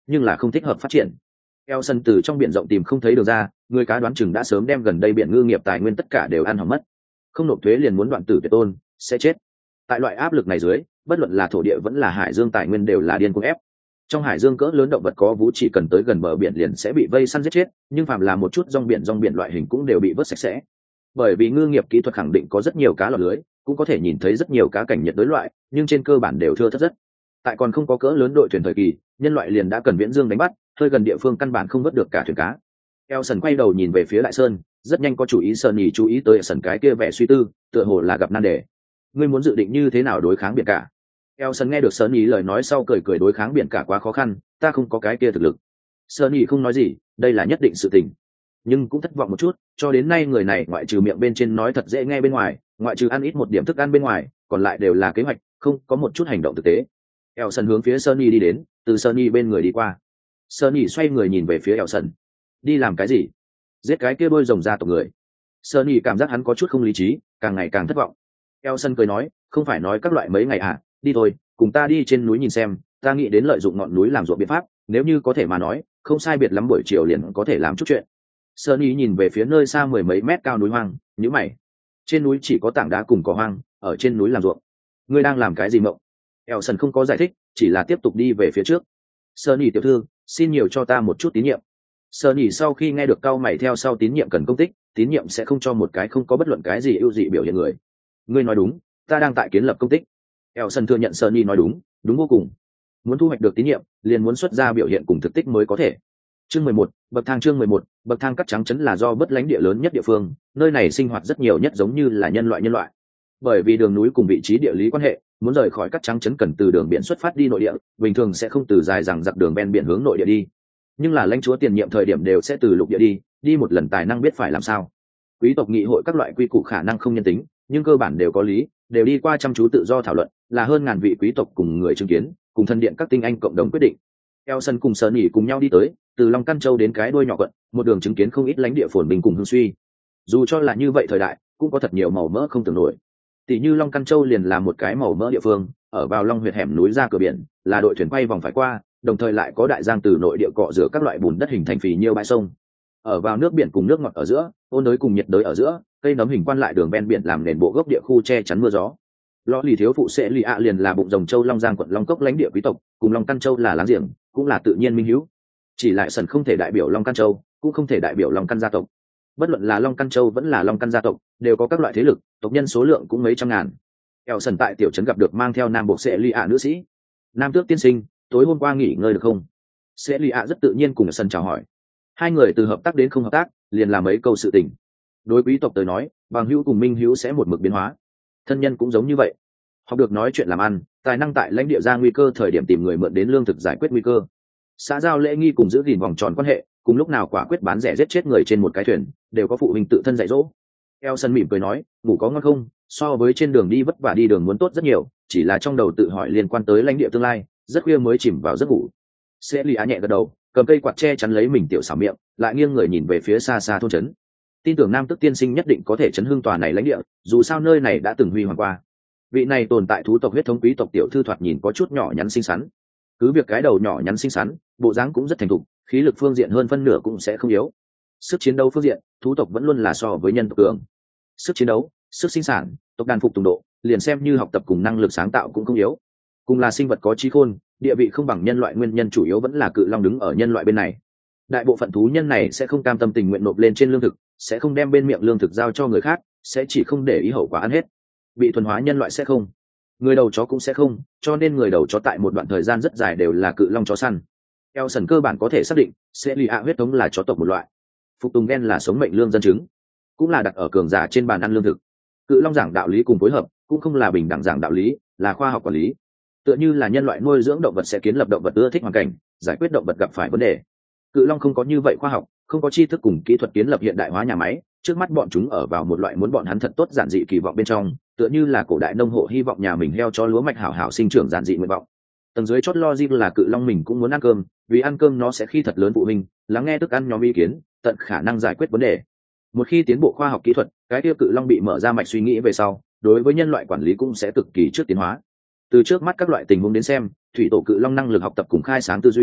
nhưng là không thích hợp phát triển. Elson từ trong biển rộng tìm không thấy đường ra, người cá đoán chừng đã sớm đem gần đây biển ngư nghiệp tài nguyên tất cả đều ăn hỏng mất. Không nộp thuế liền muốn đoạn tử tuyệt tôn, sẽ chết. Tại loại áp lực này dưới, bất luận là thổ địa vẫn là hải dương tài nguyên đều là điên cuồng ép. Trong hải dương cỡ lớn động vật có vú chỉ cần tới gần bờ biển liền sẽ bị vây săn giết chết, nhưng phàm là một chút rong biển rong biển loại hình cũng đều bị vớt sạch sẽ. Bởi vì ngư nghiệp kỹ thuật khẳng định có rất nhiều cá lọt lưới, cũng có thể nhìn thấy rất nhiều cá cảnh nhiệt đới loại, nhưng trên cơ bản đều thưa thớt rất. Tại còn không có cỡ lớn đội thuyền thời kỳ, nhân loại liền đã cần viễn dương đánh bắt, hơi gần địa phương căn bản không vớt được cả thuyền cá. Elson quay đầu nhìn về phía Đại Sơn, rất nhanh có chủ ý Sơn nhì chú ý tới Elson cái kia vẻ suy tư, tựa hồ là gặp nan đề. Ngươi muốn dự định như thế nào đối kháng biển cả? Elson nghe được Sơn nhì lời nói sau cười cười, đối kháng biển cả quá khó khăn, ta không có cái kia thực lực. Sơn nhì không nói gì, đây là nhất định sự tình, nhưng cũng thất vọng một chút, cho đến nay người này ngoại trừ miệng bên trên nói thật dễ nghe bên ngoài, ngoại trừ ăn ít một điểm thức ăn bên ngoài, còn lại đều là kế hoạch, không có một chút hành động thực tế. Elson hướng phía Sơn nhì đi đến, từ Sơn nhì bên người đi qua. Sơn nhì xoay người nhìn về phía Elson. Đi làm cái gì? Giết cái kia đôi rồng gia tộc người. Sơn nhì cảm giác hắn có chút không lý trí, càng ngày càng thất vọng. Elson cười nói, không phải nói các loại mấy ngày à, đi thôi, cùng ta đi trên núi nhìn xem, ta nghĩ đến lợi dụng ngọn núi làm ruộng biện pháp, nếu như có thể mà nói, không sai biệt lắm buổi chiều liền có thể làm chút chuyện. Sơn nhì nhìn về phía nơi xa mười mấy mét cao núi hoang, nhíu mày. Trên núi chỉ có tảng đá cùng cỏ hoang, ở trên núi làm ruộng. Ngươi đang làm cái gì mộng? Elson không có giải thích, chỉ là tiếp tục đi về phía trước. Sơn nhì tiểu thư, xin nhiều cho ta một chút tín nhiệm. Sơn nhì sau khi nghe được cao mày theo sau tín nhiệm cần công tích, tín nhiệm sẽ không cho một cái không có bất luận cái gì ưu dị biểu hiện người. Ngươi nói đúng, ta đang tại kiến lập công tích. Elson thừa nhận Sơn nhì nói đúng, đúng vô cùng. Muốn thu hoạch được tín nhiệm, liền muốn xuất ra biểu hiện cùng thực tích mới có thể. Chương mười một, bậc thang chương mười một, bậc thang cắt trắng chấn là do bất lãnh địa lớn nhất địa phương, nơi này sinh hoạt rất nhiều nhất giống như là nhân loại nhân loại. Bởi vì đường núi cùng vị trí địa lý quan hệ, muốn rời khỏi cắt trắng chấn cần từ đường biển xuất phát đi nội địa, bình thường sẽ không từ dài rằng giặc đường ven biển hướng nội địa đi. Nhưng là lãnh chúa tiền nhiệm thời điểm đều sẽ từ lục địa đi, đi một lần tài năng biết phải làm sao. Quý tộc nghị hội các loại quy củ khả năng không nhân tính, nhưng cơ bản đều có lý, đều đi qua chăm chú tự do thảo luận, là hơn ngàn vị quý tộc cùng người chứng kiến, cùng thân điện các tinh anh cộng đồng quyết định. Elson cùng Sơn nhì cùng nhau đi tới, từ Long Căn Châu đến cái đuôi nhỏ quận, một đường chứng kiến không ít lãnh địa phồn bình cùng hưng suy. Dù cho là như vậy thời đại, cũng có thật nhiều màu mỡ không tưởng nổi. Tỷ như Long Căn Châu liền là một cái màu mỡ địa phương, ở vào Long huyệt hẻm núi ra cửa biển, là đội thuyền quay vòng phải qua, đồng thời lại có đại giang từ nội địa cọ rửa các loại bùn đất hình thành phì nhiêu bãi sông. Ở vào nước biển cùng nước ngọt ở giữa, ôn đới cùng nhiệt đới ở giữa, cây nấm hình quan lại đường ven biển làm nền bộ gốc địa khu che chắn mưa gió. Lõ lì thiếu phụ sẽ lì ạ liền là bụng rồng châu Long Giang quận Long Cốc lãnh địa quý tộc, cùng Long Căn Châu là láng giềng, cũng là tự nhiên minh hữu. Chỉ lại sần không thể đại biểu Long Căn Châu, cũng không thể đại biểu Long Căn gia tộc. Bất luận là Long Căn Châu vẫn là Long Căn gia tộc, đều có các loại thế lực, tộc nhân số lượng cũng mấy trăm ngàn. Eo sần tại tiểu trấn gặp được mang theo nam bộ sẽ lì ạ nữ sĩ. Nam tước tiên sinh, tối hôm qua nghỉ ngơi được không? Sẽ lì ạ rất tự nhiên cùng sần chào hỏi. Hai người từ hợp tác đến không hợp tác, liền làm mấy câu sự tình. Đối quý tộc tới nói, bằng hữu cùng minh hữu sẽ một mực biến hóa. Thân nhân cũng giống như vậy. Học được nói chuyện làm ăn, tài năng tại lãnh địa ra nguy cơ thời điểm tìm người mượn đến lương thực giải quyết nguy cơ. Xã giao lễ nghi cùng giữ gìn vòng tròn quan hệ, cùng lúc nào quả quyết bán rẻ giết chết người trên một cái thuyền, đều có phụ huynh tự thân dạy dỗ. Elson mỉm cười nói, ngủ có ngon không? So với trên đường đi vất vả đi đường muốn tốt rất nhiều, chỉ là trong đầu tự hỏi liên quan tới lãnh địa tương lai, rất khuya mới chìm vào giấc ngủ. Celia nhẹ gật đầu, cầm cây quạt che chắn lấy mình tiểu xảo miệng, lại nghiêng người nhìn về phía xa xa thôn trấn. Tin tưởng Nam Tước tiên sinh nhất định có thể chấn hưng tòa này lãnh địa, dù sao nơi này đã từng huy hoàng qua. Vị này tồn tại thú tộc huyết thống quý tộc tiểu thư thoạt nhìn có chút nhỏ nhắn xinh xắn. Cứ việc cái đầu nhỏ nhắn xinh xắn, bộ dáng cũng rất thành thục, khí lực phương diện hơn phân nửa cũng sẽ không yếu. Sức chiến đấu phương diện, thú tộc vẫn luôn là so với nhân tộc cường. Sức chiến đấu, sức sinh sản, tộc đàn phục tùng độ, liền xem như học tập cùng năng lực sáng tạo cũng không yếu. Cùng là sinh vật có trí khôn, địa vị không bằng nhân loại, nguyên nhân chủ yếu vẫn là cự long đứng ở nhân loại bên này. Đại bộ phận thú nhân này sẽ không cam tâm tình nguyện nộp lên trên lương thực, sẽ không đem bên miệng lương thực giao cho người khác, sẽ chỉ không để ý hậu quả ăn hết. Bị thuần hóa nhân loại sẽ không, người đầu chó cũng sẽ không, cho nên người đầu chó tại một đoạn thời gian rất dài đều là cự long chó săn. Elson cơ bản có thể xác định, Celia huyết thống là chó tộc một loại. Phục tùng gen là sống mệnh lương dân chứng, cũng là đặt ở cường giả trên bàn ăn lương thực. Cự long giảng đạo lý cùng phối hợp, cũng không là bình đẳng giảng đạo lý, là khoa học quản lý. Tựa như là nhân loại nuôi dưỡng động vật sẽ kiến lập động vật ưa thích hoàn cảnh, giải quyết động vật gặp phải vấn đề. Cự long không có như vậy khoa học, không có tri thức cùng kỹ thuật kiến lập hiện đại hóa nhà máy, trước mắt bọn chúng ở vào một loại muốn bọn hắn thật tốt giản dị kỳ vọng bên trong, tựa như là cổ đại nông hộ hy vọng nhà mình heo cho lúa mạch hảo hảo sinh trưởng giản dị nguyện vọng. Tầng dưới chót logic là cự long mình cũng muốn ăn cơm, vì ăn cơm nó sẽ khi thật lớn phụ huynh, lắng nghe thức ăn nhóm ý kiến, tận khả năng giải quyết vấn đề. Một khi tiến bộ khoa học kỹ thuật, cái tiêu cự long bị mở ra mạch suy nghĩ về sau, đối với nhân loại quản lý cũng sẽ cực kỳ trước tiến hóa. Từ trước mắt các loại tình huống đến xem, thủy tổ cự long năng lực học tập cùng khai sáng tư duy,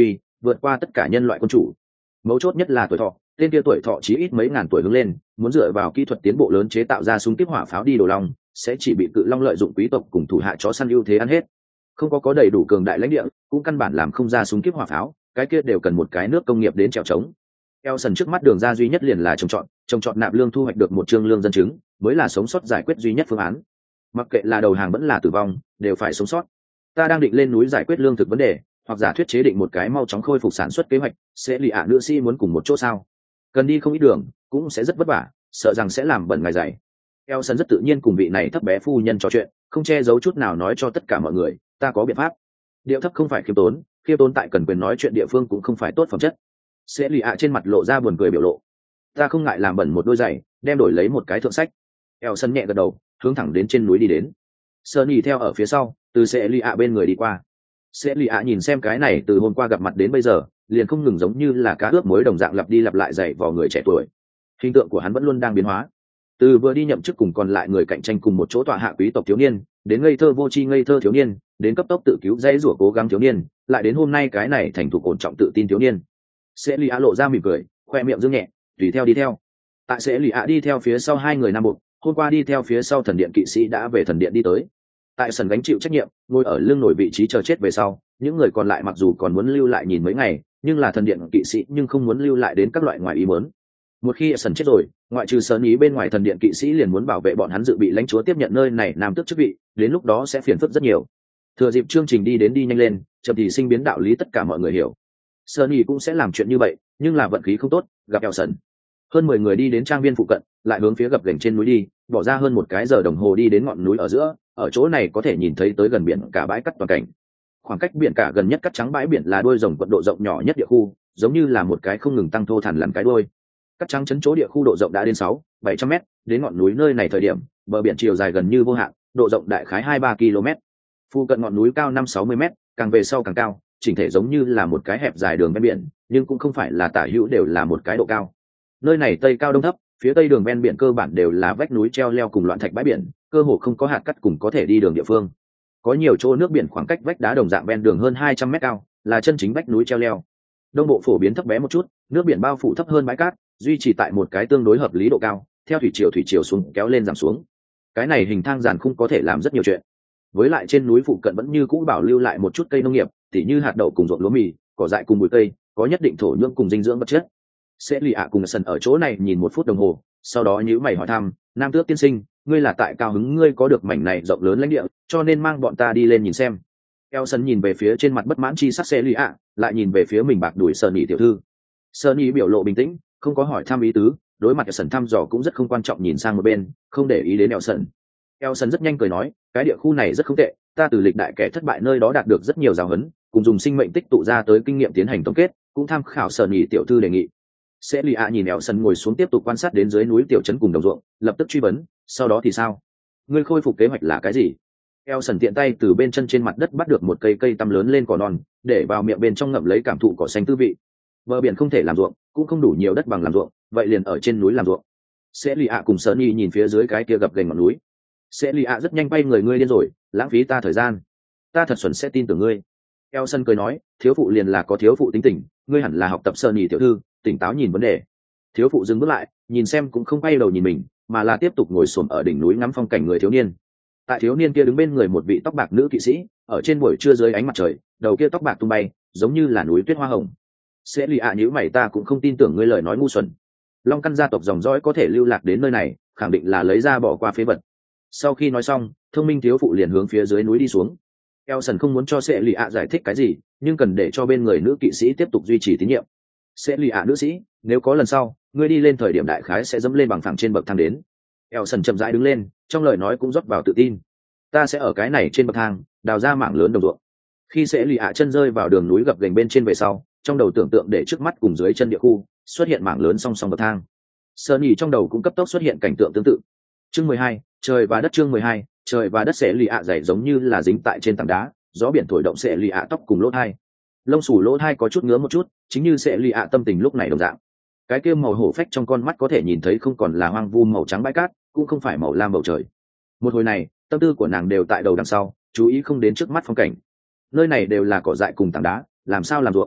vượt qua tất cả nhân loại quân chủ. Mấu chốt nhất là tuổi thọ, tên kia tuổi thọ chí ít mấy ngàn tuổi hướng lên, muốn dựa vào kỹ thuật tiến bộ lớn chế tạo ra súng kíp hỏa pháo đi đồ long, sẽ chỉ bị cự long lợi dụng quý tộc cùng thủ hạ chó săn ưu thế ăn hết. Không có có đầy đủ cường đại lãnh địa, cũng căn bản làm không ra súng kíp hỏa pháo, cái kia đều cần một cái nước công nghiệp đến trèo trống. Elson trước mắt đường ra duy nhất liền là trồng trọt, trồng trọt nạp lương thu hoạch được một trương lương dân chứng, mới là sống sót giải quyết duy nhất phương án. Mặc kệ là đầu hàng vẫn là tử vong, đều phải sống sót. Ta đang định lên núi giải quyết lương thực vấn đề, hoặc giả thuyết chế định một cái mau chóng khôi phục sản xuất kế hoạch. Sẽ lì ạ nữ sĩ muốn cùng một chỗ sao? Cần đi không ít đường, cũng sẽ rất vất vả, sợ rằng sẽ làm bẩn ngài dày. Elson rất tự nhiên cùng vị này thấp bé phu nhân trò chuyện, không che giấu chút nào nói cho tất cả mọi người, ta có biện pháp. Điệu thấp không phải khiêm tốn, khiêm tốn tại cần quyền nói chuyện địa phương cũng không phải tốt phẩm chất. Sẽ lì ạ trên mặt lộ ra buồn cười biểu lộ. Ta không ngại làm bẩn một đôi giày, đem đổi lấy một cái thượng sách. Elson nhẹ gật đầu, hướng thẳng đến trên núi đi đến. Sunny theo ở phía sau, từ sẽ lì ạ bên người đi qua. Sẽ lì ạ nhìn xem cái này từ hôm qua gặp mặt đến bây giờ, liền không ngừng giống như là cá ướp muối đồng dạng lặp đi lặp lại dạy vào người trẻ tuổi. Hình tượng của hắn vẫn luôn đang biến hóa. Từ vừa đi nhậm chức cùng còn lại người cạnh tranh cùng một chỗ tọa hạ quý tộc thiếu niên, đến ngây thơ vô tri ngây thơ thiếu niên, đến cấp tốc tự cứu dãy rủa cố gắng thiếu niên, lại đến hôm nay cái này thành thục ổn trọng tự tin thiếu niên. Sẽ lì ạ lộ ra mỉm cười, khoe miệng dương nhẹ, tùy theo đi theo. Tại sẽ lì ạ đi theo phía sau hai người nam bộ, hôm qua đi theo phía sau thần điện kỵ sĩ đã về thần điện đi tới. Tại sân gánh chịu trách nhiệm, ngồi ở lưng nổi vị trí chờ chết về sau, những người còn lại mặc dù còn muốn lưu lại nhìn mấy ngày, nhưng là thần điện kỵ sĩ nhưng không muốn lưu lại đến các loại ngoài ý muốn. Một khi sân chết rồi, ngoại trừ sơn ý bên ngoài thần điện kỵ sĩ liền muốn bảo vệ bọn hắn dự bị lãnh chúa tiếp nhận nơi này nam tước chức vị, đến lúc đó sẽ phiền phức rất nhiều. Thừa dịp chương trình đi đến đi nhanh lên, chậm thì sinh biến đạo lý tất cả mọi người hiểu. Sơn ý cũng sẽ làm chuyện như vậy, nhưng là vận khí không tốt, gặp eo sần. Hơn mười người đi đến trang viên phụ cận, lại hướng phía gập ghềnh trên núi đi, bỏ ra hơn một cái giờ đồng hồ đi đến ngọn núi ở giữa, ở chỗ này có thể nhìn thấy tới gần biển cả bãi cắt toàn cảnh. Khoảng cách biển cả gần nhất cắt trắng bãi biển là đuôi rồng quận độ rộng nhỏ nhất địa khu, giống như là một cái không ngừng tăng thô thằn lằn cái đuôi. Cắt trắng chấn chỗ địa khu độ rộng đã đến sáu, bảy trăm mét, đến ngọn núi nơi này thời điểm, bờ biển chiều dài gần như vô hạn, độ rộng đại khái hai ba ki lô mét. Phụ cận ngọn núi cao năm sáu mươi mét, càng về sau càng cao, chỉnh thể giống như là một cái hẹp dài đường ven biển, nhưng cũng không phải là tả hữu đều là một cái độ cao. Nơi này tây cao đông thấp, phía tây đường ven biển cơ bản đều là vách núi treo leo cùng loạn thạch bãi biển, cơ hồ không có hạt cắt cùng có thể đi đường địa phương. Có nhiều chỗ nước biển khoảng cách vách đá đồng dạng ven đường hơn hai trăm mét cao, là chân chính vách núi treo leo. Đông bộ phổ biến thấp bé một chút, nước biển bao phủ thấp hơn bãi cát, duy trì tại một cái tương đối hợp lý độ cao, theo thủy triều thủy triều xuống kéo lên giảm xuống. Cái này hình thang giàn khung có thể làm rất nhiều chuyện. Với lại trên núi phụ cận vẫn như cũ bảo lưu lại một chút cây nông nghiệp, tỉ như hạt đậu cùng ruộng lúa mì, cỏ dại cùng bụi cây, có nhất định thổ nhưỡng cùng dinh dưỡng vật chất. Sẽ lì ạ cùng sân ở chỗ này nhìn một phút đồng hồ, sau đó nhíu mày hỏi thăm, nam tước tiên sinh, ngươi là tại cao hứng ngươi có được mảnh này rộng lớn lãnh địa, cho nên mang bọn ta đi lên nhìn xem. Elson nhìn về phía trên mặt bất mãn chi sắc sẽ lì ạ, lại nhìn về phía mình bạc đuổi Sơn Nhị tiểu thư. Sơn Nhị biểu lộ bình tĩnh, không có hỏi thăm ý tứ, đối mặt Elson thăm dò cũng rất không quan trọng nhìn sang một bên, không để ý đến Elson. Elson rất nhanh cười nói, cái địa khu này rất không tệ, ta từ lịch đại kẻ thất bại nơi đó đạt được rất nhiều giáo huấn, cùng dùng sinh mệnh tích tụ ra tới kinh nghiệm tiến hành tổng kết, cũng tham khảo Sơn Nhị tiểu thư đề nghị. Sẽ lì ạ nhìn Elson ngồi xuống tiếp tục quan sát đến dưới núi tiểu trấn cùng đồng ruộng, lập tức truy vấn, sau đó thì sao? Ngươi khôi phục kế hoạch là cái gì? Elson tiện tay từ bên chân trên mặt đất bắt được một cây cây tăm lớn lên cỏ non, để vào miệng bên trong ngậm lấy cảm thụ cỏ xanh tư vị. Bờ biển không thể làm ruộng, cũng không đủ nhiều đất bằng làm ruộng, vậy liền ở trên núi làm ruộng. Sẽ lì ạ cùng Sunny nhìn phía dưới cái kia gập ghềnh ngọn núi. Sẽ lì ạ rất nhanh bay người, ngươi điên rồi, lãng phí ta thời gian. Ta thật xuẩn sẽ tin tưởng ngươi. Elson cười nói, thiếu phụ liền là có thiếu phụ tính tình, ngươi hẳn là học tập Sunny tiểu thư, tỉnh táo nhìn vấn đề. Thiếu phụ dừng bước lại, nhìn xem cũng không quay đầu nhìn mình, mà là tiếp tục ngồi xổm ở đỉnh núi ngắm phong cảnh người thiếu niên. Tại thiếu niên kia đứng bên người một vị tóc bạc nữ kỵ sĩ, ở trên buổi trưa dưới ánh mặt trời, đầu kia tóc bạc tung bay, giống như là núi tuyết hoa hồng. Sẽ lì ạ nhíu mày, ta cũng không tin tưởng ngươi lời nói ngu xuẩn. Long căn gia tộc dòng dõi có thể lưu lạc đến nơi này, khẳng định là lấy ra bỏ qua phế vật. Sau khi nói xong, thông minh thiếu phụ liền hướng phía dưới núi đi xuống. Elson không muốn cho Sẽ lì ạ giải thích cái gì, nhưng cần để cho bên người nữ kỵ sĩ tiếp tục duy trì tín nhiệm. Sẽ lì ạ nữ sĩ, nếu có lần sau, ngươi đi lên thời điểm đại khái sẽ dẫm lên bằng phẳng trên bậc thang đến. Elson chậm rãi đứng lên, trong lời nói cũng rót vào tự tin. Ta sẽ ở cái này trên bậc thang đào ra mảng lớn đồng ruộng. Khi Sẽ lì ạ chân rơi vào đường núi gập ghềnh bên trên về sau, trong đầu tưởng tượng để trước mắt cùng dưới chân địa khu xuất hiện mảng lớn song song bậc thang. Sunny trong đầu cũng cấp tốc xuất hiện cảnh tượng tương tự. Chương mười hai, trời và đất. Chương mười hai, trời và đất. Sẽ lì ạ dày giống như là dính tại trên tảng đá, gió biển thổi động Sẽ lì ạ tóc cùng lỗ tai. Lông xù lỗ tai có chút ngứa một chút, chính như Sẽ lì ạ tâm tình lúc này đồng dạng. Cái kia màu hổ phách trong con mắt có thể nhìn thấy không còn là hoang vu màu trắng bãi cát, cũng không phải màu lam bầu trời. Một hồi này, tâm tư của nàng đều tại đầu đằng sau, chú ý không đến trước mắt phong cảnh. Nơi này đều là cỏ dại cùng tảng đá, làm sao làm ruộng?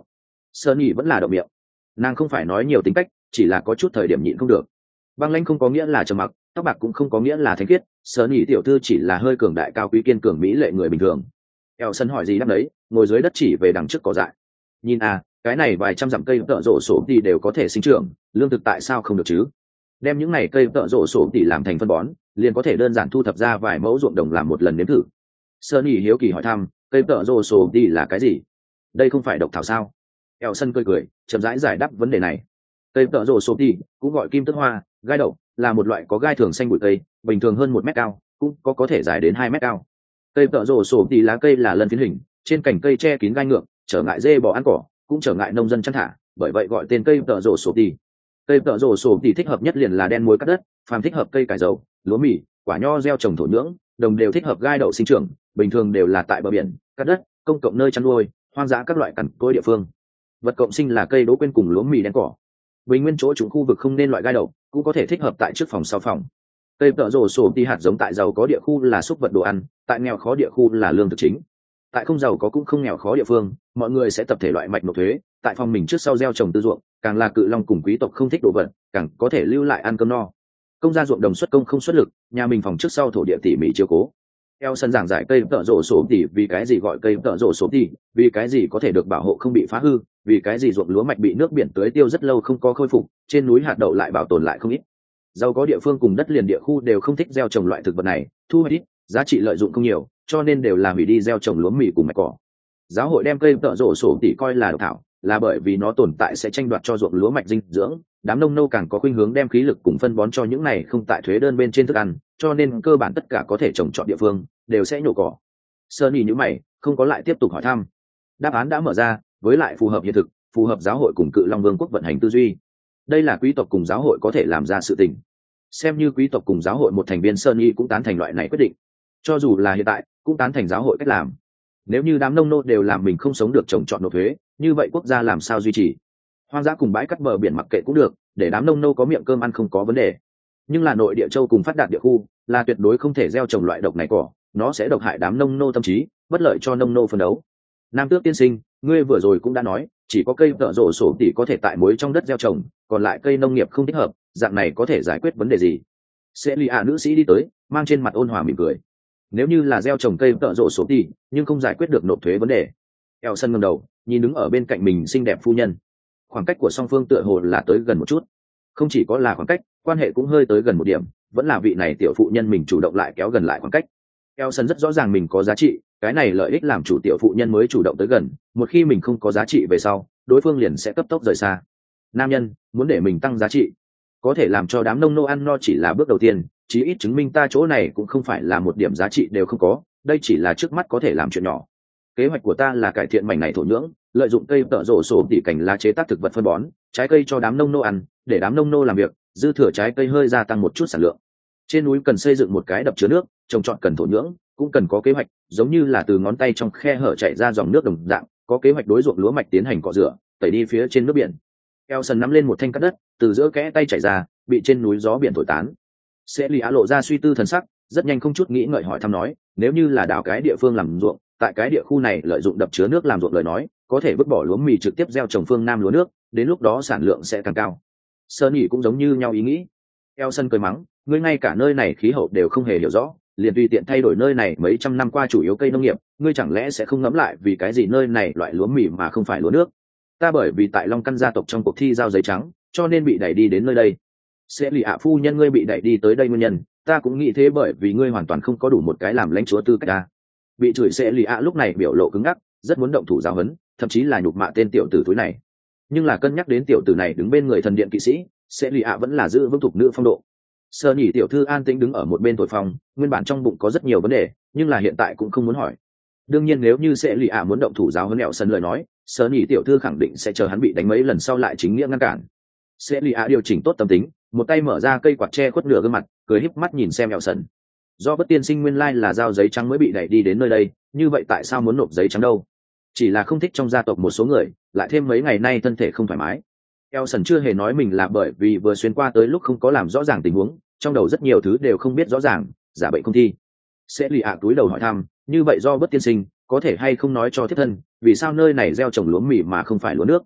Sơn nhị vẫn là động miệng. Nàng không phải nói nhiều tính cách, chỉ là có chút thời điểm nhịn không được. Băng lãnh không có nghĩa là trầm mặc, tóc bạc cũng không có nghĩa là thanh khiết. Sơn nhị tiểu thư chỉ là hơi cường đại cao quý kiên cường mỹ lệ người bình thường. Eo sân hỏi gì đáp đấy, ngồi dưới đất chỉ về đằng trước cỏ dại. Nhìn à, cái này vài trăm dặm cây tợ rộ sổ thì đều có thể sinh trưởng, lương thực tại sao không được chứ? Đem những này cây tợ rộ sổ thì làm thành phân bón, liền có thể đơn giản thu thập ra vài mẫu ruộng đồng làm một lần nếm thử. Sơn nhị hiếu kỳ hỏi thăm, cây tợ rộ sổ thì là cái gì? Đây không phải độc thảo sao? Eo sân cười cười, chậm rãi giải đáp vấn đề này. Cây tợ rộ sổ thì cũng gọi kim tước hoa, gai đậu, là một loại có gai thường xanh bụi cây, bình thường hơn một mét cao, cũng có có thể dài đến hai mét cao. Cây tợ rộ sổ thì lá cây là lân phiến hình, trên cành cây che kín gai ngược, trở ngại dê bò ăn cỏ, cũng trở ngại nông dân chăn thả, bởi vậy gọi tên cây tợ rộ sổ thì. Cây tợ rộ sổ thì thích hợp nhất liền là đen muối cắt đất, phàm thích hợp cây cải dầu, lúa mì, quả nho gieo trồng thổ nhưỡng, đồng đều thích hợp gai đậu sinh trưởng, bình thường đều là tại bờ biển, cắt đất, công cộng nơi chăn nuôi, hoang dã các loại cằn cỗi địa phương. Vật cộng sinh là cây đỗ quên cùng lúa mì đen cỏ. Bình nguyên chỗ chúng khu vực không nên loại gai đậu, cũng có thể thích hợp tại trước phòng sau phòng. Cây tợ rộ sổ thì hạt giống tại giàu có địa khu là súc vật đồ ăn, tại nghèo khó địa khu là lương thực chính. Tại không giàu có cũng không nghèo khó địa phương, mọi người sẽ tập thể loại mạch nộp thuế, tại phòng mình trước sau gieo trồng tư ruộng, càng là cự long cùng quý tộc không thích đồ vật, càng có thể lưu lại ăn cơm no. Công gia ruộng đồng xuất công không xuất lực, nhà mình phòng trước sau thổ địa tỉ mỉ chiếu cố. Eo sân giảng giải cây tợ rộ sổ tỉ vì cái gì gọi cây tợ rộ sổ tỉ, vì cái gì có thể được bảo hộ không bị phá hư, vì cái gì ruộng lúa mạch bị nước biển tưới tiêu rất lâu không có khôi phục, trên núi hạt đậu lại bảo tồn lại không ít. Giàu có địa phương cùng đất liền địa khu đều không thích gieo trồng loại thực vật này, thu hoạch ít, giá trị lợi dụng không nhiều, cho nên đều là hủy đi gieo trồng lúa mì cùng mạch cỏ. Giáo hội đem cây tợ rộ sổ tỉ coi là độc thảo, là bởi vì nó tồn tại sẽ tranh đoạt cho ruộng lúa mạch dinh dưỡng, đám nông nô càng có khuynh hướng đem khí lực cùng phân bón cho những này không tại thuế đơn bên trên thức ăn, cho nên cơ bản tất cả có thể trồng trọt địa phương đều sẽ nhổ cỏ. Sơn nhị nhíu mày, không có lại tiếp tục hỏi thăm. Đáp án đã mở ra, với lại phù hợp hiện thực, phù hợp giáo hội cùng cự long vương quốc vận hành tư duy. Đây là quý tộc cùng giáo hội có thể làm ra sự tình. Xem như quý tộc cùng giáo hội một thành viên, Sơn nhị cũng tán thành loại này quyết định. Cho dù là hiện tại, cũng tán thành giáo hội cách làm. Nếu như đám nông nô đều làm mình không sống được trồng trọt nộp thuế, như vậy quốc gia làm sao duy trì? Hoang dã cùng bãi cắt bờ biển mặc kệ cũng được, để đám nông nô có miệng cơm ăn không có vấn đề. Nhưng là nội địa châu cùng phát đạt địa khu, là tuyệt đối không thể gieo trồng loại độc này cỏ, nó sẽ độc hại đám nông nô tâm trí, bất lợi cho nông nô phấn đấu. Nam Tước tiên sinh, ngươi vừa rồi cũng đã nói, chỉ có cây tợ rộ sổ tỉ có thể tại muối trong đất gieo trồng, còn lại cây nông nghiệp không thích hợp, dạng này có thể giải quyết vấn đề gì? Sẽ lì ạ nữ sĩ đi tới, mang trên mặt ôn hòa mỉm cười. Nếu như là gieo trồng cây tợ rộ sổ tỉ, nhưng không giải quyết được nộp thuế vấn đề. Eo sân ngẩng đầu, nhìn đứng ở bên cạnh mình xinh đẹp phu nhân. Khoảng cách của song phương tựa hồ là tới gần một chút. Không chỉ có là khoảng cách, quan hệ cũng hơi tới gần một điểm, vẫn là vị này tiểu phụ nhân mình chủ động lại kéo gần lại khoảng cách. Eo sân rất rõ ràng mình có giá trị, cái này lợi ích làm chủ tiểu phụ nhân mới chủ động tới gần, một khi mình không có giá trị về sau, đối phương liền sẽ cấp tốc rời xa. Nam nhân muốn để mình tăng giá trị, có thể làm cho đám nông nô ăn no chỉ là bước đầu tiên, chí ít chứng minh ta chỗ này cũng không phải là một điểm giá trị đều không có, đây chỉ là trước mắt có thể làm chuyện nhỏ. Kế hoạch của ta là cải thiện mảnh này thổ nhưỡng, lợi dụng cây tợ rộ sổ tỉ cành lá chế tác thực vật phân bón, trái cây cho đám nông nô ăn, để đám nông nô làm việc, dư thừa trái cây hơi gia tăng một chút sản lượng. Trên núi cần xây dựng một cái đập chứa nước, trồng trọt cần thổ nhưỡng, cũng cần có kế hoạch, giống như là từ ngón tay trong khe hở chảy ra dòng nước đồng dạng, có kế hoạch đối ruộng lúa mạch tiến hành cọ rửa, tẩy đi phía trên nước biển. Elson nắm lên một thanh cắt đất, từ giữa kẽ tay chảy ra, bị trên núi gió biển thổi tán. Celia lộ ra suy tư thần sắc, rất nhanh không chút nghĩ ngợi hỏi thăm nói, nếu như là đào cái địa phương làm ruộng, tại cái địa khu này lợi dụng đập chứa nước làm ruộng lời nói, có thể vứt bỏ lúa mì trực tiếp gieo trồng phương nam lúa nước, đến lúc đó sản lượng sẽ càng cao. Sơn nhị cũng giống như nhau ý nghĩ. Elson cười mắng, ngươi ngay cả nơi này khí hậu đều không hề hiểu rõ, liền tùy tiện thay đổi nơi này mấy trăm năm qua chủ yếu cây nông nghiệp, ngươi chẳng lẽ sẽ không ngẫm lại vì cái gì nơi này loại lúa mì mà không phải lúa nước? Ta bởi vì tại Long Căn gia tộc trong cuộc thi giao giấy trắng, cho nên bị đẩy đi đến nơi đây. Sẽ lì ạ phu nhân ngươi bị đẩy đi tới đây nguyên nhân, ta cũng nghĩ thế, bởi vì ngươi hoàn toàn không có đủ một cái làm lãnh chúa tư cách ta. Bị chửi sẽ lì ạ lúc này biểu lộ cứng ngắc, rất muốn động thủ giáo huấn, thậm chí là nhục mạ tên tiểu tử túi này. Nhưng là cân nhắc đến tiểu tử này đứng bên người thần điện kỵ sĩ, sẽ lì ạ vẫn là giữ vững thục nữ phong độ. Sơ nhị tiểu thư an tĩnh đứng ở một bên thổi phòng, nguyên bản trong bụng có rất nhiều vấn đề, nhưng là hiện tại cũng không muốn hỏi. Đương nhiên nếu như sẽ lì ạ muốn động thủ giáo huấn ẹo sân lời nói, sơ nhị tiểu thư khẳng định sẽ chờ hắn bị đánh mấy lần sau lại chính nghĩa ngăn cản. Sẽ lì ạ điều chỉnh tốt tâm tính, một tay mở ra cây quạt che khuất nửa gương mặt, cười híp mắt nhìn xem ẹo sân. Do bất tiên sinh nguyên lai là giao giấy trắng mới bị đẩy đi đến nơi đây, như vậy tại sao muốn nộp giấy trắng đâu? Chỉ là không thích trong gia tộc một số người, lại thêm mấy ngày nay thân thể không thoải mái. Elson chưa hề nói mình là bởi vì vừa xuyên qua tới lúc không có làm rõ ràng tình huống, trong đầu rất nhiều thứ đều không biết rõ ràng, giả bệnh không thi. Sẽ lì ạ túi đầu hỏi thăm, như vậy do bất tiên sinh có thể hay không nói cho thiết thân, vì sao nơi này gieo trồng lúa mì mà không phải lúa nước?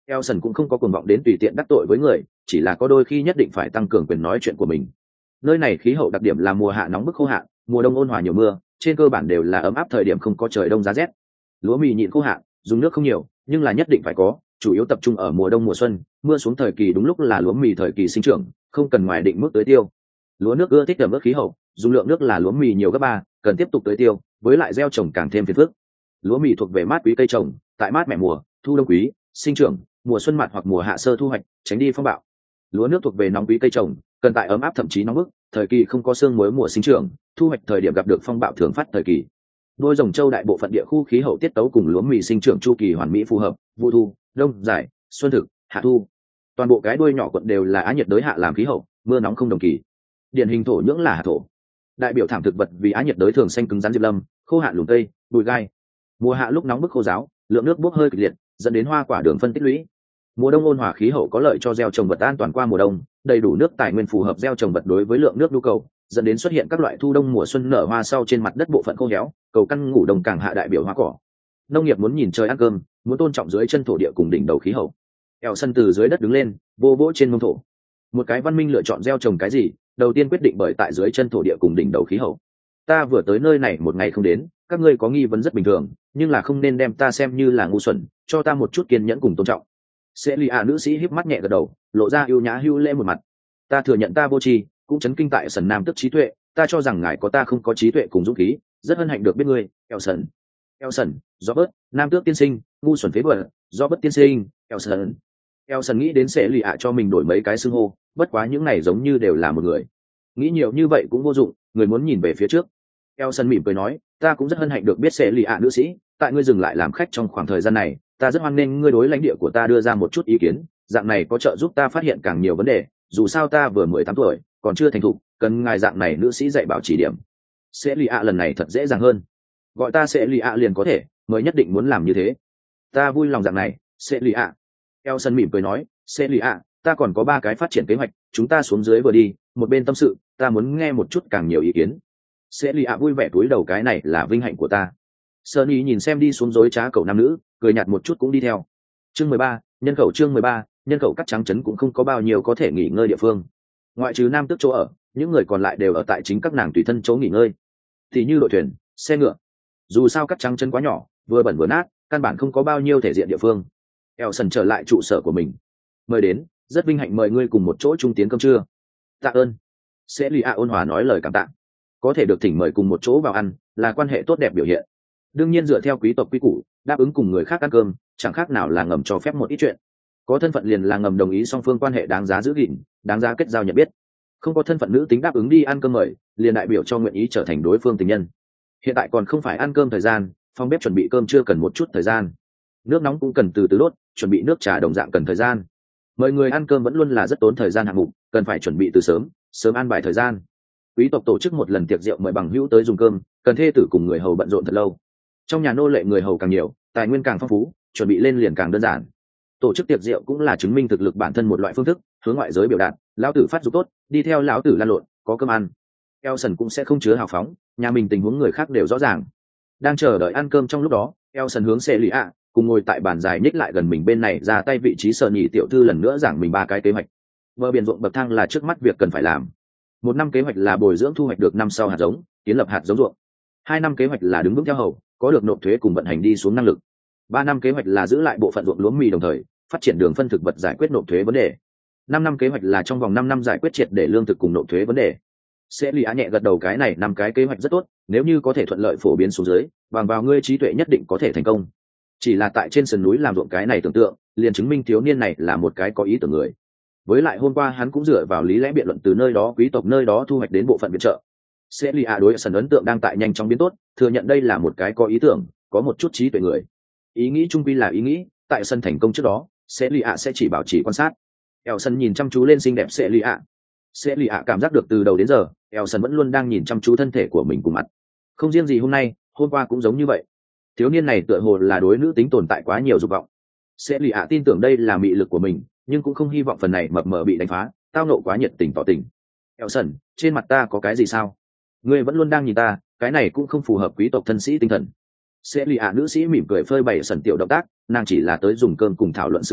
Elson cũng không có cuồng vọng đến tùy tiện đắc tội với người, chỉ là có đôi khi nhất định phải tăng cường quyền nói chuyện của mình. Nơi này khí hậu đặc điểm là mùa hạ nóng bức khô hạn, mùa đông ôn hòa nhiều mưa, trên cơ bản đều là ấm áp thời điểm không có trời đông giá rét. Lúa mì nhịn khô hạn, dùng nước không nhiều, nhưng là nhất định phải có, chủ yếu tập trung ở mùa đông mùa xuân, mưa xuống thời kỳ đúng lúc là lúa mì thời kỳ sinh trưởng, không cần ngoài định mức tưới tiêu. Lúa nước ưa thích ẩm ướt khí hậu, dùng lượng nước là lúa mì nhiều gấp ba, cần tiếp tục tưới tiêu, với lại gieo trồng càng thêm phiền phức. Lúa mì thuộc về mát quý cây trồng, tại mát mẻ mùa, thu đông quý, sinh trưởng, mùa xuân mạt hoặc mùa hạ sơ thu hoạch, tránh đi phong bạo. Lúa nước thuộc về nóng quý cây trồng, cần tại ấm áp thậm chí nóng bức, thời kỳ không có sương muối mùa sinh trưởng, thu hoạch thời điểm gặp được phong bạo thường phát thời kỳ. Nuôi rồng châu đại bộ phận địa khu khí hậu tiết tấu cùng lúa mì sinh trưởng chu kỳ hoàn mỹ phù hợp, vụ thu, đông giải, xuân thực, hạ thu. Toàn bộ cái đuôi nhỏ quận đều là á nhiệt đới hạ làm khí hậu, mưa nóng không đồng kỳ. Điển hình thổ nhưỡng là hạt thổ. Đại biểu thảm thực vật vì á nhiệt đới thường xanh cứng rắn diệp lâm, khô hạn lùm cây, bụi gai. Mùa hạ lúc nóng bức khô ráo, lượng nước bốc hơi kịch liệt, dẫn đến hoa quả đường phân tích lũy. Mùa đông ôn hòa khí hậu có lợi cho gieo trồng vật an toàn qua mùa đông, đầy đủ nước tài nguyên phù hợp gieo trồng vật đối với lượng nước nhu cầu, dẫn đến xuất hiện các loại thu đông mùa xuân nở hoa sau trên mặt đất bộ phận khô héo, cầu căn ngủ đồng càng hạ đại biểu hoa cỏ. Nông nghiệp muốn nhìn trời ăn cơm, muốn tôn trọng dưới chân thổ địa cùng đỉnh đầu khí hậu. Eo sân từ dưới đất đứng lên, vô vỗ trên mông thổ. Một cái văn minh lựa chọn gieo trồng cái gì, đầu tiên quyết định bởi tại dưới chân thổ địa cùng đỉnh đầu khí hậu. Ta vừa tới nơi này một ngày không đến, các ngươi có nghi vấn rất bình thường, nhưng là không nên đem ta xem như là ngu xuẩn, cho ta một chút kiên nhẫn cùng tôn trọng. Sẽ lì ạ nữ sĩ híp mắt nhẹ gật đầu, lộ ra ưu nhã hưu lễ một mặt. Ta thừa nhận ta vô tri, cũng chấn kinh tại sần nam tức trí tuệ, ta cho rằng ngài có ta không có trí tuệ cùng dũng khí, rất hân hạnh được biết ngươi, Elson. Elson, Robert, nam tước tiên sinh, ngu xuẩn phế bẩn, Robert tiên sinh, Elson. Elson nghĩ đến sẽ lì ạ cho mình đổi mấy cái xưng hô, bất quá những này giống như đều là một người. Nghĩ nhiều như vậy cũng vô dụng, người muốn nhìn về phía trước. Elson mỉm cười nói, ta cũng rất hân hạnh được biết sẽ lì ạ nữ sĩ, tại ngươi dừng lại làm khách trong khoảng thời gian này, ta rất hoan nghênh ngươi đối lãnh địa của ta đưa ra một chút ý kiến, dạng này có trợ giúp ta phát hiện càng nhiều vấn đề, dù sao ta vừa mười tám tuổi, còn chưa thành thục, cần ngài dạng này nữ sĩ dạy bảo chỉ điểm. Sẽ lì ạ lần này thật dễ dàng hơn, gọi ta sẽ lì ạ liền có thể, mới nhất định muốn làm như thế. Ta vui lòng dạng này, sẽ lì ạ. Elson mỉm cười nói, sẽ lì ạ, ta còn có ba cái phát triển kế hoạch, chúng ta xuống dưới vừa đi, một bên tâm sự, ta muốn nghe một chút càng nhiều ý kiến. Sẽ lì ạ vui vẻ túi đầu, cái này là vinh hạnh của ta. Sunny nhìn xem đi xuống dối trá cậu nam nữ, cười nhạt một chút cũng đi theo. Chương mười ba, nhân khẩu chương mười ba, nhân khẩu cắt trắng trấn cũng không có bao nhiêu có thể nghỉ ngơi địa phương. Ngoại trừ nam tước chỗ ở, những người còn lại đều ở tại chính các nàng tùy thân chỗ nghỉ ngơi. Thì như đội thuyền, xe ngựa. Dù sao cắt trắng trấn quá nhỏ, vừa bẩn vừa nát, căn bản không có bao nhiêu thể diện địa phương. Elson trở lại trụ sở của mình. Mời đến, rất vinh hạnh mời ngươi cùng một chỗ chung tiến cơm trưa. Tạ ơn. Sẽ lì ạ ôn hòa nói lời cảm tạ. Có thể được thỉnh mời cùng một chỗ vào ăn, là quan hệ tốt đẹp biểu hiện. Đương nhiên dựa theo quý tộc quy củ, đáp ứng cùng người khác ăn cơm chẳng khác nào là ngầm cho phép một ít chuyện. Có thân phận liền là ngầm đồng ý song phương quan hệ đáng giá giữ gìn, đáng giá kết giao nhận biết. Không có thân phận nữ tính đáp ứng đi ăn cơm mời, liền đại biểu cho nguyện ý trở thành đối phương tình nhân. Hiện tại còn không phải ăn cơm thời gian, phòng bếp chuẩn bị cơm chưa cần một chút thời gian, nước nóng cũng cần từ từ đốt, chuẩn bị nước trà đồng dạng cần thời gian. Mời người ăn cơm vẫn luôn là rất tốn thời gian hạng mục, cần phải chuẩn bị từ sớm, sớm ăn bài thời gian. Quý tộc tổ chức một lần tiệc rượu mời bằng hữu tới dùng cơm, cần thê tử cùng người hầu bận rộn thật lâu. Trong nhà nô lệ người hầu càng nhiều, tài nguyên càng phong phú, chuẩn bị lên liền càng đơn giản. Tổ chức tiệc rượu cũng là chứng minh thực lực bản thân một loại phương thức, hướng ngoại giới biểu đạt, lão tử phát dục tốt, đi theo lão tử lan lộn, có cơm ăn. Elson cũng sẽ không chứa hào phóng, nhà mình tình huống người khác đều rõ ràng. Đang chờ đợi ăn cơm trong lúc đó, Elson hướng xe lì ạ, cùng ngồi tại bàn dài nhích lại gần mình bên này ra tay vị trí sợ nhị tiểu thư lần nữa giảng mình ba cái kế hoạch. Bờ biển ruộng bậc thang là trước mắt việc cần phải làm. Một năm kế hoạch là bồi dưỡng thu hoạch được năm sau hạt giống, kiến lập hạt giống ruộng. Hai năm kế hoạch là đứng vững theo hầu, có được nộp thuế cùng vận hành đi xuống năng lực. Ba năm kế hoạch là giữ lại bộ phận ruộng lúa mì đồng thời phát triển đường phân thực vật giải quyết nộp thuế vấn đề. Năm năm kế hoạch là trong vòng năm năm giải quyết triệt để lương thực cùng nộp thuế vấn đề. Sẽ lì á nhẹ gật đầu, cái này năm cái kế hoạch rất tốt, nếu như có thể thuận lợi phổ biến xuống dưới, bằng vào ngươi trí tuệ nhất định có thể thành công. Chỉ là tại trên sườn núi làm ruộng cái này tưởng tượng, liền chứng minh thiếu niên này là một cái có ý tưởng người. Với lại hôm qua hắn cũng dựa vào lý lẽ biện luận từ nơi đó quý tộc nơi đó thu hoạch đến bộ phận viện trợ. Sẽ lì á đối sân ấn tượng đang tại nhanh chóng biến tốt, thừa nhận đây là một cái có ý tưởng, có một chút trí tuệ người. Ý nghĩ trung quy là ý nghĩ, tại sân thành công trước đó, sẽ lì ạ sẽ chỉ bảo trì quan sát. Elson nhìn chăm chú lên xinh đẹp sẽ lì ạ. Sẽ lì ạ cảm giác được từ đầu đến giờ, Elson vẫn luôn đang nhìn chăm chú thân thể của mình cùng mặt. Không riêng gì hôm nay, hôm qua cũng giống như vậy. Thiếu niên này tựa hồ là đối nữ tính tồn tại quá nhiều dục vọng. Sẽ lì ạ tin tưởng đây là mị lực của mình, nhưng cũng không hy vọng phần này mập mờ bị đánh phá, tao nộ quá nhiệt tình tỏ tình. Elson, trên mặt ta có cái gì sao? Ngươi vẫn luôn đang nhìn ta, cái này cũng không phù hợp quý tộc thân sĩ tinh thần. Sẽ lì ạ nữ sĩ mỉm cười phơi bày sần tiểu động tác, nàng chỉ là tới dùng cơm cùng thảo luận sự tình,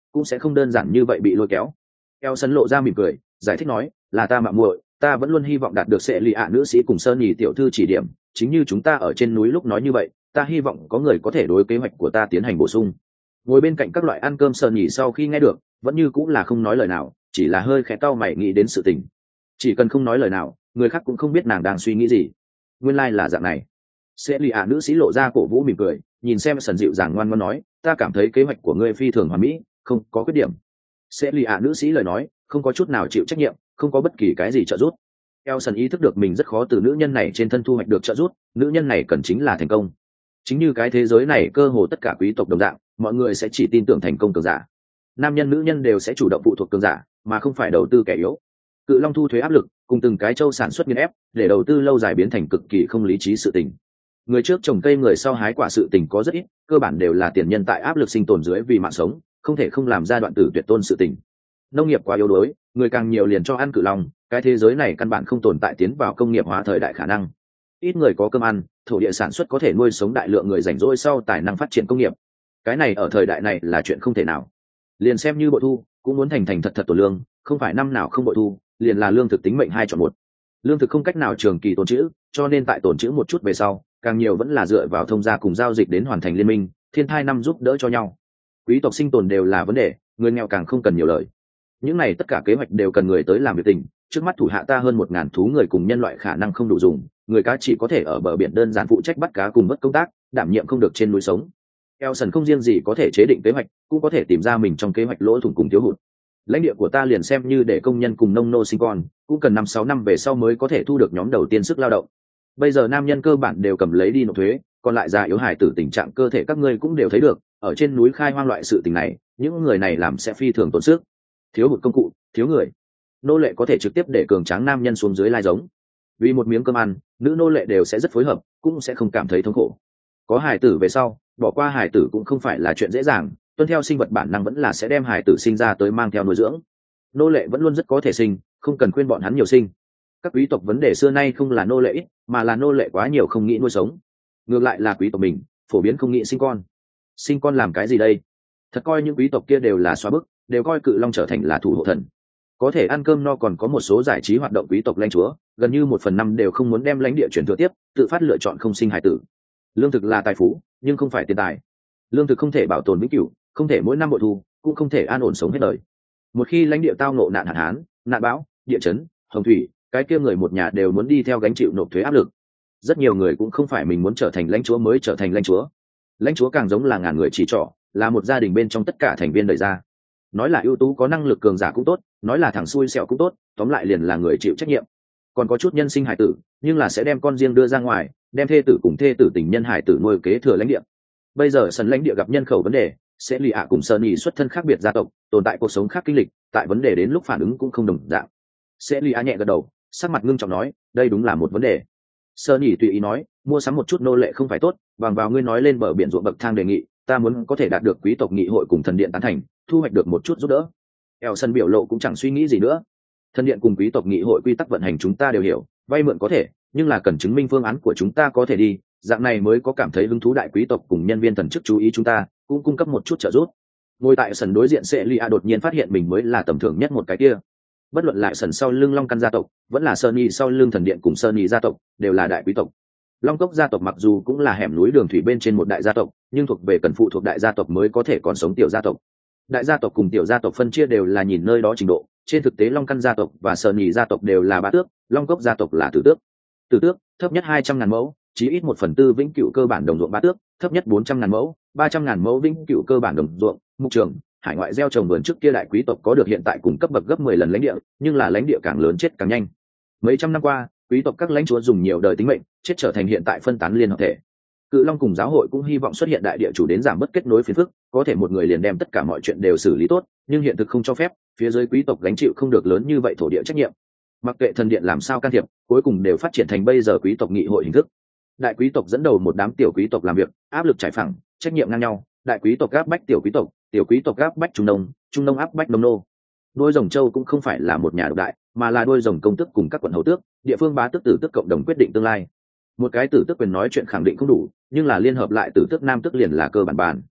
cũng sẽ không đơn giản như vậy bị lôi kéo. Eo sân lộ ra mỉm cười, giải thích nói, là ta mạo muội, ta vẫn luôn hy vọng đạt được sẽ lì ạ nữ sĩ cùng sơn nhì tiểu thư chỉ điểm, chính như chúng ta ở trên núi lúc nói như vậy, ta hy vọng có người có thể đối kế hoạch của ta tiến hành bổ sung. Ngồi bên cạnh các loại ăn cơm sơn nhì sau khi nghe được, vẫn như cũng là không nói lời nào, chỉ là hơi khẽ cau mày nghĩ đến sự tình. Chỉ cần không nói lời nào, người khác cũng không biết nàng đang suy nghĩ gì. Nguyên lai like là dạng này. Sẽ lì ạ nữ sĩ lộ ra cổ vũ mỉm cười, nhìn xem sần dịu dàng ngoan ngoãn nói, ta cảm thấy kế hoạch của ngươi phi thường hoàn mỹ, không có khuyết điểm. Sẽ lì ạ nữ sĩ lời nói không có chút nào chịu trách nhiệm, không có bất kỳ cái gì trợ giúp. Elson ý thức được mình rất khó từ nữ nhân này trên thân thu hoạch được trợ giúp, nữ nhân này cần chính là thành công. Chính như cái thế giới này cơ hồ tất cả quý tộc đồng dạng, mọi người sẽ chỉ tin tưởng thành công cường giả. Nam nhân nữ nhân đều sẽ chủ động phụ thuộc cường giả, mà không phải đầu tư kẻ yếu. Cự Long thu thuế áp lực, cùng từng cái châu sản xuất nghiên ép, để đầu tư lâu dài biến thành cực kỳ không lý trí sự tình. Người trước trồng cây người sau hái quả sự tình có rất ít, cơ bản đều là tiền nhân tại áp lực sinh tồn dưới vì mạng sống, không thể không làm ra đoạn tử tuyệt tôn sự tình. Nông nghiệp quá yếu đuối, người càng nhiều liền cho ăn cự long, cái thế giới này căn bản không tồn tại tiến vào công nghiệp hóa thời đại khả năng. Ít người có cơm ăn, thổ địa sản xuất có thể nuôi sống đại lượng người rảnh rỗi sau tài năng phát triển công nghiệp. Cái này ở thời đại này là chuyện không thể nào. Liền xem như bội thu, cũng muốn thành thành thật thật tổ lương, không phải năm nào không bội thu, liền là lương thực tính mệnh hai chọn một. Lương thực không cách nào trường kỳ tồn trữ, cho nên tại tồn trữ một chút về sau, càng nhiều vẫn là dựa vào thông gia cùng giao dịch đến hoàn thành liên minh, thiên thai năm giúp đỡ cho nhau. Quý tộc sinh tồn đều là vấn đề, người nghèo càng không cần nhiều lời. Những này tất cả kế hoạch đều cần người tới làm việc tình, trước mắt thủ hạ ta hơn một ngàn thú người cùng nhân loại khả năng không đủ dùng, người cá chỉ có thể ở bờ biển đơn giản phụ trách bắt cá cùng mất công tác, đảm nhiệm không được trên núi sống. Elson không riêng gì có thể chế định kế hoạch, cũng có thể tìm ra mình trong kế hoạch lỗ thủng cùng thiếu hụt. Lãnh địa của ta liền xem như để công nhân cùng nông nô sinh con, cũng cần năm sáu năm về sau mới có thể thu được nhóm đầu tiên sức lao động. Bây giờ nam nhân cơ bản đều cầm lấy đi nộp thuế, còn lại già yếu hài tử tình trạng cơ thể các ngươi cũng đều thấy được, ở trên núi khai hoang loại sự tình này, những người này làm sẽ phi thường tốn sức. Thiếu hụt công cụ, thiếu người. Nô lệ có thể trực tiếp để cường tráng nam nhân xuống dưới lai giống. Vì một miếng cơm ăn, nữ nô lệ đều sẽ rất phối hợp, cũng sẽ không cảm thấy thống khổ. Có hài tử về sau, bỏ qua hài tử cũng không phải là chuyện dễ dàng, tuân theo sinh vật bản năng vẫn là sẽ đem hài tử sinh ra tới mang theo nuôi dưỡng. Nô lệ vẫn luôn rất có thể sinh, không cần khuyên bọn hắn nhiều sinh. Các quý tộc vấn đề xưa nay không là nô lệ ít, mà là nô lệ quá nhiều không nghĩ nuôi sống. Ngược lại là quý tộc mình, phổ biến không nghĩ sinh con. Sinh con làm cái gì đây? Thật coi những quý tộc kia đều là xóa bức, đều coi cự long trở thành là thủ hộ thần. Có thể ăn cơm no còn có một số giải trí hoạt động quý tộc lãnh chúa, gần như một phần năm đều không muốn đem lãnh địa chuyển thừa tiếp, tự phát lựa chọn không sinh hài tử. Lương thực là tài phú, nhưng không phải tiền tài. Lương thực không thể bảo tồn vĩnh cửu, không thể mỗi năm bội thu, cũng không thể an ổn sống hết đời. Một khi lãnh địa tao ngộ nạn hạn hán, nạn bão, địa chấn, hồng thủy, cái kia người một nhà đều muốn đi theo gánh chịu nộp thuế áp lực. Rất nhiều người cũng không phải mình muốn trở thành lãnh chúa mới trở thành lãnh chúa. Lãnh chúa càng giống là ngàn người chỉ trỏ, là một gia đình bên trong tất cả thành viên đời ra. Nói là ưu tú có năng lực cường giả cũng tốt, nói là thằng xui xẻo cũng tốt, tóm lại liền là người chịu trách nhiệm. Còn có chút nhân sinh hài tử, nhưng là sẽ đem con riêng đưa ra ngoài, đem thê tử cùng thê tử tình nhân hài tử nuôi kế thừa lãnh địa. Bây giờ sân lãnh địa gặp nhân khẩu vấn đề, sẽ lì ạ cùng sơn nhì xuất thân khác biệt gia tộc, tồn tại cuộc sống khác kinh lịch, tại vấn đề đến lúc phản ứng cũng không đồng dạng. Sẽ lì ạ nhẹ gật đầu, sắc mặt ngưng trọng nói, đây đúng là một vấn đề. Sơn nhì tùy ý nói, mua sắm một chút nô lệ không phải tốt, bằng vào ngươi nói lên bờ biển ruộng bậc thang đề nghị, ta muốn có thể đạt được quý tộc nghị hội cùng thần điện tán thành, thu hoạch được một chút giúp đỡ. Elson biểu lộ cũng chẳng suy nghĩ gì nữa. Thần điện cùng quý tộc nghị hội quy tắc vận hành chúng ta đều hiểu, vay mượn có thể, nhưng là cần chứng minh phương án của chúng ta có thể đi, dạng này mới có cảm thấy hứng thú. Đại quý tộc cùng nhân viên thần chức chú ý chúng ta, cũng cung cấp một chút trợ giúp. Ngồi tại sân đối diện sẽ Lia đột nhiên phát hiện mình mới là tầm thường nhất một cái kia. Bất luận lại sân sau lưng Long Căn gia tộc, vẫn là Sunny sau lưng thần điện cùng Sunny gia tộc, đều là đại quý tộc. Long Cốc gia tộc mặc dù cũng là hẻm núi đường thủy bên trên một đại gia tộc, nhưng thuộc về cần phụ thuộc đại gia tộc mới có thể còn sống tiểu gia tộc. Đại gia tộc cùng tiểu gia tộc phân chia đều là nhìn nơi đó trình độ, trên thực tế Long Căn gia tộc và Sunny gia tộc đều là bá tước, Long Cốc gia tộc là tử tước. Tử tước, thấp nhất hai trăm ngàn mẫu, chí ít một phần tư vĩnh cửu cơ bản đồng ruộng. Bá tước, thấp nhất bốn trăm ngàn mẫu, ba trăm ngàn mẫu vĩnh cửu cơ bản đồng ruộng. Mục trường, hải ngoại gieo trồng vườn trước kia đại quý tộc có được hiện tại cùng cấp bậc gấp mười lần lãnh địa, nhưng là lãnh địa càng lớn chết càng nhanh. Mấy trăm năm qua, quý tộc các lãnh chúa dùng nhiều đời tính mệnh, chết trở thành hiện tại phân tán liên hợp thể. Cự Long cùng giáo hội cũng hy vọng xuất hiện đại địa chủ đến giảm bớt kết nối phiền phức, có thể một người liền đem tất cả mọi chuyện đều xử lý tốt, nhưng hiện thực không cho phép, phía dưới quý tộc gánh chịu không được lớn như vậy thổ địa trách nhiệm. Mặc kệ thần điện làm sao can thiệp, cuối cùng đều phát triển thành bây giờ quý tộc nghị hội hình thức. Đại quý tộc dẫn đầu một đám tiểu quý tộc làm việc, áp lực trải phẳng, trách nhiệm ngang nhau, đại quý tộc áp bách tiểu quý tộc, tiểu quý tộc áp bách trung nông, trung nông áp bách nông nô. Đôi rồng châu cũng không phải là một nhà độc đại, mà là đôi rồng công tước cùng các quận hầu tước, địa phương bá tước tử tước cộng đồng quyết định tương lai. Một cái tử tước quyền nói chuyện khẳng định không đủ, nhưng là liên hợp lại tử tước nam tước liền là cơ bản bản.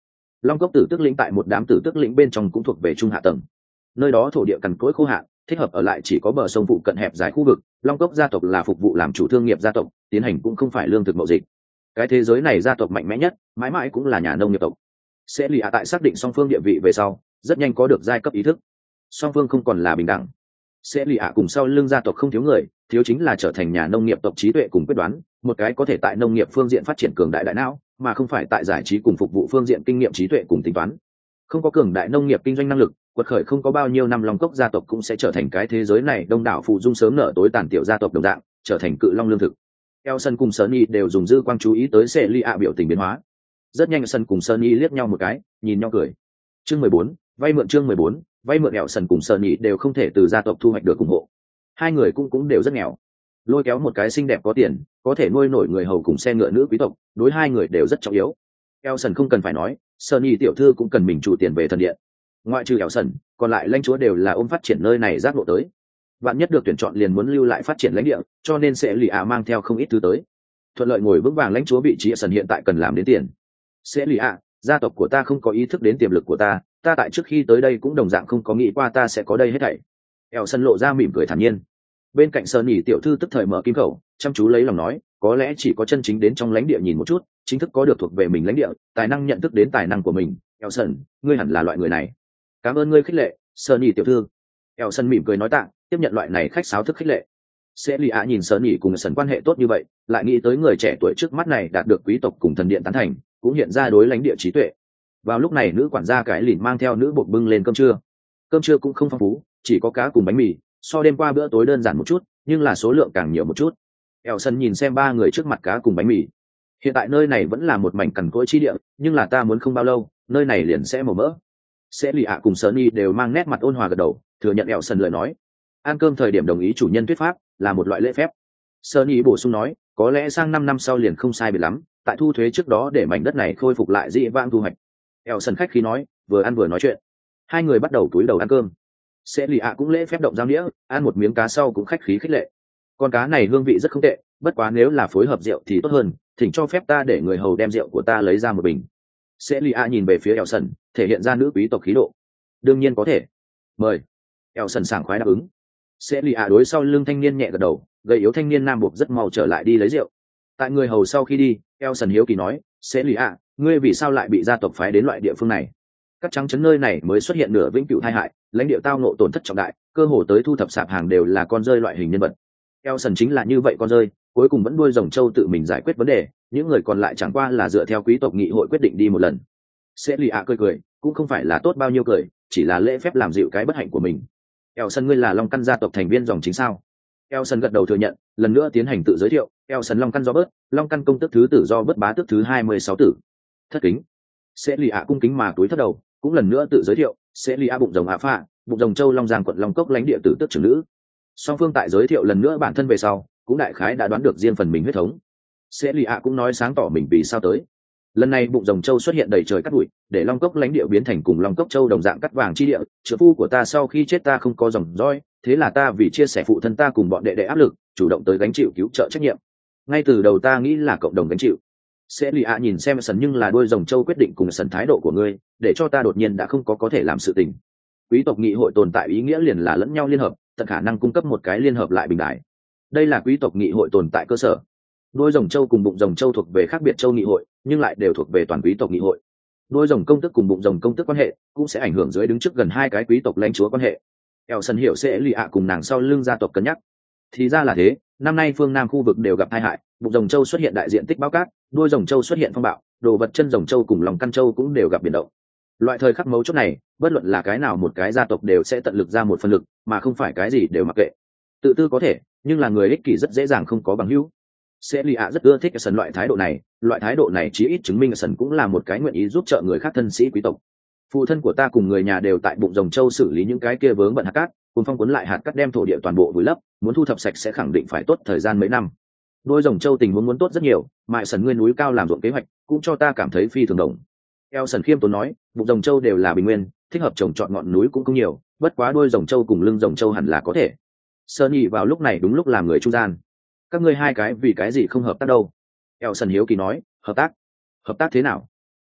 Long cốc tử tức lĩnh tại một đám tử tức lĩnh bên trong cũng thuộc về trung hạ tầng, nơi đó thổ địa cằn cỗi khô hạn, thích hợp ở lại chỉ có bờ sông phụ cận hẹp dài khu vực. Long cốc gia tộc là phục vụ làm chủ thương nghiệp gia tộc, tiến hành cũng không phải lương thực mậu dịch. Cái thế giới này gia tộc mạnh mẽ nhất mãi mãi cũng là nhà nông nghiệp tộc. Sẽ lì ạ tại xác định song phương địa vị về sau rất nhanh có được giai cấp ý thức, song phương không còn là bình đẳng. Sẽ lì ạ cùng sau lưng gia tộc không thiếu người, thiếu chính là trở thành nhà nông nghiệp tộc trí tuệ cùng quyết đoán, một cái có thể tại nông nghiệp phương diện phát triển cường đại đại não, mà không phải tại giải trí cùng phục vụ phương diện kinh nghiệm trí tuệ cùng tính toán. Không có cường đại nông nghiệp kinh doanh năng lực, quật khởi không có bao nhiêu năm, Long cốc gia tộc cũng sẽ trở thành cái thế giới này đông đảo phụ dung sớm nở tối tàn tiểu gia tộc đồng dạng, trở thành cự long lương thực. Elson cùng Sunny đều dùng dư quang chú ý tới Sẽ lì ạ biểu tình biến hóa. Rất nhanh Elson cùng Sunny liếc nhau một cái, nhìn nhau cười. Chương mười bốn, vay mượn chương mười bốn, vay mượn. Elson cùng Sunny đều không thể từ gia tộc thu hoạch được ủng hộ. Hai người cũng cũng đều rất nghèo. Lôi kéo một cái xinh đẹp có tiền, có thể nuôi nổi người hầu cùng xe ngựa nữ quý tộc, đối hai người đều rất trọng yếu. Elson không cần phải nói, Sunny tiểu thư cũng cần mình chủ tiền về thần điện. Ngoại trừ Elson, còn lại lãnh chúa đều là ôm phát triển nơi này giác ngộ tới. Bạn nhất được tuyển chọn liền muốn lưu lại phát triển lãnh địa, cho nên sẽ lì ạ mang theo không ít thứ tới. Thuận lợi ngồi vững vàng lãnh chúa vị trí Elson hiện tại cần làm đến tiền. Sẽ lì ạ, gia tộc của ta không có ý thức đến tiềm lực của ta, ta tại trước khi tới đây cũng đồng dạng không có nghĩ qua ta sẽ có đây hết thảy. Elson lộ ra mỉm cười thản nhiên. Bên cạnh Sunny tiểu thư tức thời mở kim khẩu, chăm chú lấy lòng nói, có lẽ chỉ có chân chính đến trong lãnh địa nhìn một chút, chính thức có được thuộc về mình lãnh địa, tài năng nhận thức đến tài năng của mình. Elson, ngươi hẳn là loại người này. Cảm ơn ngươi khích lệ, Sunny tiểu thư. Elson mỉm cười nói tạ, tiếp nhận loại này khách sáo thức khích lệ. Sẽ lì ạ nhìn Sunny cùng Elson quan hệ tốt như vậy, lại nghĩ tới người trẻ tuổi trước mắt này đạt được quý tộc cùng thần điện tán thành, cũng hiện ra đối lãnh địa trí tuệ. Vào lúc này nữ quản gia cái lìn mang theo nữ buộc bưng lên cơm trưa. Cơm trưa cũng không phong phú, chỉ có cá cùng bánh mì, so đêm qua bữa tối đơn giản một chút, nhưng là số lượng càng nhiều một chút. Elson nhìn xem ba người trước mặt cá cùng bánh mì. Hiện tại nơi này vẫn là một mảnh cằn cỗi chi địa, nhưng là ta muốn không bao lâu, nơi này liền sẽ màu mỡ. Sẽ lì ạ cùng Sunny đều mang nét mặt ôn hòa gật đầu, thừa nhận Elson lời nói. Ăn cơm thời điểm đồng ý chủ nhân thuyết pháp, là một loại lễ phép. Sunny bổ sung nói, có lẽ sang năm năm sau liền không sai biệt lắm, tại thu thuế trước đó để mảnh đất này khôi phục lại dị vãng thu hoạch. Elson khách khí nói, vừa ăn vừa nói chuyện. Hai người bắt đầu cúi đầu ăn cơm. Sẽ lì ạ cũng lễ phép động giao đĩa, ăn một miếng cá sau cũng khách khí khích lệ. Con cá này hương vị rất không tệ, bất quá nếu là phối hợp rượu thì tốt hơn, thỉnh cho phép ta để người hầu đem rượu của ta lấy ra một bình. Sẽ lì ạ nhìn về phía Elson, thể hiện ra nữ quý tộc khí độ. Đương nhiên có thể. Mời. Elson sảng khoái đáp ứng. Sẽ lì ạ đối sau lưng thanh niên nhẹ gật đầu, gầy yếu thanh niên nam buộc rất mau trở lại đi lấy rượu. Tại người hầu sau khi đi, Elson hiếu kỳ nói, sẽ lì ạ, ngươi vì sao lại bị gia tộc phái đến loại địa phương này? Các trắng chấn nơi này mới xuất hiện nửa vĩnh cửu tai hại, lãnh địa tao nộ tổn thất trọng đại, cơ hồ tới thu thập sạp hàng đều là con rơi loại hình nhân vật. Elson chính là như vậy con rơi, cuối cùng vẫn đuôi rồng châu tự mình giải quyết vấn đề, những người còn lại chẳng qua là dựa theo quý tộc nghị hội quyết định đi một lần. Sẽ lì ạ cười cười, cũng không phải là tốt bao nhiêu cười, chỉ là lễ phép làm dịu cái bất hạnh của mình. Elson, ngươi là Long Căn gia tộc thành viên dòng chính sao? Elson gật đầu thừa nhận, lần nữa tiến hành tự giới thiệu, Elson Long Căn do bớt, Long Căn công tước thứ tử do bớt bá tước thứ hai mươi sáu tử. Thất kính. Sẽ lì ạ cung kính mà túi thất đầu, cũng lần nữa tự giới thiệu, sẽ lì ạ bụng rồng ạ phạ, bụng rồng châu Long Giang quận Long Cốc lãnh địa tử tước trưởng nữ. Song phương tại giới thiệu lần nữa bản thân về sau, cũng đại khái đã đoán được riêng phần mình huyết thống. Sẽ lì ạ cũng nói sáng tỏ mình vì sao tới. Lần này bụng rồng châu xuất hiện đầy trời cát bụi, để Long Cốc lãnh địa biến thành cùng Long Cốc châu đồng dạng cát vàng chi địa. Trợ phu của ta sau khi chết ta không có dòng dõi, thế là ta vì chia sẻ phụ thân ta cùng bọn đệ đệ áp lực, chủ động tới gánh chịu cứu trợ trách nhiệm. Ngay từ đầu ta nghĩ là cộng đồng gánh chịu. Sẽ lì ạ nhìn xem sần, nhưng là đôi rồng châu quyết định cùng sần thái độ của ngươi, để cho ta đột nhiên đã không có có thể làm sự tình. Quý tộc nghị hội tồn tại ý nghĩa liền là lẫn nhau liên hợp, tận khả năng cung cấp một cái liên hợp lại bình đại. Đây là quý tộc nghị hội tồn tại cơ sở. Đôi rồng châu cùng bụng rồng châu thuộc về khác biệt châu nghị hội, nhưng lại đều thuộc về toàn quý tộc nghị hội. Đôi rồng công tước cùng bụng rồng công tước quan hệ cũng sẽ ảnh hưởng dưới đứng trước gần hai cái quý tộc lãnh chúa quan hệ. Elson hiểu sẽ lì ạ cùng nàng sau lưng gia tộc cân nhắc. Thì ra là thế, năm nay phương Nam khu vực đều gặp tai hại, bụng rồng châu xuất hiện đại diện tích báo cát, đuôi rồng châu xuất hiện phong bạo, đồ vật chân rồng châu cùng lòng căn châu cũng đều gặp biến động. Loại thời khắc mấu chốt này, bất luận là cái nào một cái gia tộc đều sẽ tận lực ra một phần lực, mà không phải cái gì đều mặc kệ. Tự tư có thể, nhưng là người ích kỷ rất dễ dàng không có bằng hữu. Sẽ lì ạ rất ưa thích sần loại thái độ này, loại thái độ này chí ít chứng minh sần cũng là một cái nguyện ý giúp trợ người khác thân sĩ quý tộc. Phụ thân của ta cùng người nhà đều tại bụng rồng châu xử lý những cái kia vướng bận hạt cát, cùng phong cuốn lại hạt cát đem thổ địa toàn bộ vùi lấp, muốn thu thập sạch sẽ khẳng định phải tốt thời gian mấy năm. Đôi rồng châu tình huống muốn tốt rất nhiều, mại sần ngươi núi cao làm ruộng kế hoạch cũng cho ta cảm thấy phi thường đồng. Elson khiêm tốn nói, bụng rồng châu đều là bình nguyên, thích hợp trồng trọt ngọn núi cũng không nhiều, bất quá đôi rồng châu cùng lưng rồng châu hẳn là có thể. Sunny vào lúc này đúng lúc làm người trung gian. Các ngươi hai cái vì cái gì không hợp tác đâu? Elson hiếu kỳ nói, hợp tác? Hợp tác thế nào?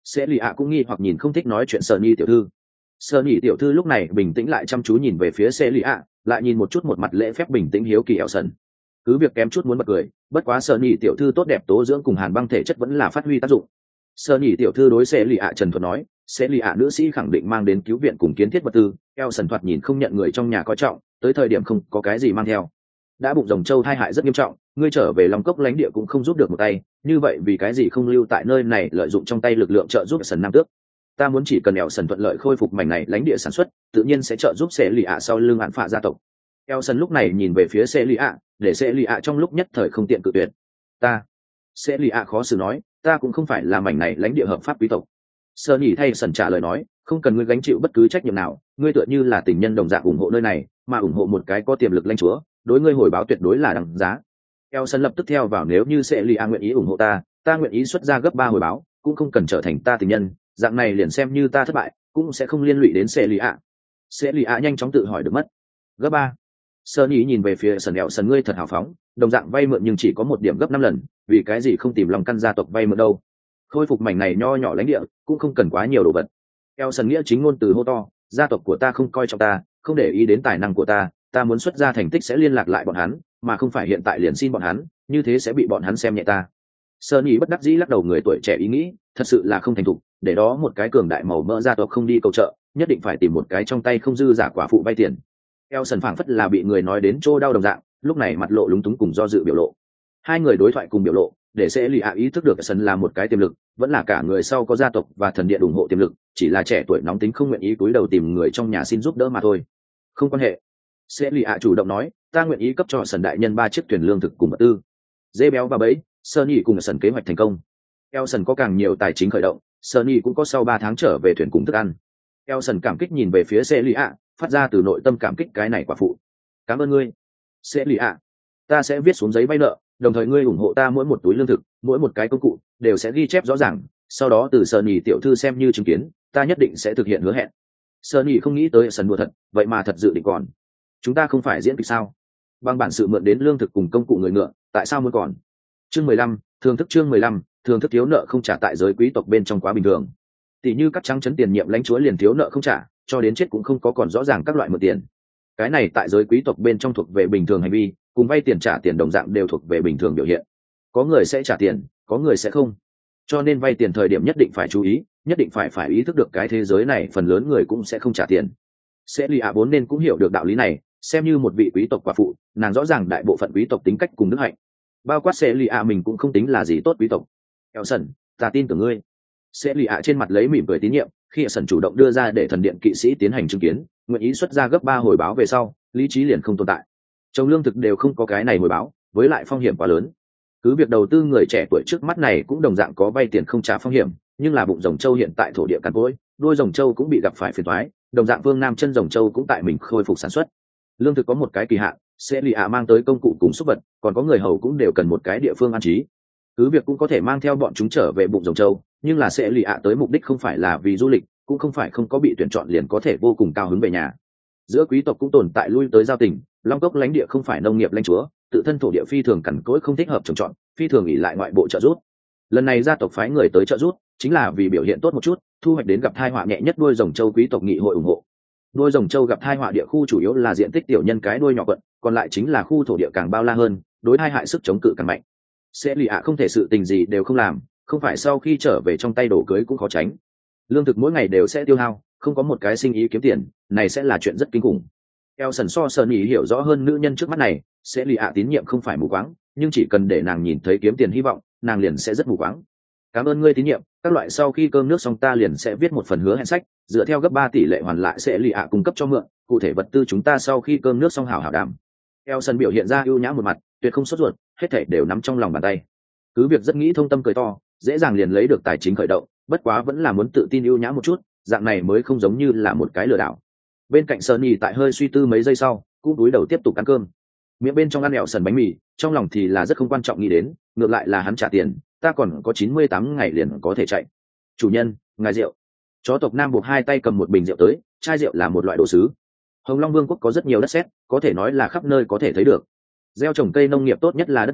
Sẽ lì ạ cũng nghi hoặc nhìn không thích nói chuyện Sở Nhi tiểu thư. Sở Nhi tiểu thư lúc này bình tĩnh lại chăm chú nhìn về phía Sẽ lì ạ, lại nhìn một chút một mặt lễ phép bình tĩnh hiếu kỳ ẻo sần. Cứ việc kém chút muốn bật cười, bất quá Sở Nhi tiểu thư tốt đẹp tố dưỡng cùng hàn băng thể chất vẫn là phát huy tác dụng. Sở Nhi tiểu thư đối Sẽ lì ạ trần thuật nói, Sẽ lì ạ nữ sĩ khẳng định mang đến cứu viện cùng kiến thiết vật tư, eo sần thoạt nhìn không nhận người trong nhà coi trọng, tới thời điểm không có cái gì mang theo. Đã bụng rồng châu thai hại rất nghiêm trọng, ngươi trở về Long Cốc lãnh địa cũng không giúp được một tay, như vậy vì cái gì không lưu tại nơi này lợi dụng trong tay lực lượng trợ giúp sần nam tước? Ta muốn chỉ cần eo sần thuận lợi khôi phục mảnh này lãnh địa sản xuất, tự nhiên sẽ trợ giúp Sẽ lì ạ sau lưng án phạ gia tộc. Eo sần lúc này nhìn về phía Sẽ lì ạ, để Sẽ lì ạ trong lúc nhất thời không tiện cự tuyệt. Ta, Sẽ lì ạ khó xử nói, ta cũng không phải là mảnh này lãnh địa hợp pháp quý tộc. Sơ nhỉ thay sần trả lời nói, không cần ngươi gánh chịu bất cứ trách nhiệm nào, ngươi tựa như là tình nhân đồng dạng ủng hộ nơi này, mà ủng hộ một cái có tiềm lực lãnh chúa, đối ngươi hồi báo tuyệt đối là đằng giá. Eo sân lập tức theo vào, nếu như Sẽ lì a nguyện ý ủng hộ ta, ta nguyện ý xuất ra gấp ba hồi báo, cũng không cần trở thành ta tình nhân, dạng này liền xem như ta thất bại, cũng sẽ không liên lụy đến Sẽ lì a. Sẽ lì a nhanh chóng tự hỏi được mất. Gấp ba. Sơ nhỉ nhìn về phía sần eo sần, ngươi thật hào phóng, đồng dạng vay mượn nhưng chỉ có một điểm gấp năm lần, vì cái gì không tìm lòng căn gia tộc vay mượn đâu? Khôi phục mảnh này nho nhỏ lãnh địa cũng không cần quá nhiều đồ vật. Eo sần nghĩa chính ngôn từ hô to, gia tộc của ta không coi trọng ta, không để ý đến tài năng của ta, ta muốn xuất ra thành tích sẽ liên lạc lại bọn hắn, mà không phải hiện tại liền xin bọn hắn, như thế sẽ bị bọn hắn xem nhẹ ta. Sơn ý bất đắc dĩ lắc đầu, người tuổi trẻ ý nghĩ thật sự là không thành thục, để đó một cái cường đại màu mỡ gia tộc không đi cầu trợ, nhất định phải tìm một cái trong tay không dư giả quả phụ vay tiền. Eo sần phảng phất là bị người nói đến chỗ đau đồng dạng, lúc này mặt lộ lúng túng cùng do dự biểu lộ. Hai người đối thoại cùng biểu lộ để Sẽ lì ạ ý thức được sân là một cái tiềm lực, vẫn là cả người sau có gia tộc và thần điện ủng hộ tiềm lực, chỉ là trẻ tuổi nóng tính không nguyện ý cúi đầu tìm người trong nhà xin giúp đỡ mà thôi. Không quan hệ. Sẽ lì ạ chủ động nói, ta nguyện ý cấp cho sần đại nhân ba chiếc thuyền lương thực cùng vật tư. Dê béo và bẫy, Sunny cùng sần kế hoạch thành công. Elson có càng nhiều tài chính khởi động, Sunny cũng có sau ba tháng trở về thuyền cùng thức ăn. Elson cảm kích nhìn về phía Sẽ lì ạ, phát ra từ nội tâm cảm kích cái này quả phụ. Cảm ơn ngươi. Sẽ lì ạ, ta sẽ viết xuống giấy vay nợ, đồng thời ngươi ủng hộ ta mỗi một túi lương thực, mỗi một cái công cụ đều sẽ ghi chép rõ ràng, sau đó từ Sunny tiểu thư xem như chứng kiến, ta nhất định sẽ thực hiện hứa hẹn. Sunny không nghĩ tới sần đùa thật, vậy mà thật dự định còn. Chúng ta không phải diễn kịch sao? Bằng bản sự mượn đến lương thực cùng công cụ người ngựa, tại sao muốn còn? Chương mười lăm, thường thức chương mười lăm, thường thức thiếu nợ không trả tại giới quý tộc bên trong quá bình thường. Tỷ như các trắng chấn tiền nhiệm lãnh chúa liền thiếu nợ không trả, cho đến chết cũng không có còn rõ ràng các loại mượn tiền. Cái này tại giới quý tộc bên trong thuộc về bình thường hành vi, cùng vay tiền trả tiền đồng dạng đều thuộc về bình thường biểu hiện. Có người sẽ trả tiền, có người sẽ không. Cho nên vay tiền thời điểm nhất định phải chú ý, nhất định phải phải ý thức được cái thế giới này phần lớn người cũng sẽ không trả tiền. Sẽ lì ạ vốn nên cũng hiểu được đạo lý này, xem như một vị quý tộc quả phụ, nàng rõ ràng đại bộ phận quý tộc tính cách cùng đức hạnh. Bao quát Sẽ lì ạ mình cũng không tính là gì tốt quý tộc. Elson, ta tin tưởng ngươi. Sẽ lì ạ trên mặt lấy mỉm cười tín nhiệm, khi Elson chủ động đưa ra để thần điện kỵ sĩ tiến hành chứng kiến, nguyện ý xuất ra gấp ba hồi báo về sau, lý trí liền không tồn tại. Trồng lương thực đều không có cái này hồi báo, với lại phong hiểm quá lớn. Cứ việc đầu tư người trẻ tuổi trước mắt này cũng đồng dạng có vay tiền không trả phong hiểm, nhưng là bụng rồng châu hiện tại thổ địa cằn cỗi, đuôi rồng châu cũng bị gặp phải phiền toái, đồng dạng vương nam chân rồng châu cũng tại mình khôi phục sản xuất. Lương thực có một cái kỳ hạn, Sẽ lì ạ mang tới công cụ cùng súc vật, còn có người hầu cũng đều cần một cái địa phương an trí. Cứ việc cũng có thể mang theo bọn chúng trở về bụng rồng châu, nhưng là Sẽ lì ạ tới mục đích không phải là vì du lịch, cũng không phải không có bị tuyển chọn liền có thể vô cùng cao hứng về nhà. Giữa quý tộc cũng tồn tại lui tới giao tình, Long Cốc lãnh địa không phải nông nghiệp lãnh chúa, tự thân thổ địa phi thường cằn cỗi không thích hợp trồng trọt, phi thường ỷ lại ngoại bộ trợ giúp. Lần này gia tộc phái người tới trợ giúp, chính là vì biểu hiện tốt một chút, thu hoạch đến gặp tai họa nhẹ nhất đuôi rồng châu quý tộc nghị hội ủng hộ. Đuôi rồng châu gặp tai họa địa khu chủ yếu là diện tích tiểu nhân cái đuôi nhỏ quận, còn lại chính là khu thổ địa càng bao la hơn, đối tai hại sức chống cự càng mạnh. Sẽ lì ạ không thể sự tình gì đều không làm, không phải sau khi trở về trong tay đổ cưới cũng khó tránh. Lương thực mỗi ngày đều sẽ tiêu hao, không có một cái sinh ý kiếm tiền, này sẽ là chuyện rất kinh khủng. Elson so sơn ý hiểu rõ hơn nữ nhân trước mắt này, Sẽ lì ạ tín nhiệm không phải mù quáng, nhưng chỉ cần để nàng nhìn thấy kiếm tiền hy vọng, nàng liền sẽ rất mù quáng. Cảm ơn ngươi tín nhiệm, các loại sau khi cơm nước xong ta liền sẽ viết một phần hứa hẹn sách, dựa theo gấp ba tỷ lệ hoàn lại Sẽ lì ạ cung cấp cho mượn, cụ thể vật tư chúng ta sau khi cơm nước xong hảo hảo đảm. Elson biểu hiện ra ưu nhã một mặt, tuyệt không sốt ruột, hết thảy đều nắm trong lòng bàn tay. Cứ việc rất nghĩ thông tâm cười to, dễ dàng liền lấy được tài chính khởi động, bất quá vẫn là muốn tự tin ưu nhã một chút, dạng này mới không giống như là một cái lừa đảo. Bên cạnh Sunny tại hơi suy tư mấy giây sau, cũng cúi đầu tiếp tục ăn cơm. Miệng bên trong ăn ẹo sần bánh mì, trong lòng thì là rất không quan trọng nghĩ đến, ngược lại là hắn trả tiền, ta còn có chín mươi tám ngày liền có thể chạy. Chủ nhân, ngài rượu. Chó tộc Nam buộc hai tay cầm một bình rượu tới, chai rượu là một loại đồ sứ. Hồng Long Vương quốc có rất nhiều đất sét, có thể nói là khắp nơi có thể thấy được. Gieo trồng cây nông nghiệp tốt nhất là đất màu,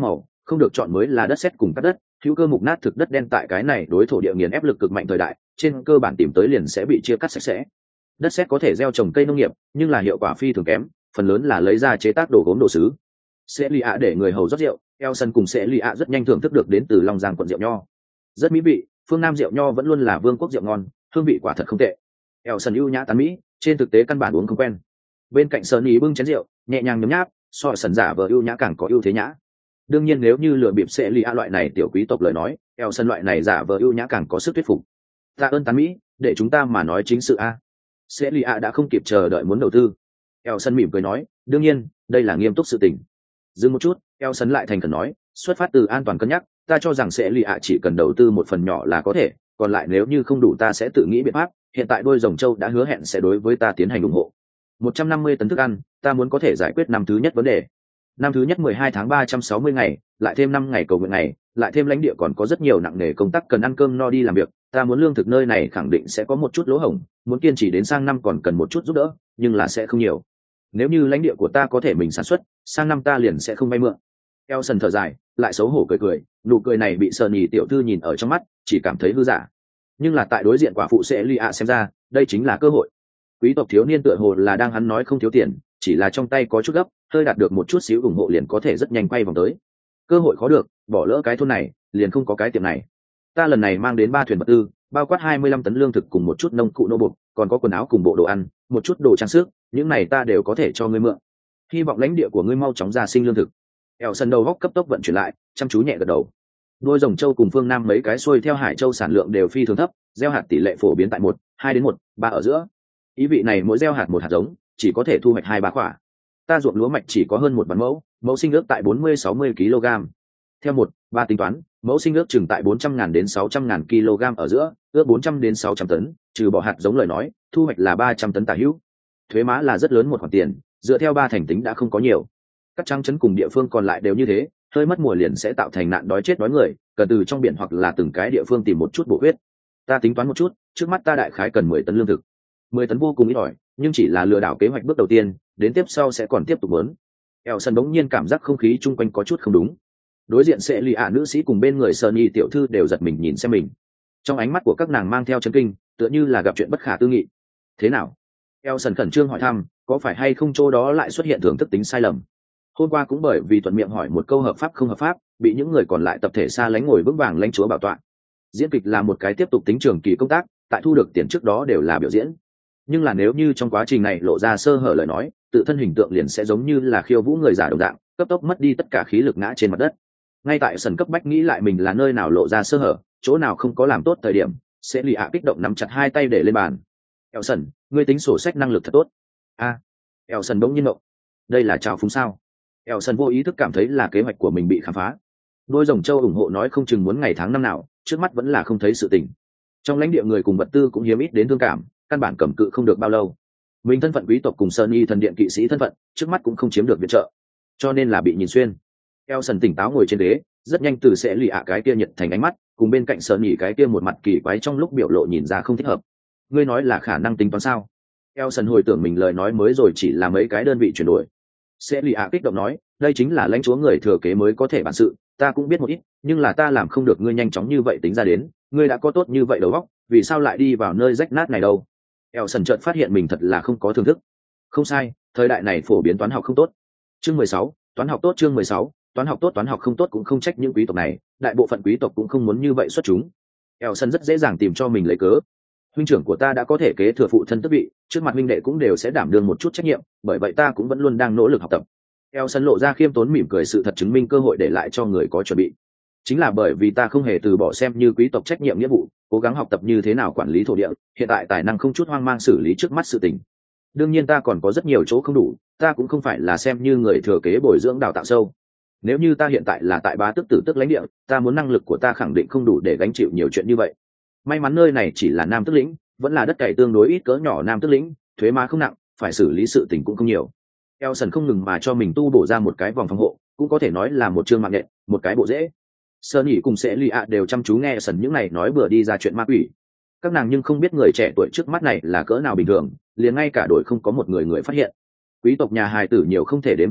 không được chọn mới là đất sét cùng cắt đất, hữu cơ mục nát thực đất đen tại cái này đối thổ địa nghiền ép lực cực mạnh thời đại, trên cơ bản tìm tới liền sẽ bị chia cắt sạch sẽ. Đất sét có thể gieo trồng cây nông nghiệp, nhưng là hiệu quả phi thường kém, phần lớn là lấy ra chế tác đồ gốm đồ sứ. Sẽ lì ạ để người hầu rót rượu, Elson cùng sẽ lì ạ rất nhanh thưởng thức được đến từ Long Giang quận rượu nho. Rất mỹ vị, phương Nam rượu nho vẫn luôn là vương quốc rượu ngon, hương vị quả thật không tệ. Elson ưu nhã tán mỹ, trên thực tế căn bản uống không quen. Bên cạnh Sunny bưng chén rượu, nhẹ nhàng nhấm nháp, so sần giả vờ ưu nhã càng có ưu thế nhã. Đương nhiên nếu như lừa bịp sẽ lì ạ loại này tiểu quý tộc lời nói, Elson loại này giả vờ ưu nhã càng có sức thuyết phục. Tạ ơn tán mỹ, để chúng ta mà nói chính sự a. Sẽ lì ạ đã không kịp chờ đợi muốn đầu tư. Elson mỉm cười nói, đương nhiên, đây là nghiêm túc sự tình. Dừng một chút, Elson lại thành khẩn nói, xuất phát từ an toàn cân nhắc, ta cho rằng sẽ lì ạ chỉ cần đầu tư một phần nhỏ là có thể, còn lại nếu như không đủ ta sẽ tự nghĩ biện pháp. Hiện tại đôi rồng châu đã hứa hẹn sẽ đối với ta tiến hành ủng hộ. một trăm năm mươi tấn thức ăn, ta muốn có thể giải quyết năm thứ nhất vấn đề. Năm thứ nhất mười hai tháng ba trăm sáu mươi ngày, lại thêm năm ngày cầu nguyện ngày, lại thêm lãnh địa còn có rất nhiều nặng nề công tác cần ăn cơm no đi làm việc, ta muốn lương thực nơi này khẳng định sẽ có một chút lỗ hổng, muốn kiên trì đến sang năm còn cần một chút giúp đỡ, nhưng là sẽ không nhiều. Nếu như lãnh địa của ta có thể mình sản xuất, sang năm ta liền sẽ không vay mượn. Elson thở dài, lại xấu hổ cười cười, nụ cười này bị Sunny tiểu thư nhìn ở trong mắt, chỉ cảm thấy hư giả. Nhưng là tại đối diện quả phụ sẽ Lia xem ra, đây chính là cơ hội. Quý tộc thiếu niên tựa hồ là đang hắn nói không thiếu tiền, chỉ là trong tay có chút gấp, hơi đạt được một chút xíu ủng hộ liền có thể rất nhanh quay vòng tới. Cơ hội khó được, bỏ lỡ cái thôn này, liền không có cái tiệm này. Ta lần này mang đến ba thuyền vật tư, bao quát hai mươi lăm tấn lương thực cùng một chút nông cụ nô bộc, còn có quần áo cùng bộ đồ ăn, một chút đồ trang sức, những này ta đều có thể cho ngươi mượn. Hy vọng lãnh địa của ngươi mau chóng ra sinh lương thực. Elson đầu góc cấp tốc vận chuyển lại, chăm chú nhẹ gật đầu. Đôi rồng châu cùng phương Nam mấy cái xuôi theo Hải Châu sản lượng đều phi thường thấp, gieo hạt tỷ lệ phổ biến tại một, hai đến một, ba ở giữa. Ý vị này mỗi gieo hạt một hạt giống, chỉ có thể thu hoạch hai ba quả. Ta ruộng lúa mạch chỉ có hơn một vạn mẫu, mẫu sinh ước tại bốn mươi sáu mươi ki lô gam. Theo một, ba tính toán, mẫu sinh ước chừng tại bốn trăm ngàn đến sáu trăm ngàn kg ở giữa, ước bốn trăm đến sáu trăm tấn, trừ bỏ hạt giống lời nói, thu hoạch là ba trăm tấn tả hữu. Thuế má là rất lớn một khoản tiền, dựa theo ba thành tính đã không có nhiều. Các trang trấn cùng địa phương còn lại đều như thế, hơi mất mùa liền sẽ tạo thành nạn đói chết đói người, cần từ trong biển hoặc là từng cái địa phương tìm một chút bổ huyết. Ta tính toán một chút, trước mắt ta đại khái cần mười tấn lương thực. mười tấn vô cùng ít ỏi, nhưng chỉ là lừa đảo kế hoạch bước đầu tiên, đến tiếp sau sẽ còn tiếp tục lớn. Elson đống nhiên cảm giác không khí chung quanh có chút không đúng. Đối diện sẽ lì ạ nữ sĩ cùng bên người Sunny tiểu thư đều giật mình nhìn xem mình. Trong ánh mắt của các nàng mang theo chấn kinh, tựa như là gặp chuyện bất khả tư nghị. Thế nào? Elson khẩn trương hỏi thăm, có phải hay không chỗ đó lại xuất hiện thưởng thức tính sai lầm? Hôm qua cũng bởi vì thuận miệng hỏi một câu hợp pháp không hợp pháp, bị những người còn lại tập thể xa lánh ngồi vững vàng lãnh chúa bảo tọa. Diễn kịch là một cái tiếp tục tính trường kỳ công tác, tại thu được tiền trước đó đều là biểu diễn. Nhưng là nếu như trong quá trình này lộ ra sơ hở lời nói, tự thân hình tượng liền sẽ giống như là khiêu vũ người giả đồng dạng, cấp tốc mất đi tất cả khí lực ngã trên mặt đất. Ngay tại sân cấp bách nghĩ lại mình là nơi nào lộ ra sơ hở, chỗ nào không có làm tốt thời điểm, sẽ lì ạ kích động nắm chặt hai tay để lên bàn. Elson, ngươi tính sổ sách năng lực thật tốt. A, à, Elson bỗng nhiên động. Đây là trào phúng sao? Elson vô ý thức cảm thấy là kế hoạch của mình bị khám phá. Đôi rồng châu ủng hộ nói không chừng muốn ngày tháng năm nào, trước mắt vẫn là không thấy sự tình. Trong lãnh địa người cùng vật tư cũng hiếm ít đến thương cảm, căn bản cầm cự không được bao lâu. Mình thân phận quý tộc cùng Sunny thần điện kỵ sĩ thân phận, trước mắt cũng không chiếm được viện trợ, cho nên là bị nhìn xuyên. Elson tỉnh táo ngồi trên ghế, rất nhanh từ sẽ lì ạ cái kia nhiệt thành ánh mắt, cùng bên cạnh Sunny cái kia một mặt kỳ quái trong lúc biểu lộ nhìn ra không thích hợp. Ngươi nói là khả năng tính toán sao? Elson hồi tưởng mình lời nói mới rồi chỉ là mấy cái đơn vị chuyển đổi. Sẽ lì ạ kích động nói, đây chính là lãnh chúa người thừa kế mới có thể bản sự, ta cũng biết một ít, nhưng là ta làm không được ngươi nhanh chóng như vậy tính ra đến, ngươi đã có tốt như vậy đầu óc, vì sao lại đi vào nơi rách nát này đâu? Elson chợt phát hiện mình thật là không có thưởng thức. Không sai, thời đại này phổ biến toán học không tốt. Chương mười sáu, toán học tốt chương mười sáu, toán học tốt toán học không tốt cũng không trách những quý tộc này, đại bộ phận quý tộc cũng không muốn như vậy xuất chúng. Elson rất dễ dàng tìm cho mình lấy cớ. Huynh trưởng của ta đã có thể kế thừa phụ thân tước vị, trước mặt huynh đệ cũng đều sẽ đảm đương một chút trách nhiệm, bởi vậy ta cũng vẫn luôn đang nỗ lực học tập. Elson lộ ra khiêm tốn mỉm cười, sự thật chứng minh cơ hội để lại cho người có chuẩn bị. Chính là bởi vì ta không hề từ bỏ xem như quý tộc trách nhiệm nghĩa vụ, cố gắng học tập như thế nào quản lý thổ địa, hiện tại tài năng không chút hoang mang xử lý trước mắt sự tình. Đương nhiên ta còn có rất nhiều chỗ không đủ, ta cũng không phải là xem như người thừa kế bồi dưỡng đào tạo sâu. Nếu như ta hiện tại là tại bá tước tử tước lãnh địa, ta muốn năng lực của ta khẳng định không đủ để gánh chịu nhiều chuyện như vậy. May mắn nơi này chỉ là nam tước lĩnh, vẫn là đất cày tương đối ít cỡ nhỏ nam tước lĩnh, thuế má không nặng, phải xử lý sự tình cũng không nhiều. Elson không ngừng mà cho mình tu bổ ra một cái vòng phòng hộ, cũng có thể nói là một chương mạng nhện, một cái bộ rễ. Sunny cùng sẽ lì ạ đều chăm chú nghe Elson những này nói bừa đi ra chuyện ma quỷ. Các nàng nhưng không biết người trẻ tuổi trước mắt này là cỡ nào bình thường, liền ngay cả đội không có một người người phát hiện. Quý tộc nhà hài tử nhiều không thể đếm hết được,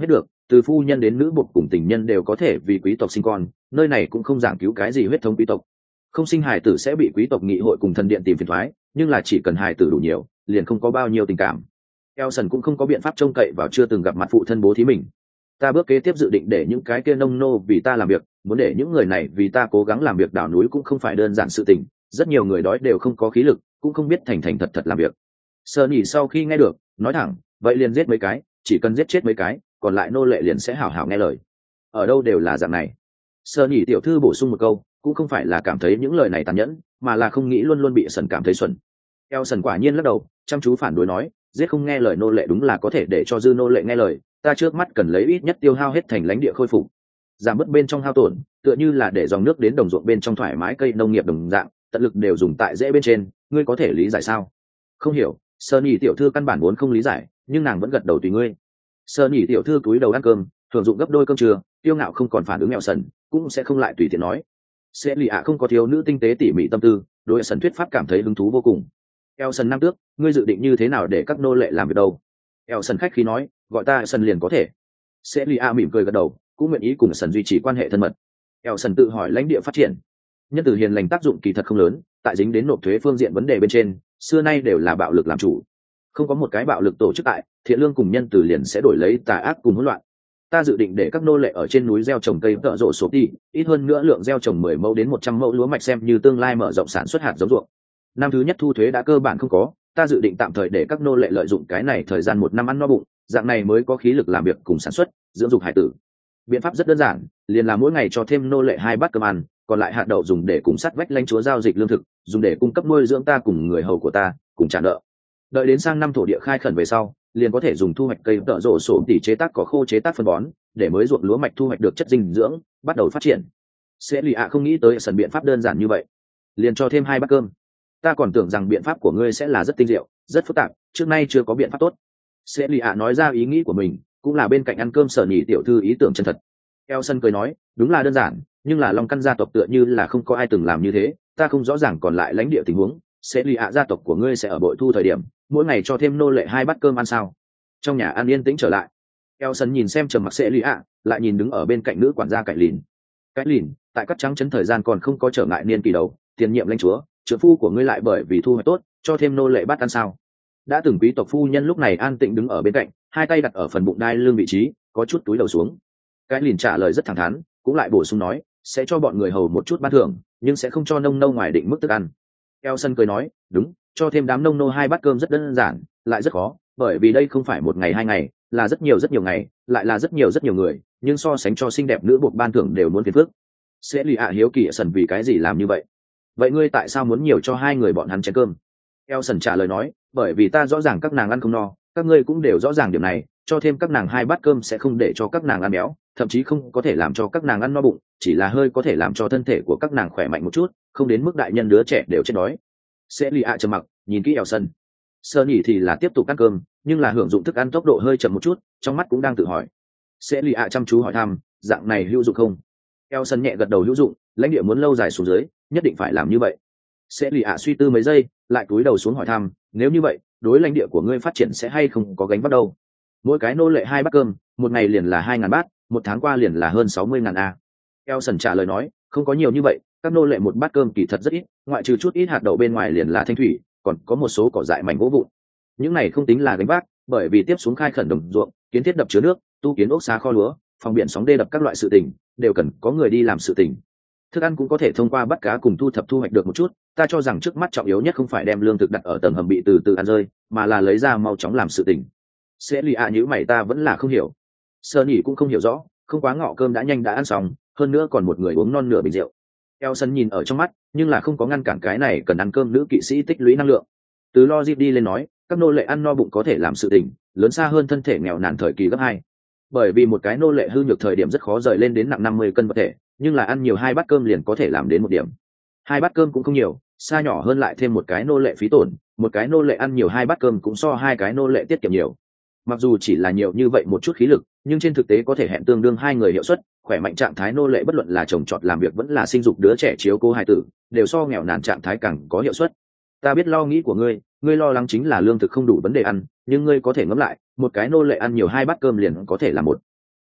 từ phu nhân đến nữ buộc cùng tình nhân đều có thể vì quý tộc sinh con, nơi này cũng không giảng cứu cái gì huyết thống quý tộc. Không sinh hài tử sẽ bị quý tộc nghị hội cùng thần điện tìm phiền thoái, nhưng là chỉ cần hài tử đủ nhiều liền không có bao nhiêu tình cảm. Elson cũng không có biện pháp trông cậy vào chưa từng gặp mặt phụ thân bố thí mình. Ta bước kế tiếp dự định để những cái kia nông nô vì ta làm việc, muốn để những người này vì ta cố gắng làm việc đào núi cũng không phải đơn giản sự tình, rất nhiều người đói đều không có khí lực, cũng không biết thành thành thật thật làm việc. Sơ nhỉ sau khi nghe được nói thẳng, vậy liền giết mấy cái, chỉ cần giết chết mấy cái, còn lại nô lệ liền sẽ hảo hảo nghe lời. Ở đâu đều là dạng này. Sơ nhỉ tiểu thư bổ sung một câu, cũng không phải là cảm thấy những lời này tàn nhẫn, mà là không nghĩ luôn luôn bị Sần cảm thấy xuẩn. Elson quả nhiên lắc đầu, chăm chú phản đối nói, giết không nghe lời nô lệ đúng là có thể để cho dư nô lệ nghe lời, ta trước mắt cần lấy ít nhất tiêu hao hết thành lãnh địa khôi phục, giảm bớt bên trong hao tổn, tựa như là để dòng nước đến đồng ruộng bên trong thoải mái cây nông nghiệp đồng dạng, tận lực đều dùng tại dễ bên trên, ngươi có thể lý giải sao? Không hiểu. Sơn nhỉ tiểu thư căn bản vốn không lý giải, nhưng nàng vẫn gật đầu tùy ngươi. Sơn nhỉ tiểu thư cúi đầu ăn cơm, thường dụng gấp đôi cơm trưa, tiêu ngạo không còn phản ứng mèo sần, cũng sẽ không lại tùy tiện nói. Sẽ lì ạ không có thiếu nữ tinh tế tỉ mỉ tâm tư, đối sần thuyết pháp cảm thấy hứng thú vô cùng. Elson năm tước, ngươi dự định như thế nào để các nô lệ làm việc đâu? Elson khách khí nói, gọi ta sần liền có thể. Sẽ lì ạ mỉm cười gật đầu, cũng nguyện ý cùng sần duy trì quan hệ thân mật. Elson tự hỏi lãnh địa phát triển, nhân từ hiền lành tác dụng kỳ thật không lớn, tại dính đến nộp thuế phương diện vấn đề bên trên, xưa nay đều là bạo lực làm chủ. Không có một cái bạo lực tổ chức tại, thiện lương cùng nhân từ liền sẽ đổi lấy tà ác cùng hỗn loạn. Ta dự định để các nô lệ ở trên núi gieo trồng cây tợ rộ sộp đi, ít hơn nữa lượng gieo trồng mười mẫu đến một trăm mẫu lúa mạch xem như tương lai mở rộng sản xuất hạt giống ruộng. Năm thứ nhất thu thuế đã cơ bản không có, ta dự định tạm thời để các nô lệ lợi dụng cái này thời gian một năm ăn no bụng, dạng này mới có khí lực làm việc cùng sản xuất, dưỡng dục hải tử. Biện pháp rất đơn giản, liền là mỗi ngày cho thêm nô lệ hai bát cơm ăn, còn lại hạt đậu dùng để cùng sắt vách lãnh chúa giao dịch lương thực, dùng để cung cấp nuôi dưỡng ta cùng người hầu của ta, cùng trả nợ. Đợi đến sang năm thổ địa khai khẩn về sau, liền có thể dùng thu hoạch cây tợ rộ sổ tỉ chế tác cỏ khô chế tác phân bón, để mới ruộng lúa mạch thu hoạch được chất dinh dưỡng, bắt đầu phát triển. Sẽ lì ạ không nghĩ tới sần biện pháp đơn giản như vậy, liền cho thêm hai bát cơm. Ta còn tưởng rằng biện pháp của ngươi sẽ là rất tinh diệu, rất phức tạp, trước nay chưa có biện pháp tốt. Sẽ lì ạ nói ra ý nghĩ của mình, cũng là bên cạnh ăn cơm sở nhị tiểu thư ý tưởng chân thật. Elson cười nói, đúng là đơn giản, nhưng là Long Căn gia tộc tựa như là không có ai từng làm như thế, ta không rõ ràng còn lại lãnh địa tình huống. Sẽ lì ạ gia tộc của ngươi sẽ ở bội thu thời điểm, mỗi ngày cho thêm nô lệ hai bát cơm ăn sao? Trong nhà ăn yên tĩnh trở lại, Elson nhìn xem trầm mặc sẽ lì ạ, lại nhìn đứng ở bên cạnh nữ quản gia cải lìn. Cái lìn, tại các trắng chấn thời gian còn không có trở ngại niên kỳ đầu, tiền nhiệm lãnh chúa, trưởng phu của ngươi lại bởi vì thu hoạch tốt, cho thêm nô lệ bát ăn sao? Đã từng quý tộc phu nhân lúc này an tĩnh đứng ở bên cạnh, hai tay đặt ở phần bụng đai lưng vị trí, có chút túi đầu xuống. Cái lìn trả lời rất thẳng thắn, cũng lại bổ sung nói, sẽ cho bọn người hầu một chút ban thưởng, nhưng sẽ không cho nông nô ngoài định mức thức ăn. Elson cười nói, đúng, cho thêm đám nông nô hai bát cơm rất đơn giản, lại rất khó, bởi vì đây không phải một ngày hai ngày, là rất nhiều rất nhiều ngày, lại là rất nhiều rất nhiều người, nhưng so sánh cho xinh đẹp nữ buộc ban thưởng đều muốn phiền phức. Sẽ lì ạ hiếu kỳ sần vì cái gì làm như vậy? Vậy ngươi tại sao muốn nhiều cho hai người bọn hắn chén cơm? Elson trả lời nói, bởi vì ta rõ ràng các nàng ăn không no, các ngươi cũng đều rõ ràng điểm này, cho thêm các nàng hai bát cơm sẽ không để cho các nàng ăn béo, thậm chí không có thể làm cho các nàng ăn no bụng, chỉ là hơi có thể làm cho thân thể của các nàng khỏe mạnh một chút, không đến mức đại nhân đứa trẻ đều chết đói. Sẽ lì ạ trầm mặc, nhìn kỹ Elson. Sơ nhỉ thì là tiếp tục ăn cơm, nhưng là hưởng dụng thức ăn tốc độ hơi chậm một chút, trong mắt cũng đang tự hỏi. Sẽ lì ạ chăm chú hỏi thăm, dạng này hữu dụng không? Elson nhẹ gật đầu hữu dụng, lãnh địa muốn lâu dài xuống dưới, nhất định phải làm như vậy. Sẽ lì ạ suy tư mấy giây, lại cúi đầu xuống hỏi thăm, nếu như vậy, đối lãnh địa của ngươi phát triển sẽ hay không có gánh vác đâu? Mỗi cái nô lệ hai bát cơm, một ngày liền là hai ngàn bát, một tháng qua liền là hơn sáu mươi ngàn a. Elson trả lời nói, không có nhiều như vậy, các nô lệ một bát cơm kỳ thật rất ít, ngoại trừ chút ít hạt đậu bên ngoài liền là thanh thủy, còn có một số cỏ dại mảnh gỗ vụn. Những này không tính là gánh vác, bởi vì tiếp xuống khai khẩn đồng ruộng, kiến thiết đập chứa nước, tu kiến ốc xá kho lúa, phòng biển sóng đê đập các loại sự tình, đều cần có người đi làm sự tình. Thức ăn cũng có thể thông qua bắt cá cùng thu thập thu hoạch được một chút, ta cho rằng trước mắt trọng yếu nhất không phải đem lương thực đặt ở tầng hầm bị từ từ ăn rơi, mà là lấy ra mau chóng làm sự tình. Sẽ lì ạ nhữ mày ta vẫn là không hiểu. Sơ nhỉ cũng không hiểu rõ, không quá ngọ cơm đã nhanh đã ăn xong, hơn nữa còn một người uống non nửa bình rượu. Elson nhìn ở trong mắt, nhưng là không có ngăn cản cái này cần ăn cơm nữ kỵ sĩ tích lũy năng lượng. Từ logic đi lên nói, các nô lệ ăn no bụng có thể làm sự tình, lớn xa hơn thân thể nghèo nàn thời kỳ gấp hai. Bởi vì một cái nô lệ hư nhược thời điểm rất khó rời lên đến nặng năm mươi cân vật thể, nhưng là ăn nhiều hai bát cơm liền có thể làm đến một điểm. Hai bát cơm cũng không nhiều, xa nhỏ hơn lại thêm một cái nô lệ phí tổn, một cái nô lệ ăn nhiều hai bát cơm cũng so hai cái nô lệ tiết kiệm nhiều. Mặc dù chỉ là nhiều như vậy một chút khí lực, nhưng trên thực tế có thể hẹn tương đương hai người hiệu suất, khỏe mạnh trạng thái nô lệ bất luận là trồng trọt làm việc vẫn là sinh dục đứa trẻ chiếu cố hài tử, đều so nghèo nàn trạng thái càng có hiệu suất. Ta biết lo nghĩ của ngươi, ngươi lo lắng chính là lương thực không đủ vấn đề ăn, nhưng ngươi có thể ngẫm lại, một cái nô lệ ăn nhiều hai bát cơm liền có thể là một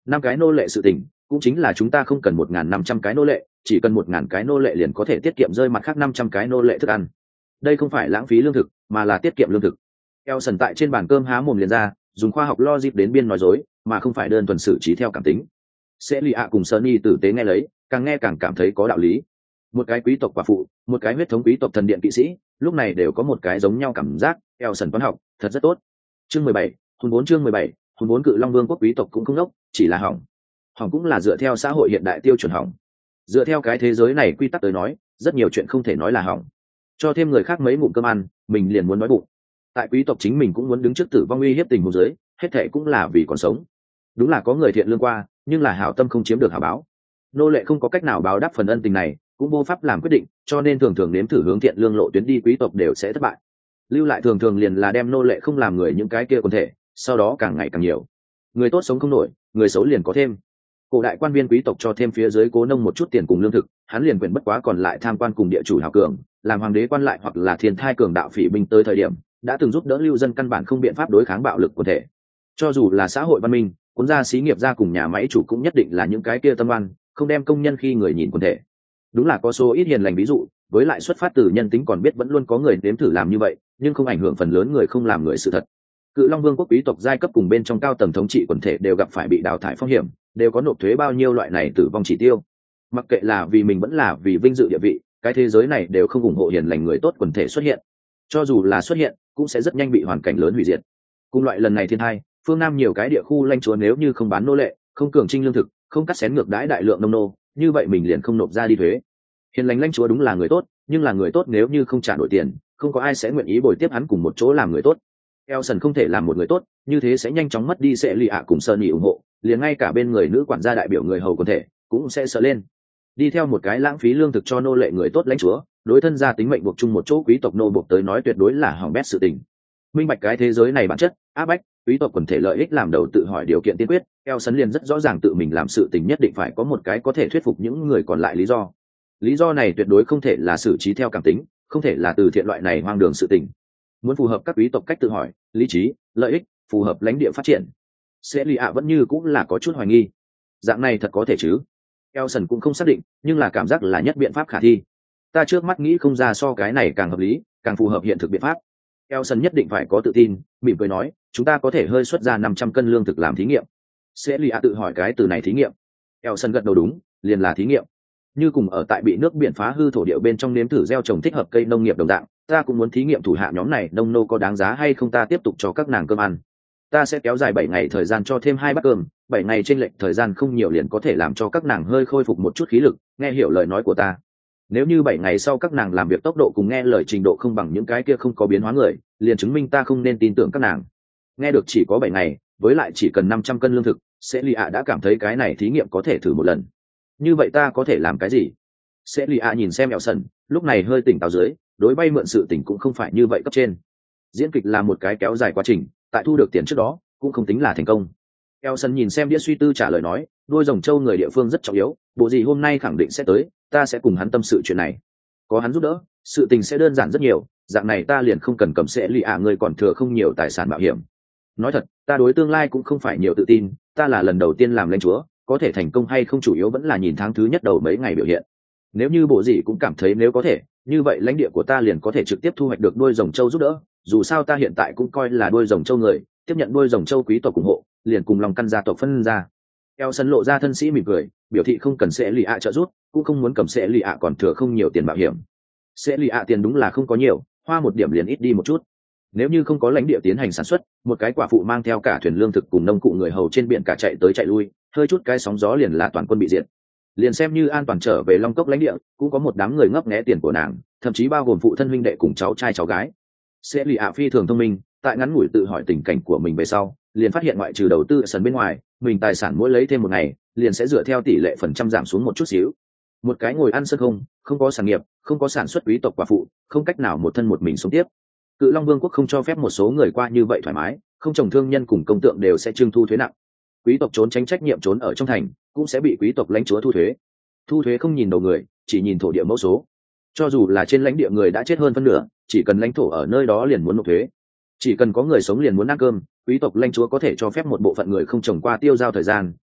năm cái nô lệ sự tình cũng chính là chúng ta không cần một ngàn năm trăm cái nô lệ, chỉ cần một ngàn cái nô lệ liền có thể tiết kiệm rơi mặt khác năm trăm cái nô lệ thức ăn. Đây không phải lãng phí lương thực mà là tiết kiệm lương thực. Elson tại trên bàn cơm há mồm liền ra, dùng khoa học logic đến biên nói dối mà không phải đơn thuần xử trí theo cảm tính. Sẽ lì ạ cùng Sunny tử tế nghe lấy, càng nghe càng cảm thấy có đạo lý. Một cái quý tộc quả phụ, một cái huyết thống quý tộc thần điện kỵ sĩ, lúc này đều có một cái giống nhau cảm giác. Elson toán học thật rất tốt. Chương mười bảy, hùng bốn chương mười bảy, hùng bốn cự long vương quốc quý tộc cũng không đốc, chỉ là hỏng. Hỏng cũng là dựa theo xã hội hiện đại tiêu chuẩn hỏng. Dựa theo cái thế giới này quy tắc tới nói, rất nhiều chuyện không thể nói là hỏng. Cho thêm người khác mấy ngụm cơm ăn, mình liền muốn nói bụng. Tại quý tộc chính mình cũng muốn đứng trước tử vong uy hiếp tình huống dưới, hết thệ cũng là vì còn sống. Đúng là có người thiện lương qua, nhưng là hảo tâm không chiếm được hảo báo. Nô lệ không có cách nào báo đáp phần ân tình này, cũng vô pháp làm quyết định, cho nên thường thường nếm thử hướng thiện lương lộ tuyến đi quý tộc đều sẽ thất bại. Lưu lại thường thường liền là đem nô lệ không làm người những cái kia quần thể, sau đó càng ngày càng nhiều. Người tốt sống không nổi, người xấu liền có thêm. Cổ đại quan viên quý tộc cho thêm phía dưới cố nông một chút tiền cùng lương thực, hắn liền quyền bất quá còn lại tham quan cùng địa chủ hào cường, làm hoàng đế quan lại hoặc là thiên thai cường đạo phỉ binh tới thời điểm, đã từng giúp đỡ lưu dân căn bản không biện pháp đối kháng bạo lực quần thể. Cho dù là xã hội văn minh, cuốn gia xí nghiệp gia cùng nhà máy chủ cũng nhất định là những cái kia tâm oan, không đem công nhân khi người nhìn quần thể. Đúng là có số ít hiền lành ví dụ, với lại xuất phát từ nhân tính còn biết vẫn luôn có người nếm thử làm như vậy, nhưng không ảnh hưởng phần lớn người không làm người sự thật. Cự Long Vương quốc quý tộc giai cấp cùng bên trong cao tầng thống trị quần thể đều gặp phải bị đào thải phong hiểm, đều có nộp thuế bao nhiêu loại này tử vong chỉ tiêu. Mặc kệ là vì mình vẫn là vì vinh dự địa vị, cái thế giới này đều không ủng hộ hiền lành người tốt quần thể xuất hiện. Cho dù là xuất hiện, cũng sẽ rất nhanh bị hoàn cảnh lớn hủy diệt. Cùng loại lần này thiên tai, phương Nam nhiều cái địa khu lãnh chúa nếu như không bán nô lệ, không cường trinh lương thực, không cắt xén ngược đãi đại lượng nông nô, như vậy mình liền không nộp ra đi thuế. Hiền lành lãnh chúa đúng là người tốt, nhưng là người tốt nếu như không trả nổi tiền, không có ai sẽ nguyện ý bồi tiếp hắn cùng một chỗ làm người tốt. Elson không thể làm một người tốt, như thế sẽ nhanh chóng mất đi sẽ lì ạ cùng Sunny ủng hộ, liền ngay cả bên người nữ quản gia đại biểu người hầu quần thể cũng sẽ sợ lên. Đi theo một cái lãng phí lương thực cho nô lệ người tốt lãnh chúa, đối thân gia tính mệnh buộc chung một chỗ quý tộc nô buộc tới nói tuyệt đối là hỏng bét sự tình. Minh bạch cái thế giới này bản chất, áp bách, quý tộc quần thể lợi ích làm đầu tự hỏi điều kiện tiên quyết, Elson liền rất rõ ràng tự mình làm sự tình nhất định phải có một cái có thể thuyết phục những người còn lại lý do. Lý do này tuyệt đối không thể là xử trí theo cảm tính, không thể là từ thiện loại này hoang đường sự tình. Muốn phù hợp các quý tộc cách tự hỏi, lý trí, lợi ích, phù hợp lãnh địa phát triển. Celia vẫn như cũng là có chút hoài nghi. Dạng này thật có thể chứ? Elson cũng không xác định, nhưng là cảm giác là nhất biện pháp khả thi. Ta trước mắt nghĩ không ra so cái này càng hợp lý, càng phù hợp hiện thực biện pháp. Elson nhất định phải có tự tin, mỉm cười nói, chúng ta có thể hơi xuất ra năm trăm cân lương thực làm thí nghiệm. Celia tự hỏi cái từ này thí nghiệm. Elson gật đầu đúng, liền là thí nghiệm. Như cùng ở tại bị nước biển phá hư thổ địa bên trong nếm thử gieo trồng thích hợp cây nông nghiệp đồng dạng, ta cũng muốn thí nghiệm thủ hạ nhóm này nông nô có đáng giá hay không, ta tiếp tục cho các nàng cơm ăn. Ta sẽ kéo dài bảy ngày thời gian cho thêm hai bát cơm, bảy ngày trên lệch thời gian không nhiều liền có thể làm cho các nàng hơi khôi phục một chút khí lực, nghe hiểu lời nói của ta. Nếu như bảy ngày sau các nàng làm việc tốc độ cùng nghe lời trình độ không bằng những cái kia không có biến hóa người, liền chứng minh ta không nên tin tưởng các nàng. Nghe được chỉ có bảy ngày, với lại chỉ cần năm trăm cân lương thực, Celia đã cảm thấy cái này thí nghiệm có thể thử một lần. Như vậy ta có thể làm cái gì? Celia nhìn xem Elson, lúc này hơi tỉnh táo dưới, đối bay mượn sự tỉnh cũng không phải như vậy cấp trên. Diễn kịch là một cái kéo dài quá trình, tại thu được tiền trước đó, cũng không tính là thành công. Elson nhìn xem đĩa suy tư trả lời nói, đuôi rồng châu người địa phương rất trọng yếu, bộ gì hôm nay khẳng định sẽ tới, ta sẽ cùng hắn tâm sự chuyện này. Có hắn giúp đỡ, sự tình sẽ đơn giản rất nhiều, dạng này ta liền không cần cầm Celia người còn thừa không nhiều tài sản mạo hiểm. Nói thật, ta đối tương lai cũng không phải nhiều tự tin, ta là lần đầu tiên làm lãnh chúa, có thể thành công hay không chủ yếu vẫn là nhìn tháng thứ nhất đầu mấy ngày biểu hiện. Nếu như bộ gì cũng cảm thấy nếu có thể, như vậy lãnh địa của ta liền có thể trực tiếp thu hoạch được đuôi rồng châu giúp đỡ, dù sao ta hiện tại cũng coi là đuôi rồng châu người, tiếp nhận đuôi rồng châu quý tộc ủng hộ, liền cùng lòng căn gia tộc phân ra. Elson lộ ra thân sĩ mỉm cười, biểu thị không cần Celia trợ giúp, cũng không muốn cầm Celia còn thừa không nhiều tiền bảo hiểm. Celia tiền đúng là không có nhiều, hoa một điểm liền ít đi một chút. Nếu như không có lãnh địa tiến hành sản xuất, một cái quả phụ mang theo cả thuyền lương thực cùng nông cụ người hầu trên biển cả chạy tới chạy lui, hơi chút cái sóng gió liền là toàn quân bị diệt. Liền xem như an toàn trở về Long Cốc lãnh địa, cũng có một đám người ngấp nghé tiền của nàng, thậm chí bao gồm phụ thân huynh đệ cùng cháu trai cháu gái. Celia phi thường thông minh, tại ngắn ngủi tự hỏi tình cảnh của mình về sau, liền phát hiện ngoại trừ đầu tư sân bên ngoài, mình tài sản mỗi lấy thêm một ngày, liền sẽ dựa theo tỷ lệ phần trăm giảm xuống một chút xíu. Một cái ngồi ăn sân không, không có sản nghiệp, không có sản xuất quý tộc quả phụ, không cách nào một thân một mình sống tiếp. Cự Long Vương quốc không cho phép một số người qua như vậy thoải mái, không trồng thương nhân cùng công tượng đều sẽ trưng thu thuế nặng. Quý tộc trốn tránh trách nhiệm trốn ở trong thành, cũng sẽ bị quý tộc lãnh chúa thu thuế. Thu thuế không nhìn đầu người, chỉ nhìn thổ địa mẫu số. Cho dù là trên lãnh địa người đã chết hơn phân nửa, chỉ cần lãnh thổ ở nơi đó liền muốn nộp thuế. Chỉ cần có người sống liền muốn ăn cơm, quý tộc lãnh chúa có thể cho phép một bộ phận người không trồng qua tiêu giao thời gian,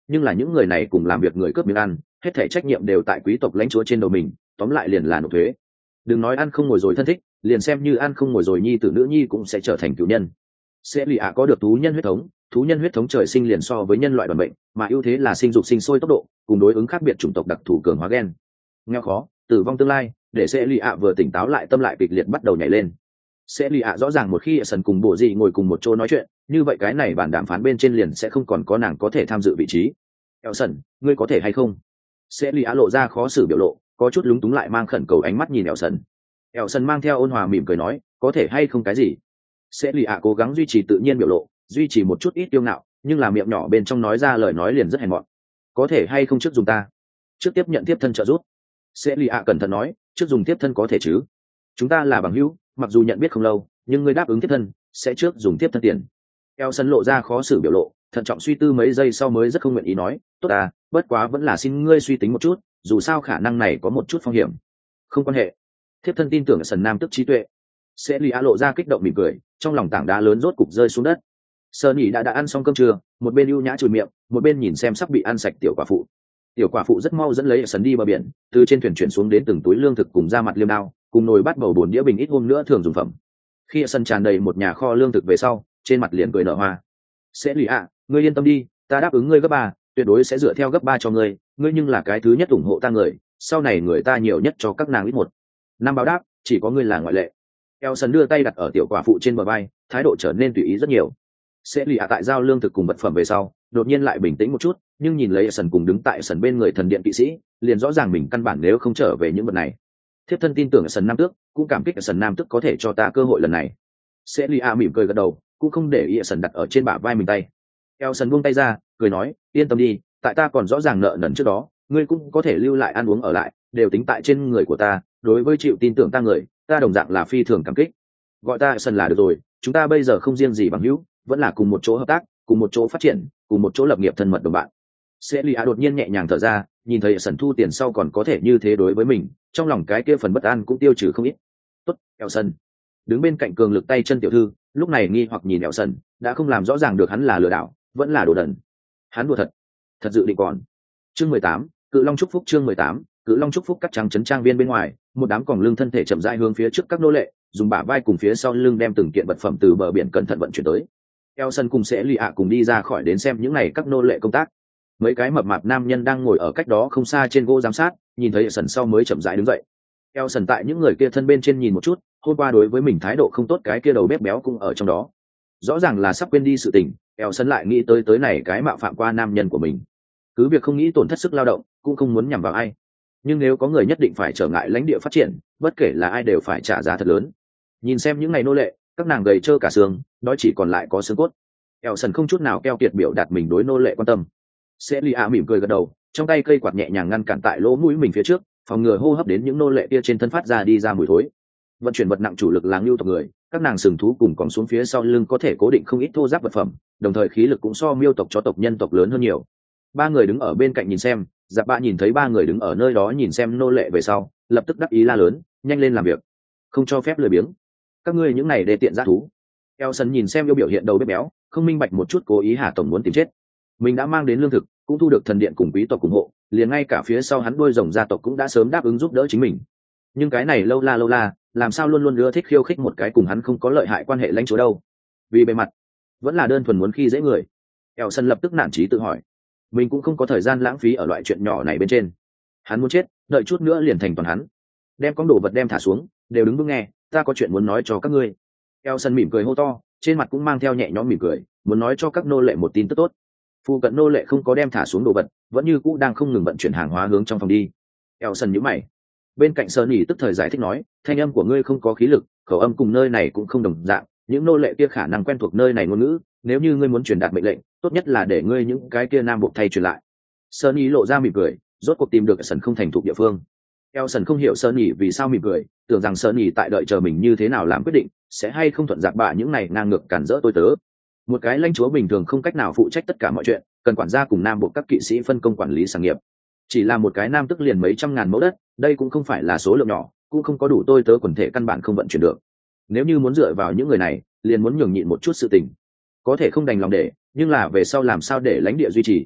nhưng là những người này cùng làm việc người cướp miếng ăn, hết thảy trách nhiệm đều tại quý tộc lãnh chúa trên đầu mình, tóm lại liền là nộp thuế. Đừng nói ăn không ngồi rồi thân thích, liền xem như ăn không ngồi rồi nhi tử nữ nhi cũng sẽ trở thành cựu nhân. Sẽ lì ạ có được thú nhân huyết thống, thú nhân huyết thống trời sinh liền so với nhân loại bản bệnh, mà ưu thế là sinh dục sinh sôi tốc độ, cùng đối ứng khác biệt chủng tộc đặc thù cường hóa gen. Nghèo khó, tử vong tương lai, để sẽ lì ạ vừa tỉnh táo lại tâm lại kịch liệt bắt đầu nhảy lên. Sẽ lì ạ rõ ràng một khi sần cùng bộ gì ngồi cùng một chỗ nói chuyện, như vậy cái này bản đàm phán bên trên liền sẽ không còn có nàng có thể tham dự vị trí. Eo sần, ngươi có thể hay không? Sẽ lì ạ lộ ra khó xử biểu lộ, có chút lúng túng lại mang khẩn cầu ánh mắt nhìn Eo sần. Eo sần mang theo ôn hòa mỉm cười nói, có thể hay không cái gì? Sẽ lì ạ cố gắng duy trì tự nhiên biểu lộ, duy trì một chút ít tiêu ngạo, nhưng là miệng nhỏ bên trong nói ra lời nói liền rất hèn mọn. Có thể hay không trước dùng ta? Trước tiếp nhận tiếp thân trợ giúp. Sẽ lì ạ cẩn thận nói, trước dùng tiếp thân có thể chứ? Chúng ta là bằng hữu, mặc dù nhận biết không lâu, nhưng ngươi đáp ứng tiếp thân, sẽ trước dùng tiếp thân tiền. Eo sân lộ ra khó xử biểu lộ, thận trọng suy tư mấy giây sau mới rất không nguyện ý nói, tốt à, bất quá vẫn là xin ngươi suy tính một chút, dù sao khả năng này có một chút phong hiểm. Không quan hệ. Thiếp thân tin tưởng sần nam tức trí tuệ. Sẽ lì á lộ ra kích động mỉm cười, trong lòng tảng đá lớn rốt cục rơi xuống đất. Sơn nhỉ đã đã ăn xong cơm trưa, một bên ưu nhã chùi miệng, một bên nhìn xem sắp bị ăn sạch tiểu quả phụ. Tiểu quả phụ rất mau dẫn lấy sần đi bờ biển, từ trên thuyền chuyển xuống đến từng túi lương thực cùng ra mặt liêm đao, cùng nồi bát bầu bồn đĩa bình ít hôm nữa thường dùng phẩm. Khi sân tràn đầy một nhà kho lương thực về sau, trên mặt liền cười nở hoa. Sẽ lì ạ, ngươi yên tâm đi, ta đáp ứng ngươi gấp ba, tuyệt đối sẽ dựa theo gấp ba cho ngươi, ngươi nhưng là cái thứ nhất ủng hộ ta người, sau này người ta nhiều nhất cho các nàng ít một. Năm báo đáp, chỉ có ngươi là ngoại lệ. Elson đưa tay đặt ở tiểu quả phụ trên bờ vai, thái độ trở nên tùy ý rất nhiều. Sẽ lì ạ tại giao lương thực cùng vật phẩm về sau, đột nhiên lại bình tĩnh một chút, nhưng nhìn lấy Elson cùng đứng tại sân bên người thần điện kỵ sĩ, liền rõ ràng mình căn bản nếu không trở về những vật này. Thiếp thân tin tưởng Elson nam tước, cũng cảm kích Elson nam tước có thể cho ta cơ hội lần này. Sẽ lì ạ mỉm cười gật đầu, cũng không để ý Elson đặt ở trên bả vai mình tay. Elson buông tay ra, cười nói, yên tâm đi, tại ta còn rõ ràng nợ nần trước đó, ngươi cũng có thể lưu lại ăn uống ở lại, đều tính tại trên người của ta, đối với chịu tin tưởng ta người, ta đồng dạng là phi thường cảm kích. Gọi ta Elson là được rồi, chúng ta bây giờ không riêng gì bằng hữu, vẫn là cùng một chỗ hợp tác, cùng một chỗ phát triển, cùng một chỗ lập nghiệp thân mật đồng bạn. Celia đột nhiên nhẹ nhàng thở ra, nhìn thấy Elson thu tiền sau còn có thể như thế đối với mình, trong lòng cái kia phần bất an cũng tiêu trừ không ít. Tốt, Elson. Đứng bên cạnh cường lực tay chân tiểu thư, lúc này nghi hoặc nhìn Elson, đã không làm rõ ràng được hắn là lừa đảo, vẫn là đồ đần. Hắn đùa thật, thật dự định còn. Chương mười tám, Cự Long chúc phúc chương mười tám, Cự Long chúc phúc các trang trấn trang viên bên ngoài, một đám còng lưng thân thể chậm rãi hướng phía trước các nô lệ, dùng bả vai cùng phía sau lưng đem từng kiện vật phẩm từ bờ biển cẩn thận vận chuyển tới. Elson cùng sẽ lì ạ cùng đi ra khỏi đến xem những này các nô lệ công tác. Mấy cái mập mạp nam nhân đang ngồi ở cách đó không xa trên gỗ giám sát, nhìn thấy Elson sau mới chậm rãi đứng dậy. Elson tại những người kia thân bên trên nhìn một chút, hôm qua đối với mình thái độ không tốt cái kia đầu bếp béo cũng ở trong đó. Rõ ràng là sắp quên đi sự tình, Elson lại nghĩ tới tới này cái mạo phạm qua nam nhân của mình. Cứ việc không nghĩ tổn thất sức lao động, cũng không muốn nhằm vào ai. Nhưng nếu có người nhất định phải trở ngại lãnh địa phát triển, bất kể là ai đều phải trả giá thật lớn. Nhìn xem những ngày nô lệ, các nàng gầy trơ cả xương, đó chỉ còn lại có xương cốt. Elson không chút nào keo kiệt biểu đạt mình đối nô lệ quan tâm. Celia mỉm cười gật đầu, trong tay cây quạt nhẹ nhàng ngăn cản tại lỗ mũi mình phía trước, phòng ngừa hô hấp đến những nô lệ kia trên thân phát ra đi ra mùi thối. Vận chuyển vật nặng chủ lực là ngưu tộc người, các nàng sừng thú cùng còn xuống phía sau lưng có thể cố định không ít thô giáp vật phẩm, đồng thời khí lực cũng so miêu tộc chó tộc nhân tộc lớn hơn nhiều. Ba người đứng ở bên cạnh nhìn xem, Giáp Bạ nhìn thấy ba người đứng ở nơi đó nhìn xem nô lệ về sau, lập tức đắc ý la lớn, nhanh lên làm việc, không cho phép lười biếng. Các ngươi những này để tiện dã thú. Elson nhìn xem yêu biểu hiện đầu bếp béo, không minh bạch một chút cố ý Hà tổng muốn tìm chết. Mình đã mang đến lương thực, cũng thu được thần điện cùng quý tộc ủng hộ, liền ngay cả phía sau hắn đuôi rồng gia tộc cũng đã sớm đáp ứng giúp đỡ chính mình. Nhưng cái này lâu la lâu la, làm sao luôn luôn ưa thích khiêu khích một cái cùng hắn không có lợi hại quan hệ lãnh chúa đâu? Vì bề mặt, vẫn là đơn thuần muốn khi dễ người. Elson lập tức nản chí tự hỏi, mình cũng không có thời gian lãng phí ở loại chuyện nhỏ này bên trên. Hắn muốn chết, đợi chút nữa liền thành toàn hắn. Đem con đồ vật đem thả xuống, đều đứng vững nghe, ta có chuyện muốn nói cho các ngươi. Elson mỉm cười hô to, trên mặt cũng mang theo nhẹ nhõm mỉm cười, muốn nói cho các nô lệ một tin tức tốt. Phu cận nô lệ không có đem thả xuống đồ vật, vẫn như cũ đang không ngừng vận chuyển hàng hóa hướng trong phòng đi. Elson nhíu mày. Bên cạnh Sơn Nhĩ tức thời giải thích nói, thanh âm của ngươi không có khí lực, khẩu âm cùng nơi này cũng không đồng dạng, những nô lệ kia khả năng quen thuộc nơi này ngôn ngữ, nếu như ngươi muốn truyền đạt mệnh lệnh, tốt nhất là để ngươi những cái kia nam buộc thay truyền lại. Sơn Nhĩ lộ ra mỉm cười, rốt cuộc tìm được Elson không thành thục địa phương. Elson không hiểu Sơn Nhĩ vì sao mỉm cười, tưởng rằng Sơn Nhĩ tại đợi chờ mình như thế nào làm quyết định, sẽ hay không thuận Giáp Bạ những này ngang ngược cản rỡ tôi tớ. Một cái lãnh chúa bình thường không cách nào phụ trách tất cả mọi chuyện, cần quản gia cùng nam buộc các kỵ sĩ phân công quản lý sản nghiệp. Chỉ là một cái nam tức liền mấy trăm ngàn mẫu đất, đây cũng không phải là số lượng nhỏ, cũng không có đủ tôi tớ quần thể căn bản không vận chuyển được. Nếu như muốn dựa vào những người này, liền muốn nhường nhịn một chút sự tình. Có thể không đành lòng để, nhưng là về sau làm sao để lãnh địa duy trì.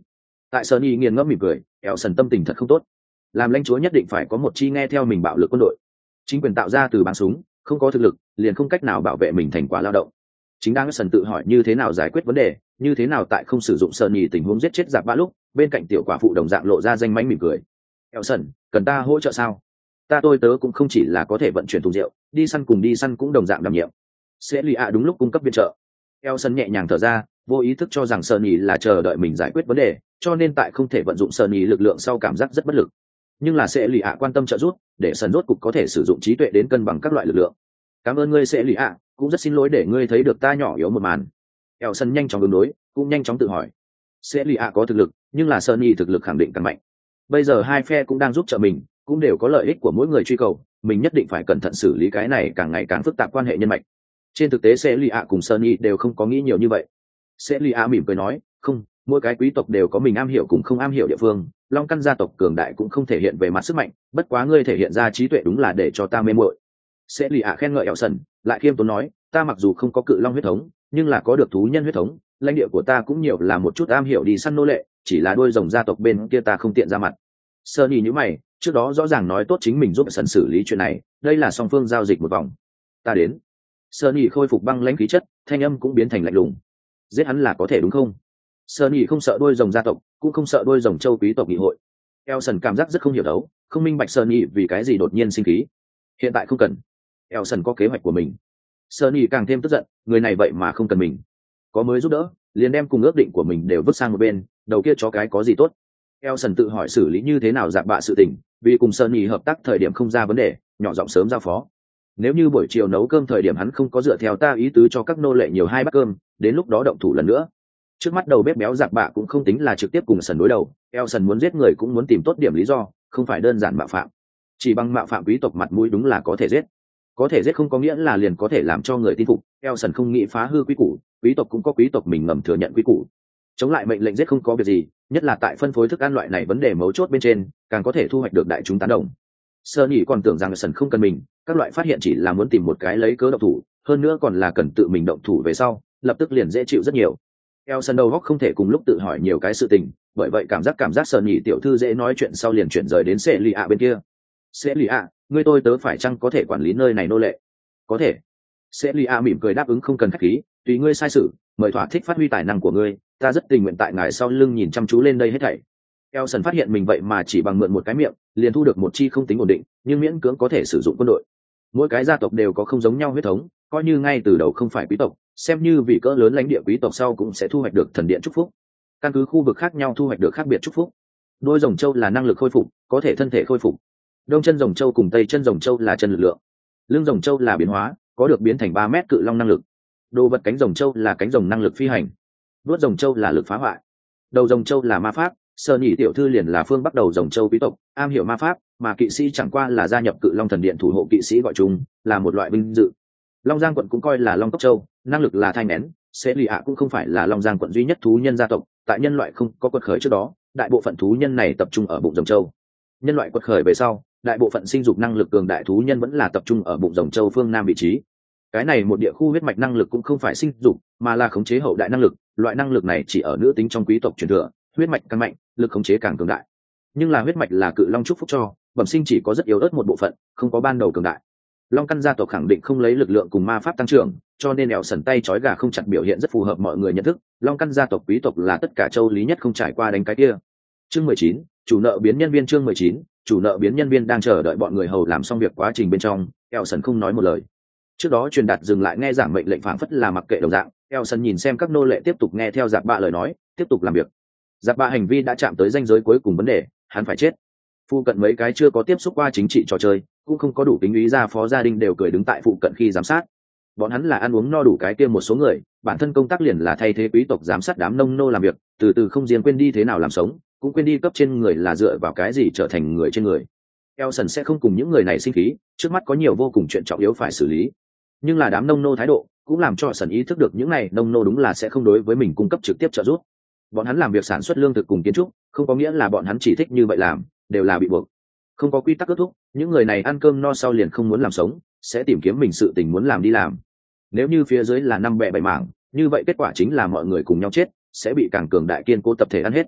Tại Sunny nghiền ngẫm mỉm cười, Elson tâm tình thật không tốt. Làm lãnh chúa nhất định phải có một chi nghe theo mình bạo lực quân đội. Chính quyền tạo ra từ bắn súng, không có thực lực, liền không cách nào bảo vệ mình thành quả lao động. Chính đang Elson tự hỏi như thế nào giải quyết vấn đề, như thế nào tại không sử dụng Sunny tình huống giết chết giặc bạ lúc, bên cạnh tiểu quả phụ đồng dạng lộ ra danh mánh mỉm cười. Elson, cần ta hỗ trợ sao? Ta tôi tớ cũng không chỉ là có thể vận chuyển thùng rượu, đi săn cùng đi săn cũng đồng dạng đảm nhiệm. Sẽ lì ạ đúng lúc cung cấp viện trợ. Elson nhẹ nhàng thở ra, vô ý thức cho rằng Sunny là chờ đợi mình giải quyết vấn đề, cho nên tại không thể vận dụng Sunny lực lượng sau cảm giác rất bất lực. Nhưng là sẽ lì ạ quan tâm trợ giúp, để Sơn rốt cục có thể sử dụng trí tuệ đến cân bằng các loại lực lượng. Cảm ơn ngươi sẽ lì ạ, cũng rất xin lỗi để ngươi thấy được ta nhỏ yếu một màn. Elson nhanh chóng ứng đối, cũng nhanh chóng tự hỏi. Sẽ lì ạ có thực lực, nhưng là Sunny thực lực khẳng định càng mạnh. Bây giờ hai phe cũng đang giúp trợ mình, cũng đều có lợi ích của mỗi người truy cầu, mình nhất định phải cẩn thận xử lý cái này càng ngày càng phức tạp quan hệ nhân mạch. Trên thực tế sẽ lì ạ cùng Sunny đều không có nghĩ nhiều như vậy. Sẽ lì ạ mỉm cười nói, không, mỗi cái quý tộc đều có mình am hiểu cùng không am hiểu địa phương, long căn gia tộc cường đại cũng không thể hiện về mặt sức mạnh, bất quá ngươi thể hiện ra trí tuệ đúng là để cho ta mê muội. Sẽ lì ạ khen ngợi Elson, lại khiêm tốn nói, ta mặc dù không có cự long huyết thống, nhưng là có được thú nhân huyết thống, lãnh địa của ta cũng nhiều là một chút am hiểu đi săn nô lệ, chỉ là đuôi rồng gia tộc bên kia ta không tiện ra mặt. Sunny nhíu mày, trước đó rõ ràng nói tốt chính mình giúp Elson xử lý chuyện này, đây là song phương giao dịch một vòng. Ta đến. Sunny khôi phục băng lãnh khí chất, thanh âm cũng biến thành lạnh lùng. Giết hắn là có thể đúng không? Sunny không sợ đuôi rồng gia tộc, cũng không sợ đuôi rồng châu quý tộc nghị hội. Elson cảm giác rất không hiểu đấu, không minh bạch Sunny vì cái gì đột nhiên sinh khí. Hiện tại không cần. Elson có kế hoạch của mình. Sunny càng thêm tức giận, người này vậy mà không cần mình. Có mới giúp đỡ, liền đem cùng ước định của mình đều vứt sang một bên, đầu kia chó cái có gì tốt. Elson tự hỏi xử lý như thế nào dạp bạ sự tình, vì cùng Sunny hợp tác thời điểm không ra vấn đề, nhỏ giọng sớm giao phó. Nếu như buổi chiều nấu cơm thời điểm hắn không có dựa theo ta ý tứ cho các nô lệ nhiều hai bát cơm, đến lúc đó động thủ lần nữa. Trước mắt đầu bếp béo giặc bạ cũng không tính là trực tiếp cùng Sần đối đầu, Elson muốn giết người cũng muốn tìm tốt điểm lý do, không phải đơn giản mạo phạm. Chỉ bằng mạo phạm quý tộc mặt mũi đúng là có thể giết. Có thể giết không có nghĩa là liền có thể làm cho người tin phục, Elson không nghĩ phá hư quý củ, quý tộc cũng có quý tộc mình ngầm thừa nhận quý củ. Chống lại mệnh lệnh giết không có việc gì, nhất là tại phân phối thức ăn loại này vấn đề mấu chốt bên trên, càng có thể thu hoạch được đại chúng tán đồng. Sunny còn tưởng rằng Sần không cần mình, các loại phát hiện chỉ là muốn tìm một cái lấy cớ động thủ, hơn nữa còn là cần tự mình động thủ về sau, lập tức liền dễ chịu rất nhiều. Elson đầu góc không thể cùng lúc tự hỏi nhiều cái sự tình, bởi vậy cảm giác cảm giác Sunny tiểu thư dễ nói chuyện sau liền chuyển rời đến Celia bên kia. Celia, ngươi tôi tớ phải chăng có thể quản lý nơi này nô lệ? Có thể. Celia mỉm cười đáp ứng không cần khách khí, tùy ngươi sai sử, mời thỏa thích phát huy tài năng của ngươi, ta rất tình nguyện tại ngài sau lưng nhìn chăm chú lên đây hết thảy. Elson phát hiện mình vậy mà chỉ bằng mượn một cái miệng, liền thu được một chi không tính ổn định, nhưng miễn cưỡng có thể sử dụng quân đội. Mỗi cái gia tộc đều có không giống nhau huyết thống, coi như ngay từ đầu không phải quý tộc, xem như vì cỡ lớn lãnh địa quý tộc sau cũng sẽ thu hoạch được thần điện chúc phúc. Căn cứ khu vực khác nhau thu hoạch được khác biệt chúc phúc. Đôi rồng châu là năng lực khôi phục, có thể thân thể khôi phục. Đông chân rồng châu cùng tây chân rồng châu là chân lực lượng. Lưng rồng châu là biến hóa, có được biến thành ba mét cự long năng lực. Đồ vật cánh rồng châu là cánh rồng năng lực phi hành. Đuốt rồng châu là lực phá hoại. Đầu rồng châu là ma pháp, Sunny tiểu thư liền là phương bắt đầu rồng châu quý tộc, am hiểu ma pháp, mà kỵ sĩ chẳng qua là gia nhập cự long thần điện thủ hộ kỵ sĩ gọi chung, là một loại vinh dự. Long Giang quận cũng coi là Long Cốc Châu, năng lực là thai nén, sẽ lì ạ cũng không phải là Long Giang quận duy nhất thú nhân gia tộc, tại nhân loại không có quật khởi trước đó, đại bộ phận thú nhân này tập trung ở bụng rồng châu. Nhân loại quật khởi về sau, đại bộ phận sinh dục năng lực cường đại thú nhân vẫn là tập trung ở bụng rồng châu phương nam vị trí. Cái này một địa khu huyết mạch năng lực cũng không phải sinh dục, mà là khống chế hậu đại năng lực, loại năng lực này chỉ ở nữ tính trong quý tộc truyền thừa, huyết mạch càng mạnh, lực khống chế càng cường đại. Nhưng là huyết mạch là cự long chúc phúc cho, bẩm sinh chỉ có rất yếu ớt một bộ phận, không có ban đầu cường đại. Long căn gia tộc khẳng định không lấy lực lượng cùng ma pháp tăng trưởng, cho nên ẻo sần tay trói gà không chặt biểu hiện rất phù hợp mọi người nhận thức. Long căn gia tộc quý tộc là tất cả châu lý nhất không trải qua đánh cái kia. Chương mười chín, chủ nợ biến nhân viên. Chương mười chín, chủ nợ biến nhân viên đang chờ đợi bọn người hầu làm xong việc quá trình bên trong, ẻo sần không nói một lời. Trước đó truyền đạt dừng lại nghe giảng mệnh lệnh phảng phất là mặc kệ đồng dạng, ẻo sần nhìn xem các nô lệ tiếp tục nghe theo giặc bạ lời nói, tiếp tục làm việc. Giặc bạ hành vi đã chạm tới ranh giới cuối cùng vấn đề, hắn phải chết. Phụ cận mấy cái chưa có tiếp xúc qua chính trị trò chơi, cũng không có đủ kính ý ra phó gia đình đều cười đứng tại phụ cận khi giám sát. Bọn hắn là ăn uống no đủ cái kia một số người, bản thân công tác liền là thay thế quý tộc giám sát đám nông nô làm việc, từ từ không riêng quên đi thế nào làm sống, cũng quên đi cấp trên người là dựa vào cái gì trở thành người trên người. Elson sẽ không cùng những người này sinh khí, trước mắt có nhiều vô cùng chuyện trọng yếu phải xử lý. Nhưng là đám nông nô thái độ, cũng làm cho Sần ý thức được những này nông nô đúng là sẽ không đối với mình cung cấp trực tiếp trợ giúp. Bọn hắn làm việc sản xuất lương thực cùng kiến trúc, không có nghĩa là bọn hắn chỉ thích như vậy làm, đều là bị buộc. Không có quy tắc kết thúc, những người này ăn cơm no sau liền không muốn làm sống, sẽ tìm kiếm mình sự tình muốn làm đi làm. Nếu như phía dưới là năm bè bảy mảng, như vậy kết quả chính là mọi người cùng nhau chết, sẽ bị càng cường đại kiên cố tập thể ăn hết.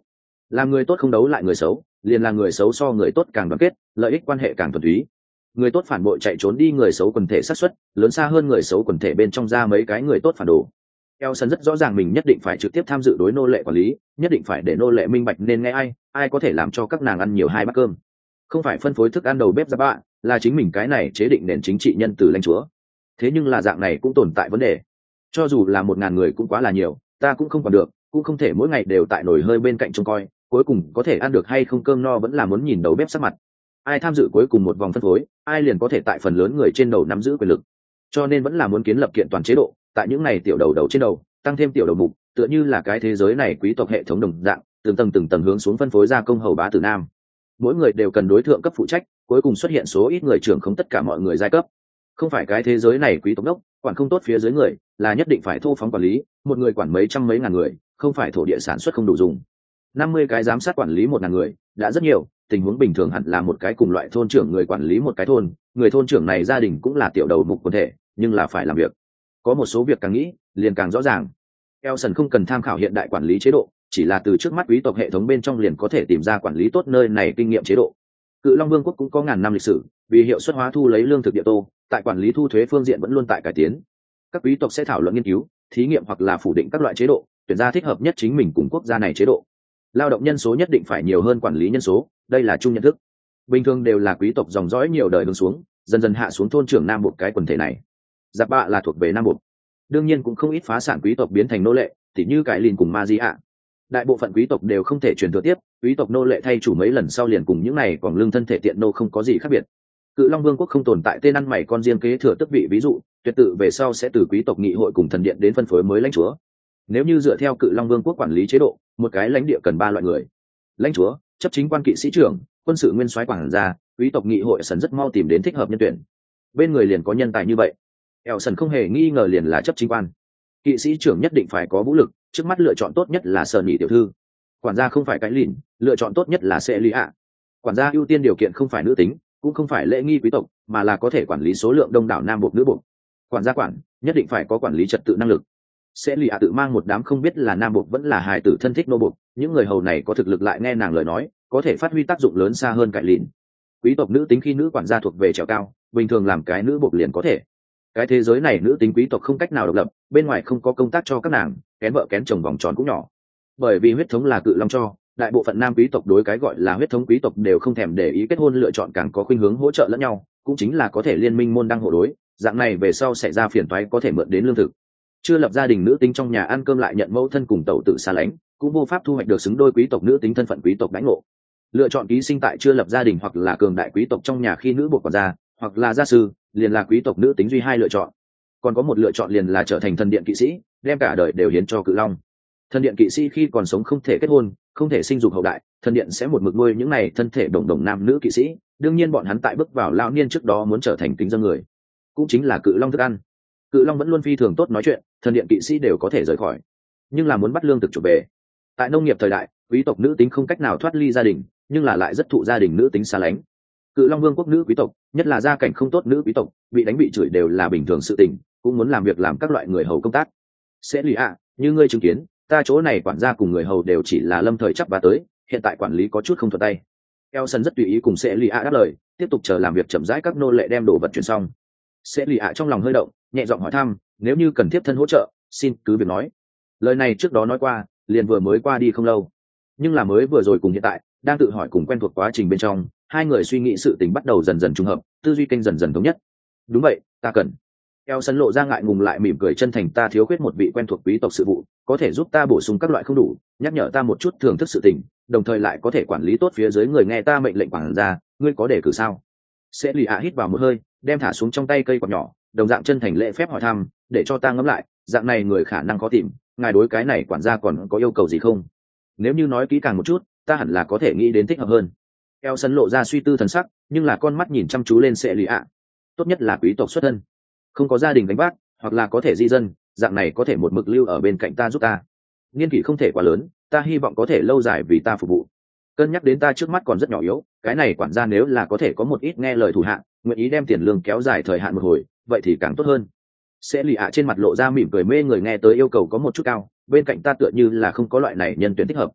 làm người tốt không đấu lại người xấu, liền là người xấu so người tốt càng đoàn kết, lợi ích quan hệ càng thuần túy. Người tốt phản bội chạy trốn đi người xấu quần thể xác suất lớn xa hơn người xấu quần thể bên trong ra mấy cái người tốt phản đồ. Elson rất rõ ràng mình nhất định phải trực tiếp tham dự đối nô lệ quản lý, nhất định phải để nô lệ minh bạch nên nghe ai, ai có thể làm cho các nàng ăn nhiều hai bát cơm. Không phải phân phối thức ăn đầu bếp ra bạ, là chính mình cái này chế định nền chính trị nhân từ lãnh chúa. Thế nhưng là dạng này cũng tồn tại vấn đề. Cho dù là một ngàn người cũng quá là nhiều, ta cũng không còn được, cũng không thể mỗi ngày đều tại nồi hơi bên cạnh trông coi, cuối cùng có thể ăn được hay không cơm no vẫn là muốn nhìn đầu bếp sắc mặt. Ai tham dự cuối cùng một vòng phân phối, ai liền có thể tại phần lớn người trên đầu nắm giữ quyền lực. Cho nên vẫn là muốn kiến lập kiện toàn chế độ, tại những này tiểu đầu đầu trên đầu, tăng thêm tiểu đầu mục, tựa như là cái thế giới này quý tộc hệ thống đồng dạng, từng tầng từng tầng hướng xuống phân phối ra công hầu bá tử nam. Mỗi người đều cần đối tượng cấp phụ trách, cuối cùng xuất hiện số ít người trưởng không tất cả mọi người giai cấp. Không phải cái thế giới này quý tộc đốc, quản không tốt phía dưới người, là nhất định phải thô phóng quản lý, một người quản mấy trăm mấy ngàn người, không phải thổ địa sản xuất không đủ dùng. năm mươi cái giám sát quản lý một ngàn người, đã rất nhiều, tình huống bình thường hẳn là một cái cùng loại thôn trưởng người quản lý một cái thôn, người thôn trưởng này gia đình cũng là tiểu đầu mục quần thể, nhưng là phải làm việc. Có một số việc càng nghĩ, liền càng rõ ràng. Elson không cần tham khảo hiện đại quản lý chế độ, chỉ là từ trước mắt quý tộc hệ thống bên trong liền có thể tìm ra quản lý tốt nơi này kinh nghiệm chế độ. Cự Long Vương quốc cũng có ngàn năm lịch sử, vì hiệu suất hóa thu lấy lương thực địa tô, tại quản lý thu thuế phương diện vẫn luôn tại cải tiến. Các quý tộc sẽ thảo luận nghiên cứu, thí nghiệm hoặc là phủ định các loại chế độ, tuyển ra thích hợp nhất chính mình cùng quốc gia này chế độ. Lao động nhân số nhất định phải nhiều hơn quản lý nhân số, đây là chung nhận thức. Bình thường đều là quý tộc dòng dõi nhiều đời hướng xuống, dần dần hạ xuống thôn trưởng nam một cái quần thể này. Giáp bạ là thuộc về nam một, đương nhiên cũng không ít phá sản quý tộc biến thành nô lệ, tỉ như cái lìn cùng ma di ạ. Đại bộ phận quý tộc đều không thể truyền thừa tiếp, quý tộc nô lệ thay chủ mấy lần sau liền cùng những này còn lương thân thể tiện nô không có gì khác biệt. Cự Long Vương quốc không tồn tại tên ăn mày con riêng kế thừa tức vị, ví dụ tuyệt tự về sau sẽ từ quý tộc nghị hội cùng thần điện đến phân phối mới lãnh chúa. Nếu như dựa theo Cự Long Vương quốc quản lý chế độ, một cái lãnh địa cần ba loại người: lãnh chúa, chấp chính quan kỵ sĩ trưởng, quân sự nguyên soái quản gia. Quý tộc nghị hội sần rất mau tìm đến thích hợp nhân tuyển, bên người liền có nhân tài như vậy. Elson không hề nghi ngờ liền là chấp chính quan. Kỵ sĩ trưởng nhất định phải có vũ lực, trước mắt lựa chọn tốt nhất là Sơn Nhị tiểu thư. Quản gia không phải cái lìn, lựa chọn tốt nhất là sẽ lý ạ. Quản gia ưu tiên điều kiện không phải nữ tính, cũng không phải lễ nghi quý tộc, mà là có thể quản lý số lượng đông đảo nam buộc nữ buộc. Quản gia quản nhất định phải có quản lý trật tự năng lực. Sẽ lì ạ tự mang một đám không biết là nam buộc vẫn là hài tử thân thích nô buộc, những người hầu này có thực lực lại nghe nàng lời nói, có thể phát huy tác dụng lớn xa hơn cải lìn. Quý tộc nữ tính khi nữ quản gia thuộc về trèo cao, bình thường làm cái nữ buộc liền có thể. Cái thế giới này nữ tính quý tộc không cách nào độc lập, bên ngoài không có công tác cho các nàng, kén vợ kén chồng vòng tròn cũng nhỏ. Bởi vì huyết thống là Cự Long cho, đại bộ phận nam quý tộc đối cái gọi là huyết thống quý tộc đều không thèm để ý kết hôn, lựa chọn càng có khuynh hướng hỗ trợ lẫn nhau, cũng chính là có thể liên minh môn đăng hộ đối, dạng này về sau xảy ra phiền toái có thể mượn đến lương thực. Chưa lập gia đình nữ tính trong nhà ăn cơm lại nhận mẫu thân cùng tẩu tử xa lánh, cũng vô pháp thu hoạch được xứng đôi quý tộc nữ tính thân phận quý tộc đãi ngộ. Lựa chọn ký sinh tại chưa lập gia đình hoặc là cường đại quý tộc trong nhà khi nữ buộc quản gia, hoặc là gia sư, liền là quý tộc nữ tính duy hai lựa chọn. Còn có một lựa chọn liền là trở thành thần điện kỵ sĩ, đem cả đời đều hiến cho Cự Long. Thần điện kỵ sĩ khi còn sống không thể kết hôn, không thể sinh dục hậu đại, thần điện sẽ một mực nuôi những này thân thể đồng đồng nam nữ kỵ sĩ, đương nhiên bọn hắn tại bước vào lão niên trước đó muốn trở thành kính dân người, cũng chính là Cự Long thức ăn. Cự Long vẫn luôn phi thường tốt nói chuyện, thần điện kỵ sĩ đều có thể rời khỏi, nhưng là muốn bắt lương thực chuộc về. Tại nông nghiệp thời đại, quý tộc nữ tính không cách nào thoát ly gia đình, nhưng là lại rất thụ gia đình nữ tính xa lánh. Cự Long Vương quốc nữ quý tộc, nhất là gia cảnh không tốt nữ quý tộc, bị đánh bị chửi đều là bình thường sự tình, cũng muốn làm việc làm các loại người hầu công tác. Sẽ lì ạ, như ngươi chứng kiến, ta chỗ này quản gia cùng người hầu đều chỉ là lâm thời chấp và tới, hiện tại quản lý có chút không thuận tay. Elson rất tùy ý cùng sẽ lì ạ đáp lời, tiếp tục chờ làm việc chậm rãi các nô lệ đem đồ vật chuyển xong. Sẽ lì ạ trong lòng hơi động, nhẹ giọng hỏi thăm, nếu như cần tiếp thân hỗ trợ, xin cứ việc nói. Lời này trước đó nói qua, liền vừa mới qua đi không lâu, nhưng là mới vừa rồi cùng hiện tại đang tự hỏi cùng quen thuộc quá trình bên trong, hai người suy nghĩ sự tình bắt đầu dần dần trùng hợp, tư duy kênh dần dần thống nhất. Đúng vậy, ta cần. Elson lộ ra ngại ngùng lại mỉm cười chân thành, ta thiếu khuyết một vị quen thuộc quý tộc sự vụ, có thể giúp ta bổ sung các loại không đủ, nhắc nhở ta một chút thưởng thức sự tình, đồng thời lại có thể quản lý tốt phía dưới người nghe ta mệnh lệnh quản gia, ngươi có đề cử sao? Sẽ lì ạ hít vào một hơi, đem thả xuống trong tay cây quạt nhỏ, đồng dạng chân thành lễ phép hỏi thăm, để cho ta ngẫm lại, dạng này người khả năng khó tìm, ngài đối cái này quản gia còn có yêu cầu gì không? Nếu như nói kỹ càng một chút, ta hẳn là có thể nghĩ đến thích hợp hơn. Elson lộ ra suy tư thần sắc, nhưng là con mắt nhìn chăm chú lên Sẽ lì ạ. Tốt nhất là quý tộc xuất thân, không có gia đình gánh vác, hoặc là có thể di dân, dạng này có thể một mực lưu ở bên cạnh ta giúp ta. Niên kỷ không thể quá lớn, ta hy vọng có thể lâu dài vì ta phục vụ. Cân nhắc đến ta trước mắt còn rất nhỏ yếu, cái này quản gia nếu là có thể có một ít nghe lời thủ hạ, nguyện ý đem tiền lương kéo dài thời hạn một hồi, vậy thì càng tốt hơn. Sẽ lì ạ trên mặt lộ ra mỉm cười, mê người, nghe tới yêu cầu có một chút cao, bên cạnh ta tựa như là không có loại này nhân tuyển thích hợp.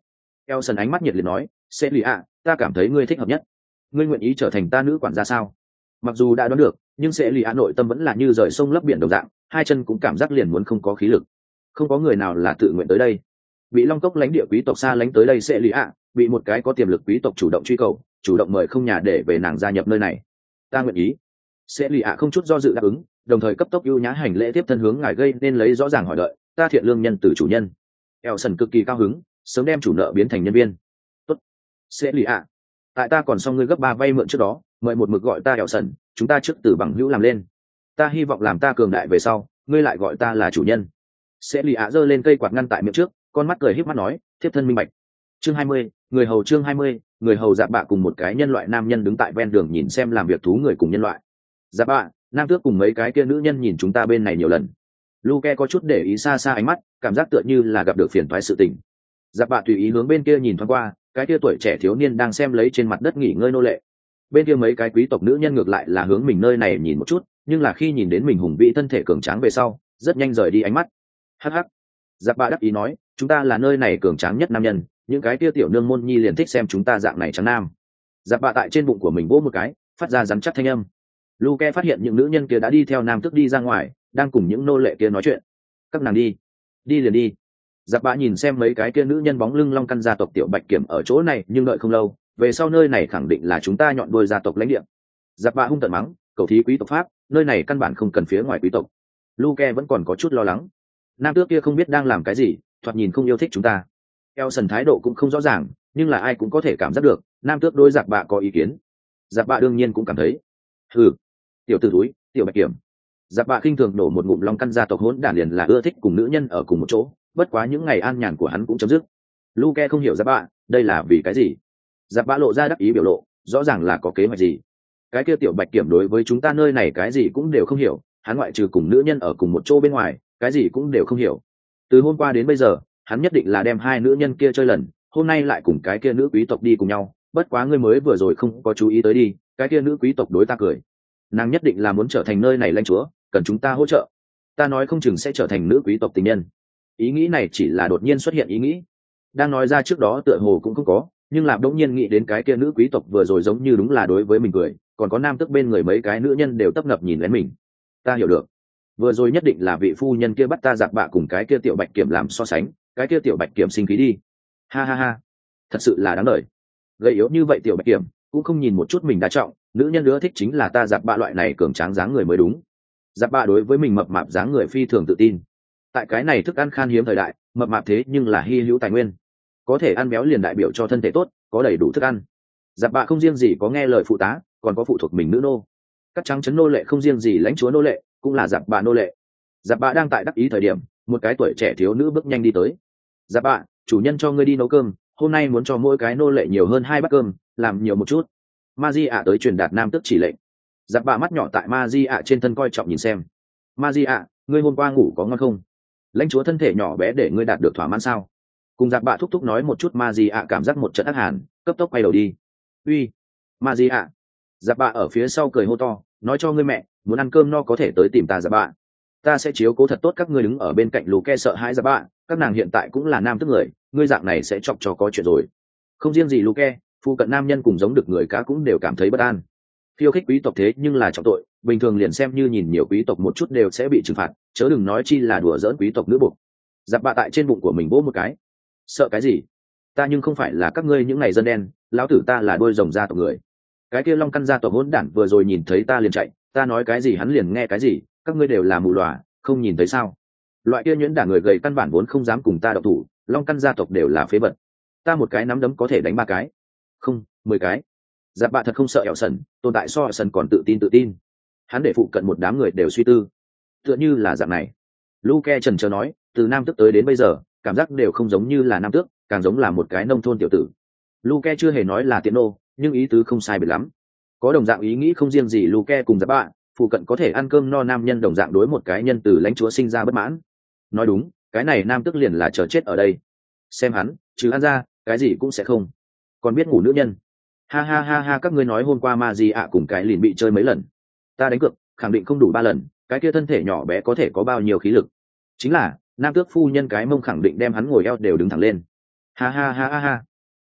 Elson ánh mắt nhiệt liệt nói, sẽ lì ạ, ta cảm thấy ngươi thích hợp nhất. Ngươi nguyện ý trở thành ta nữ quản gia sao? Mặc dù đã đoán được, nhưng sẽ lì ạ nội tâm vẫn là như rời sông lấp biển đồng dạng, hai chân cũng cảm giác liền muốn không có khí lực. Không có người nào là tự nguyện tới đây. Bị Long Cốc lãnh địa quý tộc xa lánh tới đây sẽ lì ạ, bị một cái có tiềm lực quý tộc chủ động truy cầu, chủ động mời không nhà để về nàng gia nhập nơi này. Ta nguyện ý. Sẽ lì ạ không chút do dự đáp ứng, đồng thời cấp tốc ưu nhã hành lễ tiếp thân hướng ngài gây nên lấy rõ ràng hỏi đợi, ta thiện lương nhân từ chủ nhân. Elson cực kỳ cao hứng, sớm đem chủ nợ biến thành nhân viên. Tốt. Sẽ lì ạ, tại ta còn xong ngươi gấp ba vay mượn trước đó, mời một mực gọi ta Elson, chúng ta trước từ bằng hữu làm lên. Ta hy vọng làm ta cường đại về sau, ngươi lại gọi ta là chủ nhân. Sẽ lì ạ giơ lên cây quạt ngăn tại miệng trước, con mắt cười híp mắt nói, thiếp thân minh bạch. Chương hai mươi, người hầu chương hai mươi, người hầu Dạ Bạ cùng một cái nhân loại nam nhân đứng tại ven đường nhìn xem làm việc thú người cùng nhân loại. Dạ Bạ, nam tước cùng mấy cái kia nữ nhân nhìn chúng ta bên này nhiều lần. Luke có chút để ý xa xa ánh mắt, cảm giác tựa như là gặp được phiền toái sự tình. Dạ Bạ tùy ý hướng bên kia nhìn thoáng qua, cái kia tuổi trẻ thiếu niên đang xem lấy trên mặt đất nghỉ ngơi nô lệ. Bên kia mấy cái quý tộc nữ nhân ngược lại là hướng mình nơi này nhìn một chút, nhưng là khi nhìn đến mình hùng vĩ thân thể cường tráng về sau, rất nhanh rời đi ánh mắt. Hắc hắc. Dạ Bạ đắc ý nói, chúng ta là nơi này cường tráng nhất nam nhân, những cái kia tiểu nương môn nhi liền thích xem chúng ta dạng này trắng nam. Dạ Bạ tại trên bụng của mình vỗ một cái, phát ra rắn chắc thanh âm. Luke phát hiện những nữ nhân kia đã đi theo nam tước đi ra ngoài, đang cùng những nô lệ kia nói chuyện. Các nàng đi, đi liền đi. Giáp Bạ nhìn xem mấy cái kia nữ nhân bóng lưng long căn gia tộc tiểu bạch kiểm ở chỗ này, nhưng đợi không lâu, về sau nơi này khẳng định là chúng ta nhọn đuôi gia tộc lãnh địa. Giáp Bạ hung tợn mắng, cầu thí quý tộc pháp, nơi này căn bản không cần phía ngoài quý tộc. Luke vẫn còn có chút lo lắng. Nam tước kia không biết đang làm cái gì, thoạt nhìn không yêu thích chúng ta. Elson thái độ cũng không rõ ràng, nhưng là ai cũng có thể cảm giác được, nam tước đối Giáp Bạ có ý kiến. Giáp Bạ đương nhiên cũng cảm thấy. Hừ, tiểu tử túi, tiểu bạch kiểm. Giáp Bạ khinh thường đổ một ngụm long căn gia tộc hỗn đản liền là ưa thích cùng nữ nhân ở cùng một chỗ, bất quá những ngày an nhàn của hắn cũng chấm dứt. Luke không hiểu Giáp Bạ, đây là vì cái gì? Giáp Bạ lộ ra đắc ý biểu lộ, rõ ràng là có kế hoạch gì. Cái kia tiểu bạch kiểm đối với chúng ta nơi này cái gì cũng đều không hiểu, hắn ngoại trừ cùng nữ nhân ở cùng một chỗ bên ngoài, cái gì cũng đều không hiểu. Từ hôm qua đến bây giờ, hắn nhất định là đem hai nữ nhân kia chơi lần, hôm nay lại cùng cái kia nữ quý tộc đi cùng nhau, bất quá ngươi mới vừa rồi không có chú ý tới đi, cái kia nữ quý tộc đối ta cười. Nàng nhất định là muốn trở thành nơi này lãnh chúa, cần chúng ta hỗ trợ. Ta nói không chừng sẽ trở thành nữ quý tộc tình nhân. Ý nghĩ này chỉ là đột nhiên xuất hiện ý nghĩ, đang nói ra trước đó tựa hồ cũng không có, nhưng là đột nhiên nghĩ đến cái kia nữ quý tộc vừa rồi giống như đúng là đối với mình cười, còn có nam tức bên người mấy cái nữ nhân đều tấp nập nhìn lén mình. Ta hiểu được, vừa rồi nhất định là vị phu nhân kia bắt ta Giáp Bạ cùng cái kia tiểu bạch kiểm làm so sánh, cái kia tiểu bạch kiểm sinh khí đi. Ha ha ha, thật sự là đáng đời. Gầy yếu như vậy tiểu bạch kiểm cũng không nhìn một chút mình đa trọng, nữ nhân ưa thích chính là ta Giáp Bạ loại này cường tráng dáng người mới đúng. Giáp Bạ đối với mình mập mạp dáng người phi thường tự tin. Tại cái này thức ăn khan hiếm thời đại, mập mạp thế nhưng là hy hữu tài nguyên, có thể ăn béo liền đại biểu cho thân thể tốt, có đầy đủ thức ăn. Giáp Bạ không riêng gì có nghe lời phụ tá, còn có phụ thuộc mình nữ nô. Các trắng chấn nô lệ không riêng gì lãnh chúa nô lệ, cũng là Giáp Bạ nô lệ. Giáp Bạ đang tại đắc ý thời điểm, một cái tuổi trẻ thiếu nữ bước nhanh đi tới. Giáp Bạ, chủ nhân cho ngươi đi nấu cơm, hôm nay muốn cho mỗi cái nô lệ nhiều hơn hai bát cơm, làm nhiều một chút. Ma Di ạ tới truyền đạt nam tức chỉ lệnh. Giáp Bạ mắt nhỏ tại Ma Di ạ trên thân coi trọng nhìn xem. Ma Di ạ, ngươi hôm qua ngủ có ngon không? Lãnh chúa thân thể nhỏ bé để ngươi đạt được thỏa mãn sao? Cùng Giáp Bạ thúc thúc nói một chút. Ma Di ạ cảm giác một trận ác hàn, cấp tốc quay đầu đi. Uy, Ma Di ạ. Giáp Bạ ở phía sau cười hô to, nói cho ngươi mẹ, muốn ăn cơm no có thể tới tìm ta Giáp Bạ. Ta sẽ chiếu cố thật tốt các ngươi. Đứng ở bên cạnh Luke sợ hãi Giáp Bạ, các nàng hiện tại cũng là nam tức người, ngươi dạng này sẽ chọc cho có chuyện rồi. Không riêng gì Luke, phụ cận nam nhân cùng giống được người cá cũng đều cảm thấy bất an. Khiêu khích quý tộc thế nhưng là trọng tội, bình thường liền xem như nhìn nhiều quý tộc một chút đều sẽ bị trừng phạt, chớ đừng nói chi là đùa giỡn quý tộc nữ buộc. Giáp Bạ tại trên bụng của mình vỗ một cái. Sợ cái gì? Ta nhưng không phải là các ngươi những ngày dân đen, lão tử ta là đôi rồng gia tộc người. Cái kia long căn gia tộc hỗn đản vừa rồi nhìn thấy ta liền chạy, ta nói cái gì hắn liền nghe cái gì, các ngươi đều là mù lòa, không nhìn thấy sao? Loại kia nhuyễn đản người gầy căn bản vốn không dám cùng ta động thủ, long căn gia tộc đều là phế vật. Ta một cái nắm đấm có thể đánh ba cái, không, mười cái. Giáp Bạ thật không sợ Elson, tồn tại so Elson còn tự tin tự tin. Hắn để phụ cận một đám người đều suy tư, tựa như là dạng này. Luke trần trờ nói, từ nam tước tới đến bây giờ, cảm giác đều không giống như là nam tước, càng giống là một cái nông thôn tiểu tử. Luke chưa hề nói là tiện nô, nhưng ý tứ không sai biệt lắm. Có đồng dạng ý nghĩ không riêng gì Luke cùng Giáp Bạ, phụ cận có thể ăn cơm no nam nhân đồng dạng đối một cái nhân từ lãnh chúa sinh ra bất mãn. Nói đúng, cái này nam tước liền là chờ chết ở đây. Xem hắn, trừ ăn ra, cái gì cũng sẽ không. Còn biết ngủ nữ nhân. Ha ha ha ha, các ngươi nói hôm qua Ma Di ạ cùng cái liền bị chơi mấy lần. Ta đánh cược, khẳng định không đủ ba lần, cái kia thân thể nhỏ bé có thể có bao nhiêu khí lực. Chính là, nam tước phu nhân cái mông khẳng định đem hắn ngồi eo đều đứng thẳng lên. Ha ha ha ha ha.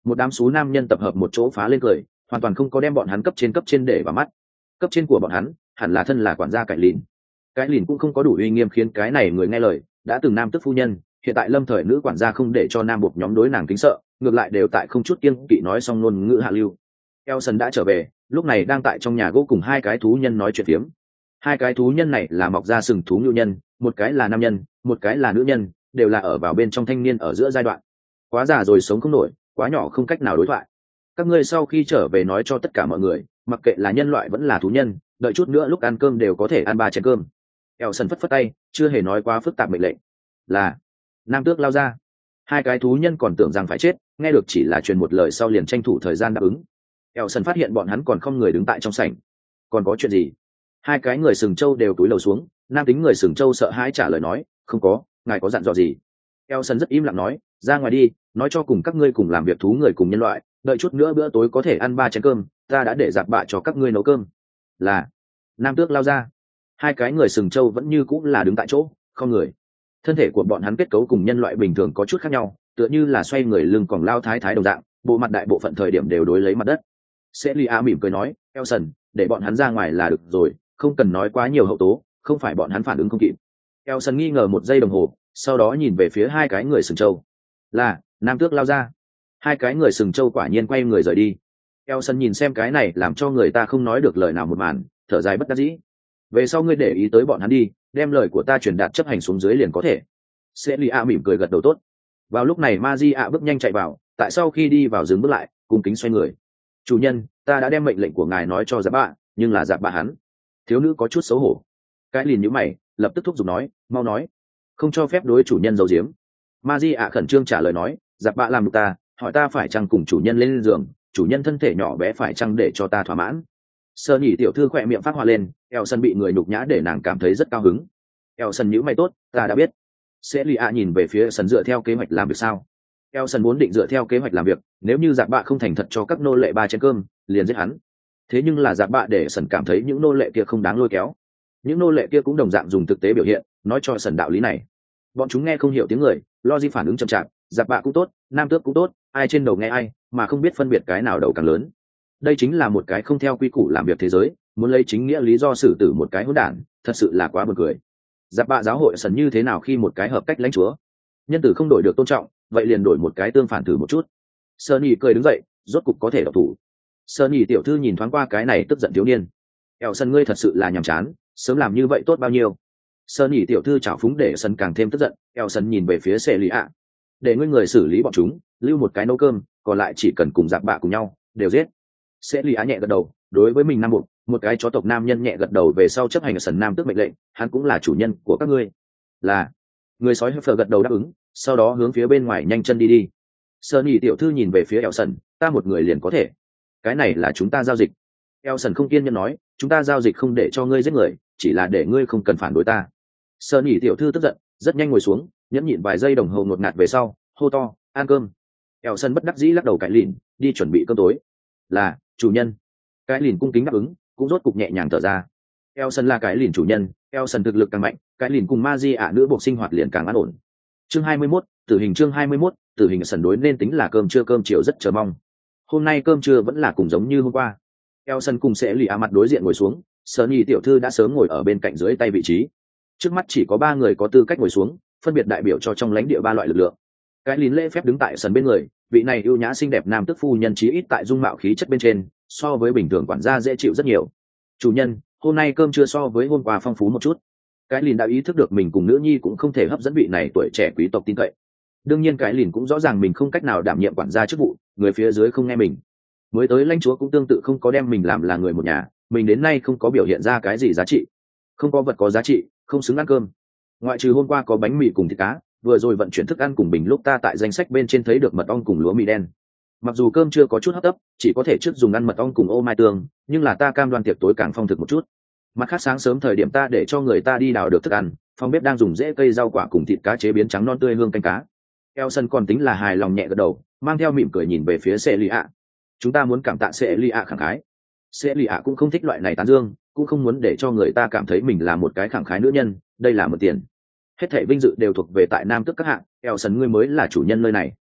một đám xú nam nhân tập hợp một chỗ phá lên cười, hoàn toàn không có đem bọn hắn cấp trên cấp trên để vào mắt. Cấp trên của bọn hắn hẳn là thân là quản gia Cải Lìn. Cái Lìn cũng không có đủ uy nghiêm khiến cái này người nghe lời, đã từng nam tức phu nhân, hiện tại lâm thời nữ quản gia không để cho nam buộc nhóm đối nàng kính sợ, ngược lại đều tại không chút kiêng kỵ nói xong ngôn ngữ hạ lưu. Elson đã trở về, lúc này đang tại trong nhà gỗ cùng hai cái thú nhân nói chuyện phiếm. Hai cái thú nhân này là mọc ra sừng thú nhu nhân, một cái là nam nhân, một cái là nữ nhân, đều là ở vào bên trong thanh niên ở giữa giai đoạn. Quá già rồi sống không nổi, quá nhỏ không cách nào đối thoại. Các ngươi sau khi trở về nói cho tất cả mọi người, mặc kệ là nhân loại vẫn là thú nhân, đợi chút nữa lúc ăn cơm đều có thể ăn ba chén cơm. Elson phất phất tay, chưa hề nói quá phức tạp mệnh lệnh. Là. Nam tước lao ra. Hai cái thú nhân còn tưởng rằng phải chết, nghe được chỉ là truyền một lời sau liền tranh thủ thời gian đáp ứng. Elson phát hiện bọn hắn còn không người đứng tại trong sảnh. Còn có chuyện gì? Hai cái người sừng trâu đều cúi đầu xuống, nam tính người sừng trâu sợ hãi trả lời nói, không có, ngài có dặn dò gì? Elson rất im lặng nói, ra ngoài đi, nói cho cùng các ngươi cùng làm việc thú người cùng nhân loại, đợi chút nữa bữa tối có thể ăn ba chén cơm, ta đã để giặc bạ cho các ngươi nấu cơm. Là. Nam tước lao ra. Hai cái người sừng trâu vẫn như cũng là đứng tại chỗ, không người. Thân thể của bọn hắn kết cấu cùng nhân loại bình thường có chút khác nhau, tựa như là xoay người lưng còn lao thái thái đồng dạng, bộ mặt đại bộ phận thời điểm đều đối lấy mặt đất. Celia mỉm cười nói, Elson, để bọn hắn ra ngoài là được rồi, không cần nói quá nhiều hậu tố, không phải bọn hắn phản ứng không kịp. Elson nghi ngờ một giây đồng hồ, sau đó nhìn về phía hai cái người sừng trâu. Là. Nam tước lao ra. Hai cái người sừng trâu quả nhiên quay người rời đi. Elson nhìn xem cái này làm cho người ta không nói được lời nào một màn, thở dài bất đắc dĩ. Về sau ngươi để ý tới bọn hắn đi, đem lời của ta truyền đạt chấp hành xuống dưới liền có thể. Celia mỉm cười gật đầu tốt. Vào lúc này Magia bước nhanh chạy vào, tại sau khi đi vào dừng bước lại, cung kính xoay người. Chủ nhân, ta đã đem mệnh lệnh của ngài nói cho Giáp Bạ, nhưng là Giáp Bạ hắn. Thiếu nữ có chút xấu hổ. Cái liền nhíu mày, lập tức thúc giục nói, mau nói, không cho phép đối chủ nhân giấu giếm. Magia khẩn trương trả lời nói, Giáp Bạ làm được ta, hỏi ta phải chăng cùng chủ nhân lên giường, chủ nhân thân thể nhỏ bé phải chăng để cho ta thỏa mãn. Sơ nhỉ tiểu thư khỏe miệng phát hoa lên, Elson bị người nhục nhã để nàng cảm thấy rất cao hứng. Elson nhíu mày tốt, ta đã biết. Celia nhìn về phía Elson dựa theo kế hoạch làm việc sao? Elson muốn định dựa theo kế hoạch làm việc, nếu như Giáp Bạ không thành thật cho các nô lệ ba chén cơm, liền giết hắn. Thế nhưng là Giáp Bạ để Elson cảm thấy những nô lệ kia không đáng lôi kéo. Những nô lệ kia cũng đồng dạng dùng thực tế biểu hiện, nói cho Elson đạo lý này. Bọn chúng nghe không hiểu tiếng người, logic phản ứng chậm chạp, Giáp Bạ cũng tốt, nam tước cũng tốt, ai trên đầu nghe ai, mà không biết phân biệt cái nào đầu càng lớn. Đây chính là một cái không theo quy củ làm việc thế giới, muốn lấy chính nghĩa lý do xử tử một cái hỗn đản, thật sự là quá buồn cười. Giáp Bạ giáo hội Sần như thế nào khi một cái hợp cách lãnh chúa, nhân tử không đổi được tôn trọng, vậy liền đổi một cái tương phản thử một chút. Sunny cười đứng dậy, rốt cục có thể độc thủ. Sunny tiểu thư nhìn thoáng qua cái này tức giận thiếu niên. Elson ngươi thật sự là nhàm chán, sớm làm như vậy tốt bao nhiêu. Sunny tiểu thư chảo phúng để Sần càng thêm tức giận. Elson nhìn về phía Celia, để ngươi người xử lý bọn chúng, lưu một cái nấu cơm, còn lại chỉ cần cùng Giáp Bạ cùng nhau, đều giết. Celia nhẹ gật đầu, đối với mình nam buộc, một cái chó tộc nam nhân nhẹ gật đầu về sau chấp hành ở Sần nam tước mệnh lệnh, hắn cũng là chủ nhân của các ngươi. Là. Người sói Heffer gật đầu đáp ứng, sau đó hướng phía bên ngoài nhanh chân đi đi. Sunny tiểu thư nhìn về phía Elson, ta một người liền có thể. Cái này là chúng ta giao dịch. Elson không kiên nhẫn nói, chúng ta giao dịch không để cho ngươi giết người, chỉ là để ngươi không cần phản đối ta. Sunny tiểu thư tức giận, rất nhanh ngồi xuống, nhẫn nhịn vài giây đồng hồ ngột ngạt về sau, hô to, ăn cơm. Elson bất đắc dĩ lắc đầu cái lìn, đi chuẩn bị cơm tối. Là, chủ nhân. Cái lìn cung kính đáp ứng, cũng rốt cục nhẹ nhàng thở ra. Elson là cái lìn chủ nhân, Elson thực lực càng mạnh, cái lìn cùng Magia nữ buộc sinh hoạt liền càng an ổn. Chương hai mươi mốt, tử hình chương hai mươi mốt, tử hình Sần đối nên tính là cơm trưa cơm chiều rất chờ mong. Hôm nay cơm trưa vẫn là cùng giống như hôm qua. Elson cùng sẽ lì à mặt đối diện ngồi xuống, Sunny tiểu thư đã sớm ngồi ở bên cạnh dưới tay vị trí. Trước mắt chỉ có ba người có tư cách ngồi xuống, phân biệt đại biểu cho trong lãnh địa ba loại lực lượng. Cái lín lễ phép đứng tại Sần bên người, vị này ưu nhã xinh đẹp nam tức phu nhân chí ít tại dung mạo khí chất bên trên, so với bình thường quản gia dễ chịu rất nhiều. Chủ nhân, hôm nay cơm trưa so với hôm qua phong phú một chút. Cái lìn đã ý thức được mình cùng nữ nhi cũng không thể hấp dẫn vị này tuổi trẻ quý tộc tin cậy. Đương nhiên cái lìn cũng rõ ràng mình không cách nào đảm nhiệm quản gia chức vụ, người phía dưới không nghe mình. Mới tới lãnh chúa cũng tương tự không có đem mình làm là người một nhà, mình đến nay không có biểu hiện ra cái gì giá trị, không có vật có giá trị, không xứng ăn cơm. Ngoại trừ hôm qua có bánh mì cùng thịt cá, vừa rồi vận chuyển thức ăn cùng bình lúc ta tại danh sách bên trên thấy được mật ong cùng lúa mì đen. Mặc dù cơm chưa có chút hấp tấp, chỉ có thể trước dùng ăn mật ong cùng ô mai tương, nhưng là ta cam đoan tiệc tối càng phong thực một chút. Mặt khác sáng sớm thời điểm ta để cho người ta đi đào được thức ăn, phòng bếp đang dùng rễ cây rau quả cùng thịt cá chế biến trắng non tươi hương canh cá. Elson còn tính là hài lòng nhẹ gật đầu, mang theo mỉm cười nhìn về phía Celia. Chúng ta muốn cảm tạ Celia khẳng khái. Celia cũng không thích loại này tán dương, cũng không muốn để cho người ta cảm thấy mình là một cái khẳng khái nữ nhân, đây là một tiền. Hết thảy vinh dự đều thuộc về tại nam tước các hạng, Elson ngươi mới là chủ nhân nơi này.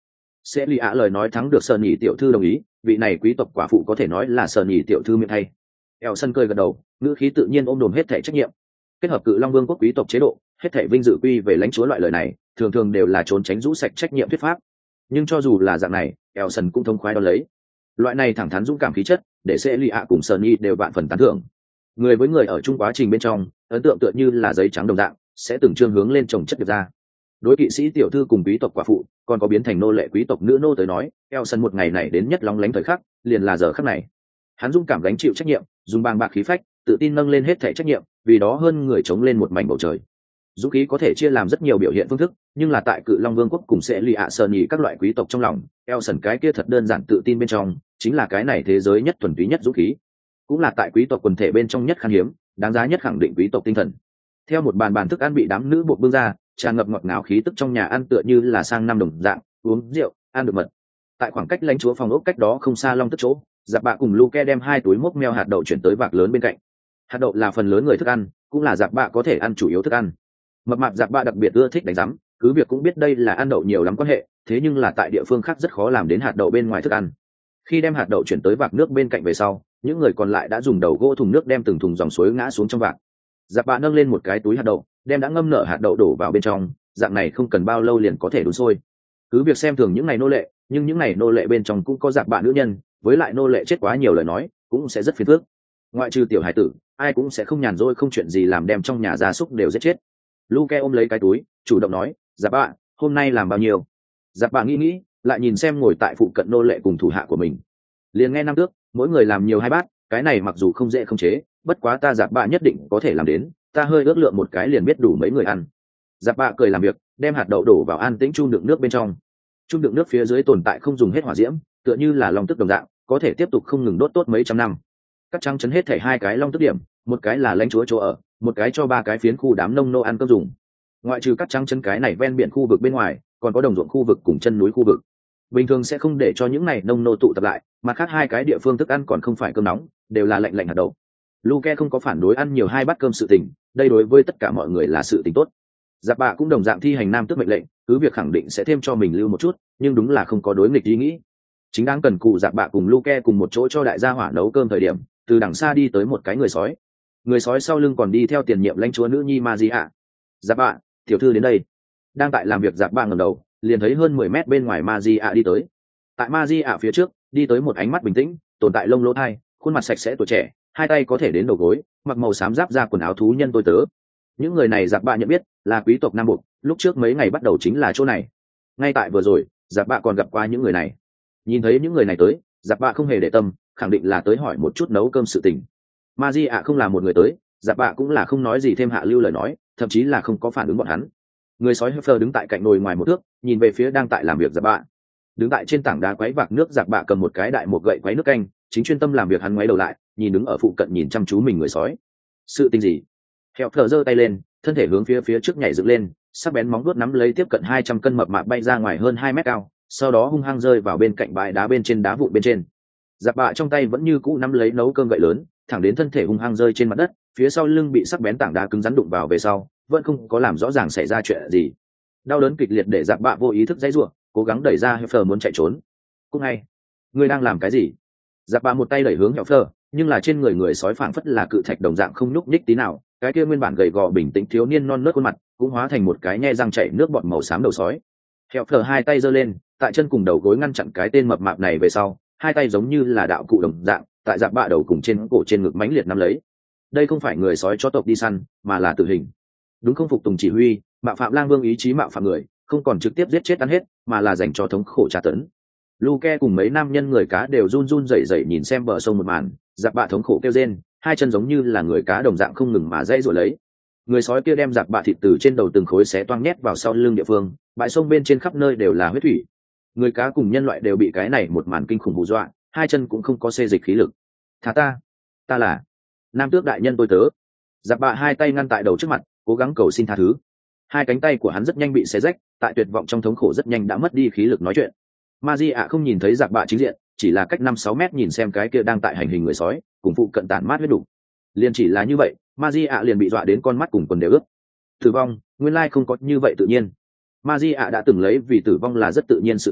Sẽ lì ạ lời nói thắng được Sơn Nhị tiểu thư đồng ý, vị này quý tộc quả phụ có thể nói là Sơn Nhị tiểu thư miệng thay. Eo sân cười gật đầu, ngữ khí tự nhiên ôm đồm hết thảy trách nhiệm. Kết hợp Cự Long Vương quốc quý tộc chế độ, hết thảy vinh dự quy về lãnh chúa loại lời này, thường thường đều là trốn tránh rũ sạch trách nhiệm thuyết pháp. Nhưng cho dù là dạng này, Eo sân cũng thông khoái đón lấy. Loại này thẳng thắn dũng cảm khí chất, để Sẽ lì ạ cùng Sơn Nhị đều vạn phần tán thưởng. Người với người ở chung quá trình bên trong, ấn tượng tựa như là giấy trắng đồng dạng, sẽ từng chương hướng lên chồng chất được ra. Đối kỵ sĩ tiểu thư cùng quý tộc quả phụ, còn có biến thành nô lệ quý tộc nữ nô tới nói, eo sân một ngày này đến nhất lóng lánh thời khắc, liền là giờ khắc này. Hắn dũng cảm gánh chịu trách nhiệm, dùng bàng bạc khí phách, tự tin nâng lên hết thảy trách nhiệm, vì đó hơn người chống lên một mảnh bầu trời. Dũng khí có thể chia làm rất nhiều biểu hiện phương thức, nhưng là tại Cự Long Vương quốc cùng sẽ lì ạ sơn nhì các loại quý tộc trong lòng, eo sân cái kia thật đơn giản tự tin bên trong, chính là cái này thế giới nhất thuần túy nhất dũng khí, cũng là tại quý tộc quần thể bên trong nhất khan hiếm, đáng giá nhất khẳng định quý tộc tinh thần. Theo một bàn bàn thức ăn bị đám nữ buộc bưng ra, tràn ngập ngọt ngào khí tức trong nhà ăn tựa như là sang năm đồng dạng, uống rượu, ăn được mật. Tại khoảng cách lãnh chúa phòng ốc cách đó không xa long tức chỗ, Giáp Bạ cùng Luke đem hai túi mốc meo hạt đậu chuyển tới vạc lớn bên cạnh. Hạt đậu là phần lớn người thức ăn, cũng là Giáp Bạ có thể ăn chủ yếu thức ăn. Mập mạp Giáp Bạ đặc biệt ưa thích đánh rắm, cứ việc cũng biết đây là ăn đậu nhiều lắm quan hệ, thế nhưng là tại địa phương khác rất khó làm đến hạt đậu bên ngoài thức ăn. Khi đem hạt đậu chuyển tới vạc nước bên cạnh về sau, những người còn lại đã dùng đầu gỗ thùng nước đem từng thùng dòng suối ngã xuống trong vạc. Giáp Bạ nâng lên một cái túi hạt đậu, đem đã ngâm nở hạt đậu đổ vào bên trong, dạng này không cần bao lâu liền có thể đun sôi. Cứ việc xem thường những ngày nô lệ, nhưng những ngày nô lệ bên trong cũng có Giáp Bạ nữ nhân, với lại nô lệ chết quá nhiều lời nói, cũng sẽ rất phiền phức. Ngoại trừ tiểu hải tử, ai cũng sẽ không nhàn rỗi không chuyện gì làm đem trong nhà gia súc đều giết chết. Luke ôm lấy cái túi, chủ động nói, Giáp Bạ, hôm nay làm bao nhiêu? Giáp Bạ nghĩ nghĩ, lại nhìn xem ngồi tại phụ cận nô lệ cùng thủ hạ của mình. Liền nghe năm tước, mỗi người làm nhiều hai bát, cái này mặc dù không dễ không chế, bất quá ta Giáp Bạ nhất định có thể làm đến, ta hơi ước lượng một cái liền biết đủ mấy người ăn. Giáp Bạ cười làm việc, đem hạt đậu đổ vào an tĩnh chung đựng nước bên trong. Chung đựng nước phía dưới tồn tại không dùng hết hỏa diễm, tựa như là long tức đồng dạng, có thể tiếp tục không ngừng đốt tốt mấy trăm năm. Các trăng chấn hết thảy hai cái long tức điểm, một cái là lãnh chúa chỗ ở, một cái cho ba cái phiến khu đám nông nô ăn cơm dùng. Ngoại trừ các trăng chấn cái này ven biển khu vực bên ngoài, còn có đồng ruộng khu vực cùng chân núi khu vực. Bình thường sẽ không để cho những này nông nô tụ tập lại, mà khác hai cái địa phương thức ăn còn không phải cơm nóng, đều là lạnh lạnh hạt đậu. Luke không có phản đối ăn nhiều hai bát cơm sự tình, đây đối với tất cả mọi người là sự tình tốt. Giáp Bạ cũng đồng dạng thi hành nam tước mệnh lệnh, cứ việc khẳng định sẽ thêm cho mình lưu một chút, nhưng đúng là không có đối nghịch ý nghĩ. Chính đang cần cụ Giáp Bạ cùng Luke cùng một chỗ cho đại gia hỏa nấu cơm thời điểm, từ đằng xa đi tới một cái người sói. Người sói sau lưng còn đi theo tiền nhiệm lãnh chúa nữ nhi Magia. Giáp Bạ, tiểu thư đến đây. Đang tại làm việc Giáp Bạ ngẩng đầu, liền thấy hơn mười mét bên ngoài Magia đi tới. Tại Magia phía trước, đi tới một ánh mắt bình tĩnh, tồn tại lông lỗ thai, khuôn mặt sạch sẽ tuổi trẻ, hai tay có thể đến đầu gối, mặc màu xám giáp da quần áo thú nhân tôi tớ. Những người này Giáp Bạ nhận biết là quý tộc Nam Bộ, lúc trước mấy ngày bắt đầu chính là chỗ này. Ngay tại vừa rồi, Giáp Bạ còn gặp qua những người này. Nhìn thấy những người này tới, Giáp Bạ không hề để tâm, khẳng định là tới hỏi một chút nấu cơm sự tình. Magia không là một người tới, Giáp Bạ cũng là không nói gì thêm hạ lưu lời nói, thậm chí là không có phản ứng bọn hắn. Người sói Heffer đứng tại cạnh nồi ngoài một thước, nhìn về phía đang tại làm việc Giáp Bạ. Đứng tại trên tảng đá quấy vạc nước, Giáp Bạ cầm một cái đại một gậy quấy nước canh, chính chuyên tâm làm việc. Hắn ngoái đầu lại, nhìn đứng ở phụ cận nhìn chăm chú mình người sói. Sự tình gì? Heffer giơ tay lên, thân thể hướng phía phía trước nhảy dựng lên, sắc bén móng vuốt nắm lấy tiếp cận hai trăm cân mập mạp bay ra ngoài hơn hai mét cao, sau đó hung hăng rơi vào bên cạnh bãi đá bên trên đá vụn bên trên. Giáp Bạ trong tay vẫn như cũ nắm lấy nấu cơm gậy lớn, thẳng đến thân thể hung hăng rơi trên mặt đất, phía sau lưng bị sắc bén tảng đá cứng rắn đụng vào về sau, vẫn không có làm rõ ràng xảy ra chuyện gì. Đau đớn kịch liệt để Giáp Bạ vô ý thức dãy rủa, cố gắng đẩy ra Heffer muốn chạy trốn. Cũng hay, ngươi đang làm cái gì? Giáp Bạ một tay đẩy hướng Heffer, nhưng là trên người người sói phảng phất là cự thạch đồng dạng không nhúc nhích tí nào, cái kia nguyên bản gầy gò bình tĩnh thiếu niên non nớt khuôn mặt cũng hóa thành một cái nhe răng chảy nước bọt màu xám đầu sói. Heffer hai tay giơ lên, tại chân cùng đầu gối ngăn chặn cái tên mập mạp này về sau, hai tay giống như là đạo cụ đồng dạng, tại Giáp Bạ đầu cùng trên cổ trên ngực mãnh liệt nắm lấy. Đây không phải người sói chó tộc đi săn, mà là tử hình. Đúng không phục tùng chỉ huy, mạo phạm lang vương ý chí mạo phạm người, không còn trực tiếp giết chết ăn hết, mà là dành cho thống khổ tra tấn. Luke cùng mấy nam nhân người cá đều run run rẩy rẩy nhìn xem bờ sông một màn, Giáp Bạ thống khổ kêu rên, hai chân giống như là người cá đồng dạng không ngừng mà dãy rồi lấy. Người sói kia đem Giáp Bạ thịt từ trên đầu từng khối xé toang nhét vào sau lưng địa phương, bãi sông bên trên khắp nơi đều là huyết thủy. Người cá cùng nhân loại đều bị cái này một màn kinh khủng hù dọa, hai chân cũng không có xê dịch khí lực. Thả ta, ta là nam tước đại nhân tôi tớ. Giáp Bạ hai tay ngăn tại đầu trước mặt, cố gắng cầu xin tha thứ. Hai cánh tay của hắn rất nhanh bị xé rách, tại tuyệt vọng trong thống khổ rất nhanh đã mất đi khí lực nói chuyện. Magia không nhìn thấy Giáp Bạ chính diện, chỉ là cách năm sáu mét nhìn xem cái kia đang tại hành hình người sói, cùng phụ cận tản mát huyết đủ. Liền chỉ là như vậy, Magia liền bị dọa đến con mắt cùng quần đều ướt. Tử vong, nguyên lai không có như vậy tự nhiên. Magia đã từng lấy vì tử vong là rất tự nhiên sự tình,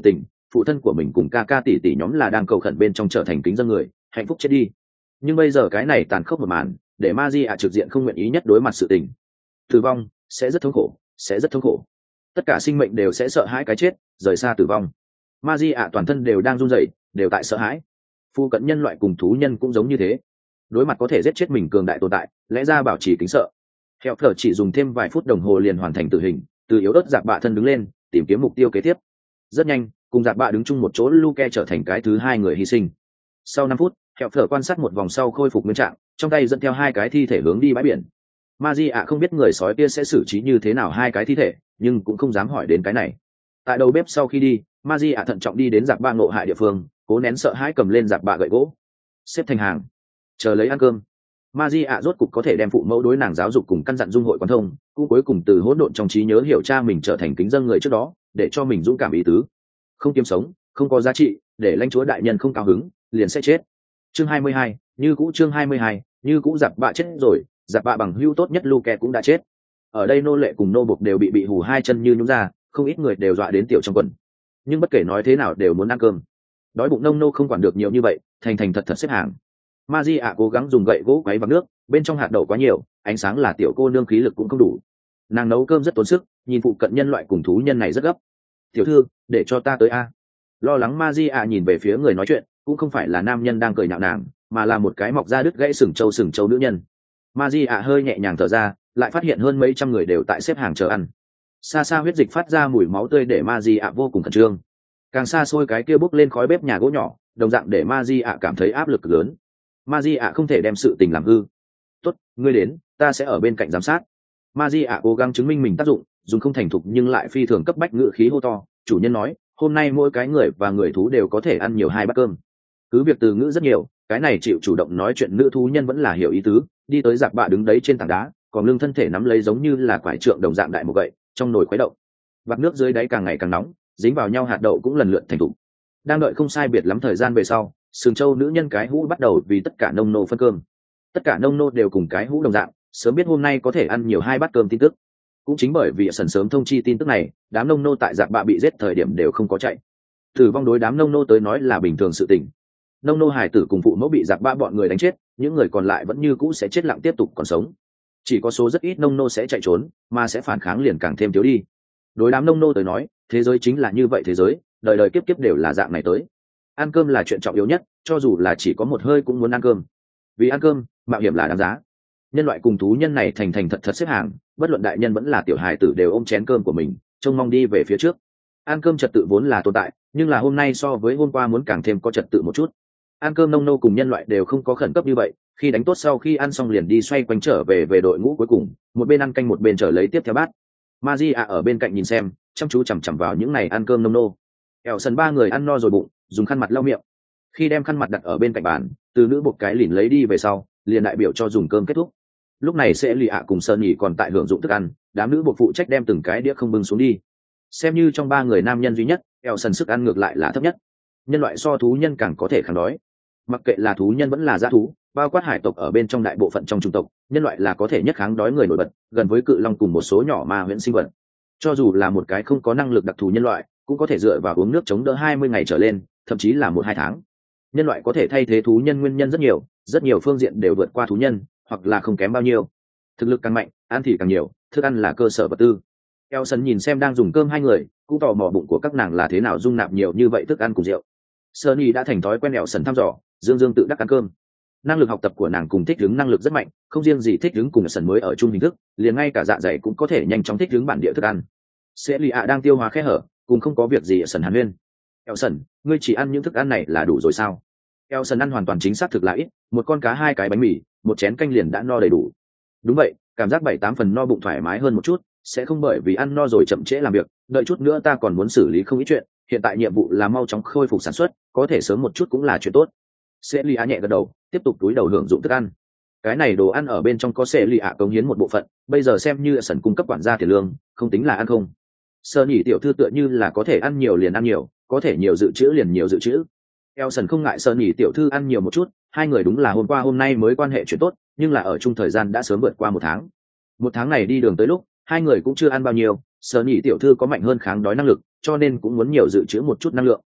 phụ thân của mình cùng ca ca tỷ tỷ nhóm là đang cầu khẩn bên trong trở thành kính dân người hạnh phúc chết đi. Nhưng bây giờ cái này tàn khốc một màn để ma di ạ trực diện không nguyện ý nhất đối mặt sự tình. Tử vong sẽ rất thống khổ, sẽ rất thống khổ, tất cả sinh mệnh đều sẽ sợ hãi cái chết, rời xa tử vong. Ma di ạ toàn thân đều đang run rẩy, đều tại sợ hãi. Phu cận nhân loại cùng thú nhân cũng giống như thế, đối mặt có thể giết chết mình cường đại tồn tại, lẽ ra bảo trì kính sợ. Hẹo Phở chỉ dùng thêm vài phút đồng hồ liền hoàn thành tử hình, từ yếu ớt giặc bạ thân đứng lên, tìm kiếm mục tiêu kế tiếp. Rất nhanh, cùng giặc bạ đứng chung một chỗ, Luke trở thành cái thứ hai người hy sinh. Sau năm phút, Hẹo Phở quan sát một vòng sau khôi phục nguyên trạng, trong tay dẫn theo hai cái thi thể hướng đi bãi biển. Magia không biết người sói kia sẽ xử trí như thế nào hai cái thi thể, nhưng cũng không dám hỏi đến cái này. Tại đầu bếp sau khi đi, Magia thận trọng đi đến giặc bạ ngộ hại địa phương, cố nén sợ hãi cầm lên giặc bạ gậy gỗ, xếp thành hàng, chờ lấy ăn cơm. Magia rốt cục có thể đem phụ mẫu đối nàng giáo dục cùng căn dặn dung hội quan thông, cũng cuối cùng từ hỗn độn trong trí nhớ hiểu cha mình trở thành kính dân người trước đó, để cho mình dũng cảm ý tứ. Không kiếm sống, không có giá trị, để lãnh chúa đại nhân không cao hứng, liền sẽ chết. Chương hai mươi hai, như cũ chương hai mươi hai, như cũ giặc bạ chết rồi, giặc bạ bằng hữu tốt nhất Luke cũng đã chết. Ở đây nô lệ cùng nô bộc đều bị bị hù hai chân như nhũn ra, không ít người đều dọa đến tiểu trong quần. Nhưng bất kể nói thế nào đều muốn ăn cơm. Đói bụng nông nô không quản được nhiều như vậy, thành thành thật thật xếp hàng. Magia cố gắng dùng gậy gỗ quấy vào nước, bên trong hạt đậu quá nhiều, ánh sáng là tiểu cô nương khí lực cũng không đủ. Nàng nấu cơm rất tốn sức, nhìn phụ cận nhân loại cùng thú nhân này rất gấp. "Tiểu thư, để cho ta tới a." Lo lắng Magia nhìn về phía người nói chuyện, cũng không phải là nam nhân đang cười nhạo nàng, mà là một cái mọc ra đứt gãy sừng trâu sừng trâu nữ nhân. Magia hơi nhẹ nhàng thở ra, lại phát hiện hơn mấy trăm người đều tại xếp hàng chờ ăn. Xa xa huyết dịch phát ra mùi máu tươi để Magia vô cùng khẩn trương. Càng xa xôi cái kia bốc lên khói bếp nhà gỗ nhỏ, đồng dạng để Magia cảm thấy áp lực lớn. Magia không thể đem sự tình làm hư. "Tốt, ngươi đến, ta sẽ ở bên cạnh giám sát." Magia cố gắng chứng minh mình tác dụng, dùng không thành thục nhưng lại phi thường cấp bách ngữ khí hô to, "Chủ nhân nói, hôm nay mỗi cái người và người thú đều có thể ăn nhiều hai bát cơm." Cứ việc từ ngữ rất nhiều, cái này chịu chủ động nói chuyện nữ thú nhân vẫn là hiểu ý tứ, đi tới giặc bạ đứng đấy trên tảng đá, còn lưng thân thể nắm lấy giống như là quải trượng đồng dạng đại một gậy, trong nồi khuấy động. Vạc nước dưới đáy càng ngày càng nóng, dính vào nhau hạt đậu cũng lần lượt thành thục. Đang đợi không sai biệt lắm thời gian về sau, sừng châu nữ nhân cái hũ bắt đầu vì tất cả nông nô phân cơm. Tất cả nông nô đều cùng cái hũ đồng dạng, sớm biết hôm nay có thể ăn nhiều hai bát cơm tin tức. Cũng chính bởi vì sần sớm thông chi tin tức này, đám nông nô tại giặc bạ bị giết thời điểm đều không có chạy. Tử vong đối đám nông nô tới nói là bình thường sự tình. Nông nô hải tử cùng phụ mẫu bị giặc bạ bọn người đánh chết, những người còn lại vẫn như cũ sẽ chết lặng tiếp tục còn sống. Chỉ có số rất ít nông nô sẽ chạy trốn, mà sẽ phản kháng liền càng thêm thiếu đi. Đối đám nông nô tới nói, thế giới chính là như vậy thế giới, đời đời kiếp kiếp đều là dạng này tới. Ăn cơm là chuyện trọng yếu nhất, cho dù là chỉ có một hơi cũng muốn ăn cơm. Vì ăn cơm, mạo hiểm là đáng giá. Nhân loại cùng thú nhân này thành thành thật thật xếp hàng, bất luận đại nhân vẫn là tiểu hài tử đều ôm chén cơm của mình, trông mong đi về phía trước. Ăn cơm trật tự vốn là tồn tại, nhưng là hôm nay so với hôm qua muốn càng thêm có trật tự một chút. Ăn cơm nông nô cùng nhân loại đều không có khẩn cấp như vậy, khi đánh tốt sau khi ăn xong liền đi xoay quanh trở về về đội ngũ cuối cùng, một bên ăn canh một bên trở lấy tiếp theo bát. Magia ở bên cạnh nhìn xem, chăm chú chằm chằm vào những này ăn cơm nông nô. Eo sần ba người ăn no rồi bụng, dùng khăn mặt lau miệng. Khi đem khăn mặt đặt ở bên cạnh bàn, từ nữ một cái lìn lấy đi về sau, liền đại biểu cho dùng cơm kết thúc. Lúc này sẽ lì ạ cùng sơn nhỉ còn tại hưởng dụng thức ăn, đám nữ bộ phụ trách đem từng cái đĩa không bưng xuống đi. Xem như trong ba người nam nhân duy nhất, eo sần sức ăn ngược lại là thấp nhất. Nhân loại so thú nhân càng có thể kháng đói. Mặc kệ là thú nhân vẫn là dã thú, bao quát hải tộc ở bên trong đại bộ phận trong chủng tộc, nhân loại là có thể nhất kháng đói người nổi bật, gần với cự long cùng một số nhỏ ma huyễn sinh vật. Cho dù là một cái không có năng lực đặc thù nhân loại, cũng có thể dựa vào uống nước chống đỡ hai mươi ngày trở lên, thậm chí là một hai tháng. Nhân loại có thể thay thế thú nhân nguyên nhân rất nhiều, rất nhiều phương diện đều vượt qua thú nhân, hoặc là không kém bao nhiêu. Thực lực càng mạnh, ăn thì càng nhiều, thức ăn là cơ sở vật tư. Elson nhìn xem đang dùng cơm hai người, cũng tò mò bụng của các nàng là thế nào dung nạp nhiều như vậy thức ăn cùng rượu. Sunny đã thành thói quen Elson thăm dò, dương dương tự đắc ăn cơm. Năng lực học tập của nàng cùng thích ứng năng lực rất mạnh, không riêng gì thích ứng cùng Elson mới ở chung hình thức, liền ngay cả dạ dày cũng có thể nhanh chóng thích ứng bản địa thức ăn. Celia đang tiêu hóa khe hở, cùng không có việc gì Elson hàn huyên. Elson, ngươi chỉ ăn những thức ăn này là đủ rồi sao? Elson ăn hoàn toàn chính xác thực là ít, một con cá hai cái bánh mì, một chén canh liền đã no đầy đủ. Đúng vậy, cảm giác bảy tám phần no bụng thoải mái hơn một chút, sẽ không bởi vì ăn no rồi chậm trễ làm việc, đợi chút nữa ta còn muốn xử lý không ít chuyện, hiện tại nhiệm vụ là mau chóng khôi phục sản xuất, có thể sớm một chút cũng là chuyện tốt. Celia nhẹ gật đầu, tiếp tục túi đầu hưởng dụng thức ăn. Cái này đồ ăn ở bên trong có Celia cống hiến một bộ phận, bây giờ xem như Elson cung cấp quản gia tiền lương, không tính là ăn không. Sơ nhỉ tiểu thư tựa như là có thể ăn nhiều liền ăn nhiều, có thể nhiều dự trữ liền nhiều dự trữ. Elson không ngại Sơ nhỉ tiểu thư ăn nhiều một chút, hai người đúng là hôm qua hôm nay mới quan hệ chuyện tốt, nhưng là ở chung thời gian đã sớm vượt qua một tháng. Một tháng này đi đường tới lúc, hai người cũng chưa ăn bao nhiêu, Sơ nhỉ tiểu thư có mạnh hơn kháng đói năng lực, cho nên cũng muốn nhiều dự trữ một chút năng lượng.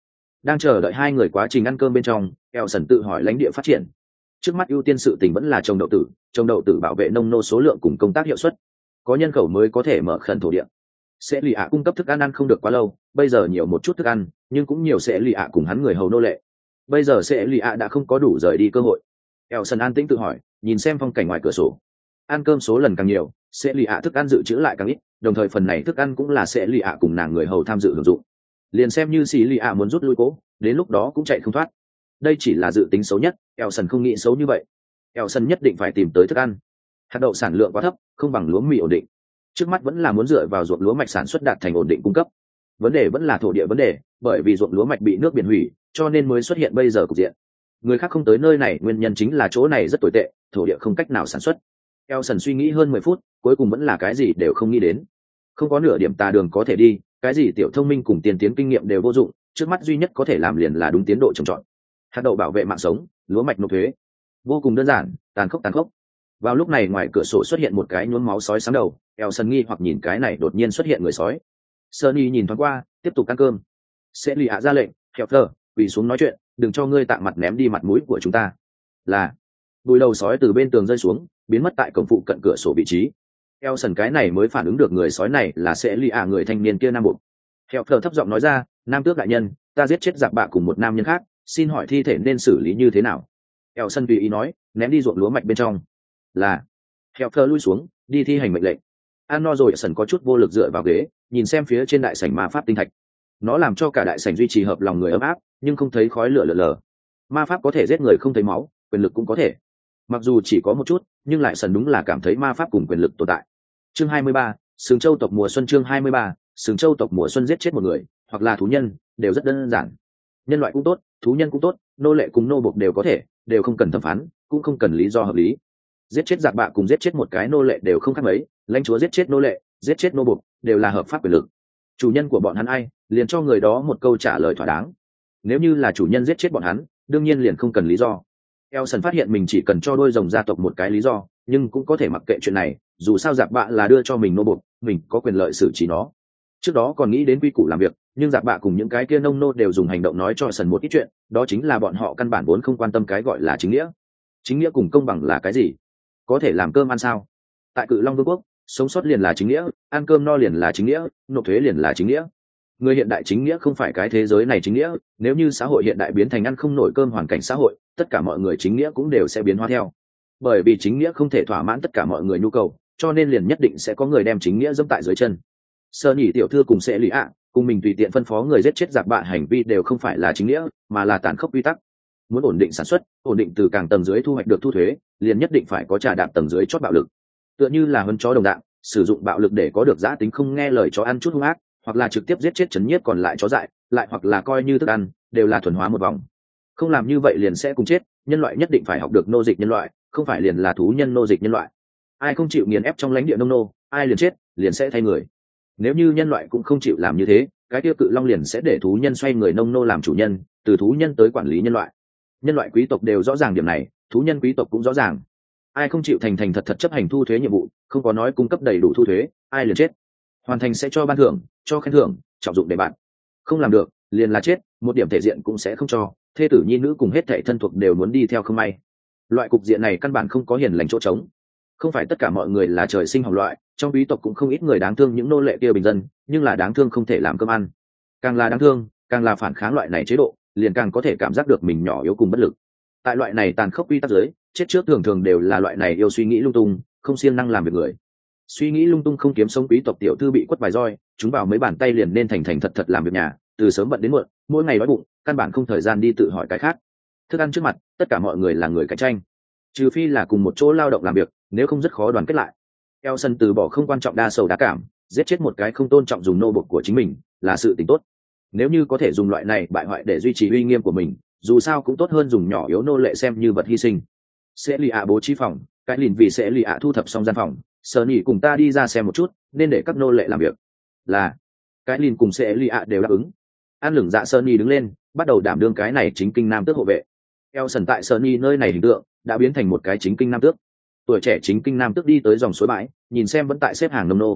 Đang chờ đợi hai người quá trình ăn cơm bên trong, Elson tự hỏi lãnh địa phát triển. Trước mắt ưu tiên sự tình vẫn là trồng đậu tử, trồng đậu tử bảo vệ nông nô số lượng cùng công tác hiệu suất. Có nhân khẩu mới có thể mở khẩn thổ địa. Sẽ lì ạ cung cấp thức ăn ăn không được quá lâu, bây giờ nhiều một chút thức ăn, nhưng cũng nhiều sẽ lì ạ cùng hắn người hầu nô lệ. Bây giờ sẽ lì ạ đã không có đủ rời đi cơ hội. Elson an tĩnh tự hỏi, nhìn xem phong cảnh ngoài cửa sổ. Ăn cơm số lần càng nhiều, sẽ lì ạ thức ăn dự trữ lại càng ít, đồng thời phần này thức ăn cũng là sẽ lì ạ cùng nàng người hầu tham dự hưởng dụng. Liền xem như xì lì ạ muốn rút lui cố, đến lúc đó cũng chạy không thoát. Đây chỉ là dự tính xấu nhất, Elson không nghĩ xấu như vậy. Elson nhất định phải tìm tới thức ăn. Hạt đậu sản lượng quá thấp, không bằng lúa mì ổn định. Trước mắt vẫn là muốn dựa vào ruộng lúa mạch sản xuất đạt thành ổn định cung cấp. Vấn đề vẫn là thổ địa vấn đề, bởi vì ruộng lúa mạch bị nước biển hủy, cho nên mới xuất hiện bây giờ cục diện. Người khác không tới nơi này, nguyên nhân chính là chỗ này rất tồi tệ, thổ địa không cách nào sản xuất. Elson suy nghĩ hơn mười phút, cuối cùng vẫn là cái gì đều không nghĩ đến. Không có nửa điểm tà đường có thể đi, cái gì tiểu thông minh cùng tiên tiến kinh nghiệm đều vô dụng, trước mắt duy nhất có thể làm liền là đúng tiến độ trồng trọt. Hạt đậu bảo vệ mạng sống, lúa mạch nộp thuế. Vô cùng đơn giản, tàn khốc tàn khốc. Vào lúc này ngoài cửa sổ xuất hiện một cái nhuốm máu sói sáng đầu, Elson nghi hoặc nhìn cái này đột nhiên xuất hiện người sói. Sunny nhìn thoáng qua, tiếp tục ăn cơm. Sẽ lì ạ ra lệnh, Helter, quỳ xuống nói chuyện, đừng cho ngươi tạm mặt ném đi mặt mũi của chúng ta. Là. Bùi đầu sói từ bên tường rơi xuống, biến mất tại cổng phụ cận cửa sổ vị trí. Elson cái này mới phản ứng được người sói này là sẽ lì ạ người thanh niên kia nam bộ. Helter thấp giọng nói ra, nam tước đại nhân, ta giết chết giặc bạ cùng một nam nhân khác, xin hỏi thi thể nên xử lý như thế nào? Elson tùy ý nói, ném đi ruộng lúa mạch bên trong. Là. Helter lui xuống, đi thi hành mệnh lệnh. An no rồi Elson có chút vô lực dựa vào ghế, nhìn xem phía trên đại sảnh ma pháp tinh thạch. Nó làm cho cả đại sảnh duy trì hợp lòng người ấm áp, nhưng không thấy khói lửa lờ lờ. Ma pháp có thể giết người không thấy máu, quyền lực cũng có thể. Mặc dù chỉ có một chút, nhưng lại Sần đúng là cảm thấy ma pháp cùng quyền lực tồn tại. Chương hai mươi ba, Sừng Châu tộc mùa xuân. Chương hai mươi ba, Sừng Châu tộc mùa xuân. Giết chết một người, hoặc là thú nhân, đều rất đơn giản. Nhân loại cũng tốt, thú nhân cũng tốt, nô lệ cùng nô bộc đều có thể, đều không cần thẩm phán, cũng không cần lý do hợp lý. Giết chết giặc bạ cùng giết chết một cái nô lệ đều không khác mấy, lãnh chúa giết chết nô lệ, giết chết nô bộc, đều là hợp pháp quyền lực. Chủ nhân của bọn hắn ai, liền cho người đó một câu trả lời thỏa đáng. Nếu như là chủ nhân giết chết bọn hắn, đương nhiên liền không cần lý do. Elson phát hiện mình chỉ cần cho đôi rồng gia tộc một cái lý do, nhưng cũng có thể mặc kệ chuyện này, dù sao giặc bạ là đưa cho mình nô bộc, mình có quyền lợi xử trí nó. Trước đó còn nghĩ đến quy củ làm việc, nhưng giặc bạ cùng những cái kia nông nô đều dùng hành động nói cho Sần một ít chuyện, đó chính là bọn họ căn bản vốn không quan tâm cái gọi là chính nghĩa. Chính nghĩa cùng công bằng là cái gì? Có thể làm cơm ăn sao? Tại Cự Long Vương quốc, sống sót liền là chính nghĩa, ăn cơm no liền là chính nghĩa, nộp thuế liền là chính nghĩa. Người hiện đại chính nghĩa không phải cái thế giới này chính nghĩa, nếu như xã hội hiện đại biến thành ăn không nổi cơm hoàn cảnh xã hội, tất cả mọi người chính nghĩa cũng đều sẽ biến hóa theo. Bởi vì chính nghĩa không thể thỏa mãn tất cả mọi người nhu cầu, cho nên liền nhất định sẽ có người đem chính nghĩa dẫm tại dưới chân. Sơ nhỉ tiểu thư cùng sẽ lì ạ, cùng mình tùy tiện phân phó người giết chết giặc bạ hành vi đều không phải là chính nghĩa, mà là tàn khốc quy tắc. Muốn ổn định sản xuất, ổn định từ càng tầng dưới thu hoạch được thu thuế, liền nhất định phải có trả đạp tầng dưới chót bạo lực. Tựa như là hơn chó đồng dạng, sử dụng bạo lực để có được giá tính không nghe lời chó ăn chút hung ác, hoặc là trực tiếp giết chết chấn nhiếp còn lại chó dại, lại hoặc là coi như thức ăn, đều là thuần hóa một vòng. Không làm như vậy liền sẽ cùng chết, nhân loại nhất định phải học được nô dịch nhân loại, không phải liền là thú nhân nô dịch nhân loại. Ai không chịu nghiền ép trong lãnh địa nông nô, ai liền chết, liền sẽ thay người. Nếu như nhân loại cũng không chịu làm như thế, cái tiêu Cự Long liền sẽ để thú nhân xoay người nông nô làm chủ nhân, từ thú nhân tới quản lý nhân loại. Nhân loại quý tộc đều rõ ràng điểm này, thú nhân quý tộc cũng rõ ràng. Ai không chịu thành thành thật thật chấp hành thu thuế nhiệm vụ, không có nói cung cấp đầy đủ thu thuế, ai liền chết. Hoàn thành sẽ cho ban thưởng, cho khen thưởng, trọng dụng để bạn. Không làm được, liền là chết, một điểm thể diện cũng sẽ không cho, thê tử nhi nữ cùng hết thảy thân thuộc đều muốn đi theo không may. Loại cục diện này căn bản không có hiền lành chỗ trống. Không phải tất cả mọi người là trời sinh hỏng loại, trong quý tộc cũng không ít người đáng thương những nô lệ kia bình dân, nhưng là đáng thương không thể làm cơm ăn. Càng là đáng thương, càng là phản kháng loại này chế độ, liền càng có thể cảm giác được mình nhỏ yếu cùng bất lực. Tại loại này tàn khốc quy tắc giới, chết trước thường thường đều là loại này yêu suy nghĩ lung tung, không siêng năng làm việc người. Suy nghĩ lung tung không kiếm sống quý tộc tiểu thư bị quất vài roi, chúng vào mấy bàn tay liền nên thành thành thật thật làm việc nhà, từ sớm bận đến muộn, mỗi ngày đói bụng, căn bản không thời gian đi tự hỏi cái khác. Thức ăn trước mặt, tất cả mọi người là người cạnh tranh, trừ phi là cùng một chỗ lao động làm việc, nếu không rất khó đoàn kết lại. Elson từ bỏ không quan trọng đa sầu đa cảm, giết chết một cái không tôn trọng dùng nô bộc của chính mình là sự tình tốt. Nếu như có thể dùng loại này bại hoại để duy trì uy nghiêm của mình, dù sao cũng tốt hơn dùng nhỏ yếu nô lệ xem như vật hy sinh. Sẽ lì ạ bố trí phòng, cái lìn vì sẽ lì ạ thu thập xong gian phòng, Sở Nhị cùng ta đi ra xem một chút, nên để các nô lệ làm việc. Là cái lìn cùng sẽ lì ạ đều đáp ứng. An lửng dạ Sở Nhị đứng lên, bắt đầu đảm đương cái này chính kinh nam tước hộ vệ. Elson tại Sở Nhị nơi này hình tượng đã biến thành một cái chính kinh nam tước. Tuổi trẻ chính kinh nam tước đi tới dòng suối bãi, nhìn xem vẫn tại xếp hàng nông nô.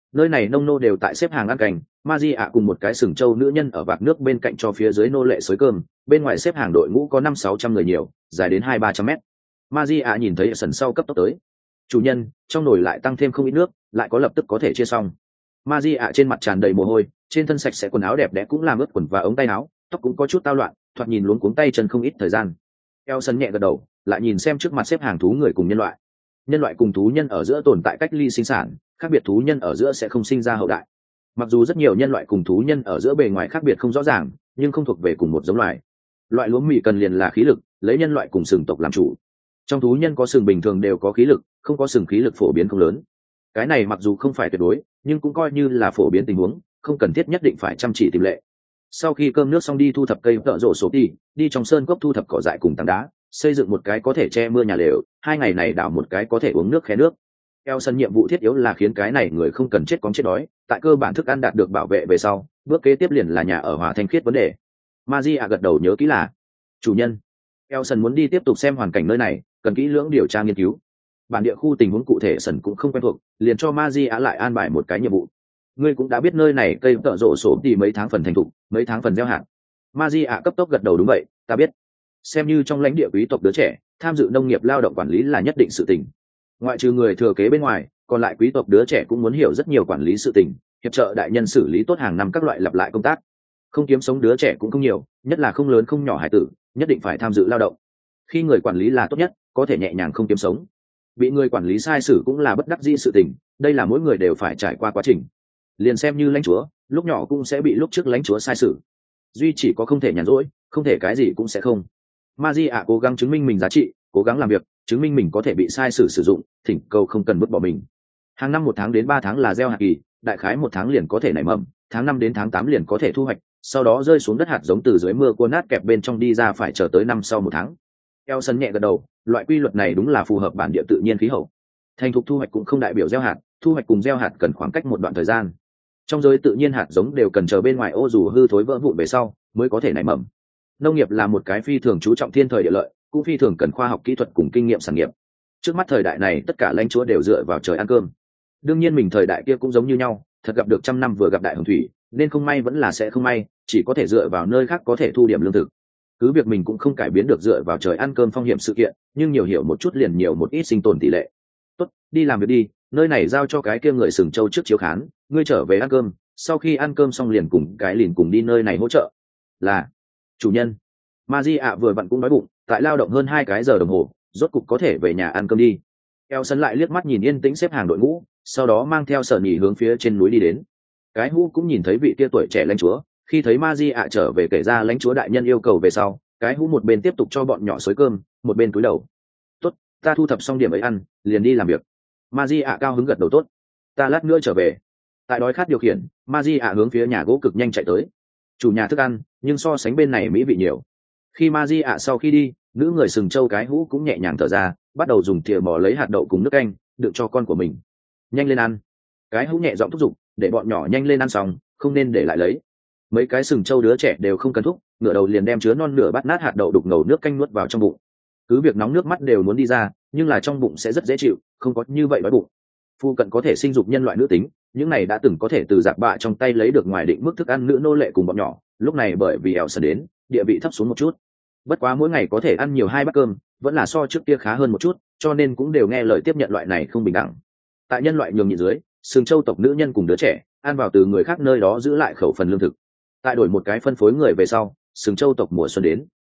Nơi này nông nô đều tại xếp hàng ăn cành, Maria cùng một cái sừng trâu nữ nhân ở vạc nước bên cạnh cho phía dưới nô lệ xới cơm, bên ngoài xếp hàng đội ngũ có năm sáu trăm người nhiều, dài đến hai ba trăm mét. Maria nhìn thấy sần sau cấp tốc tới. Chủ nhân, trong nồi lại tăng thêm không ít nước, lại có lập tức có thể chia xong. Maria trên mặt tràn đầy mồ hôi, trên thân sạch sẽ quần áo đẹp đẽ cũng làm ướt quần và ống tay áo, tóc cũng có chút tao loạn, thoạt nhìn luống cuống tay chân không ít thời gian. Elson nhẹ gật đầu, lại nhìn xem trước mặt xếp hàng thú người cùng nhân loại. Nhân loại cùng thú nhân ở giữa tồn tại cách ly sinh sản, khác biệt thú nhân ở giữa sẽ không sinh ra hậu đại. Mặc dù rất nhiều nhân loại cùng thú nhân ở giữa bề ngoài khác biệt không rõ ràng, nhưng không thuộc về cùng một giống loài. Loại lúa mì cần liền là khí lực, lấy nhân loại cùng sừng tộc làm chủ. Trong thú nhân có sừng bình thường đều có khí lực, không có sừng khí lực phổ biến không lớn. Cái này mặc dù không phải tuyệt đối, nhưng cũng coi như là phổ biến tình huống, không cần thiết nhất định phải chăm chỉ tìm lệ. Sau khi cơm nước xong đi thu thập cây tợ rổ sổ đi, đi trong sơn cốc thu thập cỏ dại cùng tảng đá, xây dựng một cái có thể che mưa nhà lều, hai ngày này đào một cái có thể uống nước khe nước. Eo sân nhiệm vụ thiết yếu là khiến cái này người không cần chết cóng chết đói, tại cơ bản thức ăn đạt được bảo vệ về sau, bước kế tiếp liền là nhà ở hòa thanh khiết vấn đề. Magia gật đầu nhớ kỹ là chủ nhân. Eo sân muốn đi tiếp tục xem hoàn cảnh nơi này, cần kỹ lưỡng điều tra nghiên cứu. Bản địa khu tình huống cụ thể sân cũng không quen thuộc, liền cho Magia lại an bài một cái nhiệm vụ. Ngươi cũng đã biết nơi này cây tợ rổ sổ thì mấy tháng phần thành thục, mấy tháng phần gieo hạt. Magia cấp tốc gật đầu đúng vậy, ta biết. Xem như trong lãnh địa quý tộc đứa trẻ, tham dự nông nghiệp lao động quản lý là nhất định sự tình. Ngoại trừ người thừa kế bên ngoài, còn lại quý tộc đứa trẻ cũng muốn hiểu rất nhiều quản lý sự tình, hiệp trợ đại nhân xử lý tốt hàng năm các loại lặp lại công tác. Không kiếm sống đứa trẻ cũng không nhiều, nhất là không lớn không nhỏ hải tử, nhất định phải tham dự lao động. Khi người quản lý là tốt nhất, có thể nhẹ nhàng không kiếm sống. Bị người quản lý sai xử cũng là bất đắc dĩ sự tình, đây là mỗi người đều phải trải qua quá trình. Liền xem như lãnh chúa, lúc nhỏ cũng sẽ bị lúc trước lãnh chúa sai xử. Duy chỉ có không thể nhàn rỗi, không thể cái gì cũng sẽ không. Magia cố gắng chứng minh mình giá trị, cố gắng làm việc, chứng minh mình có thể bị sai sử sử dụng, thỉnh cầu không cần vứt bỏ mình. Hàng năm một tháng đến ba tháng là gieo hạt kỳ, đại khái một tháng liền có thể nảy mầm, tháng năm đến tháng tám liền có thể thu hoạch, sau đó rơi xuống đất hạt giống từ dưới mưa cua nát kẹp bên trong đi ra phải chờ tới năm sau một tháng. Elson nhẹ gật đầu, loại quy luật này đúng là phù hợp bản địa tự nhiên khí hậu. Thành thục thu hoạch cũng không đại biểu gieo hạt, thu hoạch cùng gieo hạt cần khoảng cách một đoạn thời gian. Trong giới tự nhiên hạt giống đều cần chờ bên ngoài ô dù hư thối vỡ vụn về sau mới có thể nảy mầm. Nông nghiệp là một cái phi thường chú trọng thiên thời địa lợi, cũng phi thường cần khoa học kỹ thuật cùng kinh nghiệm sản nghiệp. Trước mắt thời đại này tất cả lãnh chúa đều dựa vào trời ăn cơm. Đương nhiên mình thời đại kia cũng giống như nhau, thật gặp được trăm năm vừa gặp đại hồng thủy, nên không may vẫn là sẽ không may, chỉ có thể dựa vào nơi khác có thể thu điểm lương thực. Cứ việc mình cũng không cải biến được dựa vào trời ăn cơm phong hiểm sự kiện, nhưng nhiều hiểu một chút liền nhiều một ít sinh tồn tỷ lệ. Tốt, đi làm việc đi, nơi này giao cho cái kia người sừng trâu trước chiếu khán, ngươi trở về ăn cơm, sau khi ăn cơm xong liền cùng cái liền cùng đi nơi này hỗ trợ. Là chủ nhân. Magia vừa vặn cũng đói bụng, tại lao động hơn hai cái giờ đồng hồ, rốt cục có thể về nhà ăn cơm đi. Elson lại liếc mắt nhìn yên tĩnh xếp hàng đội ngũ, sau đó mang theo Sở Nhị hướng phía trên núi đi đến. Cái Hũ cũng nhìn thấy vị kia tuổi trẻ lãnh chúa, khi thấy Magia trở về kể ra lãnh chúa đại nhân yêu cầu về sau, cái Hũ một bên tiếp tục cho bọn nhỏ xới cơm, một bên cúi đầu. Tốt, ta thu thập xong điểm ấy ăn, liền đi làm việc. Magia cao hứng gật đầu tốt, ta lát nữa trở về. Tại đói khát điều khiển, Magia hướng phía nhà gỗ cực nhanh chạy tới. Chủ nhà thức ăn, nhưng so sánh bên này mỹ vị nhiều. Khi Magia sau khi đi, nữ người sừng trâu cái Hũ cũng nhẹ nhàng thở ra, bắt đầu dùng thìa mò lấy hạt đậu cùng nước canh, đựng cho con của mình. Nhanh lên ăn. Cái Hũ nhẹ giọng thúc giục, để bọn nhỏ nhanh lên ăn xong, không nên để lại lấy. Mấy cái sừng trâu đứa trẻ đều không cần thúc, ngửa đầu liền đem chứa non nửa bát nát hạt đậu đục ngầu nước canh nuốt vào trong bụng. Cứ việc nóng nước mắt đều muốn đi ra, nhưng là trong bụng sẽ rất dễ chịu, không có như vậy đói bụng. Phu cận có thể sinh dục nhân loại nữ tính, những này đã từng có thể từ giặc bạ trong tay lấy được ngoài định mức thức ăn nữ nô lệ cùng bọn nhỏ, lúc này bởi vì ẻo sần đến, địa vị thấp xuống một chút. Bất quá mỗi ngày có thể ăn nhiều hai bát cơm, vẫn là so trước kia khá hơn một chút, cho nên cũng đều nghe lời tiếp nhận loại này không bình đẳng. Tại nhân loại nhường nhịn dưới, sừng châu tộc nữ nhân cùng đứa trẻ ăn vào từ người khác nơi đó giữ lại khẩu phần lương thực. Tại đổi một cái phân phối người về sau, sừng châu tộc mùa xuân đến.